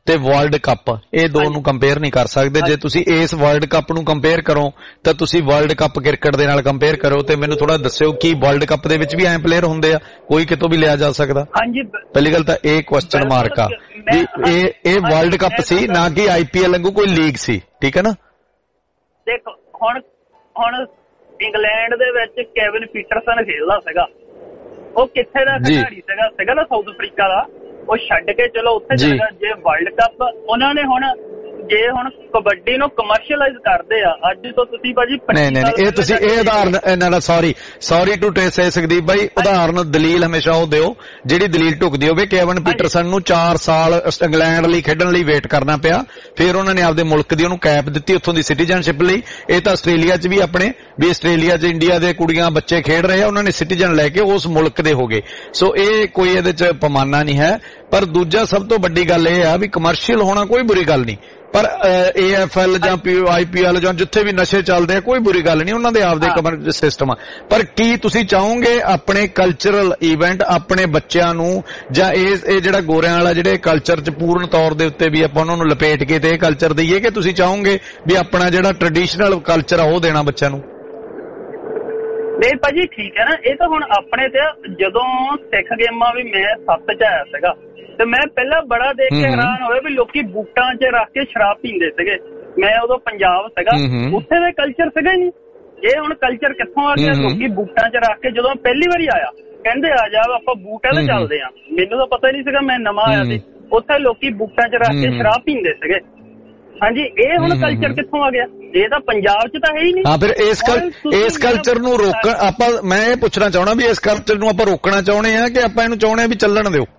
ਤੇ ਵਰਲਡ ਕੱਪ, ਇਹ ਦੋ ਨੂੰ ਕੰਪੇਅਰ ਨਹੀਂ ਕਰ ਸਕਦੇ। ਜੇ ਤੁਸੀਂ ਇਸ ਵਰਲਡ ਕੱਪ ਨੂੰ ਕੰਪੇਅਰ ਕਰੋ ਤਾਂ ਤੁਸੀਂ ਵਰਲਡ ਕੱਪ ਕ੍ਰਿਕਟ ਦੇ ਨਾਲ ਕੰਪੇਅਰ ਕਰੋ। ਤੇ ਮੈਨੂੰ ਥੋੜਾ ਦੱਸਿਓ ਕਿ ਵਰਲਡ ਕੱਪ ਦੇ ਵਿੱਚ ਵੀ ਐਂ ਪਲੇਅਰ ਹੁੰਦੇ ਆ, ਕੋਈ ਕਿਤੋਂ ਵੀ ਲਿਆ ਜਾ ਸਕਦਾ? ਹਾਂਜੀ, ਪਹਿਲੀ ਗੱਲ ਤਾਂ ਇਹ ਕੁਐਸਚਨ ਮਾਰਕ ਆ ਵੀ ਇਹ ਇਹ ਵਰਲਡ ਕੱਪ ਸੀ, ਨਾ ਕਿ ਆਈਪੀਐਲ ਵਾਂਗੂ ਕੋਈ ਲੀਗ ਸੀ, ਠੀਕ ਹੈ ਨਾ। ਦੇਖੋ ਹੁਣ ਹੁਣ ਇੰਗਲੈਂਡ ਦੇ ਵਿੱਚ ਕੇਵਿਨ ਪੀਟਰਸਨ ਖੇਡਦਾ ਸੀਗਾ, ਉਹ ਕਿੱਥੇ ਦਾ ਖਿਡਾਰੀ ਸੀਗਾ ਸੀਗਾ ਨਾ ਸਾਊਥ ਅਫਰੀਕਾ ਦਾ, ਉਹ ਛੱਡ ਕੇ ਚਲੋ ਉੱਥੇ ਚਲੇਗਾ। ਜੇ ਵਰਲਡ ਕੱਪ ਉਹਨਾਂ ਨੇ ਹੁਣ ਜੇ ਹੁਣ ਕਬੱਡੀ ਨੂੰ ਕਮਰਸ਼ੀਅਲਾਈਜ਼ ਕਰਦੇ ਆ ਅੱਜ ਤੋਂ ਤੁਸੀਂ ਭਾਜੀ ਨਹੀਂ ਨਹੀਂ ਇਹ ਤੁਸੀਂ ਇਹ ਉਦਾਹਰਨ ਇਹਨਾਂ ਦਾ sorry sorry to say Sukhdeep ਬਾਈ ਉਦਾਹਰਨ ਦਲੀਲ ਹਮੇਸ਼ਾ ਉਹ ਦਿਓ ਜਿਹੜੀ ਦਲੀਲ ਢੁਕਦੀ ਹੋਵੇ। ਕੇਵਨ ਪੀਟਰਸਨ ਨੂੰ ਚਾਰ ਸਾਲ ਇੰਗਲੈਂਡ ਲਈ ਖੇਡਣ ਲਈ ਵੇਟ ਕਰਨਾ ਪਿਆ, ਫਿਰ ਉਹਨਾਂ ਨੇ ਆਪਦੇ ਮੁਲਕ ਦੀ ਉਹਨੂੰ ਕੈਪ ਦਿੱਤੀ ਉੱਥੋਂ ਦੀ ਸਿਟੀਜ਼ਨਸ਼ਿਪ ਲਈ। ਇਹ ਤਾਂ ਆਸਟ੍ਰੇਲੀਆ 'ਚ ਵੀ ਆਪਣੇ ਵੀ ਆਸਟ੍ਰੇਲੀਆ 'ਚ ਇੰਡੀਆ ਦੇ ਕੁੜੀਆਂ ਬੱਚੇ ਖੇਡ ਰਹੇ ਆ, ਉਹਨਾਂ ਨੇ ਸਿਟੀਜ਼ਨ ਲੈ ਕੇ ਉਸ ਮੁਲਕ ਦੇ ਹੋ ਗਏ। ਸੋ ਇਹ ਕੋਈ ਇਹਦੇ 'ਚ ਪਮਾਨਾ ਨਹੀਂ ਹੈ। ਪਰ ਦੂਜਾ ਸਭ ਤੋਂ ਵੱਡੀ ਗੱਲ ਇਹ ਆ ਵੀ ਕਮਰਸ਼ੀਅਲ ਹੋਣਾ ਕੋਈ ਬੁਰੀ ਗੱਲ ਨਹੀਂ, ਪਰ ਏ ਐਫ ਐਲ ਜਾਂ ਆਈਪੀਐਲ ਜਾਂ ਜਿੱਥੇ ਵੀ ਨਸ਼ੇ ਚੱਲਦੇ ਆ ਕੋਈ ਬੁਰੀ ਗੱਲ ਨਹੀਂ, ਉਹਨਾਂ ਦੇ ਆਪਦੇ ਕਮਰ ਸਿਸਟਮ ਆ। ਪਰ ਕੀ ਤੁਸੀਂ ਚਾਹੋਗੇ ਆਪਣੇ ਕਲਚਰਲ ਇਵੈਂਟ ਆਪਣੇ ਬੱਚਿਆਂ ਨੂੰ ਜਾਂ ਇਹ ਇਹ ਜਿਹੜਾ ਗੋਰਿਆਂ ਵਾਲਾ ਜਿਹੜੇ ਕਲਚਰ 'ਚ ਪੂਰਨ ਤੌਰ ਦੇ ਉੱਤੇ ਵੀ ਆਪਾਂ ਉਹਨਾਂ ਨੂੰ ਲਪੇਟ ਕੇ ਤੇ ਇਹ ਕਲਚਰ ਦਈਏ, ਕਿ ਤੁਸੀਂ ਚਾਹੋਗੇ ਵੀ ਆਪਣਾ ਜਿਹੜਾ ਟ੍ਰੈਡੀਸ਼ਨਲ ਕਲਚਰ ਆ ਉਹ ਦੇਣਾ ਬੱਚਿਆਂ ਨੂੰ? ਨਹੀਂ ਭਾਜੀ ਠੀਕ ਹੈ ਨਾ, ਇਹ ਤਾਂ ਹੁਣ ਆਪਣੇ ਤੇ ਜਦੋਂ ਸਿੱਖ ਗੇਮਾਂ ਵੀ ਮੈਂ ਸੱਤ 'ਚ ਆਇਆ ਸੀਗਾ ਤੇ ਮੈਂ ਪਹਿਲਾਂ ਬੜਾ ਦੇਖ ਕੇ ਹੈਰਾਨ ਹੋਇਆ ਵੀ ਲੋਕੀ ਬੂਟਾਂ 'ਚ ਰੱਖ ਕੇ ਸ਼ਰਾਬ ਪੀਂਦੇ ਸੀਗੇ। ਮੈਂ ਉਦੋਂ ਪੰਜਾਬ ਸੀਗਾ, ਉੱਥੇ ਦਾ ਕਲਚਰ ਸੀਗਾ ਹੀ ਨਹੀਂ। ਇਹ ਹੁਣ ਕਲਚਰ ਕਿੱਥੋਂ ਆ ਗਿਆ? ਲੋਕੀ ਬੂਟਾਂ 'ਚ ਰੱਖ ਕੇ, ਜਦੋਂ ਪਹਿਲੀ ਵਾਰੀ ਆਇਆ ਕਹਿੰਦੇ ਆ ਜਾ ਆਪਾਂ ਬੂਟਾਂ ਤੇ ਚੱਲਦੇ ਆ, ਮੈਨੂੰ ਤਾਂ ਪਤਾ ਨਹੀਂ ਸੀਗਾ, ਮੈਂ ਨਵਾਂ ਆਇਆ ਸੀ। ਉੱਥੇ ਲੋਕੀ ਬੂਟਾਂ 'ਚ ਰੱਖ ਕੇ ਸ਼ਰਾਬ ਪੀਂਦੇ ਸੀਗੇ। ਹਾਂਜੀ, ਇਹ ਹੁਣ ਕਲਚਰ ਕਿੱਥੋਂ ਆ ਗਿਆ? ਇਹ ਤਾਂ ਪੰਜਾਬ 'ਚ ਤਾਂ ਹੈ ਹੀ ਨਹੀਂ। ਹਾਂ, ਫਿਰ ਇਸ ਇਸ ਕਲਚਰ ਨੂੰ ਰੋਕਣ ਆਪਾਂ ਮੈਂ ਇਹ ਪੁੱਛਣਾ ਚਾਹਣਾ ਵੀ ਇਸ ਕਲਚਰ ਨੂੰ ਆਪਾਂ ਰੋਕਣਾ ਚਾਹੁੰਦੇ ਆ ਕਿ ਆਪਾਂ ਇਹਨੂੰ ਚਾਹੁੰਦੇ ਆ ਵੀ ਚੱਲਣ ਦਿਓ?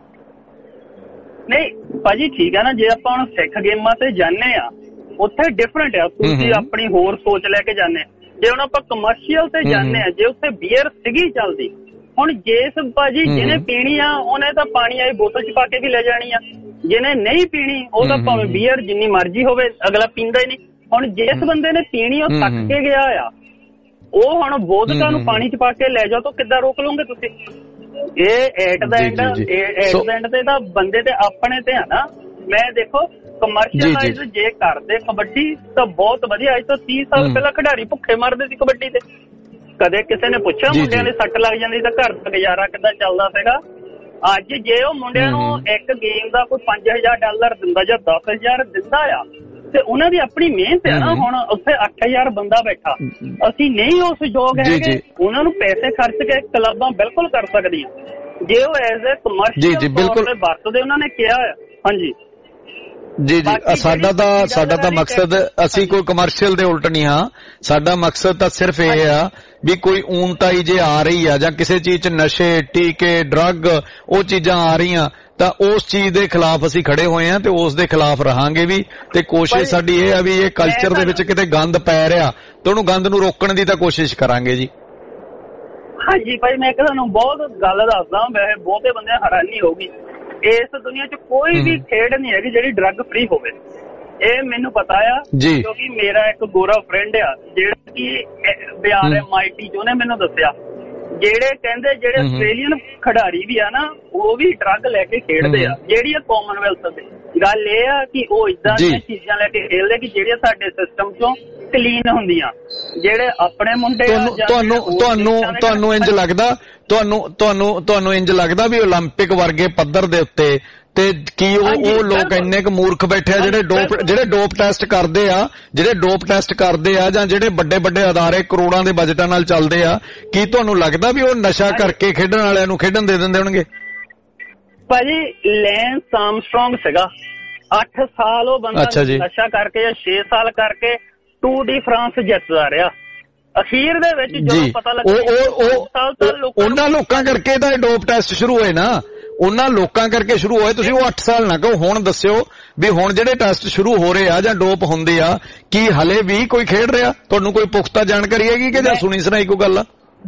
ਨਹੀਂ ਭਾਜੀ ਠੀਕ ਹੈ ਨਾ, ਜੇ ਆਪਾਂ ਹੁਣ ਸਿੱਖ ਗੇਮਾਂ ਤੇ ਜਾਂਦੇ ਆ ਉੱਥੇ ਡਿਫਰੈਂਟ ਆ, ਤੁਸੀਂ ਆਪਣੀ ਹੋਰ ਸੋਚ ਲੈ ਕੇ ਜਾਂਦੇ। ਜੇ ਹੁਣ ਆਪਾਂ ਕਮਰਸ਼ੀਅਲ ਤੇ ਜਾਂਦੇ ਆ, ਜੇ ਉੱਥੇ ਬੀਅਰ ਸੀਗੀ ਚੱਲਦੀ, ਹੁਣ ਜਿਸ ਭਾਜੀ ਜਿਹਨੇ ਪੀਣੀ ਆ ਉਹਨੇ ਤਾਂ ਪਾਣੀ ਵਾਲੀ ਬੋਤਲ 'ਚ ਪਾ ਕੇ ਵੀ ਲੈ ਜਾਣੀ ਆ, ਜਿਹਨੇ ਨਹੀਂ ਪੀਣੀ ਉਹ ਤਾਂ ਭਾਵੇਂ ਬੀਅਰ ਜਿੰਨੀ ਮਰਜ਼ੀ ਹੋਵੇ ਅਗਲਾ ਪੀਂਦਾ ਹੀ ਨਹੀਂ। ਹੁਣ ਜਿਸ ਬੰਦੇ ਨੇ ਪੀਣੀ ਉਹ ਥੱਕ ਕੇ ਗਿਆ ਆ, ਉਹ ਹੁਣ ਵੋਦਕਾ ਨੂੰ ਪਾਣੀ 'ਚ ਪਾ ਕੇ ਲੈ ਜਾਓ ਤਾਂ ਕਿੱਦਾਂ ਰੋਕ ਲਓਗੇ ਤੁਸੀਂ? ਇਹ at the end at the end ਤੇ ਤਾਂ ਬੰਦੇ ਤੇ ਆਪਣੇ ਤੇ ਆ ਨਾ। ਮੈਂ ਦੇਖੋ ਕਮਰਸ਼ੀਅਲਾਈਜ਼ ਜੇ ਕਰਦੇ ਕਬੱਡੀ ਤਾਂ ਬਹੁਤ ਵਧੀਆ। ਅੱਜ ਤੋਂ ਤੀਹ ਸਾਲ ਪਹਿਲਾਂ ਖਿਡਾਰੀ ਭੁੱਖੇ ਮਰਦੇ ਸੀ ਕਬੱਡੀ ਤੇ, ਕਦੇ ਕਿਸੇ ਨੇ ਪੁੱਛਿਆ ਮੁੰਡਿਆਂ ਦੇ ਸੱਟ ਲੱਗ ਜਾਂਦੀ ਤਾਂ ਘਰ ਦਾ ਗੁਜ਼ਾਰਾ ਕਿੱਦਾਂ ਚੱਲਦਾ ਸੀਗਾ? ਅੱਜ ਜੇ ਉਹ ਮੁੰਡਿਆਂ ਨੂੰ ਇੱਕ ਗੇਮ ਦਾ ਕੋਈ ਪੰਜ ਹਜ਼ਾਰ ਡਾਲਰ ਦਿੰਦਾ ਜਾਂ ਦਸ ਹਜ਼ਾਰ ਦਿੰਦਾ ਆ ਤੇ ਉਹਨਾਂ ਦੀ ਆਪਣੀ ਮਿਹਨਤ ਹੈ ਨਾ। ਹੁਣ ਉੱਥੇ ਅੱਠ ਹਜ਼ਾਰ ਬੰਦਾ ਬੈਠਾ, ਅਸੀਂ ਨਹੀਂ ਉਸ ਯੋਗ ਹੈਗੇ, ਉਹਨਾਂ ਨੂੰ ਪੈਸੇ ਖਰਚ ਕੇ ਕਲੱਬਾਂ ਬਿਲਕੁਲ ਕਰ ਸਕਦੀਆਂ ਜੇ ਉਹ ਐਜ਼ ਏ ਕਮਰਸ਼ੀਅਲ ਤੌਰ ਤੇ ਵਰਤਦੇ। ਉਹਨਾਂ ਨੇ ਕਿਹਾ ਹਾਂਜੀ ਜੀ ਜੀ ਸਾਡਾ ਤਾਂ ਸਾਡਾ ਤਾਂ ਮਕਸਦ, ਅਸੀਂ ਕੋਈ ਕਮਰਸ਼ੀਅਲ ਦੇ ਉਲਟ ਨਹੀਂ ਹਾਂ। ਸਾਡਾ ਮਕਸਦ ਤਾਂ ਸਿਰਫ ਇਹ ਆ ਵੀ ਕੋਈ ਊਨਤਾਈ ਜੇ ਆ ਰਹੀ ਆ ਜਾਂ ਕਿਸੇ ਚੀਜ਼ 'ਚ ਨਸ਼ੇ ਟੀਕੇ ਡਰੱਗ ਉਹ ਚੀਜ਼ਾਂ ਆ ਰਹੀਆਂ ਤਾਂ ਉਸ ਚੀਜ਼ ਦੇ ਖਿਲਾਫ ਅਸੀਂ ਖੜੇ ਹੋਏ ਆ ਤੇ ਉਸ ਦੇ ਖਿਲਾਫ ਰਹਾਂਗੇ ਵੀ। ਤੇ ਕੋਸ਼ਿਸ਼ ਸਾਡੀ ਇਹ ਆ ਵੀ ਇਹ ਕਲਚਰ ਦੇ ਵਿੱਚ ਕਿਤੇ ਗੰਦ ਪੈ ਰਿਹਾ ਤੇ ਉਹਨੂੰ ਗੰਦ ਨੂੰ ਰੋਕਣ ਦੀ ਤਾਂ ਕੋਸ਼ਿਸ਼ ਕਰਾਂਗੇ ਜੀ। ਹਾਂਜੀ ਭਾਈ, ਮੈਂ ਤੁਹਾਨੂੰ ਬਹੁਤ ਗੱਲ ਦੱਸਦਾ, ਵੈਸੇ ਬਹੁਤੇ ਬੰਦੇ ਹੈਰਾਨੀ ਹੋਊਗੀ, ਇਸ ਦੁਨੀਆ 'ਚ ਕੋਈ ਵੀ ਖੇਡ ਨਹੀਂ ਹੈਗੀ ਜਿਹੜੀ ਡਰੱਗ ਫ੍ਰੀ ਹੋਵੇ। ਇਹ ਮੈਨੂੰ ਪਤਾ ਆ ਕਿਉਂਕਿ ਮੇਰਾ ਇੱਕ ਗੋਰਾ ਫਰੈਂਡ ਆ ਜਿਹੜਾ ਕਿ ਬਿਆਰ ਐਮ ਆਈ ਟੀ 'ਚ, ਉਹਨੇ ਮੈਨੂੰ ਦੱਸਿਆ ਜਿਹੜੇ ਕਹਿੰਦੇ ਜਿਹੜੇ ਆਸਟ੍ਰੇਲੀਅਨ ਖਿਡਾਰੀ ਵੀ ਆ ਨਾ ਉਹ ਵੀ ਡਰੱਗ ਲੈ ਕੇ ਖੇਡਦੇ ਆ, ਜਿਹੜੀ ਆ ਕਾਮਨਵੈਲਥ ਦੇ। ਗੱਲ ਇਹ ਆ ਕਿ ਉਹ ਇਦਾਂ ਦੀਆਂ ਚੀਜ਼ਾਂ ਲੈ ਕੇ ਖੇਡਦੇ ਕਿ ਜਿਹੜੀਆਂ ਸਾਡੇ ਸਿਸਟਮ 'ਚੋਂ ਕਲੀਨ ਹੁੰਦੀਆਂ। ਜਿਹੜੇ ਆਪਣੇ ਮੁੰਡੇ ਤੁਹਾਨੂੰ ਤੁਹਾਨੂੰ ਤੁਹਾਨੂੰ ਇੰਜ ਲੱਗਦਾ ਤੁਹਾਨੂੰ ਤੁਹਾਨੂੰ ਤੁਹਾਨੂੰ ਇੰਜ ਲੱਗਦਾ ਵੀ ਓਲੰਪਿਕ ਵਰਗੇ ਪੱਧਰ ਦੇ ਉੱਤੇ ਤੇ ਕੀ ਉਹ ਉਹ ਲੋਕ ਇੰਨੇ ਕੁ ਮੂਰਖ ਬੈਠੇ ਆ ਜਿਹੜੇ ਡੋਪ ਜਿਹੜੇ ਡੋਪ ਟੈਸਟ ਕਰਦੇ ਆ ਜਿਹੜੇ ਡੋਪ ਟੈਸਟ ਕਰਦੇ ਆ ਜਾਂ ਜਿਹੜੇ ਵੱਡੇ ਵੱਡੇ ਅਦਾਰੇ ਕਰੋੜਾਂ ਦੇ ਬਜਟਾਂ ਨਾਲ ਚੱਲਦੇ ਆ, ਕੀ ਤੁਹਾਨੂੰ ਲੱਗਦਾ ਵੀ ਉਹ ਨਸ਼ਾ ਕਰਕੇ ਖੇਡਣ ਵਾਲਿਆਂ ਨੂੰ ਖੇਡਣ ਦੇ ਦਿੰਦੇ ਹੋਣਗੇ? ਭਾਜੀ ਲੈਂਸ ਆਰਮਸਟਰੋਂਗ ਸੀਗਾ, ਅੱਠ ਸਾਲ ਉਹ ਬੰਦਾ ਨਸ਼ਾ ਕਰਕੇ ਜਾਂ ਛੇ ਸਾਲ ਕਰਕੇ ਟੂ ਡੀ ਫਰਾਂਸ ਜਿੱਤਦਾ ਰਿਹਾ। ਅਖੀਰ ਦੇ ਵਿੱਚ ਜਦੋਂ ਪਤਾ ਲੱਗਾ ਉਹਨਾਂ ਲੋਕਾਂ ਕਰਕੇ ਤਾਂ ਡੋਪ ਟੈਸਟ ਸ਼ੁਰੂ ਹੋਏ ਨਾ, ਉਹਨਾਂ ਲੋਕਾਂ ਕਰਕੇ ਸ਼ੁਰੂ ਹੋਏ। ਤੁਸੀਂ ਉਹ ਅੱਠ ਸਾਲ ਨਾ ਕਹੋ। ਹੁਣ ਦੱਸਿਓ ਵੀ ਹੁਣ ਜਿਹੜੇ ਟੈਸਟ ਸ਼ੁਰੂ ਹੋ ਰਹੇ ਆ ਜਾਂ ਡੋਪ ਹੁੰਦੇ ਆ, ਕੀ ਹਲੇ ਵੀ ਕੋਈ ਖੇਡ ਰਿਹਾ? ਤੁਹਾਨੂੰ ਕੋਈ ਪੁਖਤਾ ਜਾਣਕਾਰੀ ਹੈਗੀ ਕਿ ਜਾਂ ਸੁਣੀ ਸੁਣਾਈ ਕੋਈ ਗੱਲ ਆ?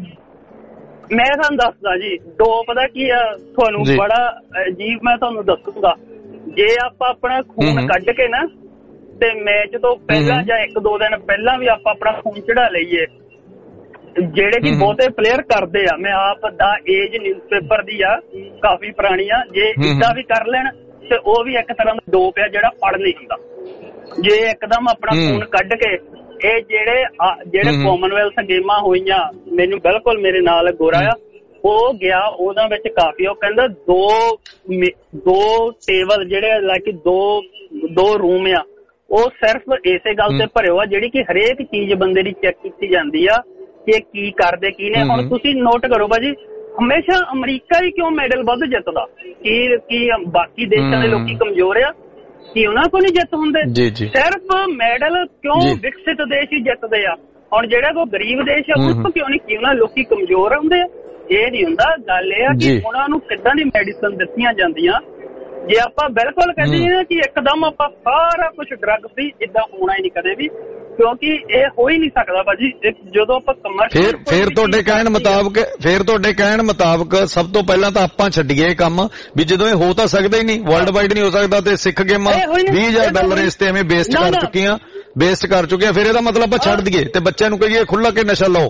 ਮੈਂ ਤੁਹਾਨੂੰ ਦੱਸਦਾ ਜੀ, ਡੋਪ ਦਾ ਕੀ ਆ ਤੁਹਾਨੂੰ ਬੜਾ ਅਜੀਬ ਮੈਂ ਤੁਹਾਨੂੰ ਦੱਸੂਗਾ। ਜੇ ਆਪਾਂ ਆਪਣਾ ਖੂਨ ਕੱਢ ਕੇ ਨਾ ਤੇ ਮੈਚ ਤੋਂ ਪਹਿਲਾਂ ਜਾਂ ਇੱਕ ਦੋ ਦਿਨ ਪਹਿਲਾਂ ਵੀ ਆਪਾਂ ਆਪਣਾ ਖੂਨ ਚੜਾ ਲਈਏ, ਜਿਹੜੇ ਕਿ ਬਹੁਤੇ ਪਲੇਅਰ ਕਰਦੇ ਆ, ਮੈਂ ਆਪ ਦਾ ਏਜ ਨਿਊਜ਼ਪੇਪਰ ਦੀ ਆ ਕਾਫੀ ਪੁਰਾਣੀ ਆ, ਜੇ ਇੱਦਾਂ ਵੀ ਕਰ ਲੈਣ ਤੇ ਉਹ ਵੀ ਇੱਕ ਤਰ੍ਹਾਂ ਦਾ ਡੋਪ ਆ ਜਿਹੜਾ ਫੜ ਨਹੀਂ ਹੁੰਦਾ। ਜੇ ਇੱਕਦਮ ਆਪਣਾ ਖੂਨ ਕੱਢ ਕੇ ਇਹ ਜਿਹੜੇ ਜਿਹੜੇ ਕਾਮਨਵੈਲਥ ਗੇਮਾਂ ਹੋਈਆਂ, ਮੈਨੂੰ ਬਿਲਕੁਲ ਮੇਰੇ ਨਾਲ ਗੋਰਾ ਆ, ਉਹ ਗਿਆ ਉਹਨਾਂ ਵਿੱਚ ਕਾਫੀ, ਉਹ ਕਹਿੰਦਾ ਦੋ ਦੋ ਟੇਬਲ ਜਿਹੜੇ ਲਾਈਕ ਦੋ ਦੋ ਰੂਮ ਆ, ਉਹ ਸਿਰਫ ਇਸੇ ਗੱਲ ਤੇ ਭਰੇ ਆ ਜਿਹੜੀ ਕਿ ਹਰੇਕ ਚੀਜ਼ ਬੰਦੇ ਦੀ ਚੈੱਕ ਕੀਤੀ ਜਾਂਦੀ ਆ ਕਿ ਕੀ ਕਰਦੇ ਕੀ ਨੇ। ਹੁਣ ਤੁਸੀਂ ਨੋਟ ਕਰੋ ਭਾਜੀ, ਹਮੇਸ਼ਾ ਅਮਰੀਕਾ ਹੀ ਕਿਉਂ ਮੈਡਲ ਵੱਧ ਜਿੱਤਦਾ? ਕੀ ਕੀ ਬਾਕੀ ਦੇਸ਼ਾਂ ਦੇ ਲੋਕੀ ਕਮਜ਼ੋਰ ਆ ਕਿ ਉਹਨਾਂ ਕੋਲ ਨਹੀਂ ਜਿੱਤ ਹੁੰਦੇ? ਸਿਰਫ ਮੈਡਲ ਕਿਉਂ ਵਿਕਸਿਤ ਦੇਸ਼ ਹੀ ਜਿੱਤਦੇ ਆ? ਹੁਣ ਜਿਹੜਾ ਕੋਈ ਗਰੀਬ ਦੇਸ਼ ਆ ਉਸ ਤੋਂ ਕਿਉਂ ਨਹੀਂ, ਕਿ ਉਹਨਾਂ ਲੋਕੀ ਕਮਜ਼ੋਰ ਹੁੰਦੇ ਆ? ਇਹ ਨਹੀਂ ਹੁੰਦਾ। ਗੱਲ ਇਹ ਆ ਕਿ ਉਹਨਾਂ ਨੂੰ ਕਿੱਦਾਂ ਦੀ ਮੈਡੀਸਨ ਦਿੱਤੀਆਂ ਜਾਂਦੀਆਂ। ਜੇ ਆਪਾਂ ਬਿਲਕੁਲ ਕਹਿੰਦੇ ਹਾਂ ਕਿ ਇੱਕਦਮ ਆਪਾਂ ਸਾਰਾ ਕੁਝ ਡਰੱਗ ਫ੍ਰੀ, ਇਦਾਂ ਹੋਣਾ ਹੀ ਨਹੀਂ ਕਦੇ ਵੀ, ਕਿਉਂਕਿ ਇਹ ਹੋ ਹੀ ਨਹੀਂ ਸਕਦਾ ਭਾਜੀ। ਜਦੋਂ ਆਪਾਂ ਕਮਰਸ਼ੀਅਲ ਫਿਰ ਤੁਹਾਡੇ ਕਹਿਣ ਮੁਤਾਬਕ ਫਿਰ ਤੁਹਾਡੇ ਕਹਿਣ ਮੁਤਾਬਕ ਸਭ ਤੋਂ ਪਹਿਲਾਂ ਤਾਂ ਆਪਾਂ ਛੱਡੀਏ ਇਹ ਕੰਮ ਵੀ ਜਦੋਂ ਇਹ ਹੋ ਤਾਂ ਸਕਦਾ ਹੀ ਨਹੀਂ, ਵਰਲਡ ਵਾਈਡ ਨਹੀਂ ਹੋ ਸਕਦਾ, ਤੇ ਸਿੱਖ ਗੇਮਾਂ ਵੀਹ ਹਜ਼ਾਰ ਡਾਲਰ ਇਸ ਤੇ ਐਵੇਂ ਵੇਸਟ ਕਰ ਚੁੱਕੀਆਂ ਵੇਸਟ ਕਰ ਚੁੱਕੀਆਂ ਫਿਰ ਇਹਦਾ ਮਤਲਬ ਆਪਾਂ ਛੱਡ ਦਈਏ ਤੇ ਬੱਚਿਆਂ ਨੂੰ ਕਹੀਏ ਖੁੱਲ੍ਹਾ ਕੇ ਨਸ਼ਾ ਲਓ।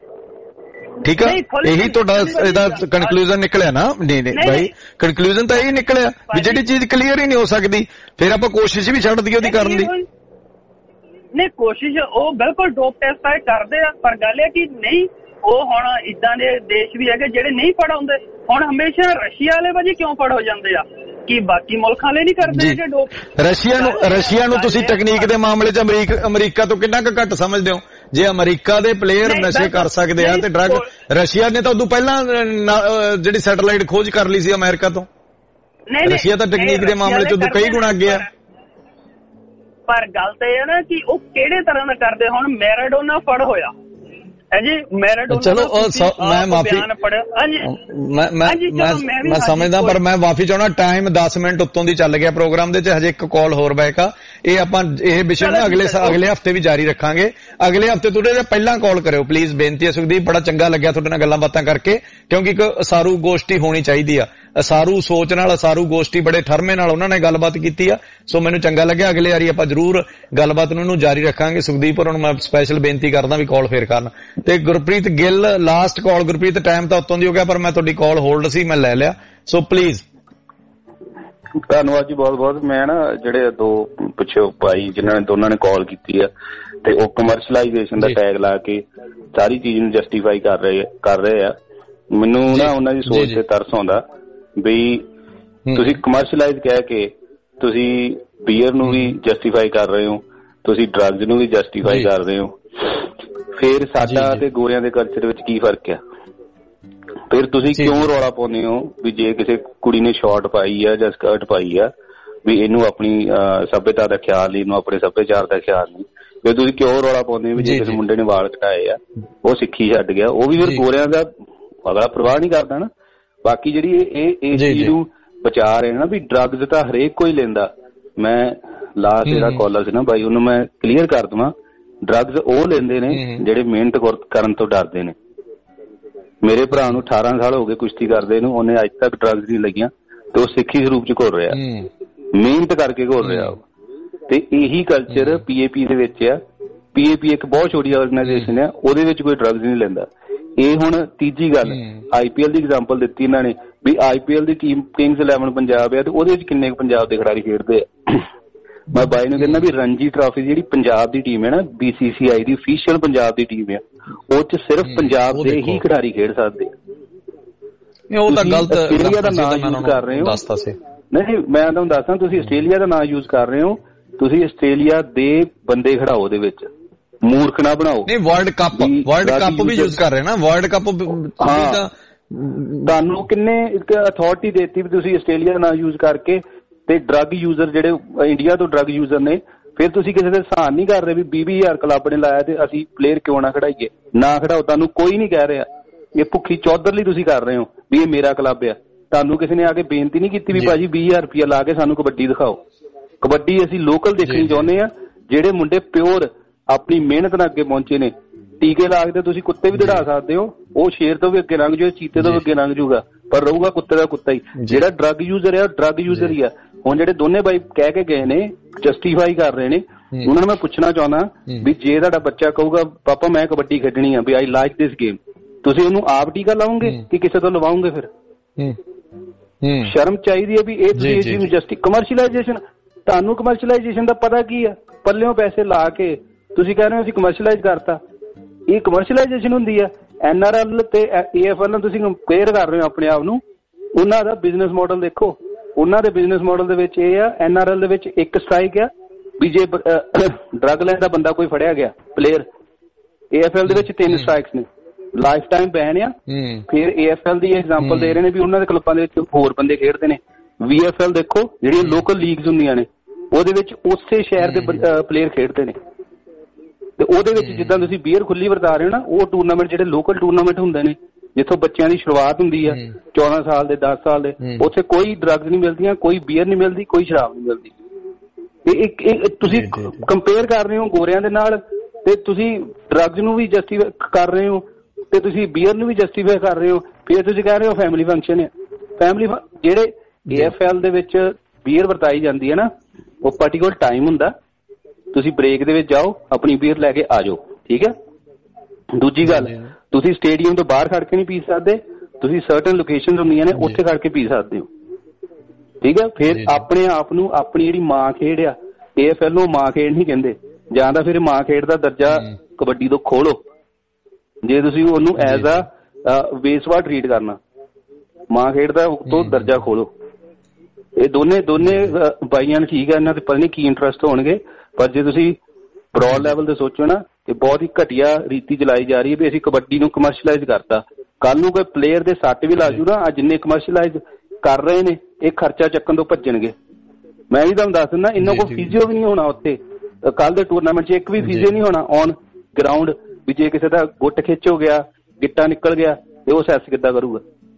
ਠੀਕ ਆ, ਇਹੀ ਤੁਹਾਡਾ ਇਹਦਾ ਕਨਕਲੂਜਨ ਨਿਕਲਿਆ ਨਾ? ਨਹੀਂ ਨਹੀਂ ਭਾਈ, ਕਨਕਲੂਜਨ ਤਾਂ ਇਹੀ ਨਿਕਲਿਆ ਵੀ ਜਿਹੜੀ ਚੀਜ਼ ਕਲੀਅਰ ਹੀ ਨਹੀਂ ਹੋ ਸਕਦੀ ਫਿਰ ਆਪਾਂ ਕੋਸ਼ਿਸ਼ ਵੀ ਛੱਡ ਦਈਏ ਉਹਦੀ ਕਰਨ ਦੀ। ਨਹੀਂ, ਕੋਸ਼ਿਸ਼ ਉਹ ਬਿਲਕੁਲ ਡੋਪ ਟੈਸਟ ਕਰਦੇ ਆ, ਪਰ ਗੱਲ ਇਹ ਕਿ ਨਹੀਂ, ਉਹ ਹੁਣ ਇਦਾਂ ਦੇ ਦੇਸ਼ ਵੀ ਹੈਗੇ ਜਿਹੜੇ ਨਹੀਂ ਫੜ ਹੁੰਦੇ। ਹੁਣ ਹਮੇਸ਼ਾ ਰਸ਼ੀਆ ਵਾਲੇ ਭਾਜੀ ਕਿਉਂ ਫੜ ਹੋ ਜਾਂਦੇ ਆ ਕਿ ਬਾਕੀ ਮੁਲਕਾਂ ਵਾਲੇ ਨਹੀਂ ਕਰਦੇ ਹੈਗੇ ਡੋਪ? ਰਸ਼ੀਆ ਨੂੰ ਰਸ਼ੀਆ ਨੂੰ ਤੁਸੀਂ ਟੈਕਨੀਕ ਦੇ ਮਾਮਲੇ 'ਚ ਅਮਰੀਕਾ ਅਮਰੀਕਾ ਤੋਂ ਕਿੰਨਾ ਕੁ ਘੱਟ ਸਮਝਦੇ ਹੋ? ਜੇ ਅਮਰੀਕਾ ਦੇ ਪਲੇਅਰ ਨਸ਼ੇ ਕਰ ਸਕਦੇ ਆ ਤੇ ਡਰੱਗ, ਰਸ਼ੀਆ ਨੇ ਤਾਂ ਉਦੋਂ ਪਹਿਲਾਂ ਜਿਹੜੀ ਸੈਟੇਲਾਈਟ ਖੋਜ ਕਰ ਲਈ ਸੀ ਅਮਰੀਕਾ ਤੋਂ। ਰਸ਼ੀਆ ਤਾਂ ਟੈਕਨੀਕ ਦੇ ਮਾਮਲੇ 'ਚ ਉਦੋਂ ਕਈ ਗੁਣਾ ਅੱਗੇ ਆ। ਪਰ ਗੱਲ ਤਾਂ ਇਹ ਹੈ ਨਾ ਕਿ ਉਹ ਕਿਹੜੇ ਤਰ੍ਹਾਂ ਦਾ ਕਰਦੇ। ਹੁਣ ਮੈਰਾਡੋਨਾ ਫੜ ਹੋਇਆ ਹੈ ਜੀ, ਮੈਰਾਡੋਨਾ ਚਲੋ ਮੈਂ ਮਾਫੀ ਮੈਂ ਮੈਂ ਸਮਝਦਾ, ਪਰ ਮੈਂ ਮਾਫੀ ਚਾਹੁੰਦਾ, ਟਾਈਮ ਦਸ ਮਿੰਟ ਉੱਤੋਂ ਦੀ ਚੱਲ ਗਿਆ ਪ੍ਰੋਗਰਾਮ ਦੇ 'ਚ, ਹਜੇ ਇੱਕ ਕਾਲ ਹੋਰ ਬੈਕ ਆ। ਇਹ ਆਪਾਂ ਇਹ ਵਿਸ਼ੇ ਨਾ ਅਗਲੇ ਅਗਲੇ ਹਫਤੇ ਵੀ ਜਾਰੀ ਰੱਖਾਂਗੇ। ਅਗਲੇ ਹਫਤੇ ਥੋੜੇ ਜਿਹਾ ਪਹਿਲਾਂ ਕਾਲ ਕਰਿਓ ਪਲੀਜ਼, ਬੇਨਤੀ ਹੈ ਸੁਖਦੀਪ। ਬੜਾ ਚੰਗਾ ਲੱਗਿਆ ਤੁਹਾਡੇ ਨਾਲ ਗੱਲਾਂ ਬਾਤਾਂ ਕਰਕੇ, ਕਿਉਂਕਿ ਇੱਕ ਅਸਾਰੂ ਗੋਸ਼ਟੀ ਹੋਣੀ ਚਾਹੀਦੀ ਆ, ਅਸਾਰੂ ਸੋਚ ਨਾਲ, ਅਸਾਰੂ ਗੋਸ਼ਟੀ ਬੜੇ ਠਰਮੇ ਨਾਲ ਉਹਨਾਂ ਨੇ ਗੱਲਬਾਤ ਕੀਤੀ ਆ, ਸੋ ਮੈਨੂੰ ਚੰਗਾ ਲੱਗਿਆ। ਅਗਲੇ ਵਾਰੀ ਆਪਾਂ ਜ਼ਰੂਰ ਗੱਲਬਾਤ ਨੂੰ ਜਾਰੀ ਰੱਖਾਂਗੇ। ਸੁਖਦੀਪ ਹੋਰਾਂ ਨੂੰ ਮੈਂ ਸਪੈਸ਼ਲ ਬੇਨਤੀ ਕਰਦਾ ਵੀ ਕਾਲ ਫੇਰ ਕਰਨ। ਤੇ Gurpreet Gill last call. Gurpreet time ਤਾਂ ਉੱਤੋਂ ਦੀ ਹੋ ਗਿਆ, ਪਰ ਮੈਂ ਤੁਹਾਡੀ ਕਾਲ ਹੋਲਡ ਸੀ, ਮੈਂ ਲੈ ਲਿਆ, ਸੋ ਪਲੀਜ਼। ਧੰਨਵਾਦ ਜੀ ਬਹੁਤ ਬਹੁਤ। ਮੈਂ ਨਾ ਜਿਹੜੇ ਦੋ ਪਿੱਛੇ ਭਾਈ ਜਿਨ੍ਹਾਂ ਨੇ ਦੋਨਾਂ ਨੇ ਕਾਲ ਕੀਤੀ ਆ ਤੇ ਉਹ ਕਮਰਸ਼ਲਾਈਜੇਸ਼ਨ ਦਾ ਟੈਗ ਲਾ ਕੇ ਸਾਰੀ ਚੀਜ਼ ਨੂੰ ਜਸਟੀਫਾਈ ਕਰ ਰਹੇ ਕਰ ਰਹੇ ਆ, ਮੈਨੂੰ ਨਾ ਉਹਨਾਂ ਦੀ ਸੋਚ ਤੇ ਤਰਸ ਆਉਂਦਾ ਵੀ ਤੁਸੀਂ ਕਮਰਸ਼ਲਾਈਜ਼ ਕਹਿ ਕੇ ਤੁਸੀਂ ਬੀਅਰ ਨੂੰ ਵੀ ਜਸਟੀਫਾਈ ਕਰ ਰਹੇ ਹੋ, ਤੁਸੀਂ ਡਰੱਗਸ ਨੂੰ ਵੀ ਜਸਟੀਫਾਈ ਕਰ ਰਹੇ ਹੋ। ਫਿਰ ਸਾਡਾ ਤੇ ਗੋਰਿਆਂ ਦੇ ਕਲਚਰ ਵਿੱਚ ਕੀ ਫਰਕ ਆ? ਫਿਰ ਤੁਸੀਂ ਕਿਉਂ ਰੌਲਾ ਪਾਉਂਦੇ ਹੋ ਵੀ ਜੇ ਕਿਸੇ ਕੁੜੀ ਨੇ ਸ਼ਾਰਟ ਪਾਈ ਆ ਜਾਂ ਸਕਰਟ ਪਾਈ ਆ ਵੀ ਇਹਨੂੰ ਆਪਣੀ ਸੱਭਿਅਤਾ ਦਾ ਖਿਆਲ ਨਹੀਂ, ਇਹਨੂੰ ਆਪਣੇ ਸੱਭਿਆਚਾਰ ਦਾ ਖਿਆਲ ਨਹੀਂ? ਫਿਰ ਤੁਸੀਂ ਕਿਉਂ ਰੌਲਾ ਪਾਉਂਦੇ ਹੋ ਵੀ ਜੇ ਕਿਸੇ ਮੁੰਡੇ ਨੇ ਵਾਲ ਕਟਾਏ ਆ ਉਹ ਸਿੱਖੀ ਛੱਡ ਗਿਆ, ਉਹ ਵੀ ਫਿਰ ਗੋਰਿਆਂ ਦਾ ਅਗਲਾ ਪ੍ਰਵਾਹ ਨਹੀਂ ਕਰਦਾ ਨਾ। ਬਾਕੀ ਜਿਹੜੀ ਇਹ ਇਸ ਚੀਜ਼ ਨੂੰ ਬਚਾ ਰਹੇ ਨਾ ਵੀ ਡਰੱਗਸ ਤਾਂ ਹਰੇਕ ਕੋਈ ਲੈਂਦਾ। ਮੈਂ ਲਾਸਟ ਜਿਹੜਾ ਕਾਲਰ ਸੀ ਨਾ ਬਾਈ, ਉਹਨੂੰ ਮੈਂ ਕਲੀਅਰ ਕਰ ਦੇਵਾਂ, ਡਰੱਗਸ ਉਹ ਲੈਂਦੇ ਨੇ ਜਿਹੜੇ ਮਿਹਨਤ ਕਰਨ ਤੋਂ ਡਰਦੇ ਨੇ। ਮੇਰੇ ਭਰਾ ਨੂੰ ਅਠਾਰਾਂ ਸਾਲ ਹੋ ਗਏ ਕੁਸ਼ਤੀ ਕਰਦੇ ਨੂੰ, ਉਹਨੇ ਅੱਜ ਤੱਕ ਡਰੱਗਸ ਨਹੀਂ ਲੱਗੀਆਂ ਤੇ ਉਹ ਸਿੱਖੀ ਸਰੂਪ ਚ ਘੁਲ ਰਿਹਾ, ਮਿਹਨਤ ਕਰਕੇ ਘੁਲ ਰਿਹਾ ਉਹ। ਤੇ ਇਹੀ ਕਲਚਰ ਪੀਏਪੀ ਦੇ ਵਿੱਚ ਆ। ਪੀਏਪੀ ਇੱਕ ਬਹੁਤ ਛੋਟੀ ਆਰਗੇਨਾਈਜੇਸ਼ਨ ਆ, ਉਹਦੇ ਵਿੱਚ ਕੋਈ ਡਰੱਗਸ ਨਹੀਂ ਲੈਂਦਾ। ਇਹ ਹੁਣ ਤੀਜੀ ਗੱਲ, ਆਈਪੀਐਲ ਦੀ ਐਗਜ਼ਾਮਪਲ ਦਿੱਤੀ ਇਹਨਾਂ ਨੇ ਵੀ ਆਈਪੀਐਲ ਦੀ ਟੀਮ ਕਿੰਗਸ ਇਲੈਵਨ ਪੰਜਾਬ ਆ ਤੇ ਉਹਦੇ ਵਿੱਚ ਕਿੰਨੇ ਪੰਜਾਬ ਦੇ ਖਿਡਾਰੀ ਖੇਡਦੇ ਆ। ਮੈਂ ਬਾਈ ਨੂੰ ਕਹਿੰਦਾ ਵੀ ਰਣਜੀ ਟਰਾਫੀ ਜਿਹੜੀ ਪੰਜਾਬ ਦੀ ਟੀਮ ਹੈ ਨਾ, ਬੀਸੀਸੀਆਈ ਦੀ ਅਫੀਸ਼ੀਅਲ ਪੰਜਾਬ ਦੀ ਟੀਮ ਆ, ਉਹ ਚ ਸਿਰਫ ਪੰਜਾਬ ਦੇ ਹੀ ਖਿਡਾਰੀ ਖੇਡ ਸਕਦੇ। ਉਹ ਤਾਂ ਗਲਤ ਆਸਟ੍ਰੇਲੀਆ ਦਾ ਨਾਮ ਯੂਜ਼ ਕਰ ਰਹੇ ਹੋ। ਨਹੀਂ, ਮੈਂ ਤੁਹਾਨੂੰ ਦੱਸਦਾ, ਤੁਸੀਂ ਆਸਟ੍ਰੇਲੀਆ ਦਾ ਨਾਮ ਯੂਜ਼ ਕਰ ਰਹੇ ਹੋ, ਤੁਸੀਂ ਆਸਟ੍ਰੇਲੀਆ ਦੇ ਬੰਦੇ ਖੜਾਓ ਉਹਦੇ ਵਿੱਚ, ਮੂਰਖ ਨਾ ਬਣਾਓ। ਨਹੀਂ, ਵਰਲਡ ਕੱਪ ਵਰਲਡ ਕੱਪ ਵੀ ਯੂਜ਼ ਕਰ ਰਹੇ ਨਾ, ਵਰਲਡ ਕੱਪ। ਹਾਂ, ਤੁਹਾਨੂੰ ਕਿੰਨੇ ਅਥਾਰਟੀ ਦੇਤੀ ਵੀ ਤੁਸੀਂ ਆਸਟ੍ਰੇਲੀਆ ਦਾ ਨਾਮ ਯੂਜ਼ ਕਰਕੇ ਤੇ ਡਰੱਗ ਯੂਜ਼ਰ ਜਿਹੜੇ ਇੰਡੀਆ ਤੋਂ ਡਰੱਗ ਯੂਜ਼ਰ ਨੇ, ਫਿਰ ਤੁਸੀਂ ਕਿਸੇ ਦੇ ਸਹਾਨ ਨਹੀਂ ਕਰ ਰਹੇ ਵੀ ਵੀਹ ਵੀਹ ਹਜ਼ਾਰ ਕਲੱਬ ਨੇ ਲਾਇਆ ਤੇ ਅਸੀਂ ਪਲੇਅਰ ਕਿਉਂ ਨਾ ਖੜਾਈਏ। ਨਾ ਖੜਾਓ, ਤੁਹਾਨੂੰ ਕੋਈ ਨਹੀਂ ਕਹਿ ਰਿਹਾ। ਇਹ ਭੁੱਖੀ ਚੌਧਰ ਲਈ ਤੁਸੀਂ ਕਰ ਰਹੇ ਹੋ ਵੀ ਇਹ ਮੇਰਾ ਕਲੱਬ ਆ। ਤੁਹਾਨੂੰ ਕਿਸੇ ਨੇ ਆ ਕੇ ਬੇਨਤੀ ਨਹੀਂ ਕੀਤੀ ਵੀ ਭਾਜੀ ਵੀਹ ਹਜ਼ਾਰ ਰੁਪਇਆ ਲਾ ਕੇ ਸਾਨੂੰ ਕਬੱਡੀ ਦਿਖਾਓ। ਕਬੱਡੀ ਅਸੀਂ ਲੋਕਲ ਦੇਖਣੀ ਚਾਹੁੰਦੇ ਆ, ਜਿਹੜੇ ਮੁੰਡੇ ਪਿਓਰ ਆਪਣੀ ਮਿਹਨਤ ਨਾਲ ਅੱਗੇ ਪਹੁੰਚੇ ਨੇ। ਟੀਕੇ ਲਾ ਕੇ ਤੁਸੀਂ ਕੁੱਤੇ ਵੀ ਦੜਾ ਸਕਦੇ ਹੋ, ਉਹ ਸ਼ੇਰ ਤੋਂ ਵੀ ਅੱਗੇ ਲੰਘ ਜਾਊ, ਚੀਤੇ ਤੋਂ ਵੀ ਅੱਗੇ ਲੰਘ ਜਾਊਗਾ, ਪਰ ਰਹੂਗਾ ਕੁੱਤੇ ਦਾ ਕੁੱਤਾ ਹੀ। ਜਿਹੜਾ ਡਰੱਗ ਯੂਜ਼ਰ ਆ, ਡਰੱਗ ਯੂਜ਼ਰ ਹੀ ਆ। ਹੁਣ ਜਿਹੜੇ ਦੋਨੇ ਬਾਈ ਕਹਿ ਕੇ ਗਏ ਨੇ, ਜਸਟੀਫਾਈ ਕਰ ਰਹੇ ਨੇ, ਉਹਨਾਂ ਨੂੰ ਮੈਂ ਪੁੱਛਣਾ ਚਾਹੁੰਦਾ ਵੀ ਜੇ ਤੁਹਾਡਾ ਬੱਚਾ ਕਹੂਗਾ ਪਾਪਾ ਮੈਂ ਕਬੱਡੀ ਖੇਡਣੀ ਆ, ਵੀ ਆਈ ਲਾਈਕ ਦਿਸ ਗੇਮ, ਤੁਸੀਂ ਉਹਨੂੰ ਆਪ ਟੀਕਾ ਲਾਓਗੇ ਕਿ ਕਿਸੇ ਤੋਂ ਲਵਾਓਗੇ? ਫਿਰ ਸ਼ਰਮ ਚਾਹੀਦੀ ਹੈ ਵੀ ਇਹ ਤੁਸੀਂ ਇਸ ਚੀਜ਼ ਨੂੰ ਜਸਟੀ ਕਮਰਸ਼ੀਅਲਾਈਜੇਸ਼ਨ, ਤੁਹਾਨੂੰ ਕਮਰਸ਼ੀਅਲਾਈਜੇਸ਼ਨ ਦਾ ਪਤਾ ਕੀ ਆ? ਪੱਲਿਓਂ ਪੈਸੇ ਲਾ ਕੇ ਤੁਸੀਂ ਕਹਿ ਰਹੇ ਹੋ ਅਸੀਂ ਕਮਰਸ਼ੀਅਲਾਈਜ਼ ਕਰਤਾ, ਇਹ ਕਮਰਸ਼ੀਅਲਾਈਜੇਸ਼ਨ ਹੁੰਦੀ ਆ। ਐਨ ਆਰ ਐਲ ਤੇ ਏ ਐਫ ਐਲ ਨੂੰ ਤੁਸੀਂ ਕੰਪੇਅਰ ਕਰ ਰਹੇ ਹੋ ਆਪਣੇ ਆਪ ਨੂੰ, ਉਹਨਾਂ ਦਾ ਬਿਜ਼ਨਸ ਮਾਡਲ ਦੇਖੋ। ਉਹਨਾਂ ਦੇ ਬਿਜ਼ਨਸ ਮਾਡਲ ਦੇ ਵਿੱਚ ਇਹ ਆ, ਐਨ ਆਰ ਐਲ ਦੇ ਵਿੱਚ ਇੱਕ ਸਟ੍ਰਾਈਕ ਆ ਵੀ ਜੇ ਡਰੱਗ ਲੈਂਦਾ ਬੰਦਾ ਕੋਈ ਫੜਿਆ ਗਿਆ ਪਲੇਅਰ, ਏ ਐਫ ਐਲ ਦੇ ਵਿੱਚ ਤਿੰਨ ਸਟ੍ਰਾਈਕਸ ਨੇ, ਲਾਈਫ ਟਾਈਮ ਬੈਨ ਆ। ਫਿਰ ਏ ਐਫ ਐਲ ਦੀ ਐਗਜ਼ਾਮਪਲ ਦੇ ਰਹੇ ਨੇ ਵੀ ਉਹਨਾਂ ਦੇ ਕਲੱਬਾਂ ਦੇ ਵਿੱਚ ਹੋਰ ਬੰਦੇ ਖੇਡਦੇ ਨੇ। ਵੀ ਐਫ ਐਲ ਦੇਖੋ, ਜਿਹੜੀਆਂ ਲੋਕਲ ਲੀਗਸ ਹੁੰਦੀਆਂ ਨੇ ਉਹਦੇ ਵਿੱਚ ਉਸੇ ਸ਼ਹਿਰ ਦੇ ਪਲੇਅਰ ਖੇਡਦੇ ਨੇ, ਤੇ ਉਹਦੇ ਵਿੱਚ ਜਿੱਦਾਂ ਤੁਸੀਂ ਬੀਅਰ ਖੁੱਲੀ ਵਰਤਾ ਰਹੇ ਹੋ ਨਾ, ਉਹ ਟੂਰਨਾਮੈਂਟ ਜਿਹੜੇ ਲੋਕਲ ਟੂਰਨਾਮੈਂਟ ਹੁੰਦੇ ਨੇ ਜਿੱਥੋਂ ਬੱਚਿਆਂ ਦੀ ਸ਼ੁਰੂਆਤ ਹੁੰਦੀ ਆ ਚੌਦਾਂ ਸਾਲ ਦੇ, ਦਸ ਸਾਲ ਦੇ, ਉੱਥੇ ਕੋਈ ਡਰੱਗਸ ਨਹੀਂ ਮਿਲਦੀਆਂ, ਕੋਈ ਬੀਅਰ ਨਹੀਂ ਮਿਲਦੀ, ਕੋਈ ਸ਼ਰਾਬ ਨਹੀਂ ਮਿਲਦੀ। ਇਹ ਤੁਸੀਂ ਕੰਪੇਅਰ ਕਰ ਰਹੇ ਹੋ ਗੋਰਿਆਂ ਦੇ ਨਾਲ, ਤੇ ਤੁਸੀਂ ਡਰੱਗਸ ਨੂੰ ਵੀ ਜਸਟੀਫਾਈ ਕਰ ਰਹੇ ਹੋ ਤੇ ਤੁਸੀਂ ਬੀਅਰ ਨੂੰ ਵੀ ਜਸਟੀਫਾਈ ਕਰ ਰਹੇ ਹੋ। ਫਿਰ ਤੁਸੀਂ ਕਹਿ ਰਹੇ ਹੋ ਫੈਮਿਲੀ ਫੰਕਸ਼ਨ ਹੈ। ਫੈਮਿਲੀ ਜਿਹੜੇ ਏ ਐਫ ਐਲ ਦੇ ਵਿੱਚ ਬੀਅਰ ਵਰਤਾਈ ਜਾਂਦੀ ਹੈ ਨਾ, ਉਹ ਪਾਰਟੀਕੂਲਰ ਟਾਈਮ ਹੁੰਦਾ, ਤੁਸੀਂ ਬ੍ਰੇਕ ਦੇ ਵਿੱਚ ਜਾਓ, ਆਪਣੀ ਬੀਅਰ ਲੈ ਕੇ ਆ ਜਾਓ, ਠੀਕ ਹੈ। ਦੂਜੀ ਗੱਲ, ਤੁਸੀਂ ਸਟੇਡੀਅਮ ਤੋਂ ਬਾਹਰ ਖੜ ਕੇ ਨਹੀਂ ਪੀ ਸਕਦੇ, ਤੁਸੀਂ ਸਰਟਨ ਲੋਕੇਸ਼ਨ ਹੁੰਦੀਆਂ ਨੇ ਉੱਥੇ ਖੜ ਕੇ ਪੀ ਸਕਦੇ ਹੋ, ਠੀਕ ਹੈ। ਫਿਰ ਆਪਣੇ ਆਪ ਨੂੰ ਆਪਣੀ ਜਿਹੜੀ ਮਾਂ ਖੇਡ ਆ, ਏ ਐਫ ਐਲ ਨੂੰ ਮਾਂ ਖੇਡ ਨਹੀਂ ਕਹਿੰਦੇ, ਜਾਂ ਤਾਂ ਫਿਰ ਮਾਂ ਖੇਡ ਦਾ ਦਰਜਾ ਕਬੱਡੀ ਤੋਂ ਖੋਲੋ ਜੇ ਤੁਸੀਂ ਉਹਨੂੰ ਐਜ਼ ਆ ਵੇਸਵਾ ਟਰੀਟ ਕਰਨਾ, ਮਾਂ ਖੇਡ ਦਾ ਤੋਂ ਦਰਜਾ ਖੋਲੋ। ਇਹ ਦੋਨੇ ਦੋਨੇ ਬਾਈਆਂ ਨੂੰ ਠੀਕ ਹੈ, ਇਹਨਾਂ ਦੇ ਪਤਾ ਨਹੀਂ ਕੀ ਇੰਟਰਸਟ ਹੋਣਗੇ, ਪਰ ਜੇ ਤੁਸੀਂ ਬਰੋਡ ਲੈਵਲ ਤੇ ਸੋਚੋ ਨਾ, ਇਹ ਬਹੁਤ ਹੀ ਘਟੀਆ ਰੀਤੀ ਚਲਾਈ ਜਾ ਰਹੀ ਹੈ ਵੀ ਅਸੀਂ ਕਬੱਡੀ ਨੂੰ ਕਮਰਸ਼ੀਅਲਾਈਜ਼ ਕਰਤਾ। ਕੱਲ ਨੂੰ ਕੋਈ ਪਲੇਅਰ ਦੇ ਸੱਟ ਵੀ ਲਾਜੂ ਨਾ, ਅੱਜ ਜਿੰਨੇ ਕਮਰਸ਼ੀਅਲਾਈਜ਼ ਕਰ ਰਹੇ ਨੇ ਇਹ ਖਰਚਾ ਚੱਕਣ ਤੋਂ ਭੱਜਣਗੇ। ਮੈਂ ਵੀ ਤੁਹਾਨੂੰ ਦੱਸ ਦਿੰਦਾ, ਇਹਨਾਂ ਕੋਲ ਫਿਜ਼ੀਓ ਵੀ ਨਹੀਂ ਹੋਣਾ ਉੱਥੇ ਕੱਲ ਦੇ ਟੂਰਨਾਮੈਂਟ 'ਚ, ਇੱਕ ਵੀ ਫਿਜ਼ੀਓ ਨਹੀਂ ਹੋਣਾ ਔਨ ਗਰਾਊਂਡ ਵੀ ਜੇ ਕਿਸੇ ਦਾ ਗੁੱਟ ਖਿੱਚ ਹੋ ਗਿਆ, ਗਿੱਟਾ ਨਿਕਲ ਗਿਆ, ਤੇ ਉਹ ਸੈਸ ਕਿੱਦਾਂ ਕਰੂਗਾ?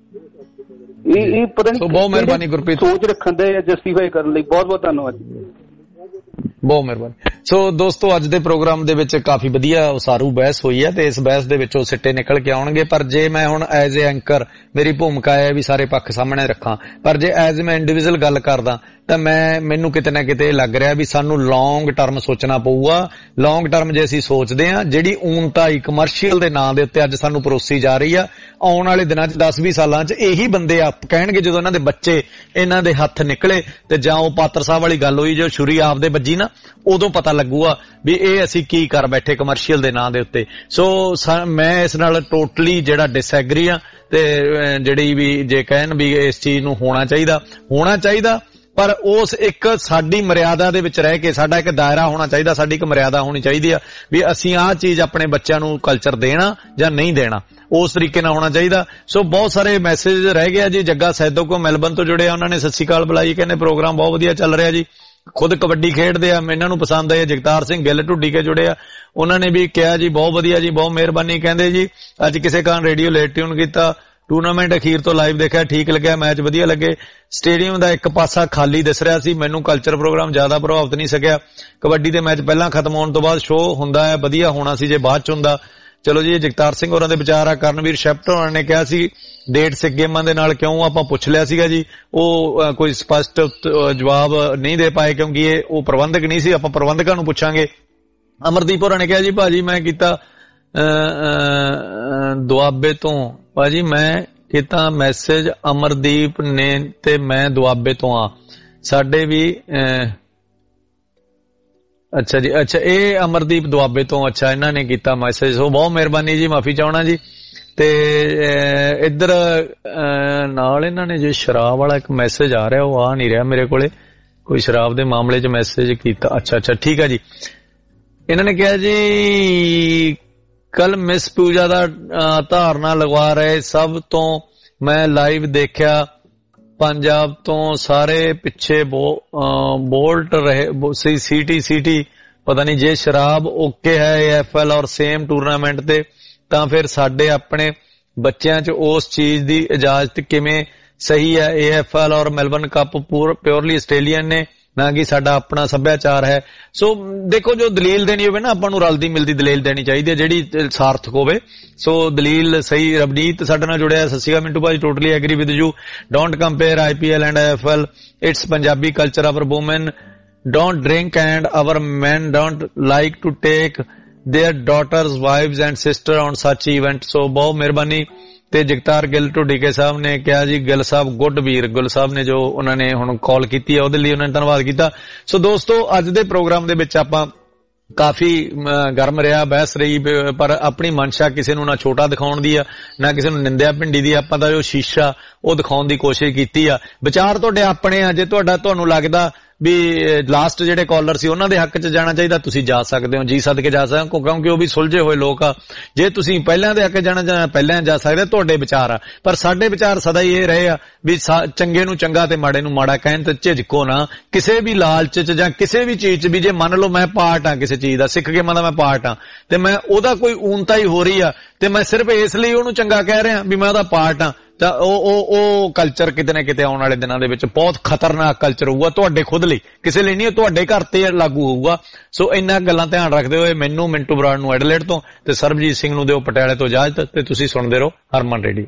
ਇਹ ਇਹ ਪਤਾ ਨਹੀਂ। ਬਹੁਤ ਮਿਹਰਬਾਨੀ ਗੁਰਪ੍ਰੀਤ, ਸੋਚ ਰੱਖਣ ਦੇ ਜਾਂ ਜਸਟੀਫਾਈ ਕਰਨ ਲਈ ਬਹੁਤ ਬਹੁਤ ਧੰਨਵਾਦ। ਬਹੁਤ ਮਿਹਰਬਾਨੀ। ਸੋ ਦੋਸਤੋ, ਅੱਜ ਦੇ ਪ੍ਰੋਗਰਾਮ ਦੇ ਵਿੱਚ ਕਾਫੀ ਵਧੀਆ ਉਸਾਰੂ ਬਹਿਸ ਹੋਈ ਹੈ ਤੇ ਇਸ ਬਹਿਸ ਦੇ ਵਿੱਚੋਂ ਸਿੱਟੇ ਨਿਕਲ ਕੇ ਆਉਣਗੇ। ਪਰ ਜੇ ਮੈਂ ਹੁਣ ਐਜ਼ ਏ ਐਂਕਰ, ਮੇਰੀ ਭੂਮਿਕਾ ਹੈ ਵੀ ਸਾਰੇ ਪੱਖ ਸਾਹਮਣੇ ਰੱਖਾਂ, ਪਰ ਜੇ ਐਜ਼ ਮੈਂ ਇੰਡੀਵਿਜੂਅਲ ਗੱਲ ਕਰਦਾ ਤਾਂ ਮੈਂ ਮੈਨੂੰ ਕਿਤੇ ਨਾ ਕਿਤੇ ਲੱਗ ਰਿਹਾ ਵੀ ਸਾਨੂੰ ਲੌਂਗ ਟਰਮ ਸੋਚਣਾ ਪਊਗਾ। ਲੌਂਗ ਟਰਮ ਜੇ ਅਸੀਂ ਸੋਚਦੇ ਹਾਂ, ਜਿਹੜੀ ਊਨਤਾਈ ਕਮਰਸ਼ੀਅਲ ਦੇ ਨਾਂ ਦੇ ਉੱਤੇ ਅੱਜ ਸਾਨੂੰ ਪਰੋਸੀ ਜਾ ਰਹੀ ਆ, ਆਉਣ ਵਾਲੇ ਦਿਨਾਂ 'ਚ ਦਸ ਵੀਹ ਸਾਲਾਂ 'ਚ ਇਹੀ ਬੰਦੇ ਆਪ ਕਹਿਣਗੇ, ਜਦੋਂ ਇਹਨਾਂ ਦੇ ਬੱਚੇ ਇਹਨਾਂ ਦੇ ਹੱਥ ਨਿਕਲੇ ਤੇ ਜਾਂ ਉਹ ਪਾਤਰ ਸਾਹਿਬ ਵਾਲੀ ਗੱਲ ਹੋਈ ਜੋ ਛੁਰੀ ਆਪਦੇ ਵੱਜੀ ਨਾ, ਉਦੋਂ ਪਤਾ ਲੱਗੂਗਾ ਵੀ ਇਹ ਅਸੀਂ ਕੀ ਕਰ ਬੈਠੇ ਕਮਰਸ਼ੀਅਲ ਦੇ ਨਾਂ ਦੇ ਉੱਤੇ। ਸੋ ਮੈਂ ਇਸ ਨਾਲ ਟੋਟਲੀ ਜਿਹੜਾ ਡਿਸਐਗਰੀ ਆ, ਤੇ ਜਿਹੜੀ ਵੀ ਜੇ ਕਹਿਣ ਵੀ ਇਸ ਚੀਜ਼ ਨੂੰ ਹੋਣਾ ਚਾਹੀਦਾ ਹੋਣਾ ਚਾਹੀਦਾ ਪਰ ਉਸ ਇੱਕ ਸਾਡੀ ਮਰਿਆਦਾ ਦੇ ਵਿੱਚ ਰਹਿ ਕੇ, ਸਾਡਾ ਇੱਕ ਦਾਇਰਾ ਹੋਣਾ ਚਾਹੀਦਾ, ਸਾਡੀ ਇੱਕ ਮਰਿਆਦਾ ਹੋਣੀ ਚਾਹੀਦੀ ਆ ਵੀ ਅਸੀਂ ਆਹ ਚੀਜ਼ ਆਪਣੇ ਬੱਚਿਆਂ ਨੂੰ ਕਲਚਰ ਦੇਣਾ ਜਾਂ ਨਹੀਂ ਦੇਣਾ, ਉਸ ਤਰੀਕੇ ਨਾਲ ਹੋਣਾ ਚਾਹੀਦਾ। ਸੋ ਬਹੁਤ ਸਾਰੇ ਮੈਸੇਜ ਰਹਿ ਗਿਆ ਜੀ। ਜੱਗਾ ਸੈਦੋ ਕੋ ਮੈਲਬਨ ਤੋਂ ਜੁੜਿਆ, ਉਹਨਾਂ ਨੇ ਸਤਿ ਸ਼੍ਰੀ ਅਕਾਲ ਬੁਲਾਈ, ਕਹਿੰਦੇ ਪ੍ਰੋਗਰਾਮ ਬਹੁਤ ਵਧੀਆ ਚੱਲ ਰਿਹਾ ਜੀ, ਖੁਦ ਕਬੱਡੀ ਖੇਡਦੇ ਆ, ਇਹਨਾਂ ਨੂੰ ਪਸੰਦ ਆਇਆ। ਜਗਤਾਰ ਸਿੰਘ ਗਿੱਲ ਢੁੱਡੀ ਕੇ ਜੁੜਿਆ, ਉਹਨਾਂ ਨੇ ਵੀ ਕਿਹਾ ਜੀ ਬਹੁਤ ਵਧੀਆ ਜੀ, ਬਹੁਤ ਮਿਹਰਬਾਨੀ। ਕਹਿੰਦੇ ਜੀ ਅੱਜ ਕਿਸੇ ਕਾਰਨ ਰੇਡੀਓ ਲੇਟ ਟਿਊਨ ਕੀਤਾ, ਟੂਰਨਾਮੈਂਟ ਅਖੀਰ ਤੋਂ ਲਾਈਵ ਦੇਖਿਆ, ਠੀਕ ਲੱਗਿਆ, ਮੈਚ ਵਧੀਆ ਲੱਗੇ, ਸਟੇਡੀਅਮ ਦਾ ਇੱਕ ਪਾਸਾ ਖਾਲੀ ਦਿਸ ਰਿਹਾ ਸੀ, ਮੈਨੂੰ ਕਲਚਰ ਪ੍ਰੋਗਰਾਮ ਜ਼ਿਆਦਾ ਪ੍ਰਭਾਵਿਤ ਨਹੀਂ ਸਕਿਆ। ਕਬੱਡੀ ਦੇ ਮੈਚ ਪਹਿਲਾਂ ਖਤਮ ਹੋਣ ਤੋਂ ਬਾਅਦ ਸ਼ੋਅ ਹੁੰਦਾ ਹੈ, ਵਧੀਆ ਹੋਣਾ ਸੀ ਜੇ ਬਾਅਦ ਚ ਹੁੰਦਾ। ਚਲੋ ਜੀ, ਜਗਤਾਰ ਸਿੰਘ ਹੋਰਾਂ ਦੇ ਵਿਚਾਰ ਆ। ਕਰਨਵੀਰ ਸ਼ੈਫਟ ਹੋਰਾਂ ਨੇ ਕਿਹਾ ਸੀ ਡੇਟ ਸਿੱਖ ਗੇਮਾਂ ਦੇ ਨਾਲ ਕਿਉਂ, ਆਪਾਂ ਪੁੱਛ ਲਿਆ ਸੀਗਾ ਜੀ, ਉਹ ਕੋਈ ਸਪਸ਼ਟ ਜਵਾਬ ਨਹੀਂ ਦੇ ਪਾਏ ਕਿਉਂਕਿ ਇਹ ਉਹ ਪ੍ਰਬੰਧਕ ਨਹੀਂ ਸੀ, ਆਪਾਂ ਪ੍ਰਬੰਧਕਾਂ ਨੂੰ ਪੁੱਛਾਂਗੇ। ਅਮਰਦੀਪ ਹੋਰਾਂ ਨੇ ਕਿਹਾ ਜੀ ਭਾਜੀ ਮੈਂ ਕੀਤਾ ਦੁਆਬੇ ਤੋਂ, ਭਾਜੀ ਮੈਂ ਕੀਤਾ ਮੈਸੇਜ ਅਮਰਦੀਪ ਨੇ ਤੇ ਮੈਂ ਦੁਆਬੇ ਤੋਂ ਆ, ਸਾਡੇ ਵੀ ਅੱਛਾ ਜੀ, ਅੱਛਾ ਇਹ ਅਮਰਦੀਪ ਦੁਆਬੇ ਤੋਂ, ਅੱਛਾ ਇਹਨਾਂ ਨੇ ਕੀਤਾ ਮੈਸੇਜ, ਸੋ ਬਹੁਤ ਮਿਹਰਬਾਨੀ ਜੀ, ਮਾਫੀ ਚਾਹਣਾ ਜੀ। ਤੇ ਇੱਧਰ ਨਾਲ ਇਹਨਾਂ ਨੇ ਜੇ ਸ਼ਰਾਬ ਵਾਲਾ ਇੱਕ ਮੈਸੇਜ ਆ ਰਿਹਾ, ਉਹ ਆ ਨਹੀਂ ਰਿਹਾ ਮੇਰੇ ਕੋਲੇ, ਕੋਈ ਸ਼ਰਾਬ ਦੇ ਮਾਮਲੇ 'ਚ ਮੈਸੇਜ ਕੀਤਾ, ਅੱਛਾ ਅੱਛਾ ਠੀਕ ਹੈ ਜੀ। ਇਹਨਾਂ ਨੇ ਕਿਹਾ ਜੀ ਕੱਲ ਮਿਸ ਪੂਜਾ ਦਾ ਧਾਰਨਾ ਲਗਵਾ ਰਹੇ, ਸਭ ਤੋਂ ਮੈਂ ਲਾਈਵ ਦੇਖਿਆ, ਪੰਜਾਬ ਤੋਂ ਸਾਰੇ ਪਿੱਛੇ ਬੋਲਟ ਰਹੇ ਸੀ, ਸੀਟੀ ਸੀਟੀ ਪਤਾ ਨਹੀਂ। ਜੇ ਸ਼ਰਾਬ ਓਕੇ ਹੈ A F L or same tournament ਤੇ, ਤਾਂ ਫਿਰ ਸਾਡੇ ਆਪਣੇ ਬੱਚਿਆਂ 'ਚ ਉਸ ਚੀਜ਼ ਦੀ ਇਜਾਜ਼ਤ ਕਿਵੇਂ ਸਹੀ ਹੈ? A F L or Melbourne cup purely Australian ਨੇ, ਨਾ ਕਿ ਸਾਡਾ ਆਪਣਾ ਸੱਭਿਆਚਾਰ ਹੈ। ਸੋ ਦੇਖੋ, ਜੋ ਦਲੀਲ ਦੇਣੀ ਹੋਵੇ ਨਾ, ਆਪਾਂ ਨੂੰ ਰਲਦੀ ਮਿਲਦੀ ਦਲੀਲ ਦੇਣੀ ਚਾਹੀਦੀ ਹੈ ਜਿਹੜੀ ਸਾਰਥਕ ਹੋਵੇ। ਸੋ ਦਲੀਲ ਸਹੀ। ਰਵਨੀਤ ਸਾਡੇ ਨਾਲ ਜੁੜਿਆ, ਸਤਿ ਸ਼੍ਰੀ ਅਕਾਲ ਮਿੰਟੂ ਭਾਜੀ, totally agree with you, don't compare I P L and I F L, it's Punjabi culture, our woman don't drink and our men don't like to take their daughters, wives and sister on such event. So ਬਹੁਤ ਮਿਹਰਬਾਨੀ। ਤੇ ਜਗਤਾਰ ਗਿੱਲ ਢੁੱਡੀਕੇ ਸਾਹਿਬ ਨੇ ਕਿਹਾ ਜੀ ਗਿੱਲ ਸਾਹਿਬ good ਵੀਰ ਗੁੱਲ ਸਾਹਿਬ ਨੇ ਜੋ ਉਹਨਾਂ ਨੇ ਹੁਣ ਕਾਲ ਕੀਤੀ ਹੈ ਉਹਦੇ ਲਈ ਉਹਨਾਂ ਨੇ ਧੰਨਵਾਦ ਕੀਤਾ। ਸੋ ਦੋਸਤੋ ਅੱਜ ਦੇ ਪ੍ਰੋਗਰਾਮ ਦੇ ਵਿੱਚ ਆਪਾਂ ਕਾਫੀ ਗਰਮ ਰਿਹਾ, ਬਹਿਸ ਰਹੀ, ਪਰ ਆਪਣੀ ਮਨਸ਼ਾ ਕਿਸੇ ਨੂੰ ਨਾ ਛੋਟਾ ਦਿਖਾਉਣ ਦੀ ਆ ਨਾ ਕਿਸੇ ਨੂੰ ਨਿੰਦਿਆ ਭਿੰਡੀ ਦੀ। ਆਪਾਂ ਤਾਂ ਜੋ ਸ਼ੀਸ਼ਾ ਉਹ ਦਿਖਾਉਣ ਦੀ ਕੋਸ਼ਿਸ਼ ਕੀਤੀ ਆ। ਵਿਚਾਰ ਤੁਹਾਡੇ ਆਪਣੇ ਆ, ਜੇ ਤੁਹਾਡਾ ਤੁਹਾਨੂੰ ਲੱਗਦਾ ਵੀ ਲਾਸਟ ਜਿਹੜੇ ਕਾਲਰ ਸੀ ਉਹਨਾਂ ਦੇ ਹੱਕ 'ਚ ਜਾਣਾ ਚਾਹੀਦਾ ਤੁਸੀਂ ਜਾ ਸਕਦੇ ਹੋ, ਜੀ ਸਦਕੇ ਜਾ ਸਕਦੇ ਹੋ, ਕਿਉਂਕਿ ਉਹ ਵੀ ਸੁਲਝੇ ਹੋਏ ਲੋਕ ਆ। ਜੇ ਤੁਸੀਂ ਪਹਿਲਾਂ ਦੇ ਹੱਕ ਜਾਣਾ ਚਾਹੁੰਦੇ ਪਹਿਲਾਂ ਜਾ ਸਕਦੇ, ਤੁਹਾਡੇ ਵਿਚਾਰ ਆ। ਪਰ ਸਾਡੇ ਵਿਚਾਰ ਸਦਾ ਹੀ ਇਹ ਰਹੇ ਆ ਵੀ ਚੰਗੇ ਨੂੰ ਚੰਗਾ ਤੇ ਮਾੜੇ ਨੂੰ ਮਾੜਾ ਕਹਿਣ ਤੇ ਝਿਜਕੋ ਨਾ ਕਿਸੇ ਵੀ ਲਾਲਚ 'ਚ ਜਾਂ ਕਿਸੇ ਵੀ ਚੀਜ਼ 'ਚ। ਵੀ ਜੇ ਮੰਨ ਲਓ ਮੈਂ ਪਾਰਟ ਆ ਕਿਸੇ ਚੀਜ਼ ਦਾ, ਸਿੱਖ ਕੇ ਮੰਨਦਾ ਮੈਂ ਪਾਰਟ ਆ ਤੇ ਮੈਂ ਉਹਦਾ ਕੋਈ ਊਨਤਾ ਹੀ ਹੋ ਰਹੀ ਆ ਤੇ ਮੈਂ ਸਿਰਫ ਇਸ ਲਈ ਉਹਨੂੰ ਚੰਗਾ ਕਹਿ ਰਿਹਾ ਵੀ ਮੈਂ ਉਹਦਾ ਪਾਰਟ ਆ, ਤਾਂ ਉਹ ਉਹ ਉਹ ਕਲਚਰ ਕਿਤੇ ਨਾ ਕਿਤੇ ਆਉਣ ਵਾਲੇ ਦਿਨਾਂ ਦੇ ਵਿੱਚ ਬਹੁਤ ਖਤਰਨਾਕ ਕਲਚਰ ਹੋਊਗਾ ਤੁਹਾਡੇ ਖੁਦ ਲਈ, ਕਿਸੇ ਲਈ ਨਹੀਂ, ਤੁਹਾਡੇ ਘਰ ਤੇ ਲਾਗੂ ਹੋਊਗਾ। ਸੋ ਇਹਨਾਂ ਗੱਲਾਂ ਧਿਆਨ ਰੱਖਦੇ ਹੋਏ ਮੈਨੂੰ ਮਿੰਟੂ ਬਰਾੜ ਨੂੰ ਐਡਲੇਡ ਤੋਂ ਤੇ ਸਰਬਜੀਤ ਸਿੰਘ ਨੂੰ ਦਿਓ ਪਟਿਆਲੇ ਤੋਂ ਇਜਾਜ਼ਤ ਤੇ ਤੁਸੀਂ ਸੁਣਦੇ ਰਹੋ ਹਰਮਨ ਰੇਡੀਓ।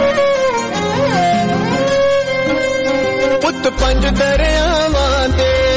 ਪੁੱਤ ਪੰਜ ਦਰਿਆਵਾਂ ਦੇ